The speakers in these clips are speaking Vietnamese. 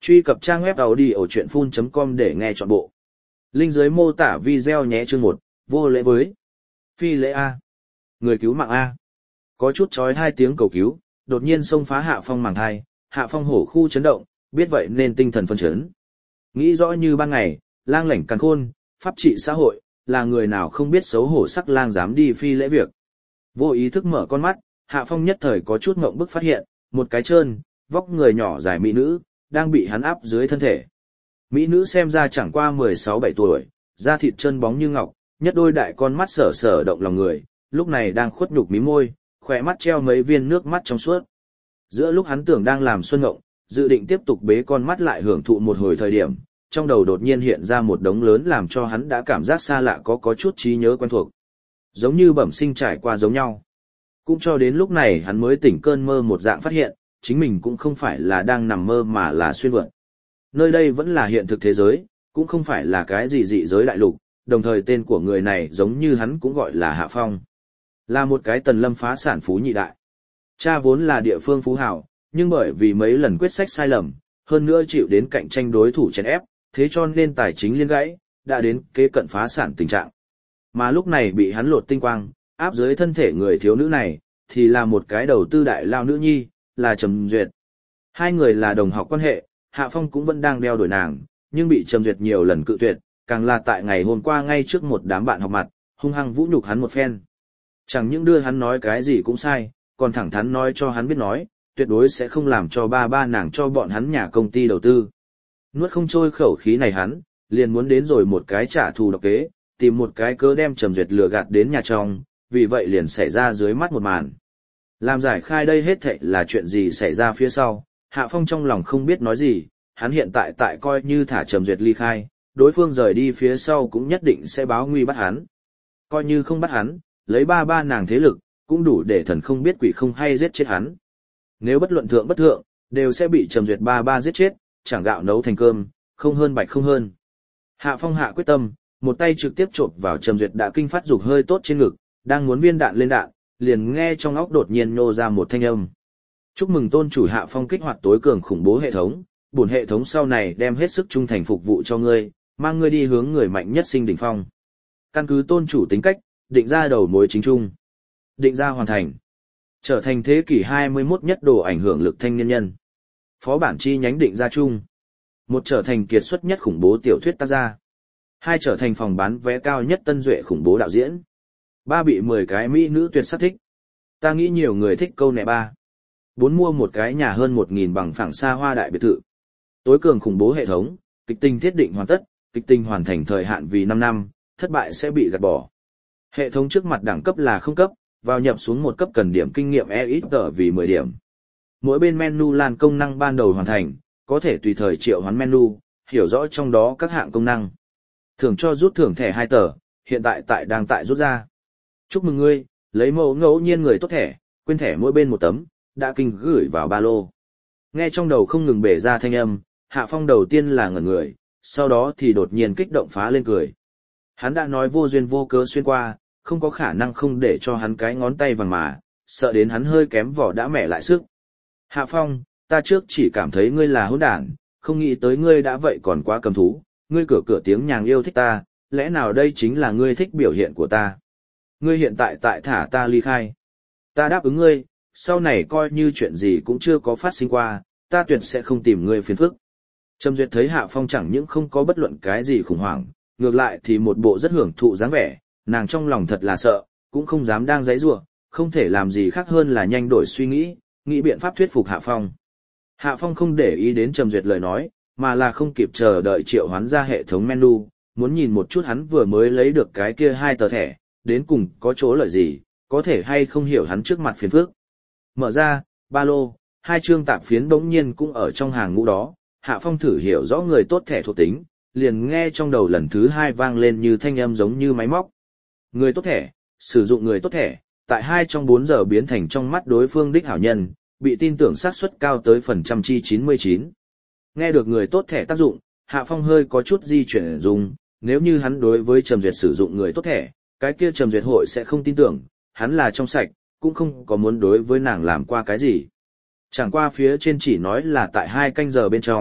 Truy cập trang web audiochuyenphun.com để nghe trọn bộ. Link dưới mô tả video nhé. Chương 1, vô lễ với phi lễ A. Người cứu mạng A. Có chút chói hai tiếng cầu cứu, đột nhiên xông phá Hạ Phong màng thai, Hạ Phong hổ khu chấn động, biết vậy nên tinh thần phân chấn. Nghĩ rõ như ban ngày, lang lảnh càn khôn, pháp trị xã hội, là người nào không biết xấu hổ sắc lang dám đi phi lễ việc. Vô ý thức mở con mắt, Hạ Phong nhất thời có chút ngộng bức phát hiện, một cái trơn, vóc người nhỏ dài mỹ nữ, đang bị hắn áp dưới thân thể. Mỹ nữ xem ra chẳng qua 16-17 tuổi, da thịt chân bóng như ngọc, nhất đôi đại con mắt sở sở động lòng người, lúc này đang khuất nhục mí môi, khỏe mắt treo mấy viên nước mắt trong suốt. Giữa lúc hắn tưởng đang làm xuân ngộng, dự định tiếp tục bế con mắt lại hưởng thụ một hồi thời điểm, trong đầu đột nhiên hiện ra một đống lớn làm cho hắn đã cảm giác xa lạ có chút trí nhớ quen thuộc. Giống như bẩm sinh trải qua giống nhau. Cũng cho đến lúc này hắn mới tỉnh cơn mơ một dạng phát hiện, chính mình cũng không phải là đang nằm mơ mà là xuyên vượt. Nơi đây vẫn là hiện thực thế giới, cũng không phải là cái gì dị giới đại lục, đồng thời tên của người này giống như hắn cũng gọi là Hạ Phong. Là một cái tần lâm phá sản phú nhị đại. Cha vốn là địa phương phú hào, nhưng bởi vì mấy lần quyết sách sai lầm, hơn nữa chịu đến cạnh tranh đối thủ chèn ép, thế cho nên tài chính liên gãy, đã đến kế cận phá sản tình trạng. Mà lúc này bị hắn lột tinh quang, áp dưới thân thể người thiếu nữ này, thì là một cái đầu tư đại lao nữ nhi, là Trầm Duyệt. Hai người là đồng học quan hệ, Hạ Phong cũng vẫn đang đeo đuổi nàng, nhưng bị Trầm Duyệt nhiều lần cự tuyệt, càng là tại ngày hôm qua ngay trước một đám bạn học mặt, hung hăng vũ nhục hắn một phen. Chẳng những đưa hắn nói cái gì cũng sai, còn thẳng thắn nói cho hắn biết nói, tuyệt đối sẽ không làm cho ba nàng cho bọn hắn nhà công ty đầu tư. Nuốt không trôi khẩu khí này hắn, liền muốn đến rồi một cái trả thù độc kế, tìm một cái cớ đem Trầm Duyệt lừa gạt đến nhà trong, vì vậy liền xảy ra dưới mắt một màn. Làm giải khai đây hết thảy là chuyện gì xảy ra phía sau, Hạ Phong trong lòng không biết nói gì, hắn hiện tại coi như thả Trầm Duyệt ly khai, đối phương rời đi phía sau cũng nhất định sẽ báo nguy bắt hắn. Coi như không bắt hắn, lấy ba nàng thế lực, cũng đủ để thần không biết quỷ không hay giết chết hắn. Nếu bất luận thượng bất thượng, đều sẽ bị Trầm Duyệt ba giết chết, chẳng gạo nấu thành cơm, không hơn bạch không hơn. Hạ Phong hạ quyết tâm, một tay trực tiếp chộp vào Trầm Duyệt đã kinh phát dục hơi tốt trên ngực, đang muốn viên đạn lên đạn, liền nghe trong óc đột nhiên nô ra một thanh âm. Chúc mừng tôn chủ Hạ Phong kích hoạt tối cường khủng bố hệ thống, bổn hệ thống sau này đem hết sức trung thành phục vụ cho ngươi, mang ngươi đi hướng người mạnh nhất sinh đỉnh phong. Căn cứ tôn chủ tính cách, định ra đầu mối chính trung. Định ra hoàn thành. Trở thành thế kỷ 21 nhất đồ ảnh hưởng lực thanh niên nhân. Phó bản chi nhánh định ra chung. Một trở thành kiệt xuất nhất khủng bố tiểu thuyết tác gia. Hai trở thành phòng bán vé cao nhất tân duệ khủng bố đạo diễn. Ba bị 10 cái mỹ nữ tuyệt sắc thích. Ta nghĩ nhiều người thích câu này ba. 4 mua một cái nhà hơn 1.000 bằng phẳng xa hoa đại biệt thự. Tối cường khủng bố hệ thống, kịch tình thiết định hoàn tất, kịch tình hoàn thành thời hạn vì 5 năm, thất bại sẽ bị gạt bỏ. Hệ thống trước mặt đẳng cấp là 0 cấp, vào nhập xuống 1 cấp cần điểm kinh nghiệm EXP vì 10 điểm. Mỗi bên menu lan công năng ban đầu hoàn thành, có thể tùy thời triệu hoán menu, hiểu rõ trong đó các hạng công năng. Thưởng cho rút thưởng thẻ 2 tờ, hiện tại đang rút ra. Chúc mừng ngươi, lấy mẫu ngẫu nhiên người tốt thẻ, quên thẻ mỗi bên 1 tấm, đã kinh gửi vào ba lô. Nghe trong đầu không ngừng bể ra thanh âm, Hạ Phong đầu tiên là ngẩn người, sau đó thì đột nhiên kích động phá lên cười. Hắn đã nói vô duyên vô cớ xuyên qua, không có khả năng không để cho hắn cái ngón tay vàng mà, sợ đến hắn hơi kém vỏ đã mẻ lại sức. Hạ Phong, ta trước chỉ cảm thấy ngươi là hỗn đản, không nghĩ tới ngươi đã vậy còn quá cầm thú, ngươi cửa tiếng nhàng yêu thích ta, lẽ nào đây chính là ngươi thích biểu hiện của ta. Ngươi hiện tại thả ta ly khai. Ta đáp ứng ngươi, sau này coi như chuyện gì cũng chưa có phát sinh qua, ta tuyệt sẽ không tìm ngươi phiền phức. Trầm Duyệt thấy Hạ Phong chẳng những không có bất luận cái gì khủng hoảng, ngược lại thì một bộ rất hưởng thụ dáng vẻ, nàng trong lòng thật là sợ, cũng không dám đang giãy giụa, không thể làm gì khác hơn là nhanh đổi suy nghĩ biện pháp thuyết phục Hạ Phong. Hạ Phong không để ý đến Trầm Duyệt lời nói, mà là không kịp chờ đợi triệu hoán ra hệ thống menu, muốn nhìn một chút hắn vừa mới lấy được cái kia 2 tờ thẻ, đến cùng có chỗ lợi gì, có thể hay không hiểu hắn trước mặt phiền phức. Mở ra, ba lô, 2 chương tạp phiến bỗng nhiên cũng ở trong hàng ngũ đó, Hạ Phong thử hiểu rõ người tốt thẻ thuộc tính, liền nghe trong đầu lần thứ 2 vang lên như thanh âm giống như máy móc. Người tốt thẻ, sử dụng người tốt thẻ, tại 2 trong 4 giờ biến thành trong mắt đối phương đích hảo nhân, bị tin tưởng xác suất cao tới phần trăm chi 99. Nghe được người tốt thẻ tác dụng, Hạ Phong hơi có chút di chuyển dùng, nếu như hắn đối với Trầm Duyệt sử dụng người tốt thẻ, cái kia Trầm Duyệt hội sẽ không tin tưởng, hắn là trong sạch, cũng không có muốn đối với nàng làm qua cái gì. Chẳng qua phía trên chỉ nói là tại 2 canh giờ bên trong,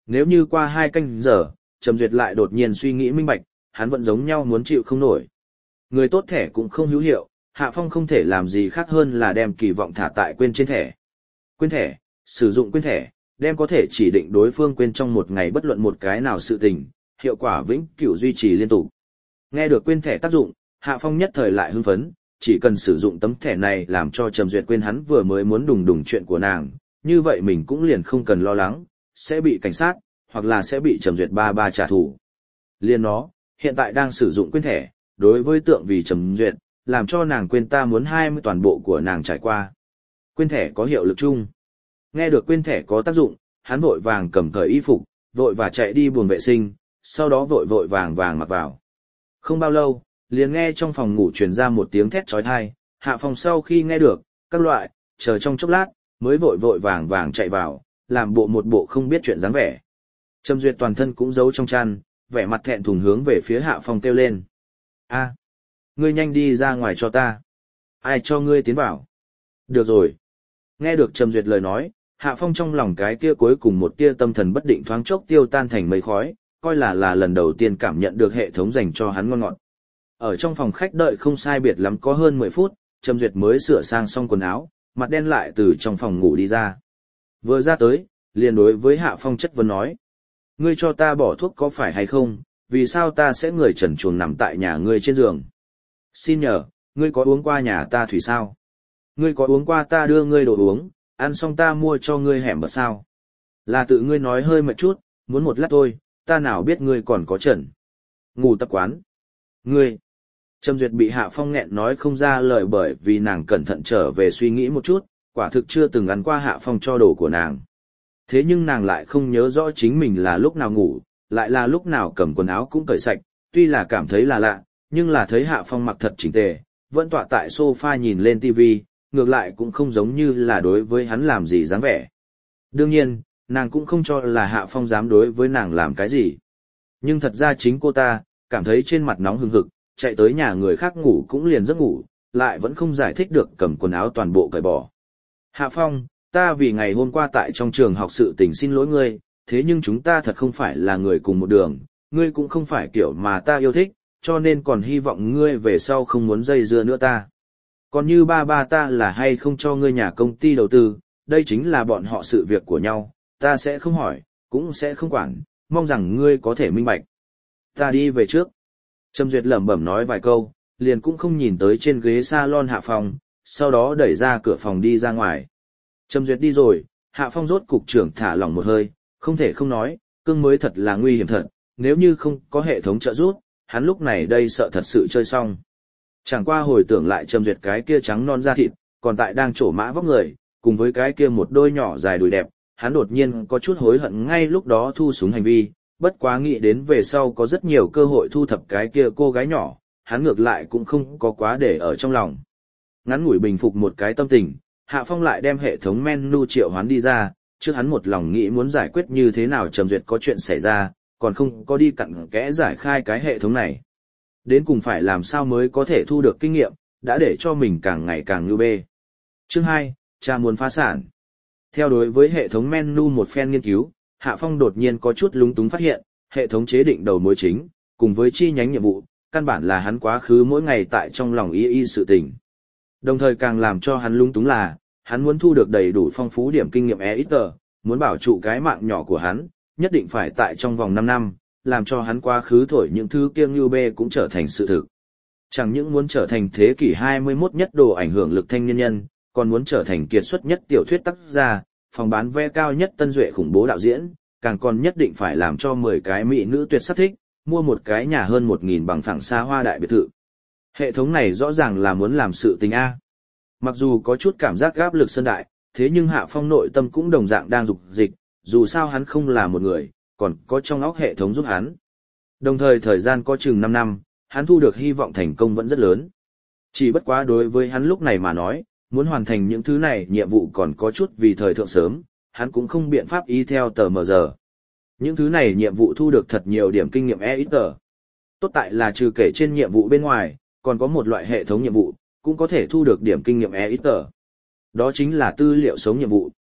Nếu như qua 2 canh giờ, Trầm Duyệt lại đột nhiên suy nghĩ minh bạch, hắn vẫn giống nhau muốn chịu không nổi. Người tốt thẻ cũng không hữu hiệu, Hạ Phong không thể làm gì khác hơn là đem kỳ vọng thả tại quên trên thẻ. Quên thẻ, sử dụng quên thẻ, đem có thể chỉ định đối phương quên trong một ngày bất luận một cái nào sự tình, hiệu quả vĩnh cửu duy trì liên tục. Nghe được quên thẻ tác dụng, Hạ Phong nhất thời lại hưng phấn, chỉ cần sử dụng tấm thẻ này làm cho Trầm Duyệt quên hắn vừa mới muốn đùng đùng chuyện của nàng, như vậy mình cũng liền không cần lo lắng, sẽ bị cảnh sát, hoặc là sẽ bị Trầm Duyệt ba trả thù. Liền nó, hiện tại đang sử dụng quên thẻ, đối với tượng vì Trầm Duyệt, làm cho nàng quên ta muốn 20 toàn bộ của nàng trải qua. Quên thẻ có hiệu lực chung. Nghe được quên thẻ có tác dụng, hắn vội vàng cầm cởi y phục, vội và chạy đi buồng vệ sinh, sau đó vội vàng mặc vào. Không bao lâu, liền nghe trong phòng ngủ truyền ra một tiếng thét chói tai, Hạ Phong sau khi nghe được, các loại, chờ trong chốc lát, mới vội vàng chạy vào, làm một bộ không biết chuyện dáng vẻ. Trầm Duyệt toàn thân cũng giấu trong chăn, vẻ mặt thẹn thùng hướng về phía Hạ Phong kêu lên. A, ngươi nhanh đi ra ngoài cho ta. Ai cho ngươi tiến vào? Được rồi. Nghe được Trầm Duyệt lời nói, Hạ Phong trong lòng cái kia cuối cùng một tia tâm thần bất định thoáng chốc tiêu tan thành mây khói, coi là lần đầu tiên cảm nhận được hệ thống dành cho hắn ngon ngọt. Ở trong phòng khách đợi không sai biệt lắm có hơn 10 phút, Trầm Duyệt mới sửa sang xong quần áo, mặt đen lại từ trong phòng ngủ đi ra. Vừa ra tới, liền đối với Hạ Phong chất vấn nói. Ngươi cho ta bỏ thuốc có phải hay không, vì sao ta sẽ người trần truồng nằm tại nhà ngươi trên giường? Xin nhờ, ngươi có uống qua nhà ta thủy sao? Ngươi có uống qua ta đưa ngươi đồ uống, ăn xong ta mua cho ngươi hẻm bật sao? Là tự ngươi nói hơi mệt chút, muốn một lát thôi, ta nào biết ngươi còn có trần. Ngủ tập quán. Ngươi. Trầm Duyệt bị Hạ Phong nghẹn nói không ra lời bởi vì nàng cẩn thận trở về suy nghĩ một chút, quả thực chưa từng ăn qua Hạ Phong cho đồ của nàng. Thế nhưng nàng lại không nhớ rõ chính mình là lúc nào ngủ, lại là lúc nào cầm quần áo cũng cởi sạch, tuy là cảm thấy là lạ, nhưng là thấy Hạ Phong mặc thật chỉnh tề, vẫn tọa tại sofa nhìn lên tivi, ngược lại cũng không giống như là đối với hắn làm gì dáng vẻ. Đương nhiên, nàng cũng không cho là Hạ Phong dám đối với nàng làm cái gì. Nhưng thật ra chính cô ta, cảm thấy trên mặt nóng hừng hực, chạy tới nhà người khác ngủ cũng liền giấc ngủ, lại vẫn không giải thích được cầm quần áo toàn bộ cởi bỏ. Hạ Phong, ta vì ngày hôm qua tại trong trường học sự tình xin lỗi ngươi, thế nhưng chúng ta thật không phải là người cùng một đường, ngươi cũng không phải kiểu mà ta yêu thích, cho nên còn hy vọng ngươi về sau không muốn dây dưa nữa ta. Còn như ba ta là hay không cho ngươi nhà công ty đầu tư, đây chính là bọn họ sự việc của nhau, ta sẽ không hỏi, cũng sẽ không quản, mong rằng ngươi có thể minh bạch. Ta đi về trước. Trầm Duyệt lẩm bẩm nói vài câu, liền cũng không nhìn tới trên ghế salon Hạ Phong, sau đó đẩy ra cửa phòng đi ra ngoài. Trầm Duyệt đi rồi, Hạ Phong rốt cục trưởng thả lỏng một hơi, không thể không nói, cương mới thật là nguy hiểm thật, nếu như không có hệ thống trợ giúp, hắn lúc này đây sợ thật sự chơi xong. Chẳng qua hồi tưởng lại Trầm Duyệt cái kia trắng non da thịt, còn tại đang trổ mã vóc người, cùng với cái kia một đôi nhỏ dài đùi đẹp, hắn đột nhiên có chút hối hận ngay lúc đó thu súng hành vi, bất quá nghĩ đến về sau có rất nhiều cơ hội thu thập cái kia cô gái nhỏ, hắn ngược lại cũng không có quá để ở trong lòng. Ngắn ngủi bình phục một cái tâm tình, Hạ Phong lại đem hệ thống menu triệu hoán đi ra, trước hắn một lòng nghĩ muốn giải quyết như thế nào Trầm Duyệt có chuyện xảy ra, còn không có đi cặn kẽ giải khai cái hệ thống này. Đến cùng phải làm sao mới có thể thu được kinh nghiệm, đã để cho mình càng ngày càng như bê. Chương 2, cha muốn phá sản. Theo đối với hệ thống menu một phen nghiên cứu, Hạ Phong đột nhiên có chút lúng túng phát hiện, hệ thống chế định đầu mối chính, cùng với chi nhánh nhiệm vụ, căn bản là hắn quá khứ mỗi ngày tại trong lòng y sự tình. Đồng thời càng làm cho hắn lúng túng là, hắn muốn thu được đầy đủ phong phú điểm kinh nghiệm EXP, muốn bảo trụ cái mạng nhỏ của hắn, nhất định phải tại trong vòng 5 năm, làm cho hắn quá khứ thổi những thứ kiêng như bê cũng trở thành sự thực. Chẳng những muốn trở thành thế kỷ 21 nhất đồ ảnh hưởng lực thanh niên nhân, còn muốn trở thành kiệt xuất nhất tiểu thuyết tác gia, phòng bán vé cao nhất tân duệ khủng bố đạo diễn, càng còn nhất định phải làm cho 10 cái mỹ nữ tuyệt sắc thích, mua một cái nhà hơn 1.000 bằng phẳng xa hoa đại biệt thự. Hệ thống này rõ ràng là muốn làm sự tình A. Mặc dù có chút cảm giác áp lực sơn đại, thế nhưng Hạ Phong nội tâm cũng đồng dạng đang dục dịch, dù sao hắn không là một người, còn có trong óc hệ thống giúp hắn. Đồng thời thời gian có chừng 5 năm, hắn thu được hy vọng thành công vẫn rất lớn. Chỉ bất quá đối với hắn lúc này mà nói, muốn hoàn thành những thứ này nhiệm vụ còn có chút vì thời thượng sớm, hắn cũng không biện pháp y theo tờ mờ giờ. Những thứ này nhiệm vụ thu được thật nhiều điểm kinh nghiệm EXP. Tốt tại là trừ kể trên nhiệm vụ bên ngoài, còn có một loại hệ thống nhiệm vụ, cũng có thể thu được điểm kinh nghiệm EXP. Đó chính là tư liệu sống nhiệm vụ.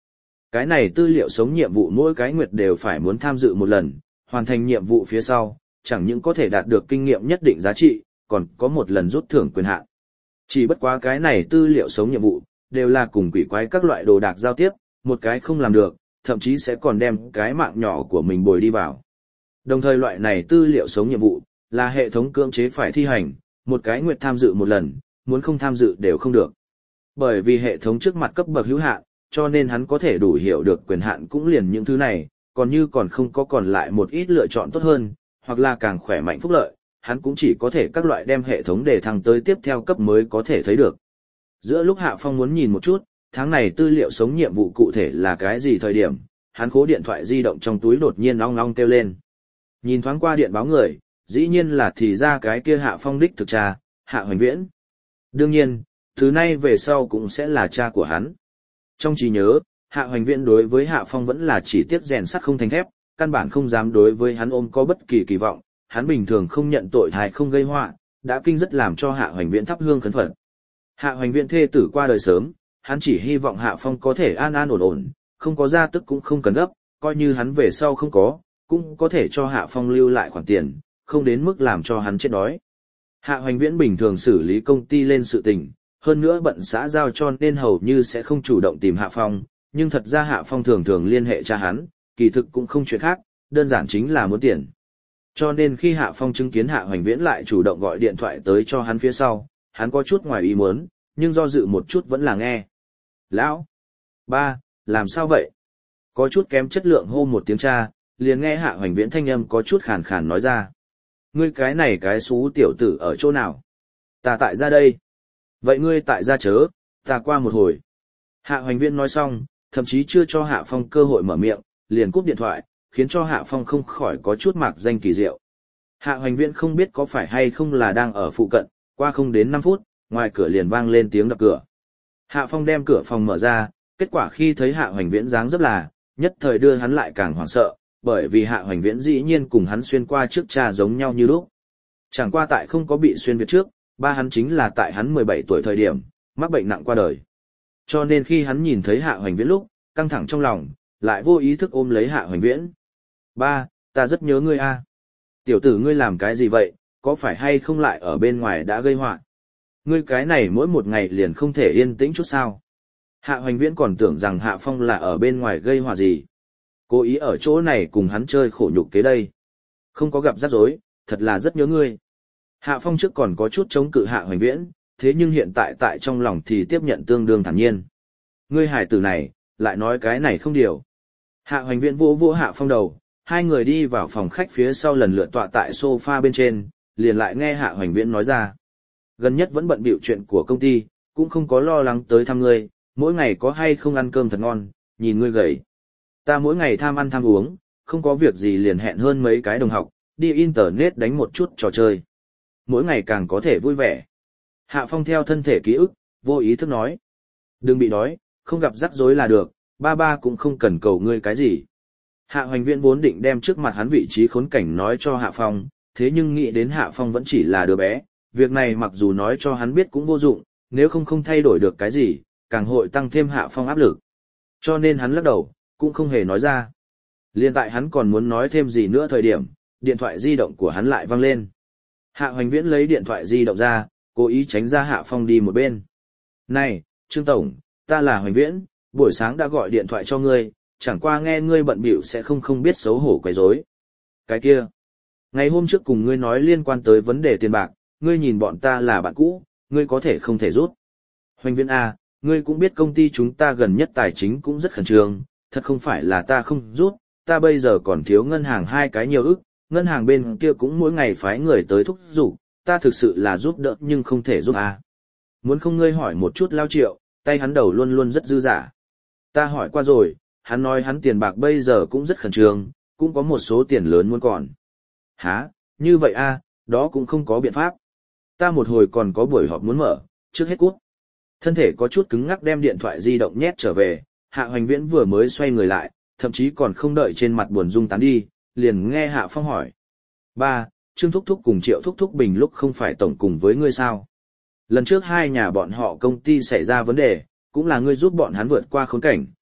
Cái này tư liệu sống nhiệm vụ mỗi cái nguyệt đều phải muốn tham dự một lần, hoàn thành nhiệm vụ phía sau, chẳng những có thể đạt được kinh nghiệm nhất định giá trị, còn có một lần rút thưởng quyền hạn. Chỉ bất quá cái này tư liệu sống nhiệm vụ, đều là cùng quỷ quái các loại đồ đạc giao tiếp, một cái không làm được, thậm chí sẽ còn đem cái mạng nhỏ của mình bồi đi vào. Đồng thời loại này tư liệu sống nhiệm vụ, là hệ thống cưỡng chế phải thi hành, một cái nguyệt tham dự một lần, muốn không tham dự đều không được. Bởi vì hệ thống trước mặt cấp bậc hữu hạn, cho nên hắn có thể đủ hiểu được quyền hạn cũng liền những thứ này, còn như còn không có còn lại một ít lựa chọn tốt hơn, hoặc là càng khỏe mạnh phúc lợi, hắn cũng chỉ có thể các loại đem hệ thống để thăng tới tiếp theo cấp mới có thể thấy được. Giữa lúc Hạ Phong muốn nhìn một chút, tháng này tư liệu sống nhiệm vụ cụ thể là cái gì thời điểm, hắn khố điện thoại di động trong túi đột nhiên ong ong kêu lên. Nhìn thoáng qua điện báo người, dĩ nhiên là thì ra cái kia Hạ Phong đích thực cha, Hạ Hoành Viễn. Đương nhiên, từ nay về sau cũng sẽ là cha của hắn. Trong trí nhớ, Hạ Hoành Viễn đối với Hạ Phong vẫn là chỉ tiếc rèn sắt không thành thép, căn bản không dám đối với hắn ôm có bất kỳ kỳ vọng, hắn bình thường không nhận tội thai không gây họa, đã kinh rất làm cho Hạ Hoành Viễn thắp hương khấn phật. Hạ Hoành Viễn thê tử qua đời sớm, hắn chỉ hy vọng Hạ Phong có thể an an ổn ổn, không có gia tức cũng không cần gấp, coi như hắn về sau không có, cũng có thể cho Hạ Phong lưu lại khoản tiền, không đến mức làm cho hắn chết đói. Hạ Hoành Viễn bình thường xử lý công ty lên sự tình, hơn nữa bận xã giao cho nên hầu như sẽ không chủ động tìm Hạ Phong, nhưng thật ra Hạ Phong thường thường liên hệ cha hắn, kỳ thực cũng không chuyện khác, đơn giản chính là muốn tiền. Cho nên khi Hạ Phong chứng kiến Hạ Hoành Viễn lại chủ động gọi điện thoại tới cho hắn phía sau, hắn có chút ngoài ý muốn, nhưng do dự một chút vẫn là nghe. Lão! Ba, làm sao vậy? Có chút kém chất lượng hô một tiếng cha, liền nghe Hạ Hoành Viễn thanh âm có chút khàn khàn nói ra. Ngươi cái này cái xú tiểu tử ở chỗ nào? Ta tại ra đây. Vậy ngươi tại ra chớ, ta qua một hồi. Hạ Hoành Viễn nói xong, thậm chí chưa cho Hạ Phong cơ hội mở miệng, liền cúp điện thoại, khiến cho Hạ Phong không khỏi có chút mạc danh kỳ diệu. Hạ Hoành Viễn không biết có phải hay không là đang ở phụ cận, qua không đến 5 phút, ngoài cửa liền vang lên tiếng đập cửa. Hạ Phong đem cửa phòng mở ra, kết quả khi thấy Hạ Hoành Viễn dáng dấp là, nhất thời đưa hắn lại càng hoảng sợ, bởi vì Hạ Hoành Viễn dĩ nhiên cùng hắn xuyên qua trước cha giống nhau như lúc. Chẳng qua tại không có bị xuyên việt trước, ba hắn chính là tại hắn 17 tuổi thời điểm, mắc bệnh nặng qua đời. Cho nên khi hắn nhìn thấy Hạ Hoành Viễn lúc, căng thẳng trong lòng, lại vô ý thức ôm lấy Hạ Hoành Viễn. Ba, ta rất nhớ ngươi a. Tiểu tử ngươi làm cái gì vậy, có phải hay không lại ở bên ngoài đã gây họa? Ngươi cái này mỗi một ngày liền không thể yên tĩnh chút sao? Hạ Hoành Viễn còn tưởng rằng Hạ Phong là ở bên ngoài gây họa gì. Cố ý ở chỗ này cùng hắn chơi khổ nhục kế đây. Không có gặp rắc rối, thật là rất nhớ ngươi. Hạ Phong trước còn có chút chống cự Hạ Hoành Viễn, thế nhưng hiện tại tại trong lòng thì tiếp nhận tương đương thản nhiên. Ngươi hải tử này, lại nói cái này không điều. Hạ Hoành Viễn vỗ vỗ Hạ Phong đầu, hai người đi vào phòng khách phía sau lần lượt tọa tại sofa bên trên, liền lại nghe Hạ Hoành Viễn nói ra. Gần nhất vẫn bận bịu chuyện của công ty, cũng không có lo lắng tới thăm ngươi, mỗi ngày có hay không ăn cơm thật ngon, nhìn ngươi gầy. Ta mỗi ngày tham ăn tham uống, không có việc gì liền hẹn hơn mấy cái đồng học, đi internet đánh một chút trò chơi. Mỗi ngày càng có thể vui vẻ. Hạ Phong theo thân thể ký ức, vô ý thức nói. Đừng bị đói, không gặp rắc rối là được, ba cũng không cần cầu ngươi cái gì. Hạ Hoành Viễn vốn định đem trước mặt hắn vị trí khốn cảnh nói cho Hạ Phong, thế nhưng nghĩ đến Hạ Phong vẫn chỉ là đứa bé, việc này mặc dù nói cho hắn biết cũng vô dụng, nếu không thay đổi được cái gì, càng hội tăng thêm Hạ Phong áp lực. Cho nên hắn lắc đầu, cũng không hề nói ra. Liên tại hắn còn muốn nói thêm gì nữa thời điểm, điện thoại di động của hắn lại vang lên. Hạ Hoành Viễn lấy điện thoại di động ra, cố ý tránh ra Hạ Phong đi một bên. Này, Trương Tổng, ta là Hoành Viễn, buổi sáng đã gọi điện thoại cho ngươi, chẳng qua nghe ngươi bận bịu sẽ không biết xấu hổ quấy rối. Cái kia, ngày hôm trước cùng ngươi nói liên quan tới vấn đề tiền bạc, ngươi nhìn bọn ta là bạn cũ, ngươi có thể không thể rút. Hoành Viễn A, ngươi cũng biết công ty chúng ta gần nhất tài chính cũng rất khẩn trương, thật không phải là ta không rút, ta bây giờ còn thiếu ngân hàng 2 cái nhiều ức, ngân hàng bên kia cũng mỗi ngày phái người tới thúc giục, ta thực sự là giúp đỡ nhưng không thể giúp A. Muốn không ngươi hỏi một chút Lao Triệu, tay hắn đầu luôn luôn rất dư giả. Ta hỏi qua rồi, hắn nói hắn tiền bạc bây giờ cũng rất khẩn trương, cũng có một số tiền lớn muốn còn. Hả, như vậy A, đó cũng không có biện pháp. Ta một hồi còn có buổi họp muốn mở, trước hết cút. Thân thể có chút cứng ngắc đem điện thoại di động nhét trở về, Hạ Hoành Viễn vừa mới xoay người lại, thậm chí còn không đợi trên mặt buồn rung tán đi, liền nghe Hạ Phong hỏi. Ba, Trương Thúc Thúc cùng Triệu Thúc Thúc Bình lúc không phải tổng cùng với ngươi sao? Lần trước hai nhà bọn họ công ty xảy ra vấn đề, cũng là ngươi giúp bọn hắn vượt qua khốn cảnh,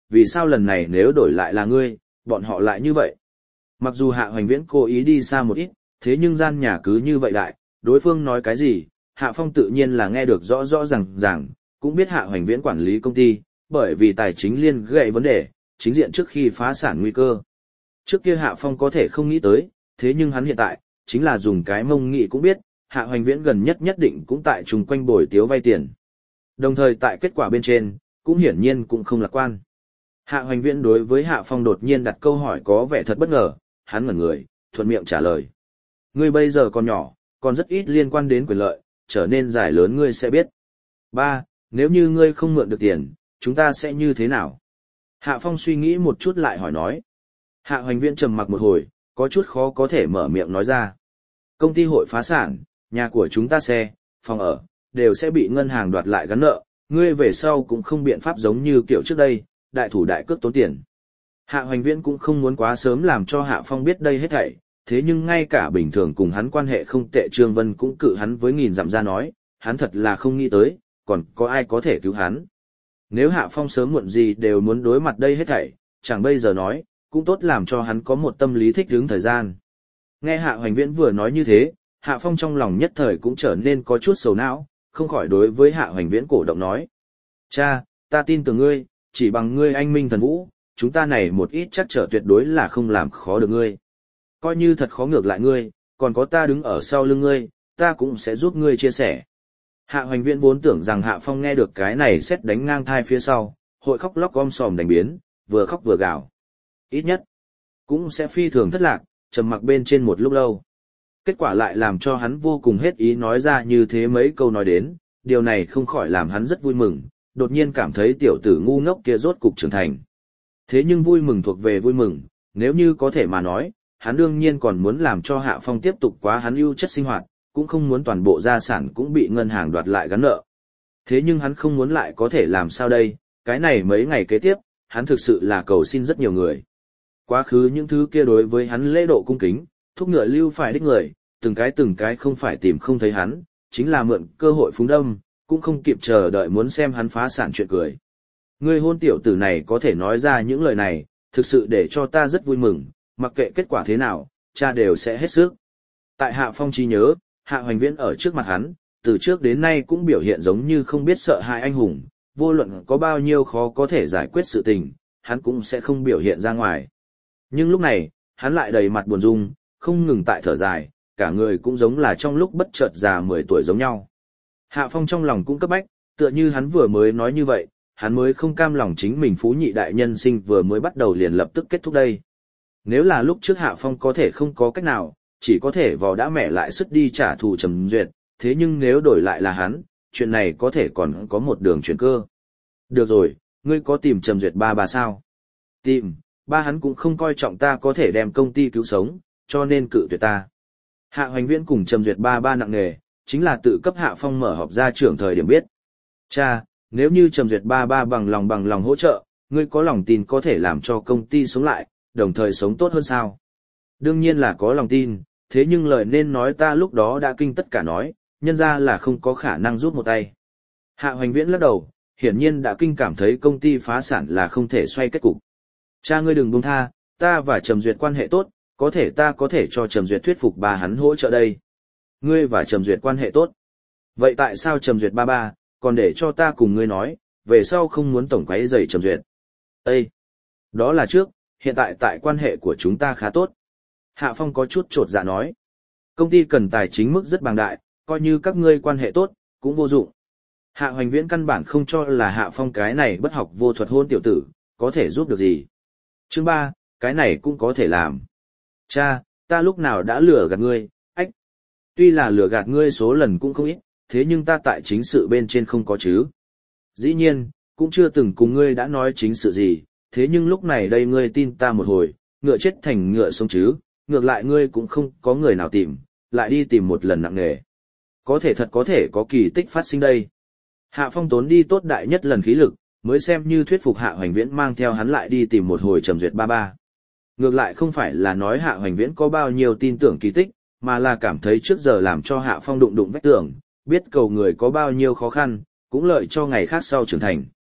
vì sao lần này nếu đổi lại là ngươi, bọn họ lại như vậy. Mặc dù Hạ Hoành Viễn cố ý đi xa một ít, thế nhưng gian nhà cứ như vậy đại, đối phương nói cái gì, Hạ Phong tự nhiên là nghe được rõ rõ ràng, cũng biết Hạ Hoành Viễn quản lý công ty, bởi vì tài chính liên gậy vấn đề, chính diện trước khi phá sản nguy cơ. Trước kia Hạ Phong có thể không nghĩ tới, thế nhưng hắn hiện tại, chính là dùng cái mông nghĩ cũng biết, Hạ Hoành Viễn gần nhất định cũng tại chung quanh bồi tiếu vay tiền. Đồng thời tại kết quả bên trên, cũng hiển nhiên cũng không lạc quan. Hạ Hoành Viễn đối với Hạ Phong đột nhiên đặt câu hỏi có vẻ thật bất ngờ, hắn ngẩn người, thuận miệng trả lời. Ngươi bây giờ còn nhỏ, còn rất ít liên quan đến quyền lợi, trở nên giải lớn ngươi sẽ biết. 3. Nếu như ngươi không mượn được tiền, chúng ta sẽ như thế nào? Hạ Phong suy nghĩ một chút lại hỏi nói. Hạ Hoành Viễn trầm mặc một hồi, có chút khó có thể mở miệng nói ra. Công ty hội phá sản, nhà của chúng ta xe, phòng ở, đều sẽ bị ngân hàng đoạt lại gắn nợ, ngươi về sau cũng không biện pháp giống như kiểu trước đây, đại thủ đại cước tốn tiền. Hạ Hoành Viễn cũng không muốn quá sớm làm cho Hạ Phong biết đây hết thảy, thế nhưng ngay cả bình thường cùng hắn quan hệ không tệ Trương Vân cũng cự hắn với nghìn dặm ra nói, hắn thật là không nghĩ tới, còn có ai có thể cứu hắn. Nếu Hạ Phong sớm muộn gì đều muốn đối mặt đây hết thảy, chẳng bây giờ nói, cũng tốt làm cho hắn có một tâm lý thích ứng thời gian. Nghe Hạ Hoành Viễn vừa nói như thế, Hạ Phong trong lòng nhất thời cũng trở nên có chút sầu não, không khỏi đối với Hạ Hoành Viễn cổ động nói. Cha, ta tin tưởng ngươi, chỉ bằng ngươi anh minh thần vũ, chúng ta này một ít chắc trở tuyệt đối là không làm khó được ngươi. Coi như thật khó ngược lại ngươi, còn có ta đứng ở sau lưng ngươi, ta cũng sẽ giúp ngươi chia sẻ. Hạ Hoành Viễn vốn tưởng rằng Hạ Phong nghe được cái này xét đánh ngang thai phía sau, hội khóc lóc om sòm đánh biến, vừa khóc vừa gào. Ít nhất, cũng sẽ phi thường thất lạc, trầm mặc bên trên một lúc lâu. Kết quả lại làm cho hắn vô cùng hết ý nói ra như thế mấy câu nói đến, điều này không khỏi làm hắn rất vui mừng, đột nhiên cảm thấy tiểu tử ngu ngốc kia rốt cục trưởng thành. Thế nhưng vui mừng thuộc về vui mừng, nếu như có thể mà nói, hắn đương nhiên còn muốn làm cho Hạ Phong tiếp tục quá hắn ưu chất sinh hoạt, cũng không muốn toàn bộ gia sản cũng bị ngân hàng đoạt lại gắn nợ. Thế nhưng hắn không muốn lại có thể làm sao đây, cái này mấy ngày kế tiếp, hắn thực sự là cầu xin rất nhiều người. Quá khứ những thứ kia đối với hắn lễ độ cung kính, thúc ngựa lưu phải đích người, từng cái không phải tìm không thấy hắn, chính là mượn cơ hội phúng đâm, cũng không kịp chờ đợi muốn xem hắn phá sản chuyện cười. Người hôn tiểu tử này có thể nói ra những lời này, thực sự để cho ta rất vui mừng, mặc kệ kết quả thế nào, cha đều sẽ hết sức. Tại Hạ Phong trí nhớ, Hạ Hoành Viễn ở trước mặt hắn, từ trước đến nay cũng biểu hiện giống như không biết sợ hãi anh hùng, vô luận có bao nhiêu khó có thể giải quyết sự tình, hắn cũng sẽ không biểu hiện ra ngoài. Nhưng lúc này, hắn lại đầy mặt buồn rung, không ngừng tại thở dài, cả người cũng giống là trong lúc bất chợt già 10 tuổi giống nhau. Hạ Phong trong lòng cũng cấp bách, tựa như hắn vừa mới nói như vậy, hắn mới không cam lòng chính mình phú nhị đại nhân sinh vừa mới bắt đầu liền lập tức kết thúc đây. Nếu là lúc trước Hạ Phong có thể không có cách nào, chỉ có thể vò đã mẹ lại sức đi trả thù Trầm Duyệt, thế nhưng nếu đổi lại là hắn, chuyện này có thể còn có một đường chuyển cơ. Được rồi, ngươi có tìm Trầm Duyệt ba sao? Tìm, ba hắn cũng không coi trọng ta có thể đem công ty cứu sống, cho nên cự tuyệt ta. Hạ Hoành Viễn cùng Trầm Duyệt ba nặng nề, chính là tự cấp Hạ Phong mở họp ra trưởng thời điểm biết. Cha, nếu như Trầm Duyệt ba bằng lòng hỗ trợ, ngươi có lòng tin có thể làm cho công ty sống lại, đồng thời sống tốt hơn sao? Đương nhiên là có lòng tin, thế nhưng lời nên nói ta lúc đó đã kinh tất cả nói, nhân ra là không có khả năng rút một tay. Hạ Hoành Viễn lắc đầu, hiển nhiên đã kinh cảm thấy công ty phá sản là không thể xoay kết cục. Cha ngươi đừng buông tha, ta và Trầm Duyệt quan hệ tốt, ta có thể cho Trầm Duyệt thuyết phục ba hắn hỗ trợ đây. Ngươi và Trầm Duyệt quan hệ tốt. Vậy tại sao Trầm Duyệt ba còn để cho ta cùng ngươi nói, về sau không muốn tổng quấy rầy Trầm Duyệt? Ê! Đó là trước, hiện tại quan hệ của chúng ta khá tốt. Hạ Phong có chút chột dạ nói. Công ty cần tài chính mức rất bằng đại, coi như các ngươi quan hệ tốt, cũng vô dụng. Hạ Hoành Viễn căn bản không cho là Hạ Phong cái này bất học vô thuật hôn tiểu tử, có thể giúp được gì. Chương 3, cái này cũng có thể làm. Cha, ta lúc nào đã lừa gạt ngươi, ách. Tuy là lừa gạt ngươi số lần cũng không ít, thế nhưng ta tại chính sự bên trên không có chứ. Dĩ nhiên, cũng chưa từng cùng ngươi đã nói chính sự gì, thế nhưng lúc này đây ngươi tin ta một hồi, ngựa chết thành ngựa sống chứ, ngược lại ngươi cũng không có người nào tìm, lại đi tìm một lần nặng nề. Có thể có kỳ tích phát sinh đây. Hạ Phong tốn đi tốt đại nhất lần khí lực, mới xem như thuyết phục Hạ Hoành Viễn mang theo hắn lại đi tìm một hồi Trầm Duyệt ba. Ngược lại không phải là nói Hạ Hoành Viễn có bao nhiêu tin tưởng kỳ tích, mà là cảm thấy trước giờ làm cho Hạ Phong đụng vách tường, biết cầu người có bao nhiêu khó khăn, cũng lợi cho ngày khác sau trưởng thành.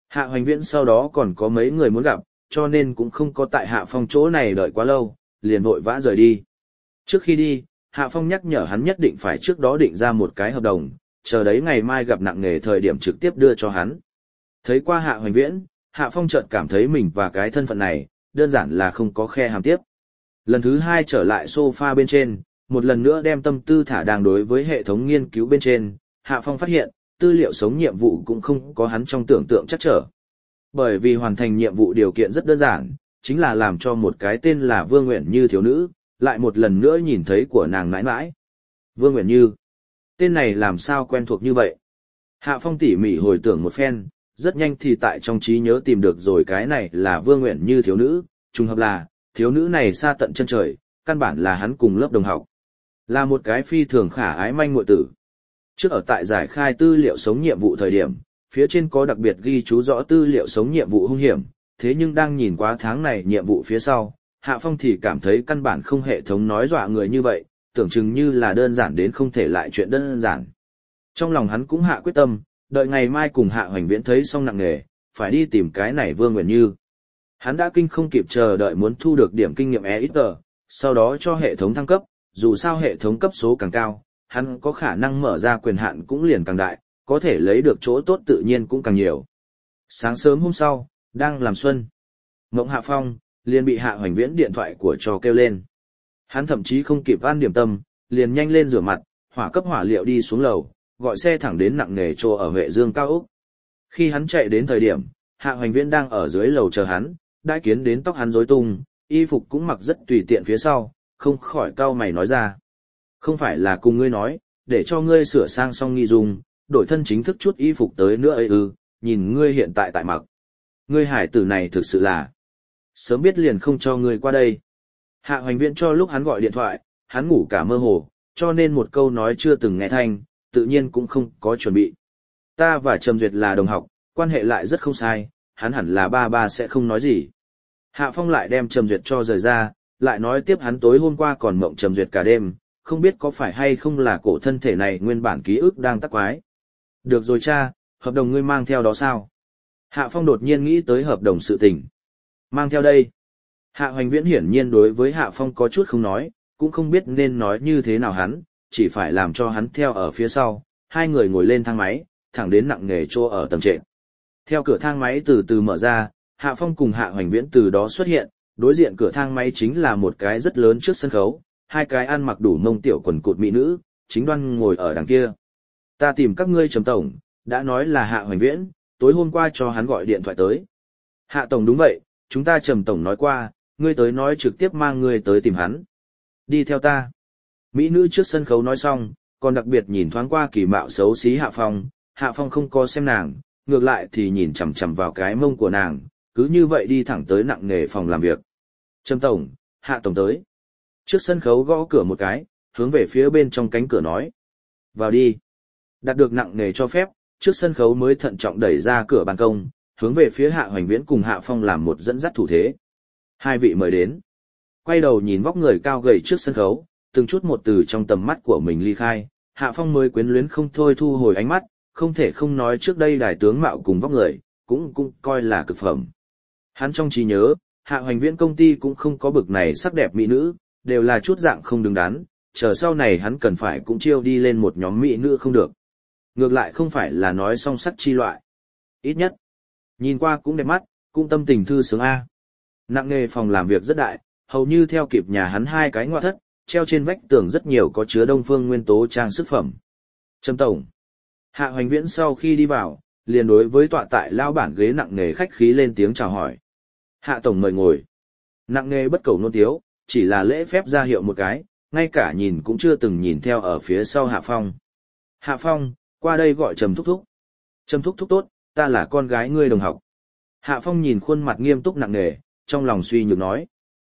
Hạ Hoành Viễn sau đó còn có mấy người muốn gặp, cho nên cũng không có tại Hạ Phong chỗ này đợi quá lâu, liền vội vã rời đi. Trước khi đi, Hạ Phong nhắc nhở hắn nhất định phải trước đó định ra một cái hợp đồng, chờ đấy ngày mai gặp nặng nề thời điểm trực tiếp đưa cho hắn. Thấy qua Hạ Hoành Viễn, Hạ Phong chợt cảm thấy mình và cái thân phận này, đơn giản là không có khe hàm tiếp. Lần thứ hai trở lại sofa bên trên, một lần nữa đem tâm tư thả đang đối với hệ thống nghiên cứu bên trên, Hạ Phong phát hiện, tư liệu sống nhiệm vụ cũng không có hắn trong tưởng tượng chắc trở. Bởi vì hoàn thành nhiệm vụ điều kiện rất đơn giản, chính là làm cho một cái tên là Vương Nguyện Như thiếu nữ, lại một lần nữa nhìn thấy của nàng mãi mãi. Vương Nguyện Như. Tên này làm sao quen thuộc như vậy? Hạ Phong tỉ mỉ hồi tưởng một phen, rất nhanh thì tại trong trí nhớ tìm được rồi cái này là Vương Nguyện Như thiếu nữ, trùng hợp là, thiếu nữ này xa tận chân trời, căn bản là hắn cùng lớp đồng học. Là một cái phi thường khả ái manh muội tử. Trước ở tại giải khai tư liệu sống nhiệm vụ thời điểm, phía trên có đặc biệt ghi chú rõ tư liệu sống nhiệm vụ hung hiểm, thế nhưng đang nhìn qua tháng này nhiệm vụ phía sau, Hạ Phong thì cảm thấy căn bản không hệ thống nói dọa người như vậy, tưởng chừng như là đơn giản đến không thể lại chuyện đơn giản. Trong lòng hắn cũng hạ quyết tâm, đợi ngày mai cùng Hạ Hoành Viễn thấy xong nặng nề, phải đi tìm cái này Vương Nguyện Như. Hắn đã kinh không kịp chờ đợi muốn thu được điểm kinh nghiệm EXP, sau đó cho hệ thống thăng cấp, dù sao hệ thống cấp số càng cao, hắn có khả năng mở ra quyền hạn cũng liền càng đại, có thể lấy được chỗ tốt tự nhiên cũng càng nhiều. Sáng sớm hôm sau, đang làm xuân. Ngộng Hạ Phong, liền bị Hạ Hoành Viễn điện thoại của trò kêu lên. Hắn thậm chí không kịp ăn điểm tâm, liền nhanh lên rửa mặt, hỏa cấp hỏa liệu đi xuống lầu, gọi xe thẳng đến nặng nề chỗ ở Huệ Dương cao ốc. Khi hắn chạy đến thời điểm, Hạ Hoành Viễn đang ở dưới lầu chờ hắn, đã kiến đến tóc hắn rối tung, y phục cũng mặc rất tùy tiện phía sau, không khỏi cau mày nói ra. Không phải là cùng ngươi nói, để cho ngươi sửa sang xong nghi dùng, đổi thân chính thức chút y phục tới nữa ấy ư, nhìn ngươi hiện tại tại mặc. Ngươi hải tử này thực sự là, sớm biết liền không cho ngươi qua đây. Hạ Hoành Viễn cho lúc hắn gọi điện thoại, hắn ngủ cả mơ hồ, cho nên một câu nói chưa từng nghe thanh, tự nhiên cũng không có chuẩn bị. Ta và Trầm Duyệt là đồng học, quan hệ lại rất không sai, hắn hẳn là ba sẽ không nói gì. Hạ Phong lại đem Trầm Duyệt cho rời ra, lại nói tiếp hắn tối hôm qua còn mộng Trầm Duyệt cả đêm, không biết có phải hay không là cổ thân thể này nguyên bản ký ức đang tắc quái. Được rồi cha, hợp đồng ngươi mang theo đó sao? Hạ Phong đột nhiên nghĩ tới hợp đồng sự tình. Mang theo đây. Hạ Hoành Viễn hiển nhiên đối với Hạ Phong có chút không nói, cũng không biết nên nói như thế nào hắn, chỉ phải làm cho hắn theo ở phía sau, hai người ngồi lên thang máy, thẳng đến nặng nề chỗ ở tầng trệt. Theo cửa thang máy từ từ mở ra, Hạ Phong cùng Hạ Hoành Viễn từ đó xuất hiện, đối diện cửa thang máy chính là một cái rất lớn trước sân khấu, hai cái ăn mặc đủ mông tiểu quần cụt mỹ nữ, chính đoan ngồi ở đằng kia. Ta tìm các ngươi Trầm tổng, đã nói là Hạ Hoành Viễn, tối hôm qua cho hắn gọi điện thoại tới. Hạ tổng đúng vậy, chúng ta Trầm tổng nói qua, ngươi tới nói trực tiếp mang ngươi tới tìm hắn. Đi theo ta. Mỹ nữ trước sân khấu nói xong, còn đặc biệt nhìn thoáng qua kỳ mạo xấu xí Hạ Phong không có xem nàng, ngược lại thì nhìn chằm chằm vào cái mông của nàng, cứ như vậy đi thẳng tới nặng nề phòng làm việc. Trầm tổng, Hạ tổng tới. Trước sân khấu gõ cửa một cái, hướng về phía bên trong cánh cửa nói. Vào đi. Đạt được nặng nề cho phép, trước sân khấu mới thận trọng đẩy ra cửa ban công, hướng về phía Hạ Hoành Viễn cùng Hạ Phong làm một dẫn dắt thủ thế. Hai vị mời đến. Quay đầu nhìn vóc người cao gầy trước sân khấu, từng chút một từ trong tầm mắt của mình ly khai, Hạ Phong mới quyến luyến không thôi thu hồi ánh mắt, không thể không nói trước đây đại tướng mạo cùng vóc người, cũng coi là cực phẩm. Hắn trong trí nhớ, Hạ Hoành Viễn công ty cũng không có bực này sắc đẹp mỹ nữ, đều là chút dạng không đứng đắn, chờ sau này hắn cần phải cũng chiêu đi lên một nhóm mỹ nữ không được. Ngược lại không phải là nói song sắc chi loại. Ít nhất, nhìn qua cũng đẹp mắt, cũng tâm tình thư sướng A. Nặng nề phòng làm việc rất đại, hầu như theo kịp nhà hắn hai cái ngoại thất, treo trên vách tường rất nhiều có chứa đông phương nguyên tố trang sức phẩm. Trầm tổng. Hạ Hoành Viễn sau khi đi vào, liền đối với tọa tại lao bản ghế nặng nề khách khí lên tiếng chào hỏi. Hạ tổng mời ngồi. Nặng nề bất cầu nôn tiếu, chỉ là lễ phép ra hiệu một cái, ngay cả nhìn cũng chưa từng nhìn theo ở phía sau Hạ Phong. Hạ Phong, qua đây gọi Trầm thúc thúc. Trầm thúc thúc tốt, ta là con gái ngươi đồng học. Hạ Phong nhìn khuôn mặt nghiêm túc nặng nề, trong lòng suy nhược nói.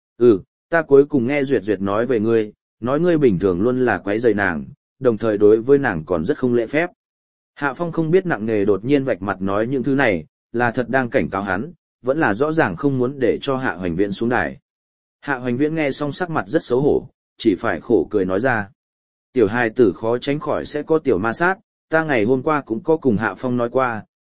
Ta cuối cùng nghe Duyệt Duyệt nói về ngươi, nói ngươi bình thường luôn là quấy rầy nàng, đồng thời đối với nàng còn rất không lễ phép. Hạ Phong không biết nặng nề đột nhiên vạch mặt nói những thứ này, là thật đang cảnh cáo hắn, vẫn là rõ ràng không muốn để cho Hạ Hoành Viễn xuống đài. Hạ Hoành Viễn nghe xong sắc mặt rất xấu hổ, chỉ phải khổ cười nói ra. Tiểu hài tử khó tránh khỏi sẽ có tiểu ma sát, ta ngày hôm qua cũng có cùng Hạ Phong nói qua,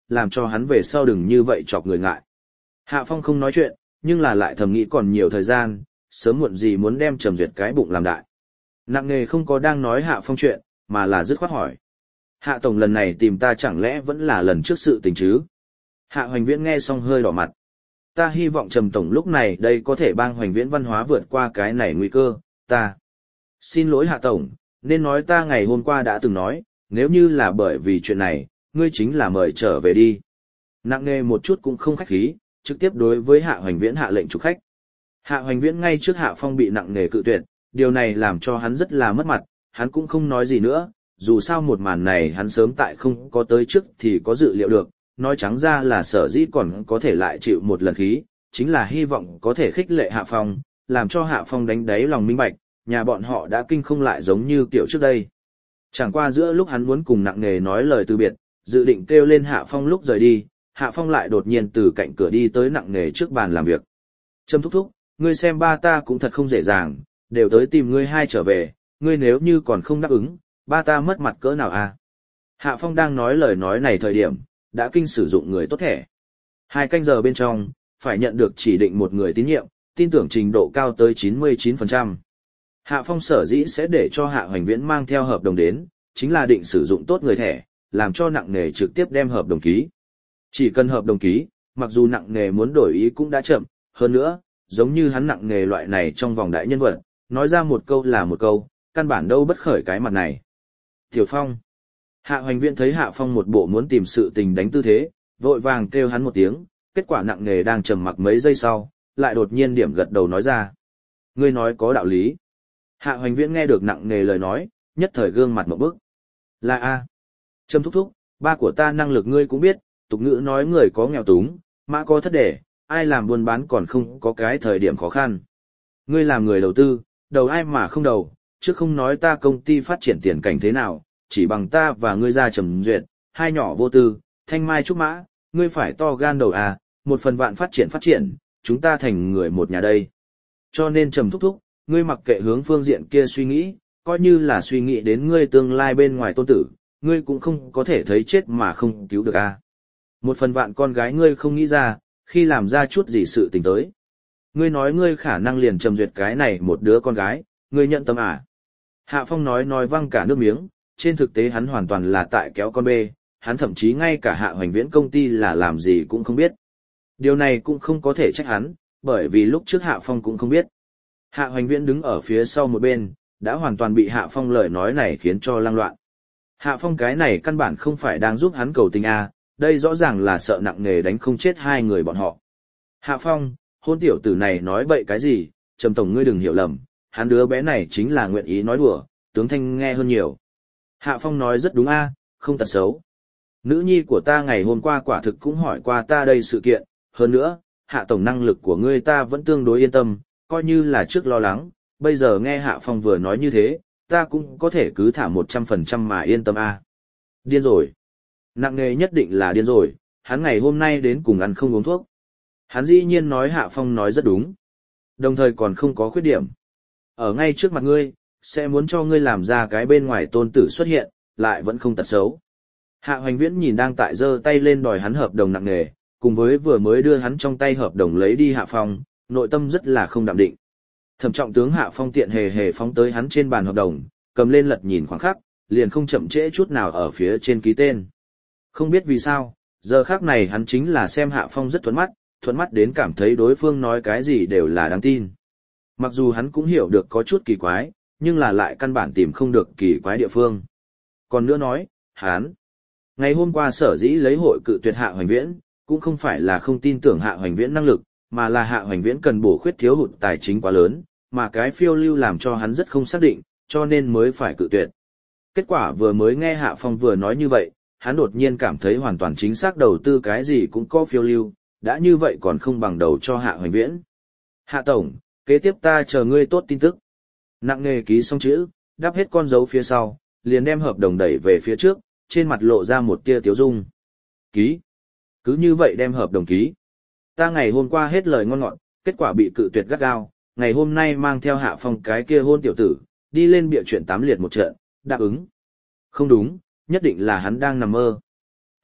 làm cho hắn về sau đừng như vậy chọc người ngại. Hạ Phong không nói chuyện, nhưng là lại thầm nghĩ còn nhiều thời gian, sớm muộn gì muốn đem Trầm Duyệt cái bụng làm đại. Nặng nề không có đang nói Hạ Phong chuyện, mà là dứt khoát hỏi. Hạ Tổng lần này tìm ta chẳng lẽ vẫn là lần trước sự tình chứ? Hạ Hoành Viễn nghe xong hơi đỏ mặt. Ta hy vọng Trầm Tổng lúc này đây có thể bang Hoành Viễn văn hóa vượt qua cái này nguy cơ, ta. Xin lỗi Hạ Tổng, nên nói ta ngày hôm qua đã từng nói, nếu như là bởi vì chuyện này, ngươi chính là mời trở về đi. Nặng nề một chút cũng không khách khí, trực tiếp đối với Hạ Hoành Viễn hạ lệnh trục khách. Hạ Hoành Viễn ngay trước Hạ Phong bị nặng nề cự tuyệt, điều này làm cho hắn rất là mất mặt, hắn cũng không nói gì nữa, dù sao một màn này hắn sớm tại không có tới trước thì có dự liệu được, nói trắng ra là sở dĩ còn có thể lại chịu một lần khí, chính là hy vọng có thể khích lệ Hạ Phong, làm cho Hạ Phong đánh đáy lòng minh bạch, nhà bọn họ đã kinh không lại giống như kiểu trước đây. Chẳng qua giữa lúc hắn muốn cùng nặng nề nói lời từ biệt, dự định kêu lên Hạ Phong lúc rời đi, Hạ Phong lại đột nhiên từ cạnh cửa đi tới nặng nề trước bàn làm việc. Trâm thúc thúc, ngươi xem ba ta cũng thật không dễ dàng, đều tới tìm ngươi hai trở về, ngươi nếu như còn không đáp ứng, ba ta mất mặt cỡ nào à? Hạ Phong đang nói lời nói này thời điểm, đã kinh sử dụng người tốt thẻ. 2 canh giờ bên trong, phải nhận được chỉ định một người tín nhiệm, tin tưởng trình độ cao tới 99%. Hạ Phong sở dĩ sẽ để cho Hạ Hoành Viễn mang theo hợp đồng đến, chính là định sử dụng tốt người thẻ, làm cho nặng nề trực tiếp đem hợp đồng ký. Chỉ cần hợp đồng ký, mặc dù nặng nề muốn đổi ý cũng đã chậm, hơn nữa, giống như hắn nặng nề loại này trong vòng đại nhân vật, nói ra một câu là một câu, căn bản đâu bất khởi cái mặt này. Tiểu Phong. Hạ Hoành Viễn thấy Hạ Phong một bộ muốn tìm sự tình đánh tư thế, vội vàng kêu hắn một tiếng, kết quả nặng nề đang trầm mặc mấy giây sau, lại đột nhiên điểm gật đầu nói ra. Ngươi nói có đạo lý. Hạ Hoành Viễn nghe được nặng nề lời nói, nhất thời gương mặt một bức. Là a. Trâm thúc thúc, ba của ta năng lực ngươi cũng biết, tục ngữ nói người có nghèo túng, mã có thất để, ai làm buôn bán còn không có cái thời điểm khó khăn. Ngươi làm người đầu tư, đầu ai mà không đầu, chứ không nói ta công ty phát triển tiền cảnh thế nào, chỉ bằng ta và ngươi ra Trầm Duyệt, hai nhỏ vô tư, thanh mai trúc mã, ngươi phải to gan đầu à, một phần vạn phát triển, chúng ta thành người một nhà đây. Cho nên Trầm thúc thúc, ngươi mặc kệ hướng phương diện kia suy nghĩ, coi như là suy nghĩ đến ngươi tương lai bên ngoài tôn tử, ngươi cũng không có thể thấy chết mà không cứu được à. Một phần vạn con gái ngươi không nghĩ ra, khi làm ra chút gì sự tình tới. Ngươi nói ngươi khả năng liền Trầm Duyệt cái này một đứa con gái, ngươi nhận tâm à. Hạ Phong nói văng cả nước miếng, trên thực tế hắn hoàn toàn là tại kéo con bê, hắn thậm chí ngay cả Hạ Hoành Viễn công ty là làm gì cũng không biết. Điều này cũng không có thể trách hắn, bởi vì lúc trước Hạ Phong cũng không biết. Hạ Hoành Viễn đứng ở phía sau một bên, đã hoàn toàn bị Hạ Phong lời nói này khiến cho lang loạn. Hạ Phong cái này căn bản không phải đang giúp hắn cầu tình a, đây rõ ràng là sợ nặng nề đánh không chết hai người bọn họ. Hạ Phong, hôn tiểu tử này nói bậy cái gì, Trầm tổng ngươi đừng hiểu lầm, hắn đứa bé này chính là nguyện ý nói đùa, tướng thanh nghe hơn nhiều. Hạ Phong nói rất đúng a, không tật xấu. Nữ nhi của ta ngày hôm qua quả thực cũng hỏi qua ta đây sự kiện, hơn nữa, Hạ tổng năng lực của ngươi ta vẫn tương đối yên tâm, coi như là trước lo lắng, bây giờ nghe Hạ Phong vừa nói như thế, ta cũng có thể cứ thả 100% mà yên tâm a. Điên rồi. Nặng nề nhất định là điên rồi, hắn ngày hôm nay đến cùng ăn không uống thuốc. Hắn dĩ nhiên nói Hạ Phong nói rất đúng. Đồng thời còn không có khuyết điểm. Ở ngay trước mặt ngươi, sẽ muốn cho ngươi làm ra cái bên ngoài tôn tử xuất hiện, lại vẫn không tật xấu. Hạ Hoành Viễn nhìn đang tại giơ tay lên đòi hắn hợp đồng nặng nề, cùng với vừa mới đưa hắn trong tay hợp đồng lấy đi Hạ Phong, nội tâm rất là không đạm định. Thẩm trọng tướng Hạ Phong tiện hề phóng tới hắn trên bàn hợp đồng, cầm lên lật nhìn khoảng khắc, liền không chậm trễ chút nào ở phía trên ký tên. Không biết vì sao, giờ khắc này hắn chính là xem Hạ Phong rất thuận mắt đến cảm thấy đối phương nói cái gì đều là đáng tin. Mặc dù hắn cũng hiểu được có chút kỳ quái, nhưng là lại căn bản tìm không được kỳ quái địa phương. Còn nữa nói, hắn, ngày hôm qua sở dĩ lấy hội cự tuyệt Hạ Hoành Viễn, cũng không phải là không tin tưởng Hạ Hoành Viễn năng lực, mà là Hạ Hoành Viễn cần bổ khuyết thiếu hụt tài chính quá lớn, mà cái phiêu lưu làm cho hắn rất không xác định, cho nên mới phải cự tuyệt. Kết quả vừa mới nghe Hạ Phong vừa nói như vậy, hắn đột nhiên cảm thấy hoàn toàn chính xác đầu tư cái gì cũng có phiêu lưu, đã như vậy còn không bằng đầu cho Hạ Hoành Viễn. Hạ Tổng, kế tiếp ta chờ ngươi tốt tin tức. Nặng nề ký xong chữ, đắp hết con dấu phía sau, liền đem hợp đồng đẩy về phía trước, trên mặt lộ ra một tia tiếu dung. Ký. Cứ như vậy đem hợp đồng ký. Ta ngày hôm qua hết lời ngon ngọt, kết quả bị cự tuyệt gắt gao, ngày hôm nay mang theo Hạ Phong cái kia hôn tiểu tử, đi lên bịa chuyện 8 liệt một trận, đáp ứng. Không đúng, nhất định là hắn đang nằm mơ.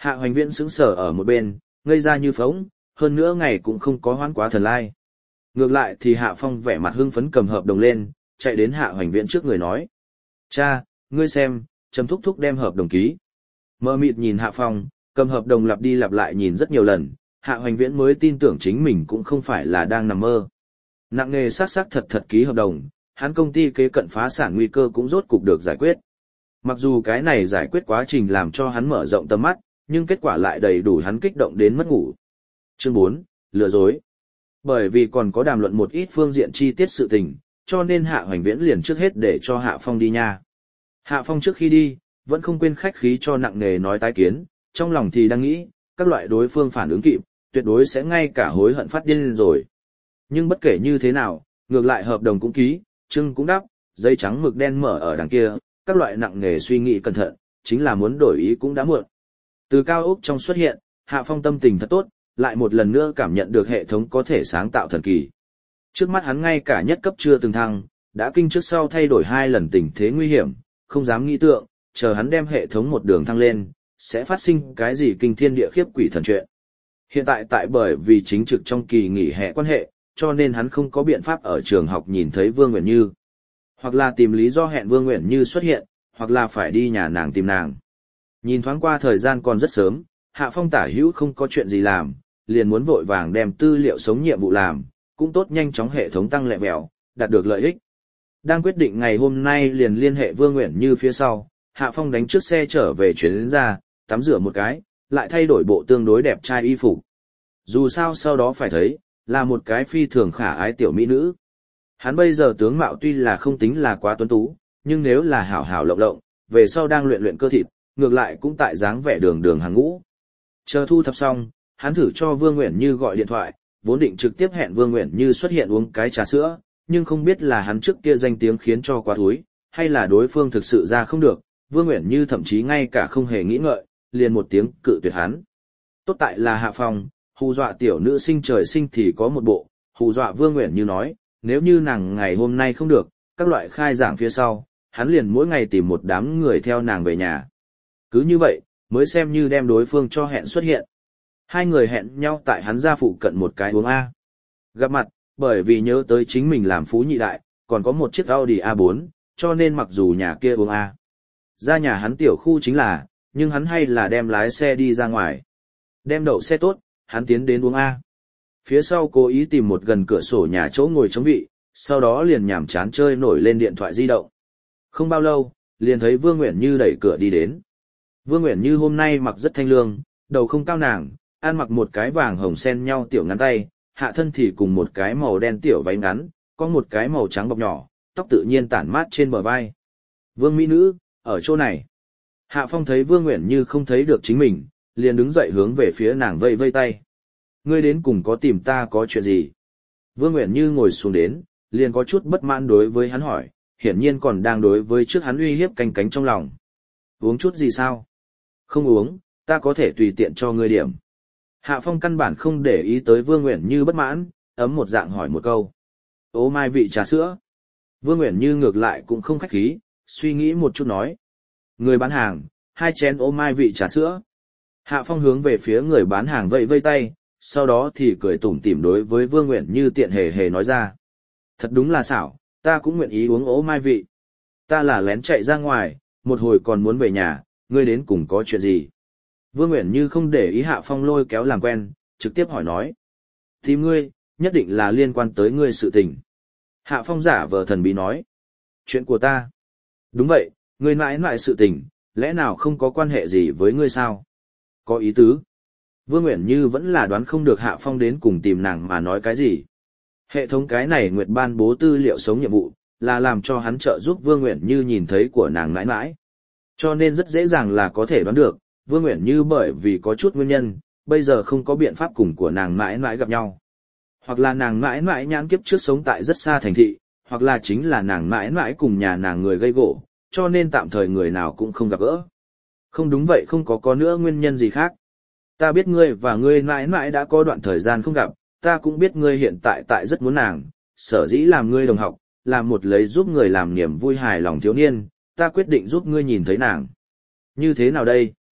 Hạ Hoành Viễn sững sờ ở một bên, ngây ra như phóng, hơn nữa ngày cũng không có hoãn quá thần lai. Ngược lại thì Hạ Phong vẻ mặt hưng phấn cầm hợp đồng lên, chạy đến Hạ Hoành Viễn trước người nói. Cha, ngươi xem, Trầm thúc thúc đem hợp đồng ký. Mơ mịt nhìn Hạ Phong, cầm hợp đồng lặp đi lặp lại nhìn rất nhiều lần, Hạ Hoành Viễn mới tin tưởng chính mình cũng không phải là đang nằm mơ. Nặng nề xác thật ký hợp đồng, hắn công ty kế cận phá sản nguy cơ cũng rốt cục được giải quyết. Mặc dù cái này giải quyết quá trình làm cho hắn mở rộng tầm mắt, nhưng kết quả lại đầy đủ hắn kích động đến mất ngủ. Chương 4, lừa dối. Bởi vì còn có đàm luận một ít phương diện chi tiết sự tình, cho nên Hạ Hoành Viễn liền trước hết để cho Hạ Phong đi nha. Hạ Phong trước khi đi, vẫn không quên khách khí cho nặng nề nói tái kiến, trong lòng thì đang nghĩ, các loại đối phương phản ứng kịp, tuyệt đối sẽ ngay cả hối hận phát điên lên rồi. Nhưng bất kể như thế nào, ngược lại hợp đồng cũng ký, trưng cũng đắp, giấy trắng mực đen mở ở đằng kia, các loại nặng nề suy nghĩ cẩn thận, chính là muốn đổi ý cũng đã muộn. Từ cao ốc trong xuất hiện, Hạ Phong tâm tình thật tốt, lại một lần nữa cảm nhận được hệ thống có thể sáng tạo thần kỳ. Trước mắt hắn ngay cả nhất cấp chưa từng thăng, đã kinh trước sau thay đổi 2 lần tình thế nguy hiểm, không dám nghĩ tượng, chờ hắn đem hệ thống một đường thăng lên, sẽ phát sinh cái gì kinh thiên địa khiếp quỷ thần chuyện. Hiện tại bởi vì chính trực trong kỳ nghỉ hè quan hệ, cho nên hắn không có biện pháp ở trường học nhìn thấy Vương Nguyễn Như. Hoặc là tìm lý do hẹn Vương Nguyễn Như xuất hiện, hoặc là phải đi nhà nàng tìm nàng. Nhìn thoáng qua thời gian còn rất sớm, Hạ Phong tả hữu không có chuyện gì làm, liền muốn vội vàng đem tư liệu sống nhiệm vụ làm, cũng tốt nhanh chóng hệ thống tăng lẹ vẹo, đạt được lợi ích. Đang quyết định ngày hôm nay liền liên hệ Vương Nguyễn Như phía sau, Hạ Phong đánh trước xe trở về chuyến ra, tắm rửa một cái, lại thay đổi bộ tương đối đẹp trai y phục. Dù sao sau đó phải thấy, là một cái phi thường khả ái tiểu mỹ nữ. Hắn bây giờ tướng mạo tuy là không tính là quá tuấn tú, nhưng nếu là hảo hảo lộng lộng, về sau đang luyện cơ thịt, ngược lại cũng tại dáng vẻ đường đường hàng ngũ. Chờ thu thập xong, hắn thử cho Vương Nguyễn Như gọi điện thoại, vốn định trực tiếp hẹn Vương Nguyễn Như xuất hiện uống cái trà sữa, nhưng không biết là hắn trước kia danh tiếng khiến cho quá thúi, hay là đối phương thực sự ra không được, Vương Nguyễn Như thậm chí ngay cả không hề nghĩ ngợi, liền một tiếng cự tuyệt hắn. Tốt tại là Hạ Phong, hù dọa tiểu nữ sinh trời sinh thì có một bộ, hù dọa Vương Nguyễn Như nói, nếu như nàng ngày hôm nay không được, các loại khai giảng phía sau, hắn liền mỗi ngày tìm một đám người theo nàng về nhà. Cứ như vậy, mới xem như đem đối phương cho hẹn xuất hiện. Hai người hẹn nhau tại hắn gia phụ cận một cái uống A. Gặp mặt, bởi vì nhớ tới chính mình làm phú nhị đại, còn có một chiếc Audi A4, cho nên mặc dù nhà kia uống A. Ra nhà hắn tiểu khu chính là, nhưng hắn hay là đem lái xe đi ra ngoài. Đem đậu xe tốt, hắn tiến đến uống A. Phía sau cố ý tìm một gần cửa sổ nhà chỗ ngồi chống vị, sau đó liền nhảm chán chơi nổi lên điện thoại di động. Không bao lâu, liền thấy Vương Nguyễn Như đẩy cửa đi đến. Vương Nguyễn Như hôm nay mặc rất thanh lương, đầu không cao nàng, ăn mặc một cái vàng hồng xen nhau tiểu ngắn tay, hạ thân thì cùng một cái màu đen tiểu váy ngắn, có một cái màu trắng bọc nhỏ, tóc tự nhiên tản mát trên bờ vai. Vương mỹ nữ, ở chỗ này. Hạ Phong thấy Vương Nguyễn Như không thấy được chính mình, liền đứng dậy hướng về phía nàng vây vây tay. Ngươi đến cùng có tìm ta có chuyện gì? Vương Nguyễn Như ngồi xuống đến, liền có chút bất mãn đối với hắn hỏi, hiển nhiên còn đang đối với trước hắn uy hiếp canh cánh trong lòng. Uống chút gì sao? Không uống, ta có thể tùy tiện cho ngươi điểm. Hạ Phong căn bản không để ý tới Vương Nguyễn Như bất mãn, ấm một dạng hỏi một câu. Ô mai vị trà sữa. Vương Nguyễn Như ngược lại cũng không khách khí, suy nghĩ một chút nói. Người bán hàng, 2 chén ô mai vị trà sữa. Hạ Phong hướng về phía người bán hàng vẫy vây tay, sau đó thì cười tủm tỉm đối với Vương Nguyễn Như tiện hề hề nói ra. Thật đúng là xảo, ta cũng nguyện ý uống ô mai vị. Ta là lén chạy ra ngoài, một hồi còn muốn về nhà, ngươi đến cùng có chuyện gì? Vương Nguyễn Như không để ý Hạ Phong lôi kéo làm quen, trực tiếp hỏi nói. Tìm ngươi, nhất định là liên quan tới ngươi sự tình. Hạ Phong giả vờ thần bí nói. Chuyện của ta. Đúng vậy, ngươi mãi mãi sự tình, lẽ nào không có quan hệ gì với ngươi sao? Có ý tứ. Vương Nguyễn Như vẫn là đoán không được Hạ Phong đến cùng tìm nàng mà nói cái gì. Hệ thống cái này nguyệt ban bố tư liệu sống nhiệm vụ, là làm cho hắn trợ giúp Vương Nguyễn Như nhìn thấy của nàng mãi mãi. Cho nên rất dễ dàng là có thể đoán được, Vương Nguyễn Như bởi vì có chút nguyên nhân, bây giờ không có biện pháp cùng của nàng mãi mãi gặp nhau. Hoặc là nàng mãi mãi nhãn kiếp trước sống tại rất xa thành thị, hoặc là chính là nàng mãi mãi cùng nhà nàng người gây gỗ, cho nên tạm thời người nào cũng không gặp gỡ. Không đúng vậy, không có nữa nguyên nhân gì khác. Ta biết ngươi và ngươi mãi mãi đã có đoạn thời gian không gặp, ta cũng biết ngươi hiện tại rất muốn nàng, sở dĩ làm ngươi đồng học, làm một lấy giúp người làm niềm vui hài lòng thiếu niên, ta quyết định giúp ngươi nhìn thấy nàng. Như thế nào đây?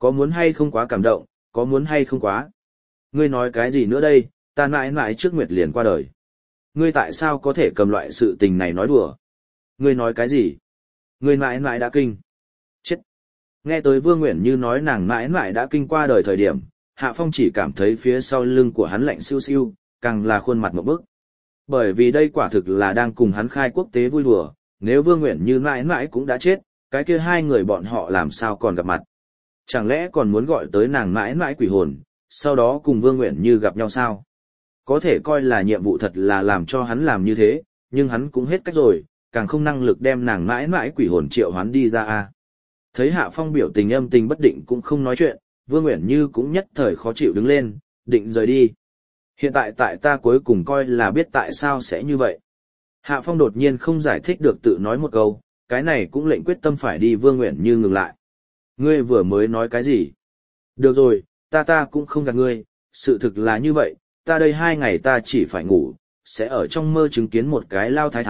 có muốn hay không quá cảm động, có muốn hay không quá. Ngươi nói cái gì nữa đây, ta mãi mãi trước Nguyệt liền qua đời. Ngươi tại sao có thể cầm loại sự tình này nói đùa? Ngươi nói cái gì? Ngươi mãi mãi đã kinh. Chết. Nghe tới Vương Uyển Như nói nàng mãi mãi đã kinh qua đời thời điểm, Hạ Phong chỉ cảm thấy phía sau lưng của hắn lạnh siêu siêu, càng là khuôn mặt một bức. Bởi vì đây quả thực là đang cùng hắn khai quốc tế vui đùa, nếu Vương Uyển Như mãi mãi cũng đã chết, cái kia hai người bọn họ làm sao còn gặp mặt. Chẳng lẽ còn muốn gọi tới nàng mãi mãi quỷ hồn, sau đó cùng Vương Uyển Như gặp nhau sao? Có thể coi là nhiệm vụ thật là làm cho hắn làm như thế, nhưng hắn cũng hết cách rồi, càng không năng lực đem nàng mãi mãi quỷ hồn triệu hoán đi ra a. Thấy Hạ Phong biểu tình âm tình bất định cũng không nói chuyện, Vương Uyển Như cũng nhất thời khó chịu đứng lên, định rời đi. Hiện tại tại ta cuối cùng coi là biết tại sao sẽ như vậy. Hạ Phong đột nhiên không giải thích được tự nói một câu, cái này cũng lệnh quyết tâm phải đi. Vương Uyển Như ngừng lại. Ngươi vừa mới nói cái gì? Được rồi, ta cũng không gạt ngươi, sự thực là như vậy, ta đây 2 ngày ta chỉ phải ngủ, sẽ ở trong mơ chứng kiến một cái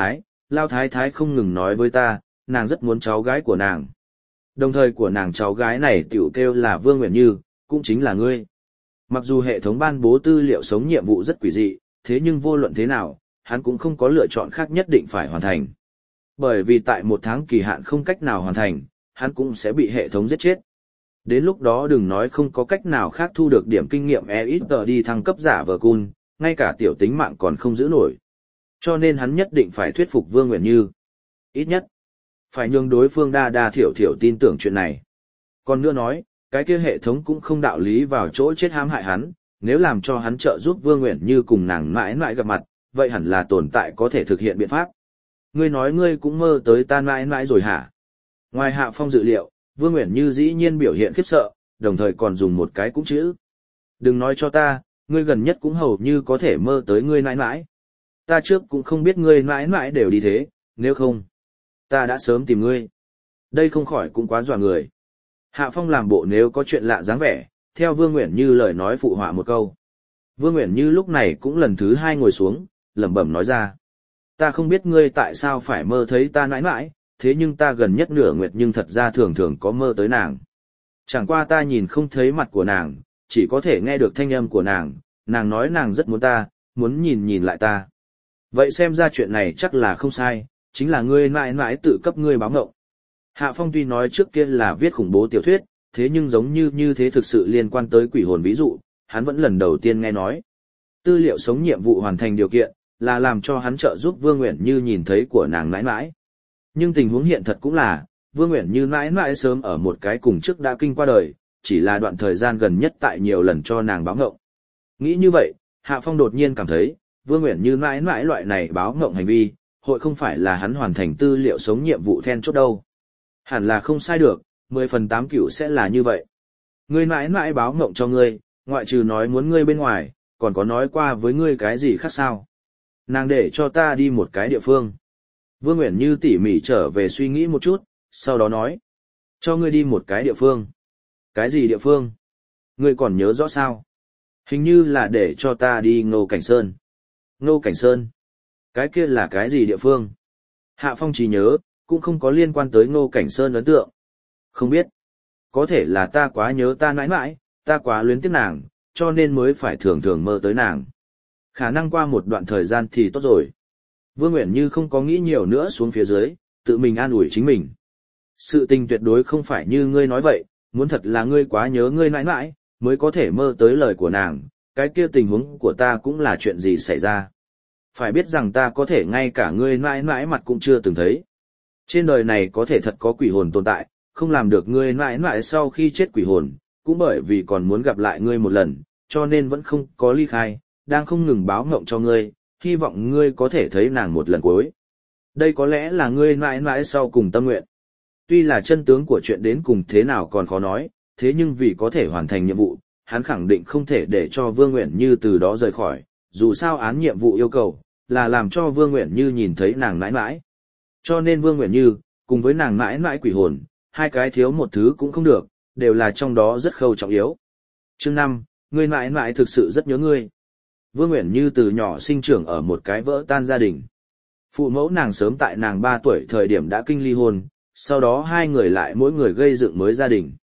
lao thái thái không ngừng nói với ta, nàng rất muốn cháu gái của nàng. Đồng thời của nàng cháu gái này tiểu kêu là Vương Uyển Như, cũng chính là ngươi. Mặc dù hệ thống ban bố tư liệu sống nhiệm vụ rất quỷ dị, thế nhưng vô luận thế nào, hắn cũng không có lựa chọn khác nhất định phải hoàn thành. Bởi vì tại 1 tháng kỳ hạn không cách nào hoàn thành, hắn cũng sẽ bị hệ thống giết chết. Đến lúc đó đừng nói không có cách nào khác thu được điểm kinh nghiệm ít đi thăng cấp giả vờ cun, ngay cả tiểu tính mạng còn không giữ nổi. Cho nên hắn nhất định phải thuyết phục Vương Uyển Như. Ít nhất, phải nhường đối phương đa thiểu tin tưởng chuyện này. Còn nữa nói, cái kia hệ thống cũng không đạo lý vào chỗ chết hãm hại hắn, nếu làm cho hắn trợ giúp Vương Uyển Như cùng nàng mãi mãi gặp mặt, vậy hẳn là tồn tại có thể thực hiện biện pháp. Ngươi nói ngươi cũng mơ tới ta mãi mãi rồi hả? Ngoài Hạ Phong dự liệu, Vương Uyển Như dĩ nhiên biểu hiện khiếp sợ, đồng thời còn dùng một cái cũng chữ. Đừng nói cho ta, ngươi gần nhất cũng hầu như có thể mơ tới ngươi mãi mãi. Ta trước cũng không biết ngươi mãi mãi đều đi thế, nếu không, ta đã sớm tìm ngươi. Đây không khỏi cũng quá dọa người. Hạ Phong làm bộ nếu có chuyện lạ dáng vẻ, theo Vương Uyển Như lời nói phụ họa một câu. Vương Uyển Như lúc này cũng lần thứ 2 ngồi xuống, lẩm bẩm nói ra. Ta không biết ngươi tại sao phải mơ thấy ta mãi mãi, thế nhưng ta gần nhất nửa nguyệt nhưng thật ra thường thường có mơ tới nàng. Chẳng qua ta nhìn không thấy mặt của nàng, chỉ có thể nghe được thanh âm của nàng nói nàng rất muốn ta, muốn nhìn lại ta. Vậy xem ra chuyện này chắc là không sai, chính là ngươi mãi mãi tự cấp ngươi báo ngộng. Hạ Phong tuy nói trước kia là viết khủng bố tiểu thuyết, thế nhưng giống như thế thực sự liên quan tới quỷ hồn ví dụ, hắn vẫn lần đầu tiên nghe nói. Tư liệu sống nhiệm vụ hoàn thành điều kiện, là làm cho hắn trợ giúp Vương Uyển Như nhìn thấy của nàng mãi mãi. Nhưng tình huống hiện thật cũng là, Vương Uyển Như mãi mãi sớm ở một cái cùng trước đã kinh qua đời, chỉ là đoạn thời gian gần nhất tại nhiều lần cho nàng báo ngộng. Nghĩ như vậy, Hạ Phong đột nhiên cảm thấy, Vương Uyển Như mãi mãi loại này báo ngộng hành vi, hội không phải là hắn hoàn thành tư liệu sống nhiệm vụ then chốt đâu. Hẳn là không sai được, 10/8 cửu sẽ là như vậy. Ngươi mãi mãi báo ngộng cho ngươi, ngoại trừ nói muốn ngươi bên ngoài, còn có nói qua với ngươi cái gì khác sao? Nàng để cho ta đi một cái địa phương. Vương Uyển Như tỉ mỉ trở về suy nghĩ một chút, sau đó nói. Cho ngươi đi một cái địa phương. Cái gì địa phương? Ngươi còn nhớ rõ sao? Hình như là để cho ta đi Ngô Cảnh Sơn. Ngô Cảnh Sơn? Cái kia là cái gì địa phương? Hạ Phong chỉ nhớ, cũng không có liên quan tới Ngô Cảnh Sơn ấn tượng. Không biết. Có thể là ta quá nhớ ta mãi mãi, ta quá luyến tiếc nàng, cho nên mới phải thường thường mơ tới nàng. Khả năng qua một đoạn thời gian thì tốt rồi. Vương Uyển Như không có nghĩ nhiều nữa xuống phía dưới, tự mình an ủi chính mình. Sự tình tuyệt đối không phải như ngươi nói vậy, muốn thật là ngươi quá nhớ ngươi mãi mãi, mới có thể mơ tới lời của nàng, cái kia tình huống của ta cũng là chuyện gì xảy ra. Phải biết rằng ta có thể ngay cả ngươi mãi mãi mặt cũng chưa từng thấy. Trên đời này có thể thật có quỷ hồn tồn tại, không làm được ngươi mãi mãi sau khi chết quỷ hồn, cũng bởi vì còn muốn gặp lại ngươi một lần, cho nên vẫn không có ly khai, đang không ngừng báo ngộng cho ngươi, hy vọng ngươi có thể thấy nàng một lần cuối. Đây có lẽ là ngươi mãi mãi sau cùng tâm nguyện. Tuy là chân tướng của chuyện đến cùng thế nào còn khó nói, thế nhưng vì có thể hoàn thành nhiệm vụ, hắn khẳng định không thể để cho Vương Uyển Như từ đó rời khỏi, dù sao án nhiệm vụ yêu cầu là làm cho Vương Uyển Như nhìn thấy nàng mãi mãi. Cho nên Vương Uyển Như, cùng với nàng mãi mãi quỷ hồn, hai cái thiếu một thứ cũng không được, đều là trong đó rất khâu trọng yếu. Chương 5, ngươi mãi mãi thực sự rất nhớ ngươi. Vương Uyển Như từ nhỏ sinh trưởng ở một cái vỡ tan gia đình. Phụ mẫu nàng sớm tại nàng 3 tuổi thời điểm đã kinh ly hôn, sau đó hai người lại mỗi người gây dựng mới gia đình.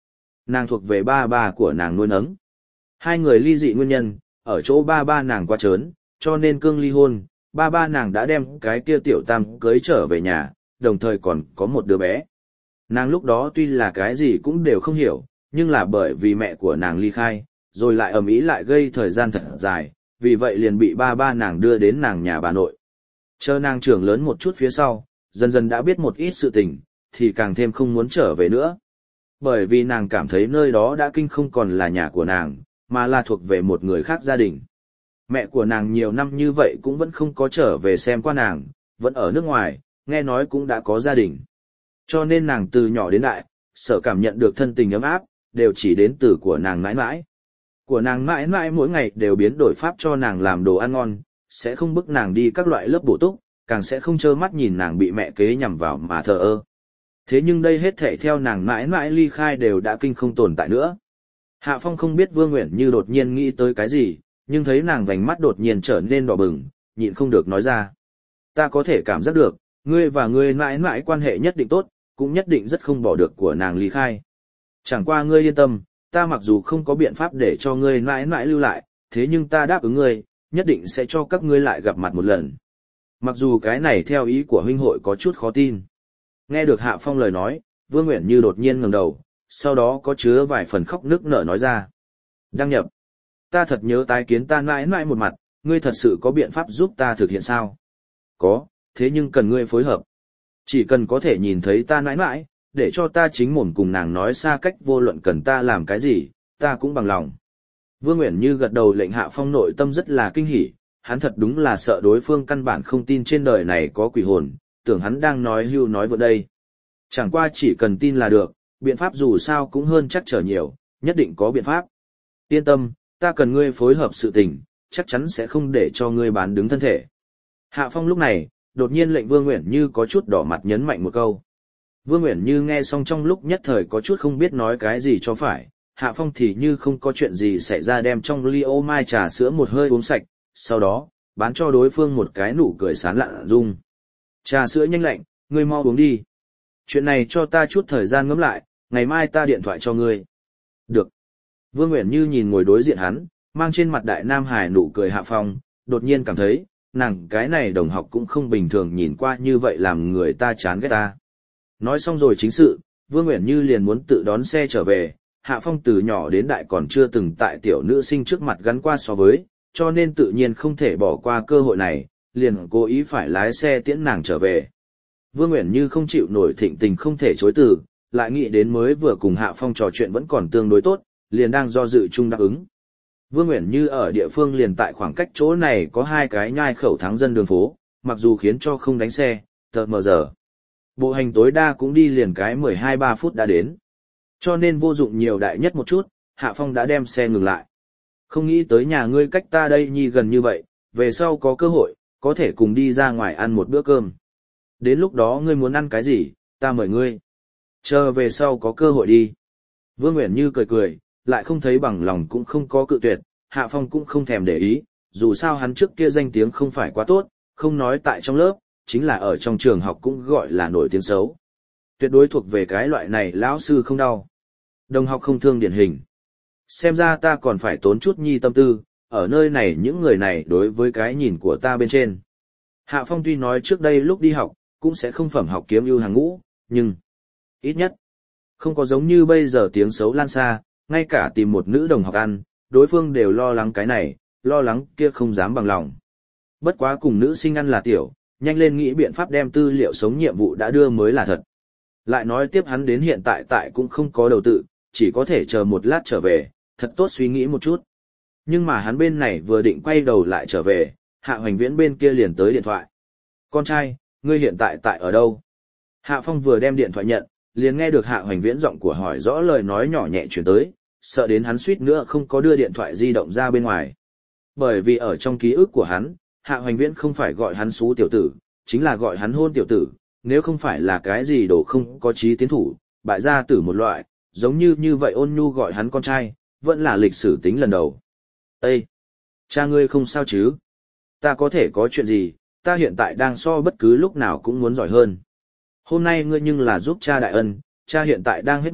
nàng thuộc về ba ba của nàng nuôi nấng. Hai người ly dị nguyên nhân, ở chỗ ba ba nàng quá trớn, cho nên cương ly hôn, ba ba nàng đã đem cái kia tiểu tam cưới trở về nhà, đồng thời còn có một đứa bé. Nàng lúc đó tuy là cái gì cũng đều không hiểu, nhưng là bởi vì mẹ của nàng ly khai, rồi lại ầm ĩ lại gây thời gian thật dài, vì vậy liền bị ba ba nàng đưa đến nàng nhà bà nội. Chờ nàng trưởng lớn một chút phía sau, dần dần đã biết một ít sự tình, thì càng thêm không muốn trở về nữa. Bởi vì nàng cảm thấy nơi đó đã kinh không còn là nhà của nàng, mà là thuộc về một người khác gia đình. Mẹ của nàng nhiều năm như vậy cũng vẫn không có trở về xem qua nàng, vẫn ở nước ngoài, nghe nói cũng đã có gia đình. Cho nên nàng từ nhỏ đến đại, sợ cảm nhận được thân tình ấm áp, đều chỉ đến từ của nàng mãi mãi. Của nàng mãi mãi mỗi ngày đều biến đổi pháp cho nàng làm đồ ăn ngon, sẽ không bức nàng đi các loại lớp bổ túc, càng sẽ không trơ mắt nhìn nàng bị mẹ kế nhằm vào mà thờ ơ. Thế nhưng đây hết thảy theo nàng mãi mãi ly khai đều đã kinh không tồn tại nữa. Hạ Phong không biết Vương Uyển Như đột nhiên nghĩ tới cái gì, nhưng thấy nàng vành mắt đột nhiên trở nên đỏ bừng, nhịn không được nói ra. Ta có thể cảm giác được, ngươi và ngươi mãi mãi quan hệ nhất định tốt, cũng nhất định rất không bỏ được của nàng ly khai. Chẳng qua ngươi yên tâm, ta mặc dù không có biện pháp để cho ngươi mãi mãi lưu lại, thế nhưng ta đáp ứng ngươi, nhất định sẽ cho các ngươi lại gặp mặt một lần. Mặc dù cái này theo ý của huynh hội có chút khó tin. Nghe được Hạ Phong lời nói, Vương Uyển Như đột nhiên ngẩng đầu, sau đó có chứa vài phần khóc nức nở nói ra. Đăng nhập. Ta thật nhớ tái kiến ta mãi mãi một mặt, ngươi thật sự có biện pháp giúp ta thực hiện sao? Có, thế nhưng cần ngươi phối hợp. Chỉ cần có thể nhìn thấy ta mãi mãi, để cho ta chính mồm cùng nàng nói xa cách vô luận cần ta làm cái gì, ta cũng bằng lòng. Vương Uyển Như gật đầu lệnh Hạ Phong nội tâm rất là kinh hỉ, hắn thật đúng là sợ đối phương căn bản không tin trên đời này có quỷ hồn, tưởng hắn đang nói hưu nói vượt đây. Chẳng qua chỉ cần tin là được, biện pháp dù sao cũng hơn chắc trở nhiều, nhất định có biện pháp. Yên tâm, ta cần ngươi phối hợp sự tình, chắc chắn sẽ không để cho ngươi bán đứng thân thể. Hạ Phong lúc này, đột nhiên lệnh Vương Uyển Như có chút đỏ mặt nhấn mạnh một câu. Vương Uyển Như nghe xong trong lúc nhất thời có chút không biết nói cái gì cho phải, Hạ Phong thì như không có chuyện gì xảy ra đem trong ly ô mai trà sữa một hơi uống sạch, sau đó, bán cho đối phương một cái nụ cười sán lạn dung. Trà sữa nhanh lạnh, ngươi mau uống đi. Chuyện này cho ta chút thời gian ngẫm lại, ngày mai ta điện thoại cho ngươi. Được. Vương Uyển Như nhìn ngồi đối diện hắn, mang trên mặt đại nam hải nụ cười Hạ Phong, đột nhiên cảm thấy, nàng cái này đồng học cũng không bình thường nhìn qua như vậy làm người ta chán ghét ta. Nói xong rồi chính sự, Vương Uyển Như liền muốn tự đón xe trở về, Hạ Phong từ nhỏ đến đại còn chưa từng tại tiểu nữ sinh trước mặt gắn qua so với, cho nên tự nhiên không thể bỏ qua cơ hội này, liền cố ý phải lái xe tiễn nàng trở về. Vương Uyển Như không chịu nổi thịnh tình không thể chối từ, lại nghĩ đến mới vừa cùng Hạ Phong trò chuyện vẫn còn tương đối tốt, liền đang do dự chung đáp ứng. Vương Uyển Như ở địa phương liền tại khoảng cách chỗ này có hai cái nhai khẩu thắng dân đường phố, mặc dù khiến cho không đánh xe, tờ mờ giờ. Bộ hành tối đa cũng đi liền cái 12-3 phút đã đến. Cho nên vô dụng nhiều đại nhất một chút, Hạ Phong đã đem xe ngừng lại. Không nghĩ tới nhà ngươi cách ta đây nhi gần như vậy, về sau có cơ hội, có thể cùng đi ra ngoài ăn một bữa cơm. Đến lúc đó ngươi muốn ăn cái gì, ta mời ngươi. Chờ về sau có cơ hội đi. Vương Uyển Như cười cười, lại không thấy bằng lòng cũng không có cự tuyệt, Hạ Phong cũng không thèm để ý, dù sao hắn trước kia danh tiếng không phải quá tốt, không nói tại trong lớp, chính là ở trong trường học cũng gọi là nổi tiếng xấu. Tuyệt đối thuộc về cái loại này lão sư không đau. Đồng học không thương điển hình. Xem ra ta còn phải tốn chút nhi tâm tư, ở nơi này những người này đối với cái nhìn của ta bên trên. Hạ Phong tuy nói trước đây lúc đi học, cũng sẽ không phẩm học kiếm ưu hàng ngũ, nhưng ít nhất, không có giống như bây giờ tiếng xấu lan xa, ngay cả tìm một nữ đồng học ăn, đối phương đều lo lắng cái này, lo lắng kia không dám bằng lòng. Bất quá cùng nữ sinh ăn là tiểu, nhanh lên nghĩ biện pháp đem tư liệu sống nhiệm vụ đã đưa mới là thật. Lại nói tiếp hắn đến hiện tại cũng không có đầu tự, chỉ có thể chờ một lát trở về, thật tốt suy nghĩ một chút. Nhưng mà hắn bên này vừa định quay đầu lại trở về, Hạ Hoành Viễn bên kia liền tới điện thoại. Con trai, ngươi hiện tại ở đâu? Hạ Phong vừa đem điện thoại nhận, liền nghe được Hạ Hoành Viễn giọng của hỏi rõ lời nói nhỏ nhẹ chuyển tới, sợ đến hắn suýt nữa không có đưa điện thoại di động ra bên ngoài. Bởi vì ở trong ký ức của hắn, Hạ Hoành Viễn không phải gọi hắn xú tiểu tử, chính là gọi hắn hôn tiểu tử, nếu không phải là cái gì đồ không có chí tiến thủ, bại gia tử một loại, giống như vậy ôn nhu gọi hắn con trai, vẫn là lịch sử tính lần đầu. Ê! Cha ngươi không sao chứ? Ta có thể có chuyện gì, ta hiện tại đang so bất cứ lúc nào cũng muốn giỏi hơn. Hôm nay ngươi nhưng là giúp cha đại ân, cha hiện tại đang hết bận,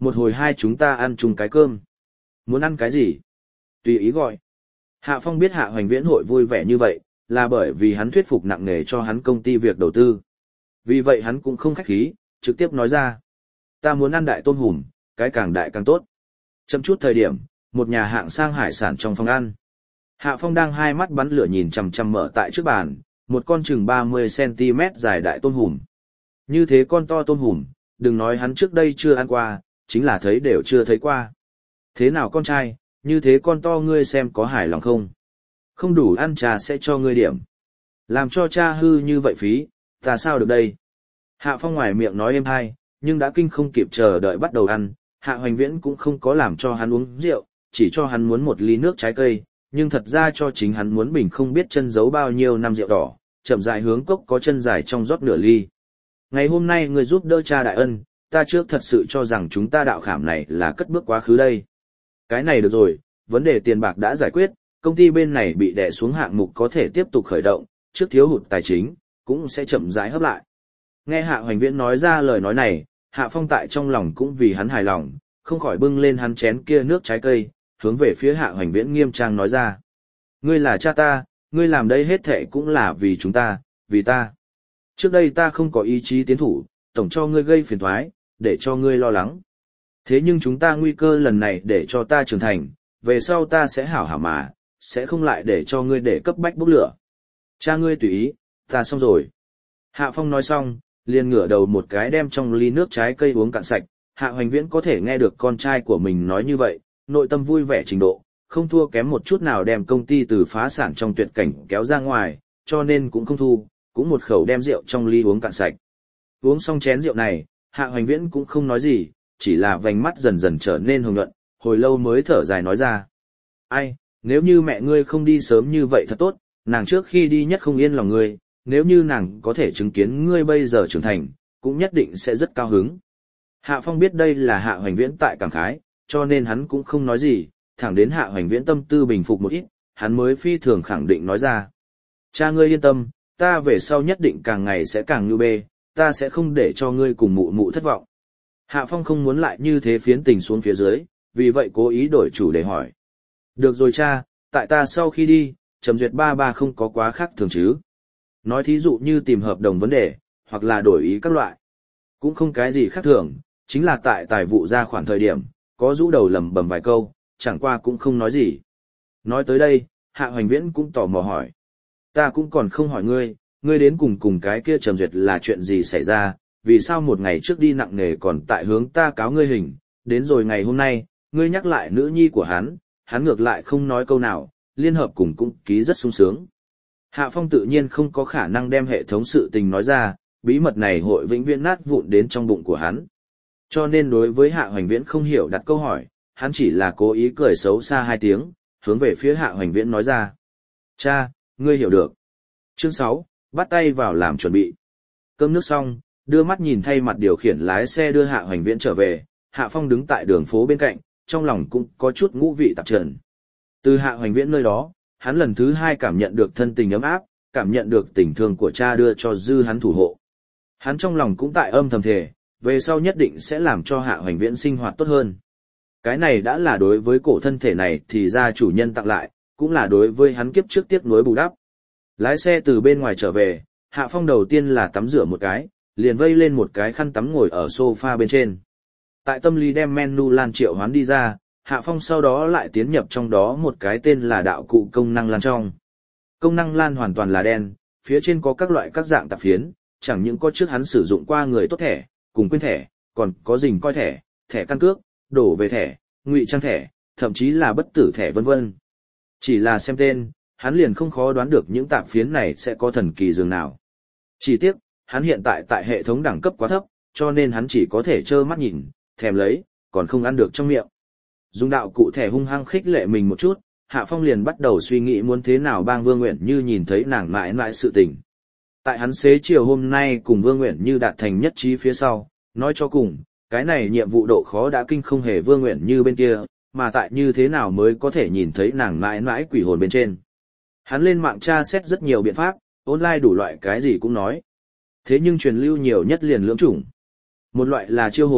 Một hồi hai chúng ta ăn chung cái cơm. Muốn ăn cái gì? Tùy ý gọi. Hạ Phong biết Hạ Hoành Viễn hội vui vẻ như vậy, là bởi vì hắn thuyết phục nặng nề cho hắn công ty việc đầu tư. Vì vậy hắn cũng không khách khí, trực tiếp nói ra. Ta muốn ăn đại tôm hùm, cái càng đại càng tốt. Chậm chút thời điểm, một nhà hạng sang hải sản trong phòng ăn. Hạ Phong đang hai mắt bắn lửa nhìn chằm chằm mở tại trước bàn, một con chừng 30 cm dài đại tôm hùm. Như thế con to tôm hùm, đừng nói hắn trước đây chưa ăn qua, chính là thấy đều chưa thấy qua. Thế nào con trai, như thế con to ngươi xem có hài lòng không? Không đủ ăn trà sẽ cho ngươi điểm. Làm cho cha hư như vậy phí, ta sao được đây? Hạ Phong ngoài miệng nói êm hay, nhưng đã kinh không kịp chờ đợi bắt đầu ăn. Hạ Hoành Viễn cũng không có làm cho hắn uống rượu, chỉ cho hắn muốn một ly nước trái cây, nhưng thật ra cho chính hắn muốn bình không biết chân giấu bao nhiêu năm rượu đỏ, chậm rãi hướng cốc có chân dài trong rót nửa ly. Ngày hôm nay ngươi giúp đỡ cha đại ân, ta trước thật sự cho rằng chúng ta đạo khảm này là cất bước quá khứ đây. Cái này được rồi, vấn đề tiền bạc đã giải quyết, công ty bên này bị đè xuống hạng mục có thể tiếp tục khởi động, trước thiếu hụt tài chính, cũng sẽ chậm rãi hấp lại. Nghe Hạ Hoành Viễn nói ra lời nói này, Hạ Phong tại trong lòng cũng vì hắn hài lòng, không khỏi bưng lên hắn chén kia nước trái cây, hướng về phía Hạ Hoành Viễn nghiêm trang nói ra. Ngươi là cha ta, ngươi làm đây hết thệ cũng là vì chúng ta, vì ta. Trước đây ta không có ý chí tiến thủ, tổng cho ngươi gây phiền toái, để cho ngươi lo lắng. Thế nhưng chúng ta nguy cơ lần này để cho ta trưởng thành, về sau ta sẽ hảo hảo mà, sẽ không lại để cho ngươi để cấp bách bốc lửa. Cha ngươi tùy ý, ta xong rồi. Hạ Phong nói xong, liền ngửa đầu một cái đem trong ly nước trái cây uống cạn sạch. Hạ Hoành Viễn có thể nghe được con trai của mình nói như vậy, nội tâm vui vẻ trình độ, không thua kém một chút nào đem công ty từ phá sản trong tuyệt cảnh kéo ra ngoài, cho nên cũng không thu, cũng một khẩu đem rượu trong ly uống cạn sạch. Uống xong chén rượu này, Hạ Hoành Viễn cũng không nói gì, chỉ là vành mắt dần dần trở nên hồng nhuận, hồi lâu mới thở dài nói ra. Ai, nếu như mẹ ngươi không đi sớm như vậy thật tốt, nàng trước khi đi nhất không yên lòng ngươi, nếu như nàng có thể chứng kiến ngươi bây giờ trưởng thành, cũng nhất định sẽ rất cao hứng. Hạ Phong biết đây là Hạ Hoành Viễn tại cảm khái, cho nên hắn cũng không nói gì, thẳng đến Hạ Hoành Viễn tâm tư bình phục một ít, hắn mới phi thường khẳng định nói ra. Cha ngươi yên tâm, ta về sau nhất định càng ngày sẽ càng như bê, ta sẽ không để cho ngươi cùng mụ mụ thất vọng. Hạ Phong không muốn lại như thế phiến tình xuống phía dưới, vì vậy cố ý đổi chủ để hỏi. Được rồi cha, tại ta sau khi đi, Trầm Duyệt ba ba không có quá khác thường chứ. Nói thí dụ như tìm hợp đồng vấn đề, hoặc là đổi ý các loại. Cũng không cái gì khác thường, chính là tại tài vụ ra khoản thời điểm, có rũ đầu lầm bầm vài câu, chẳng qua cũng không nói gì. Nói tới đây, Hạ Hoành Viễn cũng tò mò hỏi. Ta cũng còn không hỏi ngươi đến cùng cái kia Trầm Duyệt là chuyện gì xảy ra, vì sao một ngày trước đi nặng nề còn tại hướng ta cáo ngươi hình, đến rồi ngày hôm nay, ngươi nhắc lại nữ nhi của hắn ngược lại không nói câu nào, liên hợp cùng cũng ký rất sung sướng. Hạ Phong tự nhiên không có khả năng đem hệ thống sự tình nói ra, bí mật này hội vĩnh viễn nát vụn đến trong bụng của hắn. Cho nên đối với Hạ Hoành Viễn không hiểu đặt câu hỏi, hắn chỉ là cố ý cười xấu xa hai tiếng, hướng về phía Hạ Hoành Viễn nói ra. Cha, ngươi hiểu được. Chương 6, bắt tay vào làm chuẩn bị. Cơm nước xong, đưa mắt nhìn thay mặt điều khiển lái xe đưa Hạ Hoành Viễn trở về, Hạ Phong đứng tại đường phố bên cạnh, trong lòng cũng có chút ngũ vị tạp trần. Từ Hạ Hoành Viễn nơi đó, hắn lần thứ hai cảm nhận được thân tình ấm áp, cảm nhận được tình thương của cha đưa cho dư hắn thủ hộ. Hắn trong lòng cũng tại âm thầm thề, về sau nhất định sẽ làm cho Hạ Hoành Viễn sinh hoạt tốt hơn. Cái này đã là đối với cổ thân thể này thì ra chủ nhân tặng lại, cũng là đối với hắn kiếp trước tiếc nuối bù đắp. Lái xe từ bên ngoài trở về, Hạ Phong đầu tiên là tắm rửa một cái, liền vây lên một cái khăn tắm ngồi ở sofa bên trên. Tại tâm lý đem menu lan triệu hoán đi ra, Hạ Phong sau đó lại tiến nhập trong đó một cái tên là đạo cụ công năng lan trong. Công năng lan hoàn toàn là đen, phía trên có các loại các dạng tạp phiến, chẳng những có trước hắn sử dụng qua người tốt thẻ, cùng quên thẻ, còn có dình coi thẻ, thẻ căn cước, đổ về thẻ, ngụy trang thẻ, thậm chí là bất tử thẻ vân vân. Chỉ là xem tên, hắn liền không khó đoán được những tạp phiến này sẽ có thần kỳ dường nào. Chỉ tiếc, hắn hiện tại hệ thống đẳng cấp quá thấp, cho nên hắn chỉ có thể trơ mắt nhìn, thèm lấy, còn không ăn được trong miệng. Dùng đạo cụ thẻ hung hăng khích lệ mình một chút, Hạ Phong liền bắt đầu suy nghĩ muốn thế nào bang Vương Uyển Như nhìn thấy nàng mãi mãi sự tình. Tại hắn xế chiều hôm nay cùng Vương Uyển Như đạt thành nhất trí phía sau, nói cho cùng, cái này nhiệm vụ độ khó đã kinh không hề Vương Uyển Như bên kia, mà tại như thế nào mới có thể nhìn thấy nàng mãi mãi quỷ hồn bên trên. Hắn lên mạng tra xét rất nhiều biện pháp, online đủ loại cái gì cũng nói. Thế nhưng truyền lưu nhiều nhất liền lưỡng chủng. Một loại là chiêu hồn,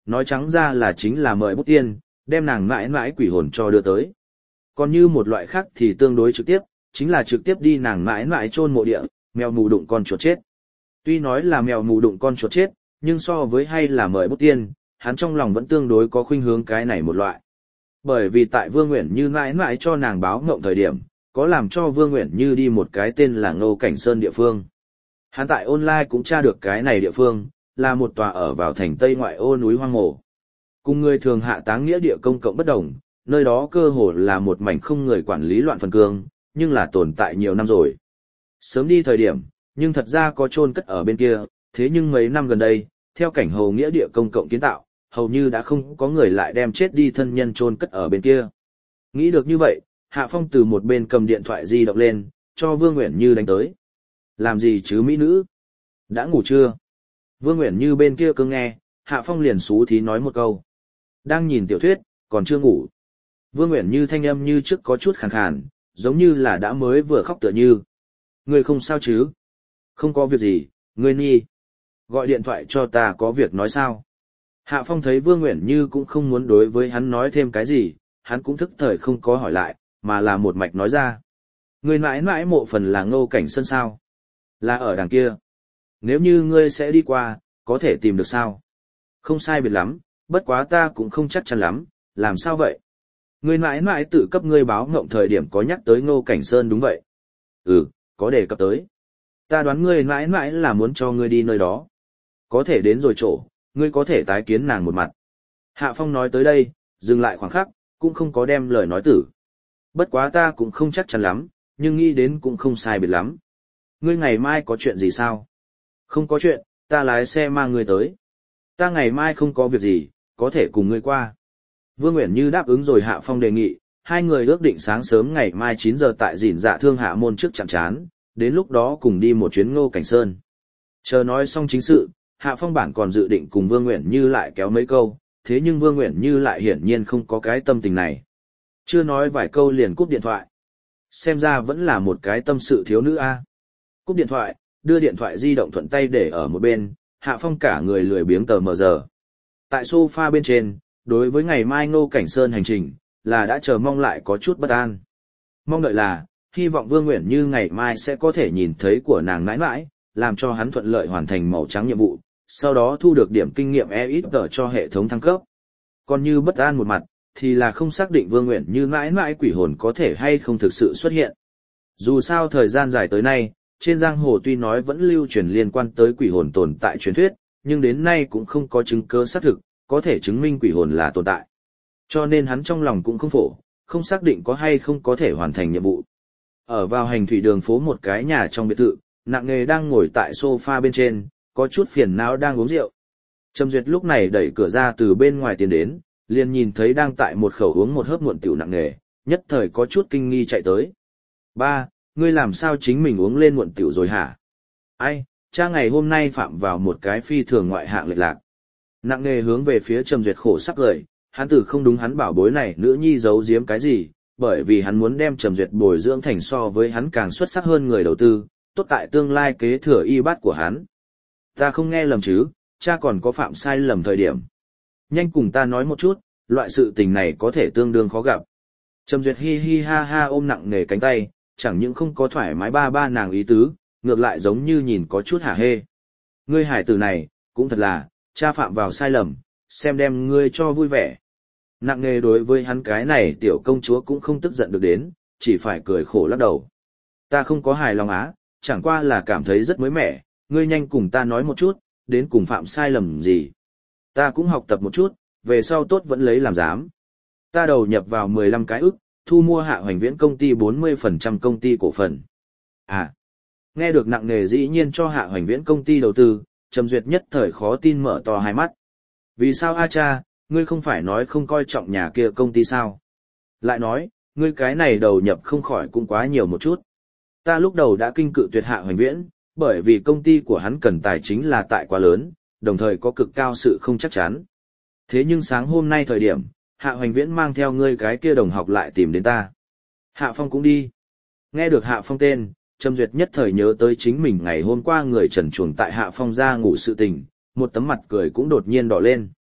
nói trắng ra là chính là mời bút tiên, đem nàng mãi mãi quỷ hồn cho đưa tới. Còn như một loại khác thì tương đối trực tiếp, chính là trực tiếp đi nàng mãi mãi chôn mộ địa, mèo mù đụng con chuột chết. Tuy nói là mèo mù đụng con chuột chết, nhưng so với hay là mời bút tiên, hắn trong lòng vẫn tương đối có khuynh hướng cái này một loại. Bởi vì tại Vương Uyển Như mãi mãi cho nàng báo ngộng thời điểm, có làm cho Vương Uyển Như đi một cái tên là Ngô Cảnh Sơn địa phương. Hắn tại online cũng tra được cái này địa phương, là một tòa ở vào thành Tây ngoại ô núi hoang mộ. Cùng người thường hạ táng nghĩa địa công cộng bất đồng, nơi đó cơ hồ là một mảnh không người quản lý loạn phần cương, nhưng là tồn tại nhiều năm rồi. Sớm đi thời điểm, nhưng thật ra có chôn cất ở bên kia, thế nhưng mấy năm gần đây, theo cảnh hồ nghĩa địa công cộng kiến tạo, hầu như đã không có người lại đem chết đi thân nhân chôn cất ở bên kia. Nghĩ được như vậy, Hạ Phong từ một bên cầm điện thoại di động lên, cho Vương Uyển Như đánh tới. Làm gì chứ mỹ nữ? Đã ngủ chưa? Vương Uyển Như bên kia cứ nghe, Hạ Phong liền xú thí nói một câu. Đang nhìn tiểu thuyết, còn chưa ngủ. Vương Uyển Như thanh âm như trước có chút khàn khàn, giống như là đã mới vừa khóc tựa như. Ngươi không sao chứ? Không có việc gì, ngươi ni. Gọi điện thoại cho ta có việc nói sao? Hạ Phong thấy Vương Uyển Như cũng không muốn đối với hắn nói thêm cái gì, hắn cũng thức thời không có hỏi lại, mà là một mạch nói ra. Ngươi mãi mãi mộ phần là Ngô Cảnh Sơn sao? Là ở đằng kia. Nếu như ngươi sẽ đi qua, có thể tìm được sao? Không sai biệt lắm, bất quá ta cũng không chắc chắn lắm, làm sao vậy? Ngươi mãi mãi tự cấp ngươi báo ngộng thời điểm có nhắc tới Ngô Cảnh Sơn đúng vậy? Ừ, có đề cập tới. Ta đoán ngươi mãi mãi là muốn cho ngươi đi nơi đó. Có thể đến rồi chỗ, ngươi có thể tái kiến nàng một mặt. Hạ Phong nói tới đây, dừng lại khoảng khắc, cũng không có đem lời nói tử. Bất quá ta cũng không chắc chắn lắm, nhưng nghĩ đến cũng không sai biệt lắm. Ngươi ngày mai có chuyện gì sao? Không có chuyện, ta lái xe mang ngươi tới. Ta ngày mai không có việc gì, có thể cùng ngươi qua. Vương Uyển Như đáp ứng rồi Hạ Phong đề nghị, hai người ước định sáng sớm ngày mai 9 giờ tại Dĩn Dạ Thương Hạ môn trước chạm trán, đến lúc đó cùng đi một chuyến Ngô Cảnh Sơn. Chờ nói xong chính sự, Hạ Phong bản còn dự định cùng Vương Uyển Như lại kéo mấy câu, thế nhưng Vương Uyển Như lại hiển nhiên không có cái tâm tình này. Chưa nói vài câu liền cúp điện thoại. Xem ra vẫn là một cái tâm sự thiếu nữ a. Cúp điện thoại, đưa điện thoại di động thuận tay để ở một bên, Hạ Phong cả người lười biếng tờ mờ giờ. Tại sofa bên trên, đối với ngày mai Ngô Cảnh Sơn hành trình, là đã chờ mong lại có chút bất an. Mong đợi là, hy vọng Vương Uyển Như ngày mai sẽ có thể nhìn thấy của nàng mãi mãi, làm cho hắn thuận lợi hoàn thành màu trắng nhiệm vụ, sau đó thu được điểm kinh nghiệm EXP cho hệ thống thăng cấp. Còn như bất an một mặt, thì là không xác định Vương Uyển Như mãi mãi quỷ hồn có thể hay không thực sự xuất hiện. Dù sao thời gian dài tới nay, trên giang hồ tuy nói vẫn lưu truyền liên quan tới quỷ hồn tồn tại truyền thuyết, nhưng đến nay cũng không có chứng cứ xác thực, có thể chứng minh quỷ hồn là tồn tại. Cho nên hắn trong lòng cũng không phổ, không xác định có hay không có thể hoàn thành nhiệm vụ. Ở vào hành thủy đường phố một cái nhà trong biệt thự, Nặng Nề đang ngồi tại sofa bên trên, có chút phiền não đang uống rượu. Trầm Duyệt lúc này đẩy cửa ra từ bên ngoài tiến đến, liền nhìn thấy đang tại một khẩu uống một hớp muộn tiểu Nặng Nề, nhất thời có chút kinh nghi chạy tới. Ba, ngươi làm sao chính mình uống lên muộn tiểu rồi hả? Ai, cha ngày hôm nay phạm vào một cái phi thường ngoại hạng lệch lạc. Nặng Nề hướng về phía Trầm Duyệt khổ sắc lời, hắn từ không đúng hắn bảo bối này nữ nhi giấu giếm cái gì, bởi vì hắn muốn đem Trầm Duyệt bồi dưỡng thành so với hắn càng xuất sắc hơn người đầu tư, tốt tại tương lai kế thừa y bát của hắn. Ta không nghe lầm chứ, cha còn có phạm sai lầm thời điểm. Nhanh cùng ta nói một chút, loại sự tình này có thể tương đương khó gặp. Trầm Duyệt hi hi ha ha ôm Nặng Nề cánh tay, chẳng những không có thoải mái ba ba nàng ý tứ, ngược lại giống như nhìn có chút hả hê. Ngươi hải tử này, cũng thật là, cha phạm vào sai lầm, xem đem ngươi cho vui vẻ. Nặng Nề đối với hắn cái này tiểu công chúa cũng không tức giận được đến, chỉ phải cười khổ lắc đầu. Ta không có hài lòng á, chẳng qua là cảm thấy rất mới mẻ, ngươi nhanh cùng ta nói một chút, đến cùng phạm sai lầm gì. Ta cũng học tập một chút, về sau tốt vẫn lấy làm dám. Ta đầu nhập vào 15 cái ức, thu mua Hạ Hoành Viễn công ty 40% công ty cổ phần. À, nghe được Nặng Nề dĩ nhiên cho Hạ Hoành Viễn công ty đầu tư, Trầm Duyệt nhất thời khó tin mở to hai mắt. Vì sao a cha, ngươi không phải nói không coi trọng nhà kia công ty sao? Lại nói, ngươi cái này đầu nhập không khỏi cũng quá nhiều một chút. Ta lúc đầu đã kinh cự tuyệt Hạ Hoành Viễn, bởi vì công ty của hắn cần tài chính là tại quá lớn, đồng thời có cực cao sự không chắc chắn. Thế nhưng sáng hôm nay thời điểm, Hạ Hoành Viễn mang theo ngươi cái kia đồng học lại tìm đến ta. Hạ Phong cũng đi. Nghe được Hạ Phong tên, Trầm Duyệt nhất thời nhớ tới chính mình ngày hôm qua người trần truồng tại Hạ Phong ra ngủ sự tình, một tấm mặt cười cũng đột nhiên đỏ lên.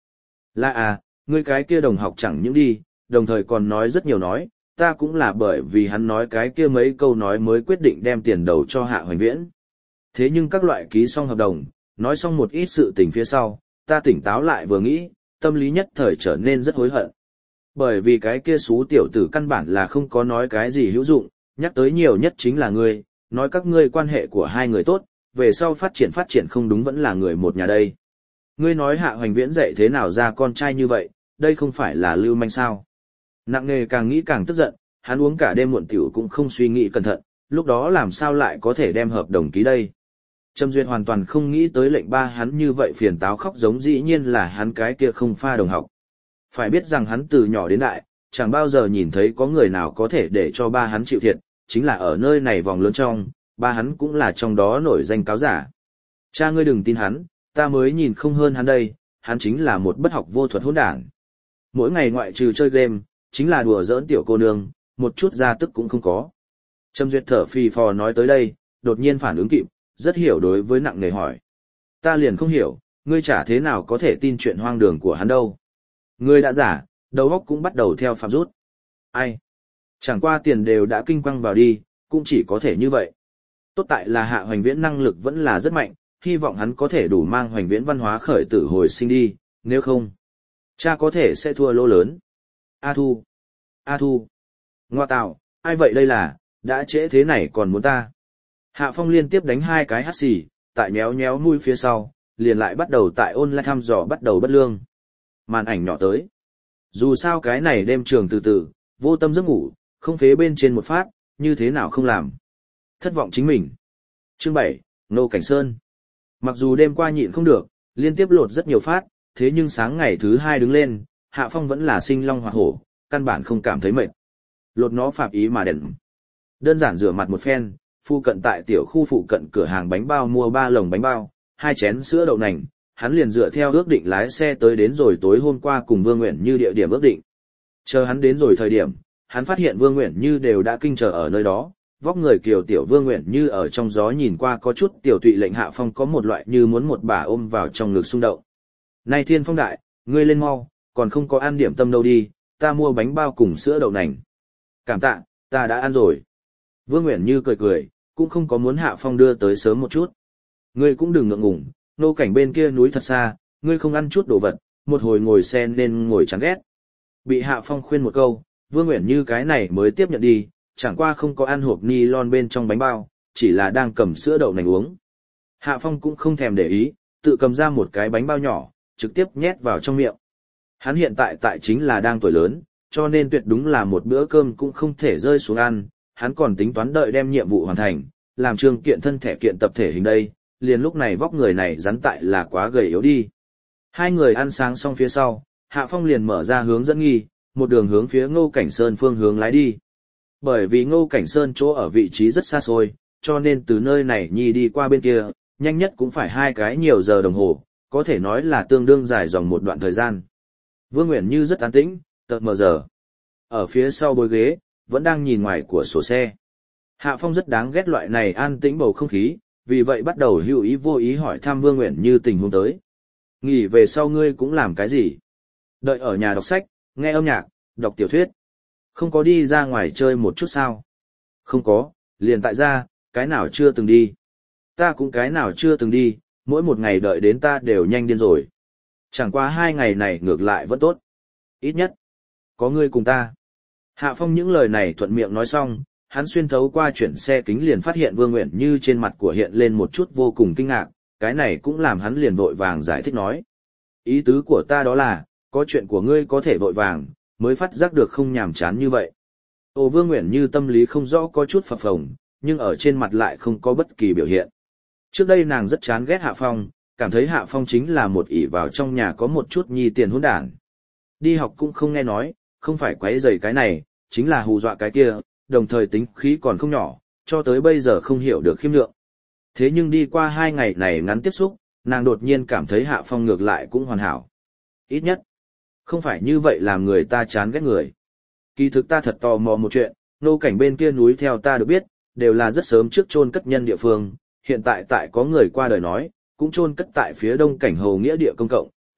Là à, ngươi cái kia đồng học chẳng những đi, đồng thời còn nói rất nhiều nói, ta cũng là bởi vì hắn nói cái kia mấy câu nói mới quyết định đem tiền đầu cho Hạ Hoành Viễn. Thế nhưng các loại ký xong hợp đồng, nói xong một ít sự tình phía sau, ta tỉnh táo lại vừa nghĩ, tâm lý nhất thời trở nên rất hối hận. Bởi vì cái kia xú tiểu tử căn bản là không có nói cái gì hữu dụng, nhắc tới nhiều nhất chính là ngươi, nói các ngươi quan hệ của hai người tốt, về sau phát triển không đúng vẫn là người một nhà đây. Ngươi nói Hạ Hoành Viễn dạy thế nào ra con trai như vậy, đây không phải là lưu manh sao. Nặng nề càng nghĩ càng tức giận, hắn uống cả đêm muộn tiểu cũng không suy nghĩ cẩn thận, lúc đó làm sao lại có thể đem hợp đồng ký đây. Trầm Duyệt hoàn toàn không nghĩ tới lệnh ba hắn như vậy phiền táo khóc giống dĩ nhiên là hắn cái kia không pha đồng học. Phải biết rằng hắn từ nhỏ đến đại, chẳng bao giờ nhìn thấy có người nào có thể để cho ba hắn chịu thiệt, chính là ở nơi này vòng lớn trong, ba hắn cũng là trong đó nổi danh cáo giả. Cha ngươi đừng tin hắn, ta mới nhìn không hơn hắn đây, hắn chính là một bất học vô thuật hỗn đản. Mỗi ngày ngoại trừ chơi game, chính là đùa giỡn tiểu cô nương, một chút gia tức cũng không có. Trầm Duyệt thở phì phò nói tới đây, đột nhiên phản ứng kịp, rất hiểu đối với nặng nề hỏi. Ta liền không hiểu, ngươi chả thế nào có thể tin chuyện hoang đường của hắn đâu. Ngươi đã giả, đầu óc cũng bắt đầu theo phạm rút. Ai? Chẳng qua tiền đều đã kinh quăng vào đi, cũng chỉ có thể như vậy. Tốt tại là Hạ Hoành Viễn năng lực vẫn là rất mạnh, hy vọng hắn có thể đủ mang Hoành Viễn văn hóa khởi tử hồi sinh đi, nếu không, cha có thể sẽ thua lỗ lớn. A Thu! A Thu! Ngoa tạo, ai vậy đây là, đã trễ thế này còn muốn ta. Hạ Phong liên tiếp đánh hai cái hắt xì, tại nhéo nhéo mũi phía sau, liền lại bắt đầu tại online thăm dò bắt đầu bất lương. Màn ảnh nhỏ tới. Dù sao cái này đêm trường từ từ, vô tâm giấc ngủ, không phế bên trên một phát, như thế nào không làm. Thất vọng chính mình. Chương 7, Ngô Cảnh Sơn. Mặc dù đêm qua nhịn không được, liên tiếp lột rất nhiều phát, thế nhưng sáng ngày thứ hai đứng lên, Hạ Phong vẫn là sinh long hoạt hổ, căn bản không cảm thấy mệt. Lột nó phạm ý mà đền. Đơn giản rửa mặt một phen, phụ cận tại tiểu khu phụ cận cửa hàng bánh bao mua 3 lồng bánh bao, 2 chén sữa đậu nành, hắn liền dựa theo ước định lái xe tới đến rồi tối hôm qua cùng Vương Nguyện Như địa điểm ước định. Chờ hắn đến rồi thời điểm, hắn phát hiện Vương Nguyện Như đều đã kinh chờ ở nơi đó, vóc người kiều tiểu Vương Nguyện Như ở trong gió nhìn qua có chút tiểu tụy lệnh Hạ Phong có một loại như muốn một bà ôm vào trong ngực xung động. Này Thiên Phong đại, ngươi lên mau, còn không có ăn điểm tâm đâu đi, ta mua bánh bao cùng sữa đậu nành. Cảm tạ, ta đã ăn rồi. Vương Nguyện Như cười cười, cũng không có muốn Hạ Phong đưa tới sớm một chút. Ngươi cũng đừng ngượng ngùng, nô cảnh bên kia núi thật xa, ngươi không ăn chút đồ vật, một hồi ngồi xe nên ngồi chán ghét. Bị Hạ Phong khuyên một câu, Vương Nguyện Như cái này mới tiếp nhận đi, chẳng qua không có ăn hộp nylon bên trong bánh bao, chỉ là đang cầm sữa đậu nành uống. Hạ Phong cũng không thèm để ý, tự cầm ra một cái bánh bao nhỏ, trực tiếp nhét vào trong miệng. Hắn hiện tại chính là đang tuổi lớn, cho nên tuyệt đúng là một bữa cơm cũng không thể rơi xuống ăn, hắn còn tính toán đợi đem nhiệm vụ hoàn thành, làm trương kiện thân thể kiện tập thể hình đây, liền lúc này vóc người này rắn tại là quá gầy yếu đi. Hai người ăn sáng xong phía sau, Hạ Phong liền mở ra hướng dẫn nghi, một đường hướng phía Ngô Cảnh Sơn phương hướng lái đi. Bởi vì Ngô Cảnh Sơn chỗ ở vị trí rất xa xôi, cho nên từ nơi này nhi đi qua bên kia, nhanh nhất cũng phải 2 cái nhiều giờ đồng hồ, có thể nói là tương đương dài dòng một đoạn thời gian. Vương Nguyện Như rất an tĩnh, tợt mờ giờ. Ở phía sau bối ghế, vẫn đang nhìn ngoài của sổ xe. Hạ Phong rất đáng ghét loại này an tĩnh bầu không khí, vì vậy bắt đầu hữu ý vô ý hỏi thăm Vương Nguyện Như tình huống tới. Nghỉ về sau ngươi cũng làm cái gì? Đợi ở nhà đọc sách, nghe âm nhạc, đọc tiểu thuyết. Không có đi ra ngoài chơi một chút sao? Không có, liền tại gia, cái nào chưa từng đi. Ta cũng cái nào chưa từng đi, mỗi một ngày đợi đến ta đều nhanh điên rồi. Chẳng qua 2 ngày này ngược lại vẫn tốt. Ít nhất, có ngươi cùng ta. Hạ Phong những lời này thuận miệng nói xong, hắn xuyên thấu qua chuyển xe kính liền phát hiện Vương Nguyện Như trên mặt của hiện lên một chút vô cùng kinh ngạc, cái này cũng làm hắn liền vội vàng giải thích nói. Ý tứ của ta đó là, có chuyện của ngươi có thể vội vàng, mới phát giác được không nhàm chán như vậy. Ồ Vương Nguyện Như tâm lý không rõ có chút phập phồng, nhưng ở trên mặt lại không có bất kỳ biểu hiện. Trước đây nàng rất chán ghét Hạ Phong, cảm thấy Hạ Phong chính là một ỷ vào trong nhà có một chút nhi tiền hỗn đản. Đi học cũng không nghe nói, không phải quấy rầy cái này, chính là hù dọa cái kia, đồng thời tính khí còn không nhỏ, cho tới bây giờ không hiểu được khiêm lượng. Thế nhưng đi qua 2 ngày này ngắn tiếp xúc, nàng đột nhiên cảm thấy Hạ Phong ngược lại cũng hoàn hảo. Ít nhất, không phải như vậy làm người ta chán ghét người. Kỳ thực ta thật tò mò một chuyện, nô cảnh bên kia núi theo ta được biết, đều là rất sớm trước chôn cất nhân địa phương, hiện tại có người qua đời nói, cũng chôn cất tại phía đông cảnh hầu nghĩa địa công cộng,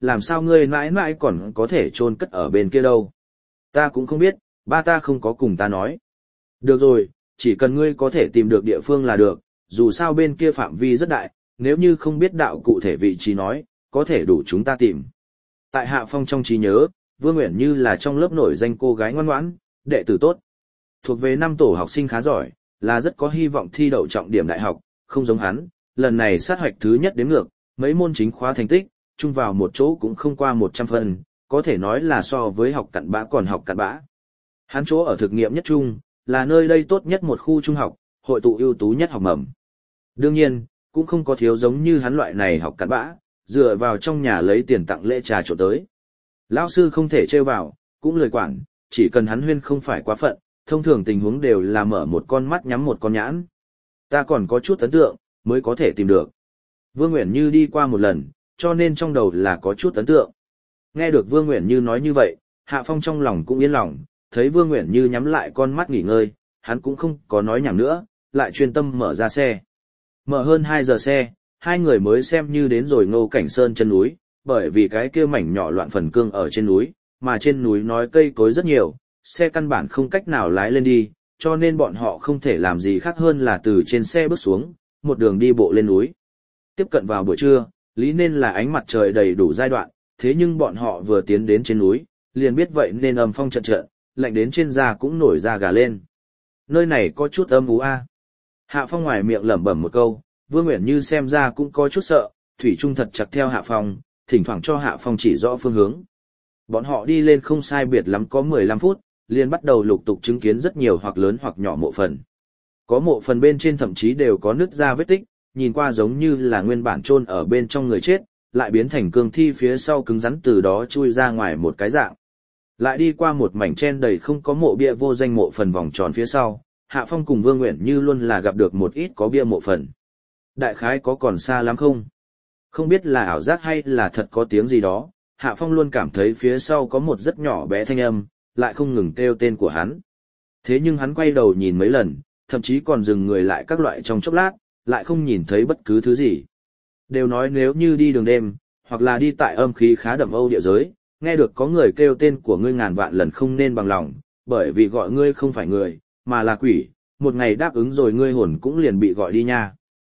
làm sao ngươi mãi mãi còn có thể chôn cất ở bên kia đâu? Ta cũng không biết, ba ta không có cùng ta nói. Được rồi, chỉ cần ngươi có thể tìm được địa phương là được, dù sao bên kia phạm vi rất đại, nếu như không biết đạo cụ thể vị trí nói, có thể đủ chúng ta tìm. Tại Hạ Phong trong trí nhớ, Vương Uyển Như là trong lớp nổi danh cô gái ngoan ngoãn, đệ tử tốt. Thuộc về năm tổ học sinh khá giỏi, là rất có hy vọng thi đậu trọng điểm đại học, không giống hắn, lần này sát hoạch thứ nhất đến ngược, mấy môn chính khóa thành tích, chung vào một chỗ cũng không qua 100 phần, có thể nói là so với học cặn bã còn học cặn bã. Hắn chỗ ở thực nghiệm nhất trung, là nơi đây tốt nhất một khu trung học, hội tụ ưu tú nhất học mầm. Đương nhiên, cũng không có thiếu giống như hắn loại này học cặn bã, dựa vào trong nhà lấy tiền tặng lễ trà trộn tới. Lão sư không thể trêu vào, cũng lười quản, chỉ cần hắn huyên không phải quá phận, thông thường tình huống đều là mở một con mắt nhắm một con nhãn. Ta còn có chút ấn tượng, mới có thể tìm được. Vương Uyển Như đi qua một lần, cho nên trong đầu là có chút ấn tượng. Nghe được Vương Uyển Như nói như vậy, Hạ Phong trong lòng cũng yên lòng, thấy Vương Uyển Như nhắm lại con mắt nghỉ ngơi, hắn cũng không có nói nhảm nữa, lại chuyên tâm mở ra xe. Mở hơn 2 giờ xe, hai người mới xem như đến rồi Ngô Cảnh Sơn chân núi, bởi vì cái kia mảnh nhỏ loạn phần cương ở trên núi, mà trên núi nói cây cối rất nhiều, xe căn bản không cách nào lái lên đi, cho nên bọn họ không thể làm gì khác hơn là từ trên xe bước xuống, một đường đi bộ lên núi. Tiếp cận vào buổi trưa, lý nên là ánh mặt trời đầy đủ giai đoạn, thế nhưng bọn họ vừa tiến đến trên núi, liền biết vậy nên âm phong trận trận, lạnh đến trên da cũng nổi da gà lên. Nơi này có chút âm u a. Hạ Phong ngoài miệng lẩm bẩm một câu, Vương Uyển Như xem ra cũng có chút sợ, thủy chung thật chặt theo Hạ Phong, thỉnh thoảng cho Hạ Phong chỉ rõ phương hướng. Bọn họ đi lên không sai biệt lắm có 15 phút, liền bắt đầu lục tục chứng kiến rất nhiều hoặc lớn hoặc nhỏ mộ phần. Có mộ phần bên trên thậm chí đều có nứt ra vết tích, nhìn qua giống như là nguyên bản chôn ở bên trong người chết, lại biến thành cương thi phía sau cứng rắn từ đó chui ra ngoài một cái dạng. Lại đi qua một mảnh chen đầy không có mộ bia vô danh mộ phần vòng tròn phía sau, Hạ Phong cùng Vương Uyển Như luôn là gặp được một ít có bia mộ phần. Đại khái có còn xa lắm không? Không biết là ảo giác hay là thật có tiếng gì đó, Hạ Phong luôn cảm thấy phía sau có một rất nhỏ bé thanh âm, lại không ngừng kêu tên của hắn. Thế nhưng hắn quay đầu nhìn mấy lần, thậm chí còn dừng người lại các loại trong chốc lát, lại không nhìn thấy bất cứ thứ gì. Đều nói nếu như đi đường đêm, hoặc là đi tại âm khí khá đậm âu địa giới, nghe được có người kêu tên của ngươi ngàn vạn lần không nên bằng lòng, bởi vì gọi ngươi không phải người, mà là quỷ, một ngày đáp ứng rồi ngươi hồn cũng liền bị gọi đi nha.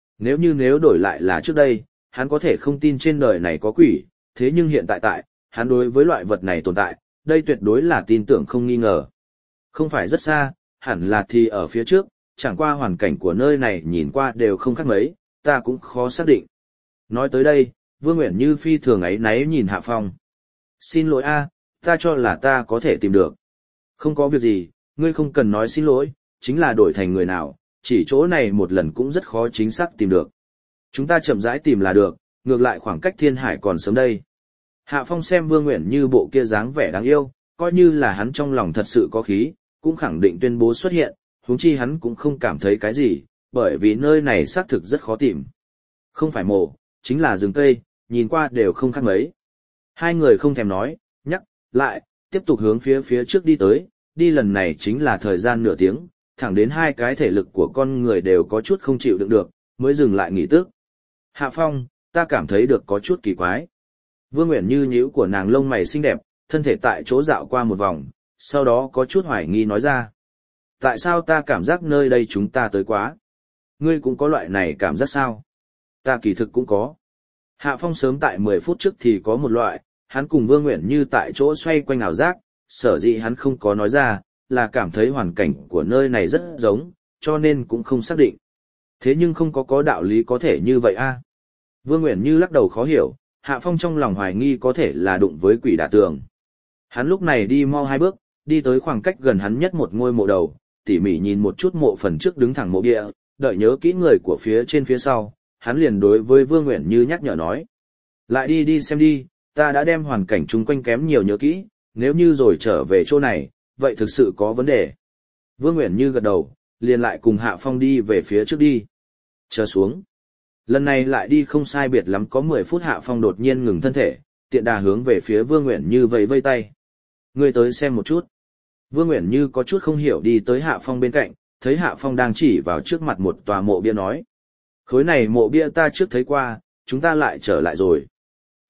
Nếu đổi lại là trước đây, hắn có thể không tin trên đời này có quỷ, thế nhưng hiện tại, hắn đối với loại vật này tồn tại, đây tuyệt đối là tin tưởng không nghi ngờ. Không phải rất xa, hẳn là thì ở phía trước, chẳng qua hoàn cảnh của nơi này nhìn qua đều không khác mấy, ta cũng khó xác định. Nói tới đây, Vương Uyển Như phi thường áy náy nhìn Hạ Phong. Xin lỗi a, ta cho là ta có thể tìm được. Không có việc gì, ngươi không cần nói xin lỗi, chính là đổi thành người nào, chỉ chỗ này một lần cũng rất khó chính xác tìm được. Chúng ta chậm rãi tìm là được, ngược lại khoảng cách thiên hải còn sớm đây. Hạ Phong xem Vương Uyển Như bộ kia dáng vẻ đáng yêu, coi như là hắn trong lòng thật sự có khí, cũng khẳng định tuyên bố xuất hiện, huống chi hắn cũng không cảm thấy cái gì, bởi vì nơi này xác thực rất khó tìm. Không phải mộ, chính là rừng cây, nhìn qua đều không khác mấy. Hai người không thèm nói, nhắc, lại, tiếp tục hướng phía trước đi tới, đi lần này chính là thời gian nửa tiếng, thẳng đến hai cái thể lực của con người đều có chút không chịu đựng được, mới dừng lại nghỉ tức. Hạ Phong, ta cảm thấy được có chút kỳ quái. Vương Uyển Như nhíu của nàng lông mày xinh đẹp, thân thể tại chỗ dạo qua một vòng, sau đó có chút hoài nghi nói ra. Tại sao ta cảm giác nơi đây chúng ta tới quá? Ngươi cũng có loại này cảm giác sao? Ta kỳ thực cũng có. Hạ Phong sớm tại 10 phút trước thì có một loại, hắn cùng Vương Uyển Như tại chỗ xoay quanh ảo giác, sở dĩ hắn không có nói ra, là cảm thấy hoàn cảnh của nơi này rất giống, cho nên cũng không xác định. Thế nhưng không có đạo lý có thể như vậy a. Vương Uyển Như lắc đầu khó hiểu, Hạ Phong trong lòng hoài nghi có thể là đụng với quỷ đả tường. Hắn lúc này đi mau 2 bước, đi tới khoảng cách gần hắn nhất một ngôi mộ đầu, tỉ mỉ nhìn một chút mộ phần trước đứng thẳng mộ bia, đợi nhớ kỹ người của phía trên phía sau, hắn liền đối với Vương Uyển Như nhắc nhở nói. Lại đi xem đi, ta đã đem hoàn cảnh chung quanh kém nhiều nhớ kỹ, nếu như rồi trở về chỗ này, vậy thực sự có vấn đề. Vương Uyển Như gật đầu, liền lại cùng Hạ Phong đi về phía trước đi. Chờ xuống. Lần này lại đi không sai biệt lắm có 10 phút Hạ Phong đột nhiên ngừng thân thể, tiện đà hướng về phía Vương Uyển Như vẫy tay. Ngươi tới xem một chút. Vương Uyển Như có chút không hiểu đi tới Hạ Phong bên cạnh, thấy Hạ Phong đang chỉ vào trước mặt một tòa mộ bia nói. Khối này mộ bia ta trước thấy qua, chúng ta lại trở lại rồi.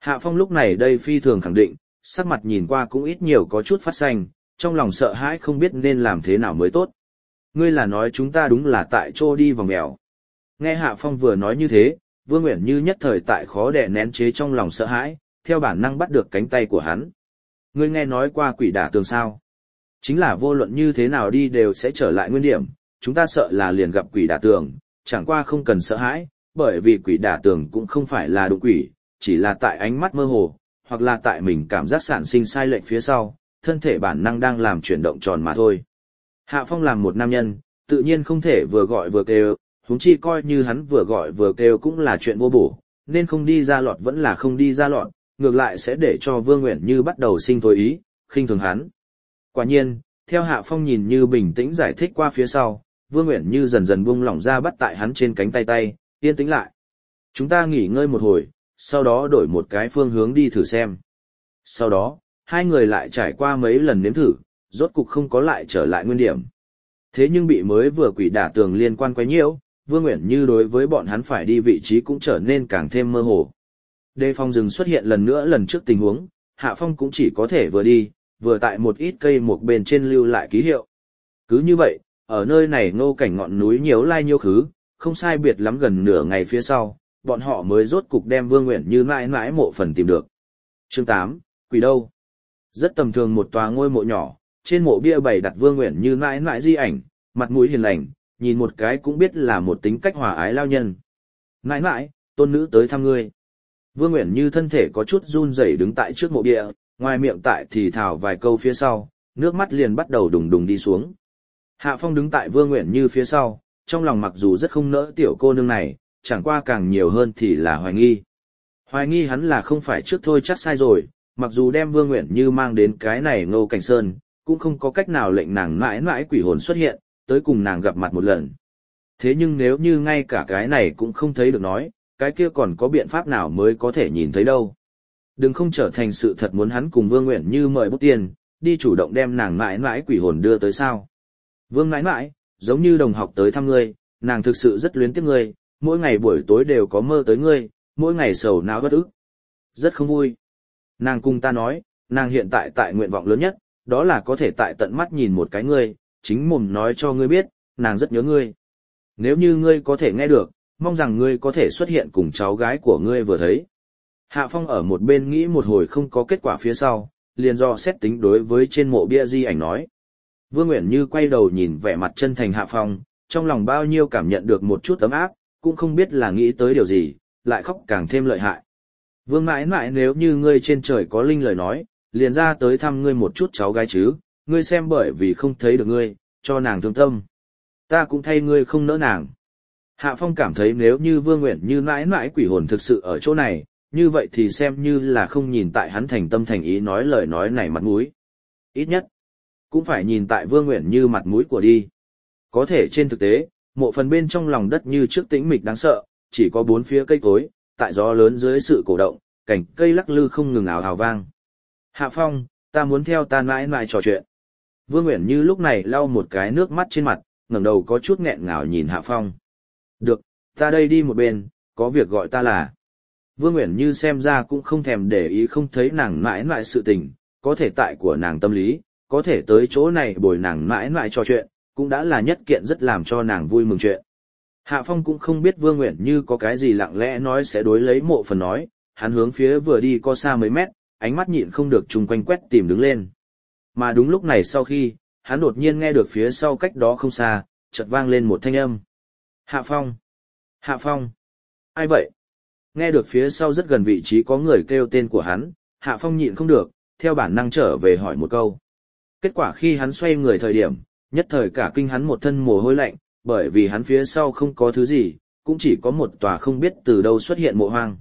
Hạ Phong lúc này đây phi thường khẳng định, sắc mặt nhìn qua cũng ít nhiều có chút phát xanh, trong lòng sợ hãi không biết nên làm thế nào mới tốt. Ngươi là nói chúng ta đúng là tại chỗ đi vòng mèo. Nghe Hạ Phong vừa nói như thế, Vương Uyển Như nhất thời tại khó đè nén chế trong lòng sợ hãi, theo bản năng bắt được cánh tay của hắn. Ngươi nghe nói qua quỷ đả tường sao? Chính là vô luận như thế nào đi đều sẽ trở lại nguyên điểm, chúng ta sợ là liền gặp quỷ đả tường, chẳng qua không cần sợ hãi, bởi vì quỷ đả tường cũng không phải là đụng quỷ, chỉ là tại ánh mắt mơ hồ, hoặc là tại mình cảm giác sản sinh sai lệch phía sau, thân thể bản năng đang làm chuyển động tròn mà thôi. Hạ Phong làm một nam nhân, tự nhiên không thể vừa gọi vừa kêu, huống chi coi như hắn vừa gọi vừa kêu cũng là chuyện vô bổ, nên không đi ra lọt vẫn là không đi ra lọt, ngược lại sẽ để cho Vương Uyển Như bắt đầu sinh thôi ý, khinh thường hắn. Quả nhiên, theo Hạ Phong nhìn như bình tĩnh giải thích qua phía sau, Vương Uyển Như dần dần buông lỏng ra bắt tại hắn trên cánh tay, yên tĩnh lại. Chúng ta nghỉ ngơi một hồi, sau đó đổi một cái phương hướng đi thử xem. Sau đó, hai người lại trải qua mấy lần nếm thử, rốt cục không có lại trở lại nguyên điểm. Thế nhưng bị mới vừa quỷ đả tường liên quan quấy nhiễu, Vương Uyển Như đối với bọn hắn phải đi vị trí cũng trở nên càng thêm mơ hồ. Đề phòng rừng xuất hiện lần nữa lần trước tình huống, Hạ Phong cũng chỉ có thể vừa đi, vừa tại một ít cây một bên trên lưu lại ký hiệu. Cứ như vậy, ở nơi này ngô cảnh ngọn núi nhiều lai nhiêu khứ, không sai biệt lắm gần nửa ngày phía sau, bọn họ mới rốt cục đem Vương Uyển Như mãi mãi mộ phần tìm được. Chương 8, quỷ đâu? Rất tầm thường một tòa ngôi mộ nhỏ, trên mộ bia bày đặt Vương Uyển Như mãi mãi di ảnh, mặt mũi hiền lành, nhìn một cái cũng biết là một tính cách hòa ái lao nhân. Mãi mãi, tôn nữ tới thăm ngươi. Vương Uyển Như thân thể có chút run rẩy đứng tại trước mộ bia, ngoài miệng tại thì thào vài câu phía sau, nước mắt liền bắt đầu đùng đùng đi xuống. Hạ Phong đứng tại Vương Uyển Như phía sau, trong lòng mặc dù rất không nỡ tiểu cô nương này, chẳng qua càng nhiều hơn thì là hoài nghi. Hoài nghi hắn là không phải trước thôi chắc sai rồi, mặc dù đem Vương Uyển Như mang đến cái này Ngô Cảnh Sơn, cũng không có cách nào lệnh nàng mãi mãi quỷ hồn xuất hiện, tới cùng nàng gặp mặt một lần. Thế nhưng nếu như ngay cả cái này cũng không thấy được nói, cái kia còn có biện pháp nào mới có thể nhìn thấy đâu. Đừng không trở thành sự thật muốn hắn cùng Vương Uyển Như mời bút tiền, đi chủ động đem nàng mãi mãi quỷ hồn đưa tới sao. Vương mãi mãi, giống như đồng học tới thăm ngươi, nàng thực sự rất luyến tiếc ngươi, mỗi ngày buổi tối đều có mơ tới ngươi, mỗi ngày sầu não bất ức. Rất không vui. Nàng cùng ta nói, nàng hiện tại tại nguyện vọng lớn nhất, đó là có thể tại tận mắt nhìn một cái ngươi, chính mồm nói cho ngươi biết, nàng rất nhớ ngươi. Nếu như ngươi có thể nghe được, mong rằng ngươi có thể xuất hiện cùng cháu gái của ngươi vừa thấy. Hạ Phong ở một bên nghĩ một hồi không có kết quả phía sau, liền do xét tính đối với trên mộ bia di ảnh nói. Vương Uyển Như quay đầu nhìn vẻ mặt chân thành Hạ Phong, trong lòng bao nhiêu cảm nhận được một chút ấm áp, cũng không biết là nghĩ tới điều gì, lại khóc càng thêm lợi hại. Vương mãi mãi, nếu như ngươi trên trời có linh lời nói, liền ra tới thăm ngươi một chút cháu gái chứ, ngươi xem bởi vì không thấy được ngươi, cho nàng thương tâm. Ta cũng thay ngươi không nỡ nàng. Hạ Phong cảm thấy nếu như Vương Uyển Như mãi mãi quỷ hồn thực sự ở chỗ này, như vậy thì xem như là không nhìn tại hắn thành tâm thành ý nói lời nói này mặt mũi. Ít nhất, cũng phải nhìn tại Vương Uyển Như mặt mũi của đi. Có thể trên thực tế, mộ phần bên trong lòng đất như trước tĩnh mịch đáng sợ, chỉ có bốn phía cây cối, tại gió lớn dưới sự cổ động, cảnh cây lắc lư không ngừng ào ào vang. Hạ Phong, ta muốn theo ta mãi mãi trò chuyện. Vương Uyển Như lúc này lau một cái nước mắt trên mặt, ngẩng đầu có chút nghẹn ngào nhìn Hạ Phong. Được, ta đây đi một bên, có việc gọi ta là. Vương Uyển Như xem ra cũng không thèm để ý không thấy nàng mãi mãi sự tình, có thể tại của nàng tâm lý, có thể tới chỗ này bồi nàng mãi mãi trò chuyện, cũng đã là nhất kiện rất làm cho nàng vui mừng chuyện. Hạ Phong cũng không biết Vương Uyển Như có cái gì lặng lẽ nói sẽ đối lấy mộ phần nói, hắn hướng phía vừa đi có xa mấy mét, ánh mắt nhịn không được chung quanh quét tìm đứng lên. Mà đúng lúc này sau khi, hắn đột nhiên nghe được phía sau cách đó không xa, chợt vang lên một thanh âm. Hạ Phong! Hạ Phong! Ai vậy? Nghe được phía sau rất gần vị trí có người kêu tên của hắn, Hạ Phong nhịn không được, theo bản năng trở về hỏi một câu. Kết quả khi hắn xoay người thời điểm, nhất thời cả kinh hắn một thân mồ hôi lạnh, bởi vì hắn phía sau không có thứ gì, cũng chỉ có một tòa không biết từ đâu xuất hiện mộ hoang.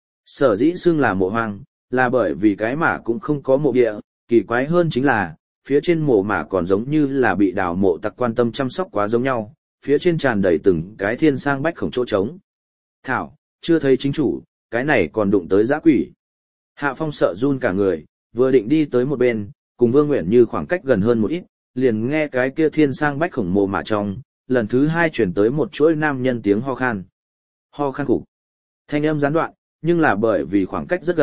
Sở dĩ xưng là mộ hoang, là bởi vì cái mả cũng không có mộ địa, kỳ quái hơn chính là, phía trên mộ mả còn giống như là bị đào mộ tặc quan tâm chăm sóc quá giống nhau, phía trên tràn đầy từng cái thiên sang bách khổng chỗ trống. Thảo, chưa thấy chính chủ, cái này còn đụng tới dã quỷ. Hạ Phong sợ run cả người, vừa định đi tới một bên, cùng Vương Uyển Như khoảng cách gần hơn một ít, liền nghe cái kia thiên sang bách khổng mộ mả trong, lần thứ hai chuyển tới một chuỗi nam nhân tiếng ho khan. Ho khan khủng. Thanh âm gián đoạn, nhưng là bởi vì khoảng cách rất gần,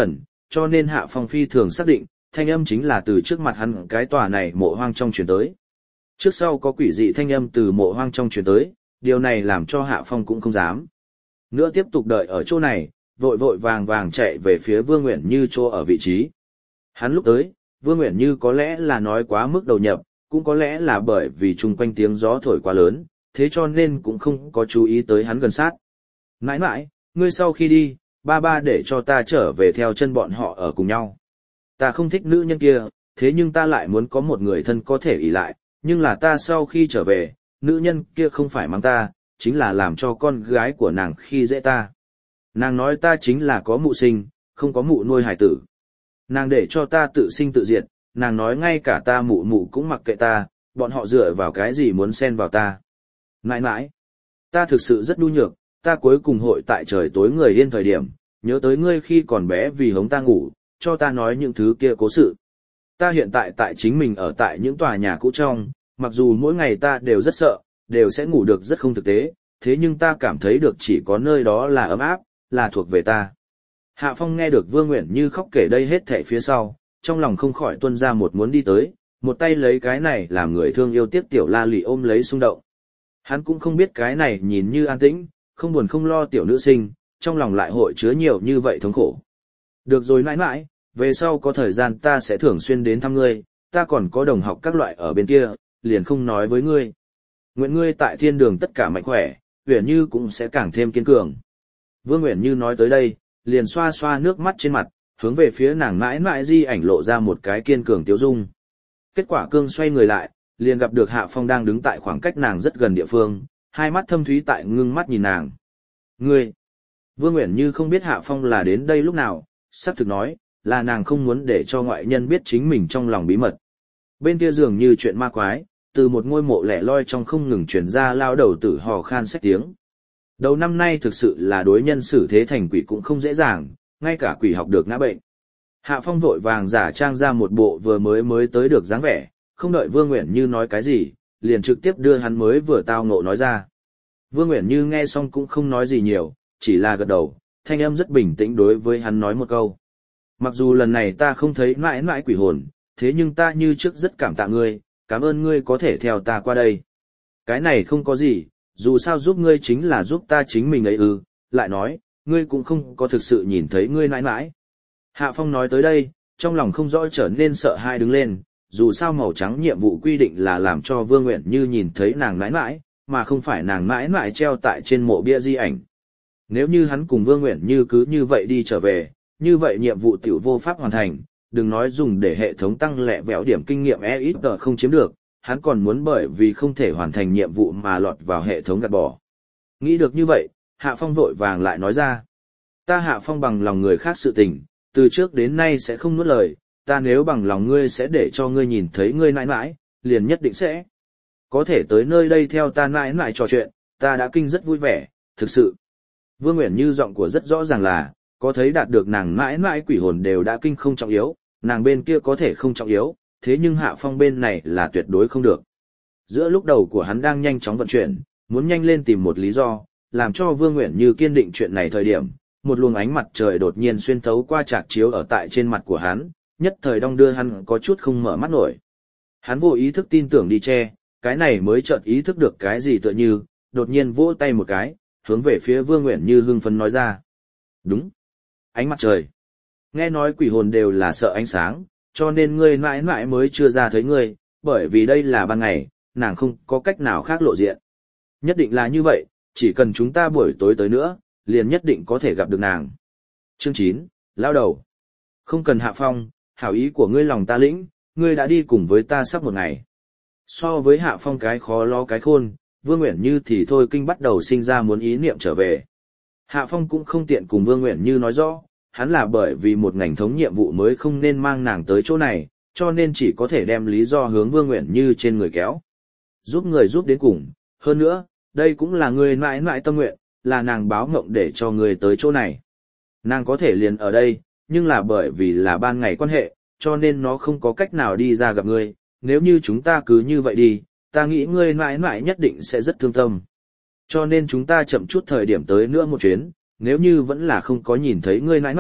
cho nên Hạ Phong phi thường xác định, thanh âm chính là từ trước mặt hắn cái tòa này mộ hoang trong truyền tới. Trước sau có quỷ dị thanh âm từ mộ hoang trong truyền tới, điều này làm cho Hạ Phong cũng không dám nữa tiếp tục đợi ở chỗ này, vội vội vàng vàng chạy về phía Vương Uyển Như chỗ ở vị trí. Hắn lúc tới, Vương Uyển Như có lẽ là nói quá mức đầu nhập, cũng có lẽ là bởi vì chung quanh tiếng gió thổi quá lớn, thế cho nên cũng không có chú ý tới hắn gần sát. Nãi nãi, ngươi sau khi đi, ba ba để cho ta trở về theo chân bọn họ ở cùng nhau. Ta không thích nữ nhân kia, thế nhưng ta lại muốn có một người thân có thể ỷ lại, nhưng là ta sau khi trở về, nữ nhân kia không phải mắng ta, chính là làm cho con gái của nàng khi dễ ta. Nàng nói ta chính là có mụ sinh, không có mụ nuôi hải tử. Nàng để cho ta tự sinh tự diệt, nàng nói ngay cả ta mụ mụ cũng mặc kệ ta, bọn họ dựa vào cái gì muốn xen vào ta. Nãi nãi, ta thực sự rất nhu nhược, ta cuối cùng hội tại trời tối người yên thời điểm, nhớ tới ngươi khi còn bé vì hống ta ngủ, cho ta nói những thứ kia cố sự. Ta hiện tại tại chính mình ở tại những tòa nhà cũ trong, mặc dù mỗi ngày ta đều rất sợ, đều sẽ ngủ được rất không thực tế, thế nhưng ta cảm thấy được chỉ có nơi đó là ấm áp, là thuộc về ta. Hạ Phong nghe được Vương Uyển Như khóc kể đây hết thảy phía sau, trong lòng không khỏi tuôn ra một muốn đi tới, một tay lấy cái này làm người thương yêu tiếc tiểu la lị ôm lấy xung động. Hắn cũng không biết cái này nhìn như an tĩnh, không buồn không lo tiểu nữ sinh, trong lòng lại hội chứa nhiều như vậy thống khổ. Được rồi nãi nãi, về sau có thời gian ta sẽ thường xuyên đến thăm ngươi, ta còn có đồng học các loại ở bên kia, liền không nói với ngươi. Nguyện ngươi tại thiên đường tất cả mạnh khỏe, Uyển Như cũng sẽ càng thêm kiên cường. Vương Uyển Như nói tới đây, liền xoa xoa nước mắt trên mặt, hướng về phía nàng mãi mãi di ảnh lộ ra một cái kiên cường tiếu dung. Kết quả cương xoay người lại, liền gặp được Hạ Phong đang đứng tại khoảng cách nàng rất gần địa phương, hai mắt thâm thúy tại ngưng mắt nhìn nàng. Ngươi! Vương Uyển Như không biết Hạ Phong là đến đây lúc nào, xác thực nói, là nàng không muốn để cho ngoại nhân biết chính mình trong lòng bí mật. Bên kia dường như chuyện ma quái, từ một ngôi mộ lẻ loi trong không ngừng truyền ra lao đầu tử hò khan sách tiếng. Đầu năm nay thực sự là đối nhân xử thế thành quỷ cũng không dễ dàng, ngay cả quỷ học được ngã bệnh. Hạ Phong vội vàng giả trang ra một bộ vừa mới tới được dáng vẻ, không đợi Vương Uyển Như nói cái gì, liền trực tiếp đưa hắn mới vừa tao ngộ nói ra. Vương Uyển Như nghe xong cũng không nói gì nhiều, chỉ là gật đầu, thanh âm rất bình tĩnh đối với hắn nói một câu. Mặc dù lần này ta không thấy mãi mãi quỷ hồn, thế nhưng ta như trước rất cảm tạ ngươi, cảm ơn ngươi có thể theo ta qua đây. Cái này không có gì, dù sao giúp ngươi chính là giúp ta chính mình ấy ư, lại nói, ngươi cũng không có thực sự nhìn thấy ngươi mãi mãi. Hạ Phong nói tới đây, trong lòng không rõ trở nên sợ hãi đứng lên, dù sao màu trắng nhiệm vụ quy định là làm cho Vương Uyển Như nhìn thấy nàng mãi mãi, mà không phải nàng mãi mãi treo tại trên mộ bia di ảnh. Nếu như hắn cùng Vương Uyển Như cứ như vậy đi trở về, như vậy nhiệm vụ tiểu vô pháp hoàn thành, đừng nói dùng để hệ thống tăng lẹ vẽo điểm kinh nghiệm ít không chiếm được, hắn còn muốn bởi vì không thể hoàn thành nhiệm vụ mà lọt vào hệ thống gạt bỏ. Nghĩ được như vậy, Hạ Phong vội vàng lại nói ra. Ta Hạ Phong bằng lòng người khác sự tình, từ trước đến nay sẽ không nuốt lời, ta nếu bằng lòng ngươi sẽ để cho ngươi nhìn thấy ngươi nãi nãi, liền nhất định sẽ. Có thể tới nơi đây theo ta nãi nãi trò chuyện, ta đã kinh rất vui vẻ, thực sự. Vương Uyển Như giọng của rất rõ ràng là, có thấy đạt được nàng mãi mãi quỷ hồn đều đã kinh không trọng yếu, nàng bên kia có thể không trọng yếu, thế nhưng Hạ Phong bên này là tuyệt đối không được. Giữa lúc đầu của hắn đang nhanh chóng vận chuyển, muốn nhanh lên tìm một lý do, làm cho Vương Uyển Như kiên định chuyện này thời điểm, một luồng ánh mặt trời đột nhiên xuyên thấu qua trạc chiếu ở tại trên mặt của hắn, nhất thời đong đưa hắn có chút không mở mắt nổi. Hắn vô ý thức tin tưởng đi che, cái này mới chợt ý thức được cái gì tựa như, đột nhiên vỗ tay một cái, hướng về phía Vương Uyển Như hưng phấn nói ra. Đúng. Ánh mặt trời. Nghe nói quỷ hồn đều là sợ ánh sáng, cho nên ngươi mãi mãi mới chưa ra thấy ngươi, bởi vì đây là ban ngày, nàng không có cách nào khác lộ diện. Nhất định là như vậy, chỉ cần chúng ta buổi tối tới nữa, liền nhất định có thể gặp được nàng. Chương 9, lao đầu. Không cần Hạ Phong, hảo ý của ngươi lòng ta lĩnh, ngươi đã đi cùng với ta sắp một ngày. So với Hạ Phong cái khó lo cái khôn, Vương Uyển Như thì thôi kinh bắt đầu sinh ra muốn ý niệm trở về. Hạ Phong cũng không tiện cùng Vương Uyển Như nói rõ, hắn là bởi vì một ngành thống nhiệm vụ mới không nên mang nàng tới chỗ này, cho nên chỉ có thể đem lý do hướng Vương Uyển Như trên người kéo. Giúp người giúp đến cùng, hơn nữa, đây cũng là người mãi mãi tâm nguyện, là nàng báo mộng để cho người tới chỗ này. Nàng có thể liền ở đây, nhưng là bởi vì là ban ngày quan hệ, cho nên nó không có cách nào đi ra gặp ngươi, nếu như chúng ta cứ như vậy đi, ta nghĩ ngươi mãi mãi nhất định sẽ rất thương tâm. Cho nên chúng ta chậm chút thời điểm tới nữa một chuyến, nếu như vẫn là không có nhìn thấy ngươi mãi mãi,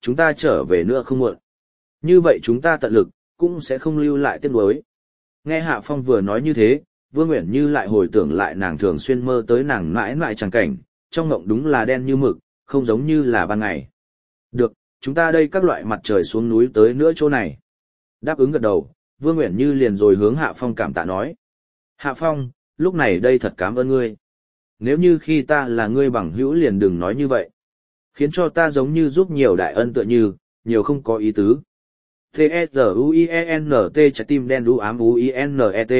chúng ta trở về nữa không muộn. Như vậy chúng ta tận lực, cũng sẽ không lưu lại tiếc nuối. Nghe Hạ Phong vừa nói như thế, Vương Uyển Như lại hồi tưởng lại nàng thường xuyên mơ tới nàng mãi mãi chẳng cảnh, trong mộng đúng là đen như mực, không giống như là ban ngày. Được, chúng ta đây các loại mặt trời xuống núi tới nữa chỗ này. Đáp ứng gật đầu, Vương Uyển Như liền rồi hướng Hạ Phong cảm tạ nói. Hạ Phong, lúc này đây thật cảm ơn ngươi. Nếu như khi ta là ngươi bằng hữu liền đừng nói như vậy. Khiến cho ta giống như giúp nhiều đại ân tựa như, nhiều không có ý tứ. T-S-U-I-E-N-T trái tim đen đu ám U-I-N-E-T.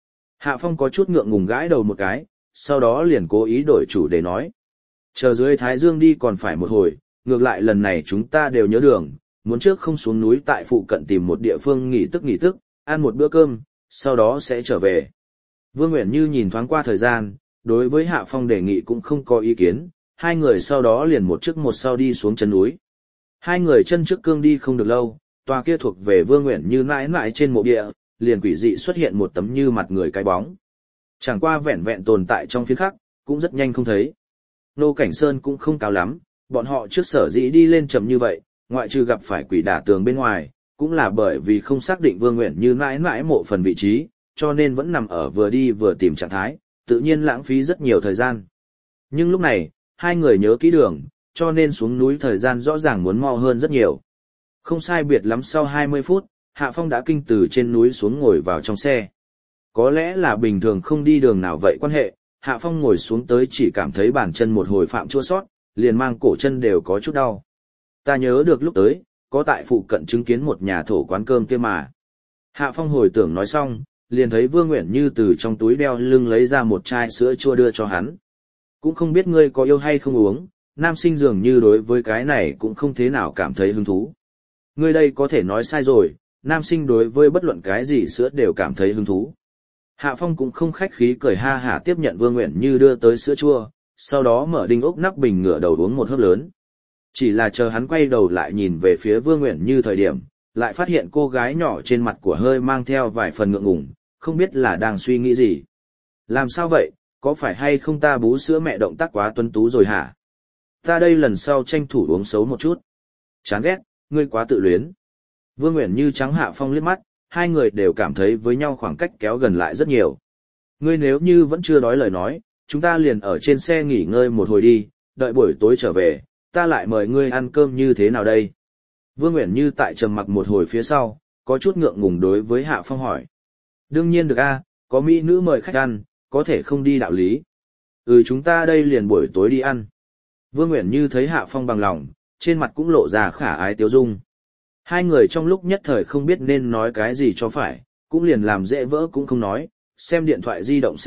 Hạ Phong có chút ngượng ngùng gãi đầu một cái, sau đó liền cố ý đổi chủ để nói. Chờ dưới Thái Dương đi còn phải một hồi, ngược lại lần này chúng ta đều nhớ đường, muốn trước không xuống núi tại phụ cận tìm một địa phương nghỉ tức, ăn một bữa cơm, sau đó sẽ trở về. Vương Uyển Như nhìn thoáng qua thời gian, đối với Hạ Phong đề nghị cũng không có ý kiến, hai người sau đó liền một trước một sau đi xuống chân núi. Hai người chân trước cương đi không được lâu, tòa kia thuộc về Vương Uyển Như mãi mãi trên mộ địa, liền quỷ dị xuất hiện một tấm như mặt người cái bóng. Chẳng qua vẹn vẹn tồn tại trong phiến khắc, cũng rất nhanh không thấy. Nô Cảnh Sơn cũng không cao lắm, bọn họ trước sở dĩ đi lên chậm như vậy, ngoại trừ gặp phải quỷ đả tường bên ngoài, cũng là bởi vì không xác định Vương Uyển Như mãi mãi mộ phần vị trí, cho nên vẫn nằm ở vừa đi vừa tìm trạng thái, tự nhiên lãng phí rất nhiều thời gian. Nhưng lúc này, hai người nhớ kỹ đường, cho nên xuống núi thời gian rõ ràng muốn mau hơn rất nhiều. Không sai biệt lắm sau 20 phút, Hạ Phong đã kinh từ trên núi xuống ngồi vào trong xe. Có lẽ là bình thường không đi đường nào vậy quan hệ, Hạ Phong ngồi xuống tới chỉ cảm thấy bàn chân một hồi phạm chua sót, liền mang cổ chân đều có chút đau. Ta nhớ được lúc tới, có tại phụ cận chứng kiến một nhà thổ quán cơm kia mà. Hạ Phong hồi tưởng nói xong, liền thấy Vương Uyển Như từ trong túi đeo lưng lấy ra một chai sữa chua đưa cho hắn. Cũng không biết ngươi có yêu hay không uống, nam sinh dường như đối với cái này cũng không thế nào cảm thấy hứng thú. Ngươi đây có thể nói sai rồi, nam sinh đối với bất luận cái gì sữa đều cảm thấy hứng thú. Hạ Phong cũng không khách khí cười ha hả tiếp nhận Vương Uyển Như đưa tới sữa chua, sau đó mở đinh ốc nắp bình ngửa đầu uống một hớp lớn. Chỉ là chờ hắn quay đầu lại nhìn về phía Vương Uyển Như thời điểm, lại phát hiện cô gái nhỏ trên mặt của hơi mang theo vài phần ngượng ngùng, không biết là đang suy nghĩ gì. Làm sao vậy, có phải hay không ta bú sữa mẹ động tác quá tuấn tú rồi hả? Ta đây lần sau tranh thủ uống xấu một chút. Chán ghét, ngươi quá tự luyến. Vương Uyển Như trắng Hạ Phong liếc mắt, hai người đều cảm thấy với nhau khoảng cách kéo gần lại rất nhiều. Ngươi nếu như vẫn chưa nói lời nói, chúng ta liền ở trên xe nghỉ ngơi một hồi đi, đợi buổi tối trở về, ta lại mời ngươi ăn cơm như thế nào đây? Vương Uyển Như tại trầm mặc một hồi phía sau, có chút ngượng ngùng đối với Hạ Phong hỏi. Đương nhiên được a, có mỹ nữ mời khách ăn, có thể không đi đạo lý. Chúng ta đây liền buổi tối đi ăn. Vương Uyển Như thấy Hạ Phong bằng lòng, trên mặt cũng lộ ra khả ái tiếu dung. Hai người trong lúc nhất thời không biết nên nói cái gì cho phải, cũng liền làm dễ vỡ cũng không nói, xem điện thoại di động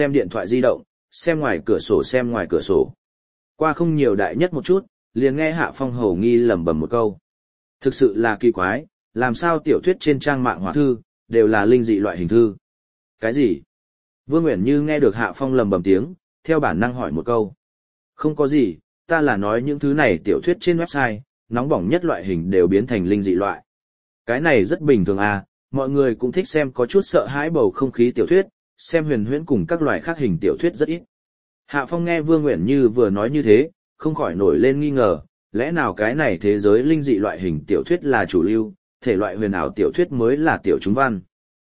xem ngoài cửa sổ. Qua không nhiều đại nhất một chút, liền nghe Hạ Phong hầu nghi lẩm bẩm một câu. Thực sự là kỳ quái, làm sao tiểu thuyết trên trang mạng họa thư, đều là linh dị loại hình thư. Cái gì? Vương Uyển Như nghe được Hạ Phong lẩm bẩm tiếng, theo bản năng hỏi một câu. Không có gì, ta là nói những thứ này tiểu thuyết trên website, nóng bỏng nhất loại hình đều biến thành linh dị loại. Cái này rất bình thường à, mọi người cũng thích xem có chút sợ hãi bầu không khí tiểu thuyết, xem huyền huyễn cùng các loại khác hình tiểu thuyết rất ít. Hạ Phong nghe Vương Uyển Như vừa nói như thế, không khỏi nổi lên nghi ngờ, lẽ nào cái này thế giới linh dị loại hình tiểu thuyết là chủ lưu, thể loại huyền ảo tiểu thuyết mới là tiểu chúng văn.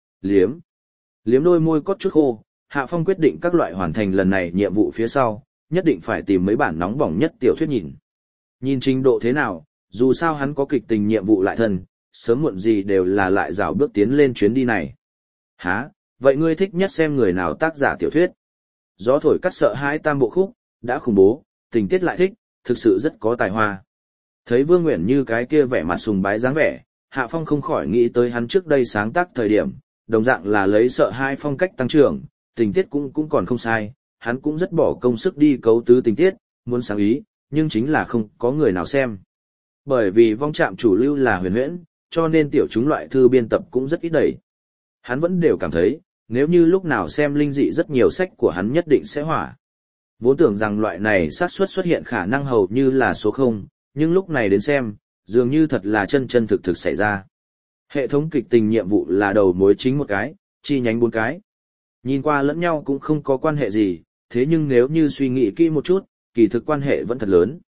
Liếm đôi môi cốt chút khô, Hạ Phong quyết định các loại hoàn thành lần này nhiệm vụ phía sau, nhất định phải tìm mấy bản nóng bỏng nhất tiểu thuyết nhìn. Nhìn trình độ thế nào, dù sao hắn có kịch tình nhiệm vụ lại thân, sớm muộn gì đều là lại rảo bước tiến lên chuyến đi này. Hả, vậy ngươi thích nhất xem người nào tác giả tiểu thuyết? Gió thổi cắt sợ hãi tam bộ khúc, đã khủng bố, tình tiết lại thích, thực sự rất có tài hoa. Thấy Vương Uyển Như cái kia vẻ mặt sùng bái dáng vẻ, Hạ Phong không khỏi nghĩ tới hắn trước đây sáng tác thời điểm, đồng dạng là lấy sợ hai phong cách tăng trưởng, tình tiết cũng còn không sai, hắn cũng rất bỏ công sức đi cấu tứ tình tiết, muốn sáng ý, nhưng chính là không có người nào xem. Bởi vì vong trạm chủ lưu là huyền huyễn, cho nên tiểu chúng loại thư biên tập cũng rất ít đẩy. Hắn vẫn đều cảm thấy, nếu như lúc nào xem linh dị rất nhiều sách của hắn nhất định sẽ hỏa. Vốn tưởng rằng loại này xác suất xuất hiện khả năng hầu như là số 0, nhưng lúc này đến xem, dường như thật là chân chân thực thực xảy ra. Hệ thống kịch tình nhiệm vụ là đầu mối chính một cái, chi nhánh 4 cái. Nhìn qua lẫn nhau cũng không có quan hệ gì, thế nhưng nếu như suy nghĩ kỹ một chút, kỳ thực quan hệ vẫn thật lớn.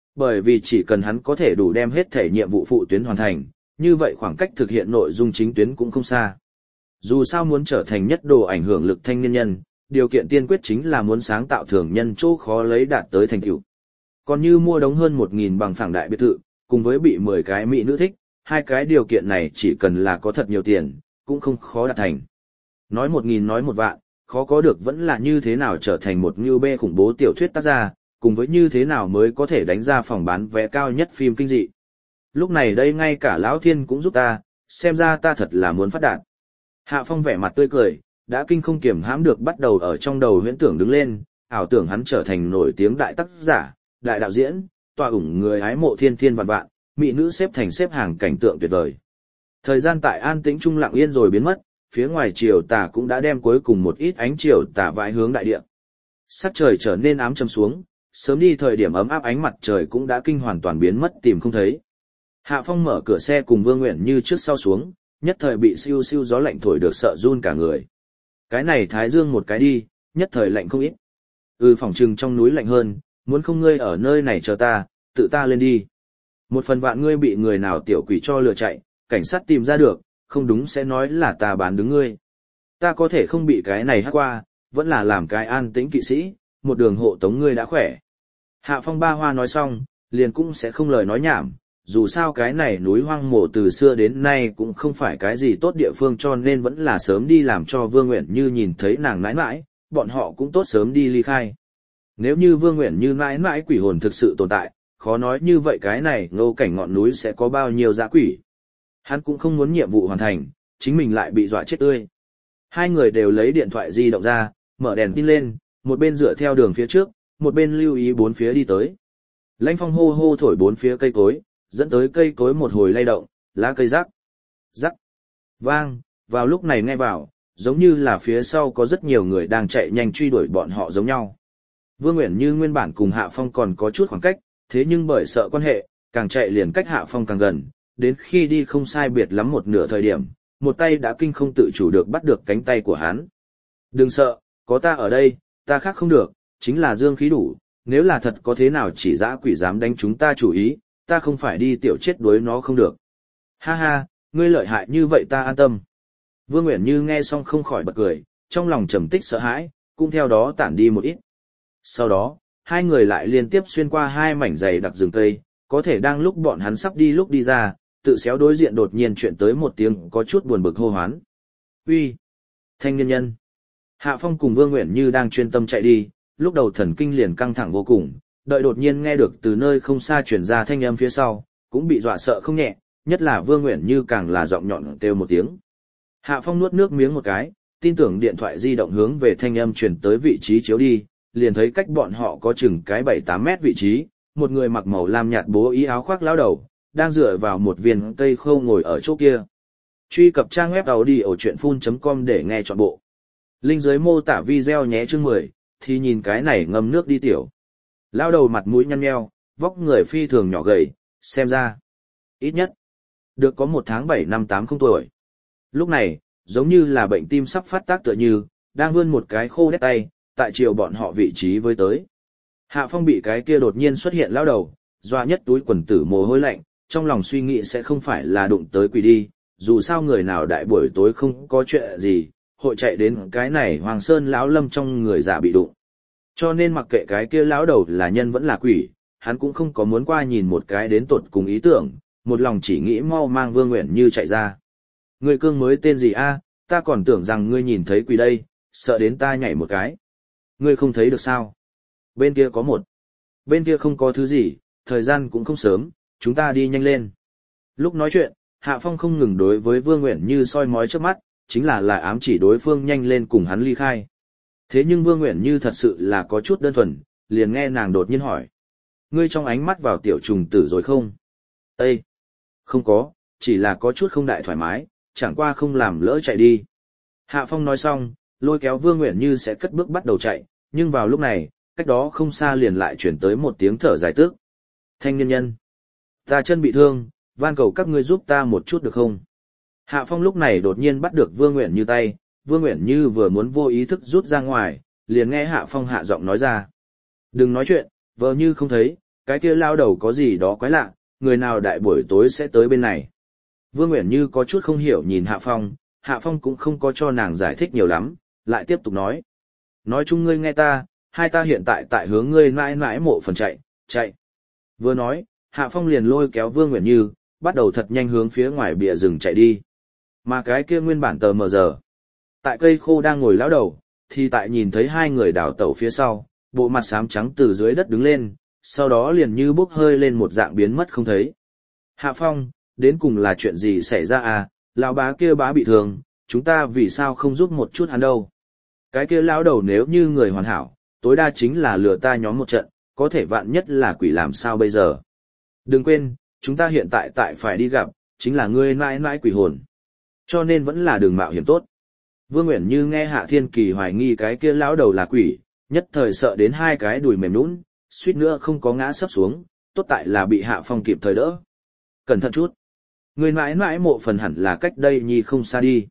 Bởi vì chỉ cần hắn có thể đủ đem hết thể nhiệm vụ phụ tuyến hoàn thành, như vậy khoảng cách thực hiện nội dung chính tuyến cũng không xa. Dù sao muốn trở thành nhất đồ ảnh hưởng lực thanh niên nhân, điều kiện tiên quyết chính là muốn sáng tạo thường nhân chỗ khó lấy đạt tới thành tựu. Còn như mua đống hơn 1.000 bằng phẳng đại biệt thự, cùng với bị 10 cái mỹ nữ thích, hai cái điều kiện này chỉ cần là có thật nhiều tiền, cũng không khó đạt thành. Nói 1.000 nói 1 vạn, khó có được vẫn là như thế nào trở thành một ngưu bê khủng bố tiểu thuyết tác gia, cùng với như thế nào mới có thể đánh ra phòng bán vé cao nhất phim kinh dị. Lúc này đây ngay cả Lão Thiên cũng giúp ta, xem ra ta thật là muốn phát đạt. Hạ Phong vẻ mặt tươi cười, đã kinh không kiềm hãm được bắt đầu ở trong đầu huyễn tưởng đứng lên, ảo tưởng hắn trở thành nổi tiếng đại tác giả, đại đạo diễn, tọa ủng người hái mộ thiên thiên vạn vạn, mỹ nữ xếp thành xếp hàng cảnh tượng tuyệt vời. Thời gian tại an tĩnh trung lặng yên rồi biến mất, phía ngoài chiều tà cũng đã đem cuối cùng một ít ánh chiều tà vãi hướng đại địa. Sắc trời trở nên ám trầm xuống, sớm đi thời điểm ấm áp ánh mặt trời cũng đã kinh hoàn toàn biến mất tìm không thấy. Hạ Phong mở cửa xe cùng Vương Nguyện Như trước sau xuống, nhất thời bị siêu siêu gió lạnh thổi được sợ run cả người. Cái này thái dương một cái đi, nhất thời lạnh không ít. Phỏng chừng trong núi lạnh hơn, muốn không ngươi ở nơi này chờ ta, tự ta lên đi. Một phần vạn ngươi bị người nào tiểu quỷ cho lừa chạy, cảnh sát tìm ra được, không đúng sẽ nói là ta bán đứng ngươi. Ta có thể không bị cái này hắc qua, vẫn là làm cái an tĩnh kỵ sĩ, một đường hộ tống ngươi đã khỏe. Hạ Phong ba hoa nói xong, liền cũng sẽ không lời nói nhảm, dù sao cái này núi hoang mộ từ xưa đến nay cũng không phải cái gì tốt địa phương cho nên vẫn là sớm đi làm cho Vương Nguyện Như nhìn thấy nàng nãi nãi, bọn họ cũng tốt sớm đi ly khai. Nếu như Vương Nguyện Như nãi nãi quỷ hồn thực sự tồn tại, khó nói như vậy cái này ngô cảnh ngọn núi sẽ có bao nhiêu dã quỷ. Hắn cũng không muốn nhiệm vụ hoàn thành, chính mình lại bị dọa chết tươi. Hai người đều lấy điện thoại di động ra, mở đèn tin lên, một bên dựa theo đường phía trước, một bên lưu ý bốn phía đi tới. Lãnh phong hô hô thổi bốn phía cây cối, dẫn tới cây cối một hồi lay động, lá cây rắc, rắc, vang, vào lúc này nghe vào, giống như là phía sau có rất nhiều người đang chạy nhanh truy đuổi bọn họ giống nhau. Vương Uyển Như nguyên bản cùng Hạ Phong còn có chút khoảng cách, thế nhưng bởi sợ quan hệ, càng chạy liền cách Hạ Phong càng gần, đến khi đi không sai biệt lắm một nửa thời điểm, một tay đã kinh không tự chủ được bắt được cánh tay của hắn. Đừng sợ, có ta ở đây, ta khác không được, chính là dương khí đủ, nếu là thật có thế nào chỉ dã quỷ dám đánh chúng ta chủ ý, ta không phải đi tiểu chết đuối nó không được. Ha ha, ngươi lợi hại như vậy ta an tâm. Vương Uyển Như nghe xong không khỏi bật cười, trong lòng trầm tích sợ hãi, cũng theo đó tản đi một ít. Sau đó, hai người lại liên tiếp xuyên qua hai mảnh dày đặc rừng cây, có thể đang lúc bọn hắn sắp đi lúc đi ra, tự xéo đối diện đột nhiên chuyện tới một tiếng có chút buồn bực hô hoán. Uy, thanh niên nhân. Hạ Phong cùng Vương Uyển Như đang chuyên tâm chạy đi, lúc đầu thần kinh liền căng thẳng vô cùng, đợi đột nhiên nghe được từ nơi không xa truyền ra thanh âm phía sau, cũng bị dọa sợ không nhẹ, nhất là Vương Uyển Như càng là giọng nhọn kêu một tiếng. Hạ Phong nuốt nước miếng một cái, tin tưởng điện thoại di động hướng về thanh âm truyền tới vị trí chiếu đi, liền thấy cách bọn họ có chừng cái 7-8 mét vị trí, một người mặc màu lam nhạt bố ý áo khoác lão đầu, đang dựa vào một viên cây khô ngồi ở chỗ kia. Truy cập trang web audiochuyenphun.com để nghe trọn bộ. Link dưới mô tả video nhé chương 10, thì nhìn cái này ngâm nước đi tiểu. Lão đầu mặt mũi nhăn nheo, vóc người phi thường nhỏ gầy, xem ra ít nhất được có 1 tháng 7 năm 80 tuổi. Lúc này, giống như là bệnh tim sắp phát tác tựa như, đang vươn một cái khô đét tay, tại chiều bọn họ vị trí với tới. Hạ Phong bị cái kia đột nhiên xuất hiện lão đầu, doa nhất túi quần tử mồ hôi lạnh, trong lòng suy nghĩ sẽ không phải là đụng tới quỷ đi, dù sao người nào đại buổi tối không có chuyện gì, hội chạy đến cái này Hoàng Sơn lão lâm trong người giả bị đụng. Cho nên mặc kệ cái kia lão đầu là nhân vẫn là quỷ, hắn cũng không có muốn qua nhìn một cái đến tột cùng ý tưởng, một lòng chỉ nghĩ mau mang Vương Uyển Như chạy ra. Người cương mới tên gì a? Ta còn tưởng rằng ngươi nhìn thấy quỷ đây, sợ đến ta nhảy một cái. Ngươi không thấy được sao? Bên kia có một. Bên kia không có thứ gì, thời gian cũng không sớm, chúng ta đi nhanh lên. Lúc nói chuyện, Hạ Phong không ngừng đối với Vương Uyển Như soi mói trước mắt, chính là ám chỉ đối phương nhanh lên cùng hắn ly khai. Thế nhưng Vương Uyển Như thật sự là có chút đơn thuần, liền nghe nàng đột nhiên hỏi. Ngươi trong ánh mắt vào tiểu trùng tử rồi không? Ê! Không có, chỉ là có chút không đại thoải mái, chẳng qua không làm lỡ chạy đi. Hạ Phong nói xong, lôi kéo Vương Uyển Như sẽ cất bước bắt đầu chạy, nhưng vào lúc này, cách đó không xa liền lại chuyển tới một tiếng thở dài tức. Thanh niên nhân! Ta chân bị thương, van cầu các ngươi giúp ta một chút được không? Hạ Phong lúc này đột nhiên bắt được Vương Uyển Như tay, Vương Uyển Như vừa muốn vô ý thức rút ra ngoài, liền nghe Hạ Phong hạ giọng nói ra. Đừng nói chuyện, vờ như không thấy, cái kia lao đầu có gì đó quái lạ, người nào đại buổi tối sẽ tới bên này. Vương Uyển Như có chút không hiểu nhìn Hạ Phong cũng không có cho nàng giải thích nhiều lắm, lại tiếp tục nói. Nói chung ngươi nghe ta, hai ta hiện tại tại hướng ngươi mãi mãi mộ phần chạy. Vừa nói, Hạ Phong liền lôi kéo Vương Uyển Như, bắt đầu thật nhanh hướng phía ngoài bìa rừng chạy đi. Mà cái kia nguyên bản tờ mờ giờ. Tại cây khô đang ngồi lão đầu, thì tại nhìn thấy hai người đảo tẩu phía sau, bộ mặt xám trắng từ dưới đất đứng lên, sau đó liền như bốc hơi lên một dạng biến mất không thấy. Hạ Phong, đến cùng là chuyện gì xảy ra à, lão bá kia bá bị thương, chúng ta vì sao không giúp một chút hắn đâu. Cái kia lão đầu nếu như người hoàn hảo, tối đa chính là lừa ta nhóm một trận, có thể vạn nhất là quỷ làm sao bây giờ. Đừng quên, chúng ta hiện tại phải đi gặp, chính là ngươi mãi mãi quỷ hồn. Cho nên vẫn là đường mạo hiểm tốt. Vương Uyển Như nghe Hạ Thiên Kỳ hoài nghi cái kia lão đầu là quỷ, nhất thời sợ đến hai cái đùi mềm nhũn, suýt nữa không có ngã sấp xuống, tốt tại là bị Hạ Phong kịp thời đỡ. Cẩn thận chút. Người mãi mãi mộ phần hẳn là cách đây nhi không xa đi.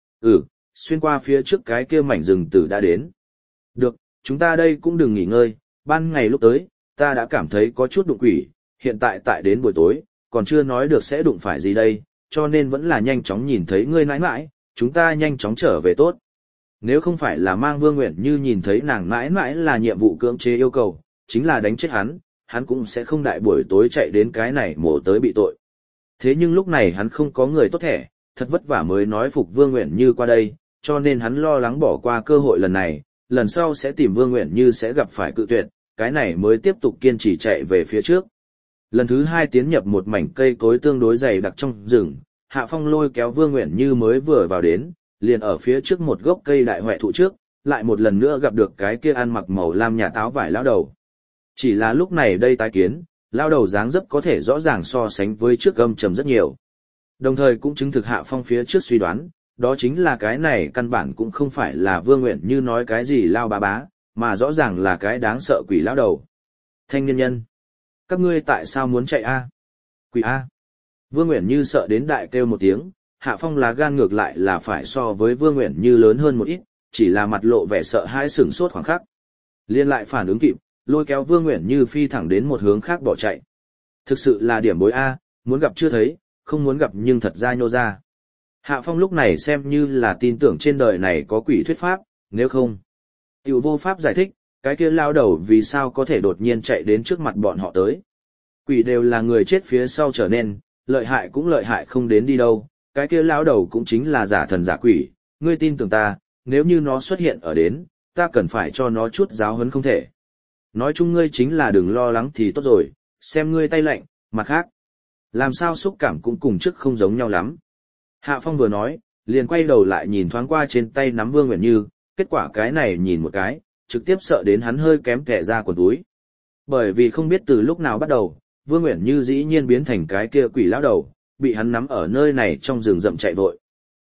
Xuyên qua phía trước cái kia mảnh rừng tử đã đến. Được, chúng ta đây cũng đừng nghỉ ngơi, ban ngày lúc tới, ta đã cảm thấy có chút đụng quỷ, hiện tại đến buổi tối, còn chưa nói được sẽ đụng phải gì đây, cho nên vẫn là nhanh chóng nhìn thấy ngươi mãi mãi, chúng ta nhanh chóng trở về tốt. Nếu không phải là mang Vương Uyển Như nhìn thấy nàng mãi mãi là nhiệm vụ cưỡng chế yêu cầu, chính là đánh chết hắn cũng sẽ không đại buổi tối chạy đến cái này mổ tới bị tội. Thế nhưng lúc này hắn không có người tốt thẻ, thật vất vả mới nói phục Vương Uyển Như qua đây, cho nên hắn lo lắng bỏ qua cơ hội lần này, lần sau sẽ tìm Vương Uyển Như sẽ gặp phải cự tuyệt, cái này mới tiếp tục kiên trì chạy về phía trước. Lần thứ hai tiến nhập một mảnh cây cối tương đối dày đặc trong rừng, Hạ Phong lôi kéo Vương Uyển Như mới vừa vào đến, liền ở phía trước một gốc cây đại hoại thụ trước, lại một lần nữa gặp được cái kia ăn mặc màu lam nhà táo vải lão đầu. Chỉ là lúc này đây tái kiến, lão đầu dáng dấp có thể rõ ràng so sánh với trước âm trầm rất nhiều. Đồng thời cũng chứng thực Hạ Phong phía trước suy đoán, đó chính là cái này căn bản cũng không phải là Vương Uyển Như nói cái gì lao bá bá, mà rõ ràng là cái đáng sợ quỷ lão đầu. Thanh niên nhân, các ngươi tại sao muốn chạy a? Quỷ a? Vương Uyển Như sợ đến đại kêu một tiếng, Hạ Phong lá gan ngược lại là phải so với Vương Uyển Như lớn hơn một ít, chỉ là mặt lộ vẻ sợ hãi sửng sốt khoảng khắc. Liên lại phản ứng kịp, lôi kéo Vương Uyển Như phi thẳng đến một hướng khác bỏ chạy. Thực sự là điểm bối a, muốn gặp chưa thấy, không muốn gặp nhưng thật ra nhô ra. Hạ Phong lúc này xem như là tin tưởng trên đời này có quỷ thuyết pháp, nếu không, tiểu vô pháp giải thích, cái kia lao đầu vì sao có thể đột nhiên chạy đến trước mặt bọn họ tới. Quỷ đều là người chết phía sau trở nên, lợi hại cũng lợi hại không đến đi đâu, cái kia lao đầu cũng chính là giả thần giả quỷ, ngươi tin tưởng ta, nếu như nó xuất hiện ở đến, ta cần phải cho nó chút giáo huấn không thể. Nói chung ngươi chính là đừng lo lắng thì tốt rồi, xem ngươi tay lạnh, mặt khác. Làm sao xúc cảm cũng cùng trước không giống nhau lắm. Hạ Phong vừa nói, liền quay đầu lại nhìn thoáng qua trên tay nắm Vương Uyển Như, kết quả cái này nhìn một cái, trực tiếp sợ đến hắn hơi kém kẻ ra quần túi. Bởi vì không biết từ lúc nào bắt đầu, Vương Uyển Như dĩ nhiên biến thành cái kia quỷ lão đầu, bị hắn nắm ở nơi này trong rừng rậm chạy vội.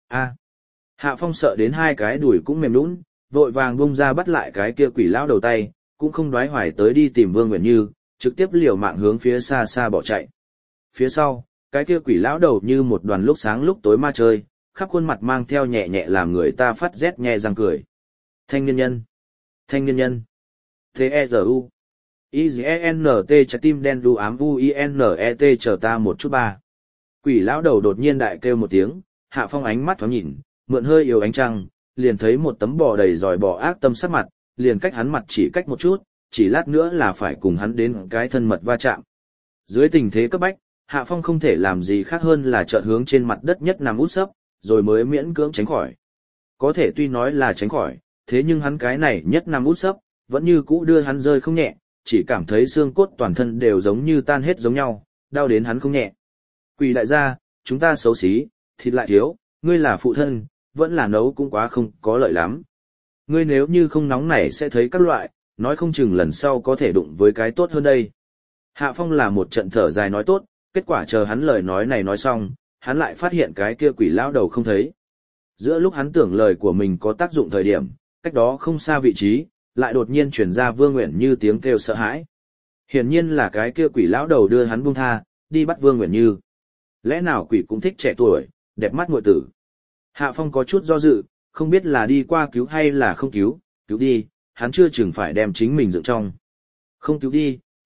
Hạ Phong sợ đến hai cái đùi cũng mềm nhũn, vội vàng bung ra bắt lại cái kia quỷ lão đầu tay, cũng không đoái hoài tới đi tìm Vương Uyển Như, trực tiếp liều mạng hướng phía xa xa bỏ chạy. Phía sau, cái kia quỷ lão đầu như một đoàn lúc sáng lúc tối ma chơi, khắp khuôn mặt mang theo nhẹ nhẹ làm người ta phát rét nhe răng cười. Thanh niên nhân. Thanh niên nhân. T-E-Z-U. I-Z-E-N-T trái tim đen đu ám U-I-N-E-T chờ ta một chút ba. Quỷ lão đầu đột nhiên đại kêu một tiếng, Hạ Phong ánh mắt thoáng nhìn, mượn hơi yếu ánh trăng, liền thấy một tấm bò đầy dòi bò ác tâm sắc mặt, liền cách hắn mặt chỉ cách một chút, chỉ lát nữa là phải cùng hắn đến cái thân mật va chạm. Dưới tình thế cấp bách, Hạ Phong không thể làm gì khác hơn là chợt hướng trên mặt đất nhất nằm út sấp, rồi mới miễn cưỡng tránh khỏi. Có thể tuy nói là tránh khỏi, thế nhưng hắn cái này nhất nằm út sấp, vẫn như cũ đưa hắn rơi không nhẹ, chỉ cảm thấy xương cốt toàn thân đều giống như tan hết giống nhau, đau đến hắn không nhẹ. Quỷ đại gia, chúng ta xấu xí, thịt lại thiếu, ngươi là phụ thân, vẫn là nấu cũng quá không có lợi lắm. Ngươi nếu như không nóng nảy sẽ thấy các loại, nói không chừng lần sau có thể đụng với cái tốt hơn đây. Hạ Phong là một trận thở dài nói tốt, kết quả chờ hắn lời nói này nói xong, hắn lại phát hiện cái kia quỷ lão đầu không thấy. Giữa lúc hắn tưởng lời của mình có tác dụng thời điểm, cách đó không xa vị trí, lại đột nhiên truyền ra Vương Uyển Như tiếng kêu sợ hãi. Hiển nhiên là cái kia quỷ lão đầu đưa hắn buông tha, đi bắt Vương Uyển Như. Lẽ nào quỷ cũng thích trẻ tuổi, đẹp mắt muội tử. Hạ Phong có chút do dự, không biết là đi qua cứu hay là không cứu, cứu đi, hắn chưa chừng phải đem chính mình dựng trong. Không cứu đi,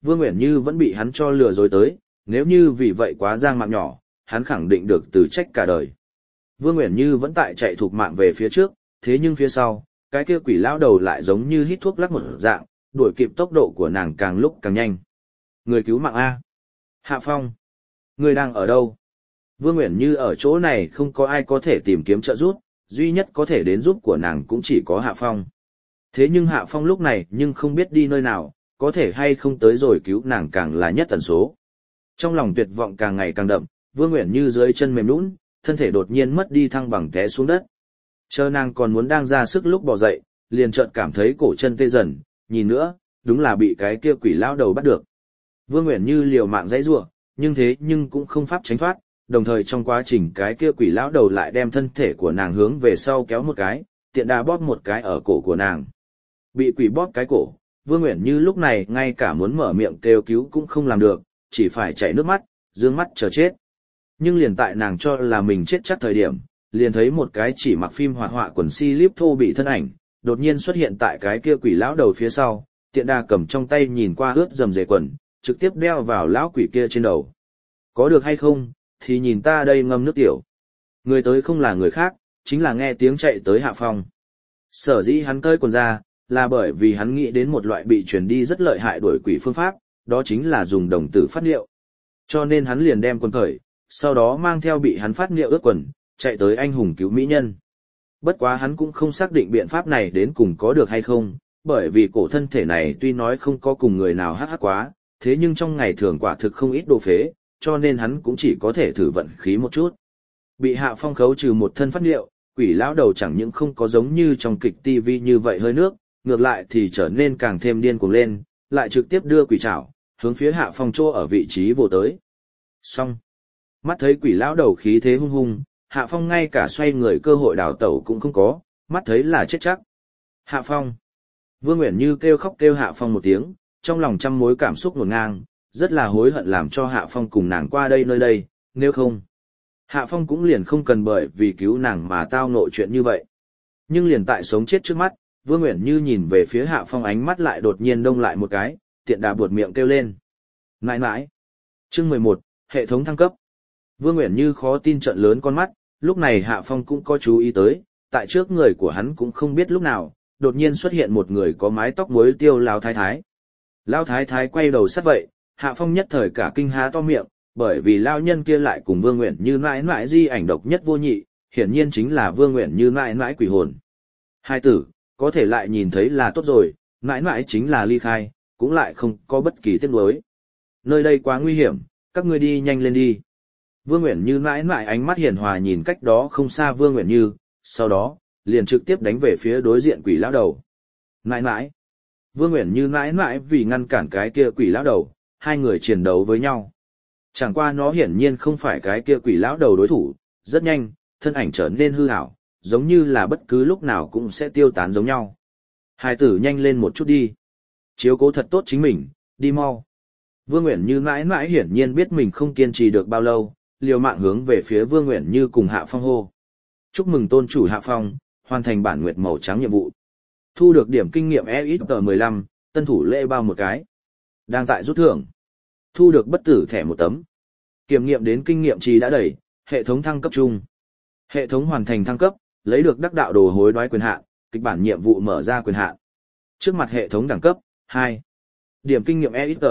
Vương Uyển Như vẫn bị hắn cho lừa dối tới, nếu như vì vậy quá giang mạng nhỏ, hắn khẳng định được từ trách cả đời. Vương Uyển Như vẫn tại chạy thục mạng về phía trước, thế nhưng phía sau, cái kia quỷ lão đầu lại giống như hít thuốc lắc một dạng, đuổi kịp tốc độ của nàng càng lúc càng nhanh. Người cứu mạng A. Hạ Phong. Người đang ở đâu? Vương Uyển Như ở chỗ này không có ai có thể tìm kiếm trợ giúp, duy nhất có thể đến giúp của nàng cũng chỉ có Hạ Phong. Thế nhưng Hạ Phong lúc này nhưng không biết đi nơi nào, có thể hay không tới rồi cứu nàng càng là nhất tần số. Trong lòng tuyệt vọng càng ngày càng đậm, Vương Uyển Như dưới chân mềm nhũn, thân thể đột nhiên mất đi thăng bằng té xuống đất. Chờ nàng còn muốn đang ra sức lúc bò dậy, liền chợt cảm thấy cổ chân tê dần, nhìn nữa, đúng là bị cái kia quỷ lão đầu bắt được. Vương Uyển Như liều mạng giãy giụa, nhưng cũng không pháp tránh thoát, đồng thời trong quá trình cái kia quỷ lão đầu lại đem thân thể của nàng hướng về sau kéo một cái, tiện đà bóp một cái ở cổ của nàng. Bị quỷ bóp cái cổ, Vương Uyển Như lúc này ngay cả muốn mở miệng kêu cứu cũng không làm được, chỉ phải chảy nước mắt, dương mắt chờ chết. Nhưng liền tại nàng cho là mình chết chắc thời điểm, liền thấy một cái chỉ mặc phim hoạt họa quần slip thô bị thân ảnh, đột nhiên xuất hiện tại cái kia quỷ lão đầu phía sau, tiện đà cầm trong tay nhìn qua ướt dầm dề quần, trực tiếp đeo vào lão quỷ kia trên đầu. Có được hay không, thì nhìn ta đây ngâm nước tiểu. Người tới không là người khác, chính là nghe tiếng chạy tới Hạ Phong. Sở dĩ hắn tơi quần ra, là bởi vì hắn nghĩ đến một loại bị truyền đi rất lợi hại đuổi quỷ phương pháp, đó chính là dùng đồng tử phát niệu. Cho nên hắn liền đem quần cởi, sau đó mang theo bị hắn phát niệu ướt quần, chạy tới anh hùng cứu mỹ nhân. Bất quá hắn cũng không xác định biện pháp này đến cùng có được hay không, bởi vì cổ thân thể này tuy nói không có cùng người nào hắc quá, thế nhưng trong ngày thường quả thực không ít đồ phế, cho nên hắn cũng chỉ có thể thử vận khí một chút. Bị Hạ Phong khấu trừ một thân phát niệu, quỷ lão đầu chẳng những không có giống như trong kịch TV như vậy hơi nước, ngược lại thì trở nên càng thêm điên cuồng lên, lại trực tiếp đưa quỷ trảo, hướng phía Hạ Phong chỗ ở vị trí vô tới. Xong. Mắt thấy quỷ lão đầu khí thế hung hung, Hạ Phong ngay cả xoay người cơ hội đào tẩu cũng không có, mắt thấy là chết chắc. Hạ Phong. Vương Uyển Như kêu khóc kêu Hạ Phong một tiếng, trong lòng trăm mối cảm xúc ngổn ngang, rất là hối hận làm cho Hạ Phong cùng nàng qua đây nơi đây, nếu không. Hạ Phong cũng liền không cần bởi vì cứu nàng mà tao nội chuyện như vậy. Nhưng liền tại sống chết trước mắt, Vương Uyển Như nhìn về phía Hạ Phong ánh mắt lại đột nhiên đông lại một cái, tiện đà buột miệng kêu lên. Nãi nãi. Chương 11, hệ thống thăng cấp. Vương Uyển Như khó tin trợn lớn con mắt, lúc này Hạ Phong cũng có chú ý tới, tại trước người của hắn cũng không biết lúc nào, đột nhiên xuất hiện một người có mái tóc muối tiêu Lão Thái Thái. Lão Thái Thái quay đầu sát vậy, Hạ Phong nhất thời cả kinh há to miệng, bởi vì lão nhân kia lại cùng Vương Uyển Như mãi mãi di ảnh độc nhất vô nhị, hiển nhiên chính là Vương Uyển Như mãi mãi quỷ hồn. Hai tử, có thể lại nhìn thấy là tốt rồi, mãi mãi chính là ly khai, cũng lại không có bất kỳ tiếc nuối. Nơi đây quá nguy hiểm, các ngươi đi nhanh lên đi. Vương Uyển Như mãi mãi ánh mắt hiền hòa nhìn cách đó không xa Vương Uyển Như, sau đó, liền trực tiếp đánh về phía đối diện quỷ lão đầu. Mãi mãi. Vương Uyển Như mãi mãi vì ngăn cản cái kia quỷ lão đầu, hai người chiến đấu với nhau. Chẳng qua nó hiển nhiên không phải cái kia quỷ lão đầu đối thủ, rất nhanh, thân ảnh trở nên hư ảo, giống như là bất cứ lúc nào cũng sẽ tiêu tán giống nhau. Hai tử nhanh lên một chút đi. Chiếu cố thật tốt chính mình, đi mau. Vương Uyển Như mãi mãi hiển nhiên biết mình không kiên trì được bao lâu, liều mạng hướng về phía Vương Uyển Như cùng Hạ Phong hô. Chúc mừng tôn chủ Hạ Phong, hoàn thành bản nguyệt màu trắng nhiệm vụ. Thu được điểm kinh nghiệm EXP15, tân thủ lễ bao một cái. Đang tại rút thưởng. Thu được bất tử thẻ một tấm. Kiểm nghiệm đến kinh nghiệm trì đã đầy, hệ thống thăng cấp chung. Hệ thống hoàn thành thăng cấp, lấy được đắc đạo đồ hối đoái quyền hạn, kịch bản nhiệm vụ mở ra quyền hạn. Trước mặt hệ thống đẳng cấp, 2. Điểm kinh nghiệm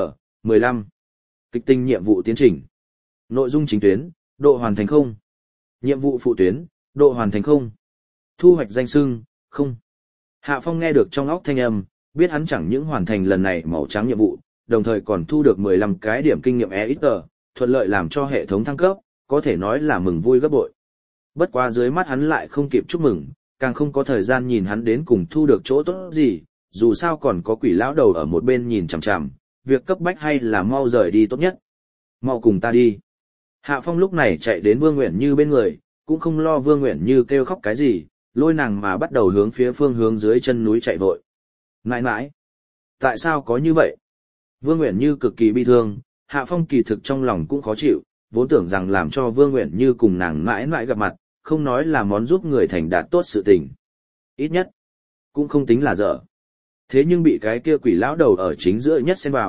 EXP15. Kịch tinh nhiệm vụ tiến trình. Nội dung chính tuyến, độ hoàn thành 0. Nhiệm vụ phụ tuyến, độ hoàn thành 0. Thu hoạch danh xưng, 0. Hạ Phong nghe được trong óc thanh âm, biết hắn chẳng những hoàn thành lần này màu trắng nhiệm vụ, đồng thời còn thu được 15 cái điểm kinh nghiệm EXP, thuận lợi làm cho hệ thống thăng cấp, có thể nói là mừng vui gấp bội. Bất quá dưới mắt hắn lại không kịp chúc mừng, càng không có thời gian nhìn hắn đến cùng thu được chỗ tốt gì, dù sao còn có quỷ lão đầu ở một bên nhìn chằm chằm, việc cấp bách hay là mau rời đi tốt nhất. Mau cùng ta đi. Hạ Phong lúc này chạy đến Vương Uyển Như bên người, cũng không lo Vương Uyển Như kêu khóc cái gì, lôi nàng mà bắt đầu hướng phía phương hướng dưới chân núi chạy vội. Nãi nãi, tại sao có như vậy? Vương Uyển Như cực kỳ bi thương, Hạ Phong kỳ thực trong lòng cũng khó chịu, vốn tưởng rằng làm cho Vương Uyển Như cùng nàng mãi mãi gặp mặt, không nói là món giúp người thành đạt tốt sự tình. Ít nhất, cũng không tính là dở. Thế nhưng bị cái kia quỷ lão đầu ở chính giữa nhất xen vào,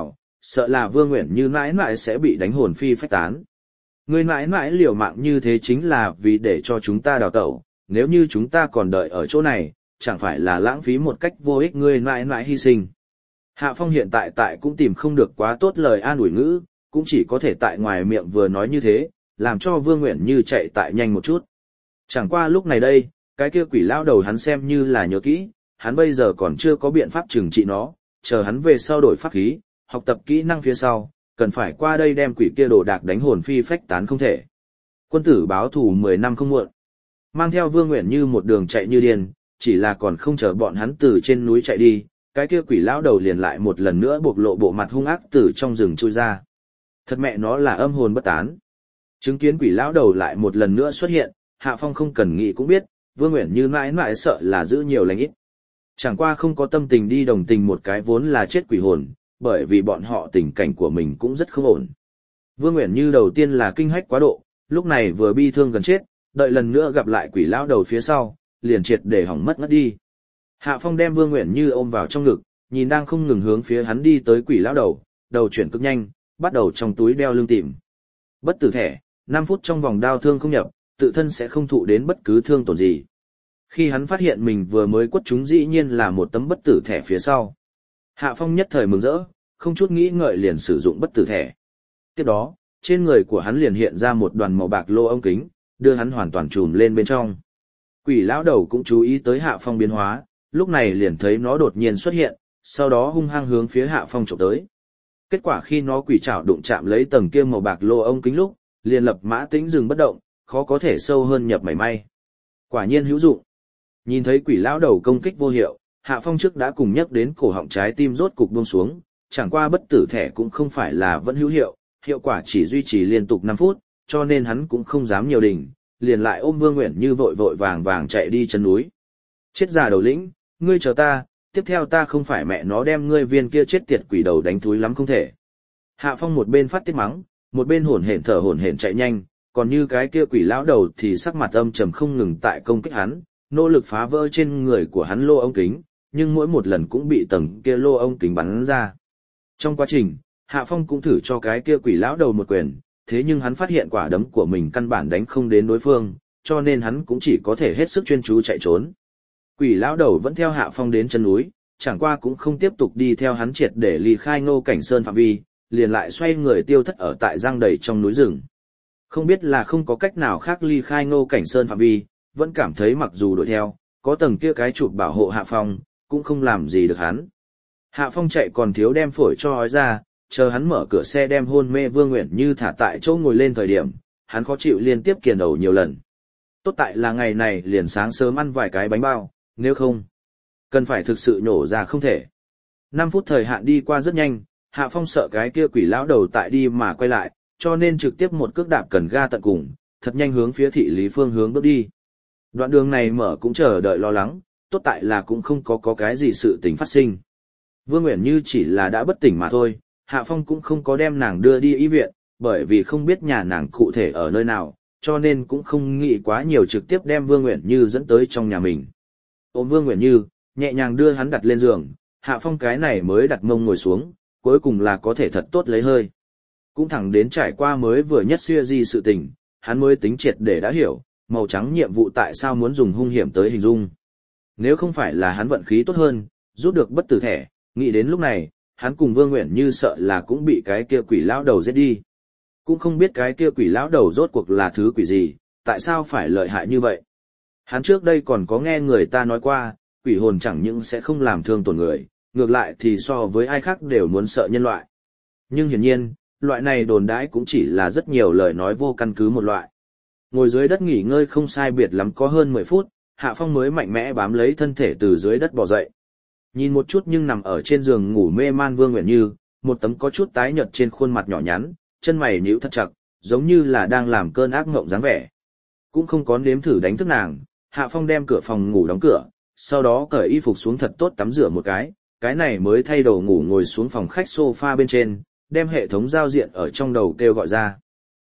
sợ là Vương Uyển Như mãi mãi sẽ bị đánh hồn phi phách tán. Ngươi mãi mãi liều mạng như thế chính là vì để cho chúng ta đào tẩu, nếu như chúng ta còn đợi ở chỗ này, chẳng phải là lãng phí một cách vô ích ngươi mãi mãi hy sinh. Hạ Phong hiện tại cũng tìm không được quá tốt lời an ủi ngữ, cũng chỉ có thể tại ngoài miệng vừa nói như thế, làm cho Vương Uyển Như chạy tại nhanh một chút. Chẳng qua lúc này đây, cái kia quỷ lão đầu hắn xem như là nhớ kỹ, hắn bây giờ còn chưa có biện pháp trừng trị nó, chờ hắn về sau đổi pháp khí, học tập kỹ năng phía sau, cần phải qua đây đem quỷ kia đồ đạc đánh hồn phi phách tán không thể. Quân tử báo thù 10 năm không muộn. Mang theo Vương Uyển Như một đường chạy như điên, chỉ là còn không chờ bọn hắn từ trên núi chạy đi, cái kia quỷ lão đầu liền lại một lần nữa bộc lộ bộ mặt hung ác từ trong rừng chui ra. Thật mẹ nó là âm hồn bất tán. Chứng kiến quỷ lão đầu lại một lần nữa xuất hiện, Hạ Phong không cần nghĩ cũng biết, Vương Uyển Như mãi mãi sợ là giữ nhiều lành ít. Chẳng qua không có tâm tình đi đồng tình một cái vốn là chết quỷ hồn, bởi vì bọn họ tình cảnh của mình cũng rất không ổn. Vương Uyển Như đầu tiên là kinh hách quá độ, lúc này vừa bi thương gần chết, đợi lần nữa gặp lại quỷ lão đầu phía sau, liền triệt để hỏng mất ngất đi. Hạ Phong đem Vương Uyển Như ôm vào trong ngực, nhìn đang không ngừng hướng phía hắn đi tới quỷ lão đầu, đầu chuyển cực nhanh, bắt đầu trong túi đeo lưng tìm. Bất tử thẻ, 5 phút trong vòng đao thương không nhập, tự thân sẽ không thụ đến bất cứ thương tổn gì. Khi hắn phát hiện mình vừa mới quất chúng dĩ nhiên là một tấm bất tử thẻ phía sau. Hạ Phong nhất thời mừng rỡ, không chút nghĩ ngợi liền sử dụng bất tử thẻ. Tiếp đó, trên người của hắn liền hiện ra một đoàn màu bạc lô ống kính, đưa hắn hoàn toàn trùm lên bên trong. Quỷ lão đầu cũng chú ý tới Hạ Phong biến hóa, lúc này liền thấy nó đột nhiên xuất hiện, sau đó hung hăng hướng phía Hạ Phong chụp tới. Kết quả khi nó quỷ trảo đụng chạm lấy tầng kia màu bạc lô ống kính lúc, liền lập mã tĩnh dừng bất động, khó có thể sâu hơn nhập mảy may. Quả nhiên hữu dụng. Nhìn thấy quỷ lão đầu công kích vô hiệu, Hạ Phong trước đã cùng nhắc đến cổ họng trái tim rốt cục buông xuống, chẳng qua bất tử thẻ cũng không phải là vẫn hữu hiệu, hiệu quả chỉ duy trì liên tục 5 phút, cho nên hắn cũng không dám nhiều đỉnh, liền lại ôm Vương Uyển Như vội vội vàng vàng chạy đi chân núi. Chết già đầu lĩnh, ngươi chờ ta, tiếp theo ta không phải mẹ nó đem ngươi viên kia chết tiệt quỷ đầu đánh thúi lắm không thể. Hạ Phong một bên phát tiết mắng, một bên hổn hển chạy nhanh, còn như cái kia quỷ lão đầu thì sắc mặt âm trầm không ngừng tại công kích hắn, nỗ lực phá vỡ trên người của hắn lô ống kính, nhưng mỗi một lần cũng bị tầng kia lô ống kính bắn ra. Trong quá trình, Hạ Phong cũng thử cho cái kia quỷ lão đầu một quyền, thế nhưng hắn phát hiện quả đấm của mình căn bản đánh không đến đối phương, cho nên hắn cũng chỉ có thể hết sức chuyên chú chạy trốn. Quỷ lão đầu vẫn theo Hạ Phong đến chân núi, chẳng qua cũng không tiếp tục đi theo hắn triệt để ly khai Ngô Cảnh Sơn phạm vi, liền lại xoay người tiêu thất ở tại giang đầy trong núi rừng. Không biết là không có cách nào khác ly khai Ngô Cảnh Sơn phạm vi, vẫn cảm thấy mặc dù đuổi theo, có tầng kia cái chụp bảo hộ Hạ Phong, cũng không làm gì được hắn. Hạ Phong chạy còn thiếu đem phổi cho hói ra, chờ hắn mở cửa xe đem hôn mê Vương Uyển Như thả tại chỗ ngồi lên thời điểm, hắn khó chịu liên tiếp kiền đầu nhiều lần. Tốt tại là ngày này liền sáng sớm ăn vài cái bánh bao, nếu không, cần phải thực sự nhổ ra không thể. 5 phút thời hạn đi qua rất nhanh, Hạ Phong sợ cái kia quỷ lão đầu tại đi mà quay lại, cho nên trực tiếp một cước đạp cần ga tận cùng, thật nhanh hướng phía thị lý phương hướng bước đi. Đoạn đường này mở cũng chờ đợi lo lắng, tốt tại là cũng không có cái gì sự tình phát sinh. Vương Uyển Như chỉ là đã bất tỉnh mà thôi, Hạ Phong cũng không có đem nàng đưa đi y viện, bởi vì không biết nhà nàng cụ thể ở nơi nào, cho nên cũng không nghĩ quá nhiều trực tiếp đem Vương Uyển Như dẫn tới trong nhà mình. Ôm Vương Uyển Như, nhẹ nhàng đưa hắn đặt lên giường, Hạ Phong cái này mới đặt mông ngồi xuống, cuối cùng là có thể thật tốt lấy hơi. Cũng thẳng đến trải qua mới vừa nhất xưa gì sự tình, hắn mới tính triệt để đã hiểu, màu trắng nhiệm vụ tại sao muốn dùng hung hiểm tới hình dung. Nếu không phải là hắn vận khí tốt hơn, rút được bất tử thẻ, nghĩ đến lúc này, hắn cùng Vương Uyển Như sợ là cũng bị cái kia quỷ lão đầu giết đi. Cũng không biết cái kia quỷ lão đầu rốt cuộc là thứ quỷ gì, tại sao phải lợi hại như vậy. Hắn trước đây còn có nghe người ta nói qua, quỷ hồn chẳng những sẽ không làm thương tổn người, ngược lại thì so với ai khác đều muốn sợ nhân loại. Nhưng hiển nhiên, loại này đồn đãi cũng chỉ là rất nhiều lời nói vô căn cứ một loại. Ngồi dưới đất nghỉ ngơi không sai biệt lắm có hơn 10 phút, Hạ Phong mới mạnh mẽ bám lấy thân thể từ dưới đất bò dậy. Nhìn một chút nhưng nằm ở trên giường ngủ mê man Vương Uyển Như, một tấm có chút tái nhợt trên khuôn mặt nhỏ nhắn, chân mày nhíu thật chặt, giống như là đang làm cơn ác mộng dáng vẻ. Cũng không có nếm thử đánh thức nàng, Hạ Phong đem cửa phòng ngủ đóng cửa, sau đó cởi y phục xuống thật tốt tắm rửa một cái này mới thay đồ ngủ ngồi xuống phòng khách sofa bên trên, đem hệ thống giao diện ở trong đầu kêu gọi ra.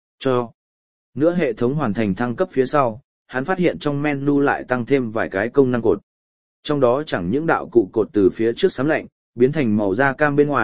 Nữa hệ thống hoàn thành thăng cấp phía sau, hắn phát hiện trong menu lại tăng thêm vài cái công năng cột. Trong đó chẳng những đạo cụ cột từ phía trước sắm lạnh, biến thành màu da cam bên ngoài,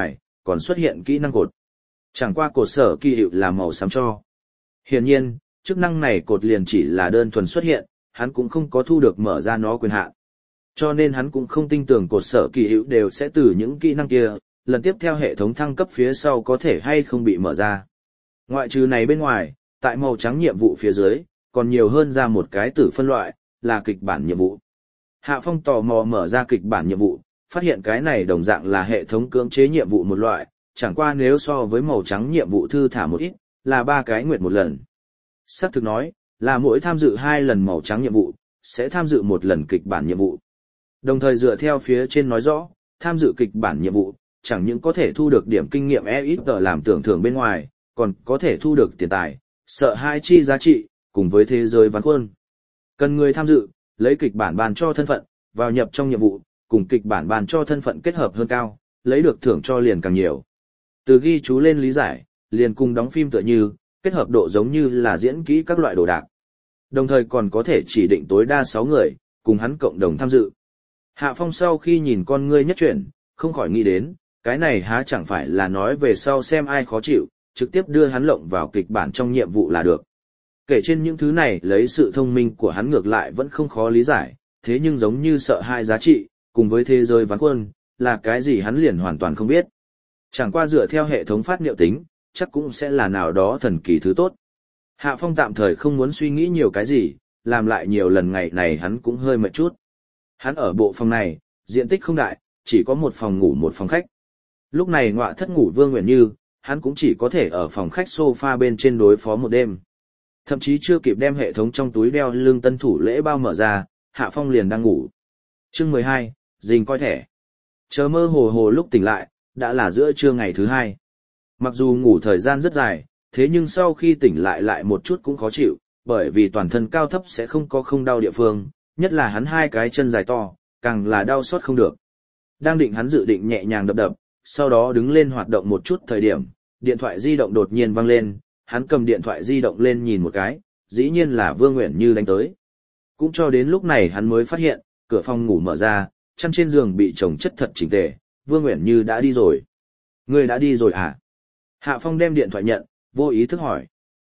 còn xuất hiện kỹ năng cột. Chẳng qua cột sở kỳ hiệu là màu xám cho. Hiển nhiên, chức năng này cột liền chỉ là đơn thuần xuất hiện, hắn cũng không có thu được mở ra nó quyền hạn. Cho nên hắn cũng không tin tưởng cột sở kỳ hiệu đều sẽ từ những kỹ năng kia, lần tiếp theo hệ thống thăng cấp phía sau có thể hay không bị mở ra. Ngoại trừ này bên ngoài, tại màu trắng nhiệm vụ phía dưới, còn nhiều hơn ra một cái tử phân loại, là kịch bản nhiệm vụ. Hạ Phong tò mò mở ra kịch bản nhiệm vụ, phát hiện cái này đồng dạng là hệ thống cưỡng chế nhiệm vụ một loại, chẳng qua nếu so với màu trắng nhiệm vụ thư thả một ít, là 3 cái nguyệt một lần. Xác thực nói, là mỗi tham dự 2 lần màu trắng nhiệm vụ, sẽ tham dự 1 lần kịch bản nhiệm vụ. Đồng thời dựa theo phía trên nói rõ, tham dự kịch bản nhiệm vụ, chẳng những có thể thu được điểm kinh nghiệm EXP làm tưởng thưởng bên ngoài, còn có thể thu được tiền tài, sợ hai chi giá trị, cùng với thế giới ván quân. Cần người tham dự, lấy kịch bản bàn cho thân phận, vào nhập trong nhiệm vụ, cùng kịch bản bàn cho thân phận kết hợp hơn cao, lấy được thưởng cho liền càng nhiều. Từ ghi chú lên lý giải, liền cùng đóng phim tựa như, kết hợp độ giống như là diễn kỹ các loại đồ đạc. Đồng thời còn có thể chỉ định tối đa 6 người, cùng hắn cộng đồng tham dự. Hạ Phong sau khi nhìn con ngươi nhất chuyển, không khỏi nghĩ đến, cái này há chẳng phải là nói về sau xem ai khó chịu, trực tiếp đưa hắn lộng vào kịch bản trong nhiệm vụ là được. Kể trên những thứ này lấy sự thông minh của hắn ngược lại vẫn không khó lý giải, thế nhưng giống như sợ hai giá trị, cùng với thế giới ván quân, là cái gì hắn liền hoàn toàn không biết. Chẳng qua dựa theo hệ thống phát niệu tính, chắc cũng sẽ là nào đó thần kỳ thứ tốt. Hạ Phong tạm thời không muốn suy nghĩ nhiều cái gì, làm lại nhiều lần ngày này hắn cũng hơi mệt chút. Hắn ở bộ phòng này, diện tích không đại, chỉ có 1 phòng ngủ 1 phòng khách. Lúc này ngọa thất ngủ Vương Uyển Như, hắn cũng chỉ có thể ở phòng khách sofa bên trên đối phó một đêm. Thậm chí chưa kịp đem hệ thống trong túi đeo lưng tân thủ lễ bao mở ra, Hạ Phong liền đang ngủ. Chương 12, dình coi thẻ. Chờ mơ hồ hồ lúc tỉnh lại, đã là giữa trưa ngày thứ 2. Mặc dù ngủ thời gian rất dài, thế nhưng sau khi tỉnh lại một chút cũng khó chịu, bởi vì toàn thân cao thấp sẽ không đau địa phương, nhất là hắn 2 cái chân dài to, càng là đau xót không được. Đang định hắn dự định nhẹ nhàng đập, sau đó đứng lên hoạt động một chút thời điểm, điện thoại di động đột nhiên vang lên, hắn cầm điện thoại di động lên nhìn một cái, dĩ nhiên là Vương Uyển Như đánh tới. Cũng cho đến lúc này hắn mới phát hiện, cửa phòng ngủ mở ra, chăn trên giường bị chồng chất thật chỉnh tề, Vương Uyển Như đã đi rồi. Ngươi đã đi rồi à? Hạ Phong đem điện thoại nhận, vô ý thức hỏi.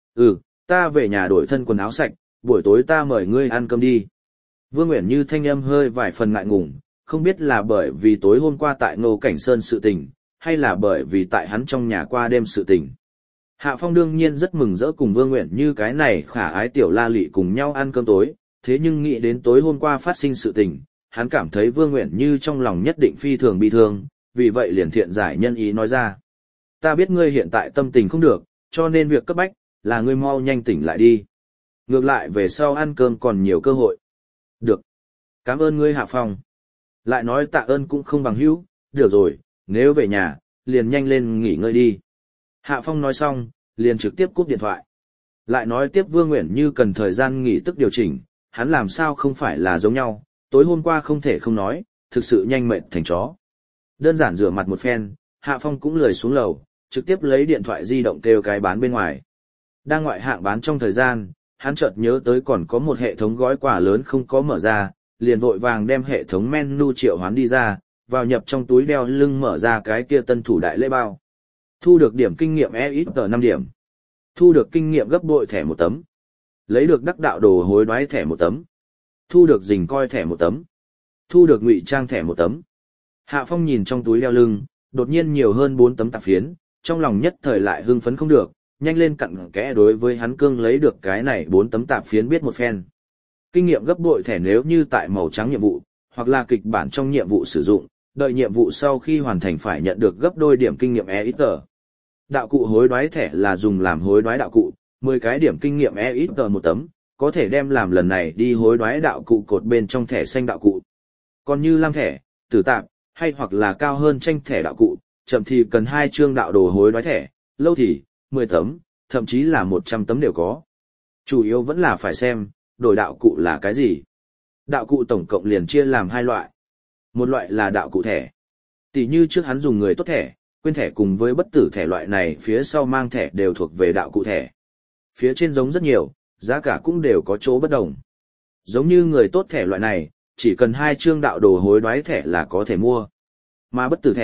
Ta về nhà đổi thân quần áo sạch, buổi tối ta mời ngươi ăn cơm đi. Vương Uyển Như thanh âm hơi vài phần ngại ngùng, không biết là bởi vì tối hôm qua tại Ngô Cảnh Sơn sự tình, hay là bởi vì tại hắn trong nhà qua đêm sự tình. Hạ Phong đương nhiên rất mừng rỡ cùng Vương Uyển Như cái này khả ái tiểu la lị cùng nhau ăn cơm tối, thế nhưng nghĩ đến tối hôm qua phát sinh sự tình, hắn cảm thấy Vương Uyển Như trong lòng nhất định phi thường bi thương, vì vậy liền thiện giải nhân ý nói ra. Ta biết ngươi hiện tại tâm tình không được, cho nên việc cấp bách, là ngươi mau nhanh tỉnh lại đi. Ngược lại về sau ăn cơm còn nhiều cơ hội. Được. Cảm ơn ngươi Hạ Phong. Lại nói tạ ơn cũng không bằng hữu, được rồi, nếu về nhà, liền nhanh lên nghỉ ngơi đi. Hạ Phong nói xong, liền trực tiếp cúp điện thoại. Lại nói tiếp Vương Uyển Như cần thời gian nghỉ tức điều chỉnh, hắn làm sao không phải là giống nhau, tối hôm qua không thể không nói, thực sự nhanh mệt thành chó. Đơn giản rửa mặt một phen, Hạ Phong cũng lười xuống lầu, trực tiếp lấy điện thoại di động kêu cái bán bên ngoài. Đang ngoại hạng bán trong thời gian, hắn chợt nhớ tới còn có một hệ thống gói quà lớn không có mở ra, liền vội vàng đem hệ thống menu triệu hoán đi ra, vào nhập trong túi đeo lưng mở ra cái kia tân thủ đại lễ bao. Thu được điểm kinh nghiệm EXP 5 điểm. Thu được kinh nghiệm gấp bội thẻ 1 tấm. Lấy được đắc đạo đồ hối đoái thẻ 1 tấm. Thu được dình coi thẻ 1 tấm. Thu được ngụy trang thẻ 1 tấm. Hạ Phong nhìn trong túi đeo lưng, đột nhiên nhiều hơn 4 tấm tạp phiến, trong lòng nhất thời lại hưng phấn không được, nhanh lên cặn kẽ đối với hắn cương lấy được cái này 4 tấm tạp phiến biết một phen. Kinh nghiệm gấp bội thẻ nếu như tại màu trắng nhiệm vụ, hoặc là kịch bản trong nhiệm vụ sử dụng, đợi nhiệm vụ sau khi hoàn thành phải nhận được gấp đôi điểm kinh nghiệm EXP. Đạo cụ hối đoái thẻ là dùng làm hối đoái đạo cụ, 10 cái điểm kinh nghiệm EXP 1 tấm, có thể đem làm lần này đi hối đoái đạo cụ cột bên trong thẻ xanh đạo cụ. Còn như lam thẻ, tử tạp, hay hoặc là cao hơn tranh thẻ đạo cụ, chậm thì cần 2 chương đạo đồ hối đoái thẻ, lâu thì 10 tấm, thậm chí là 100 tấm đều có. Chủ yếu vẫn là phải xem, đổi đạo cụ là cái gì. Đạo cụ tổng cộng liền chia làm 2 loại. Một loại là đạo cụ thẻ. Tỷ như trước hắn dùng người tốt thẻ, quên thẻ cùng với bất tử thẻ loại này phía sau mang thẻ đều thuộc về đạo cụ thẻ. Phía trên giống rất nhiều, giá cả cũng đều có chỗ bất đồng. Giống như người tốt thẻ loại này, chỉ cần 2 chương đạo đồ hối đoái thẻ là có thể mua. Mà bất tử thẻ,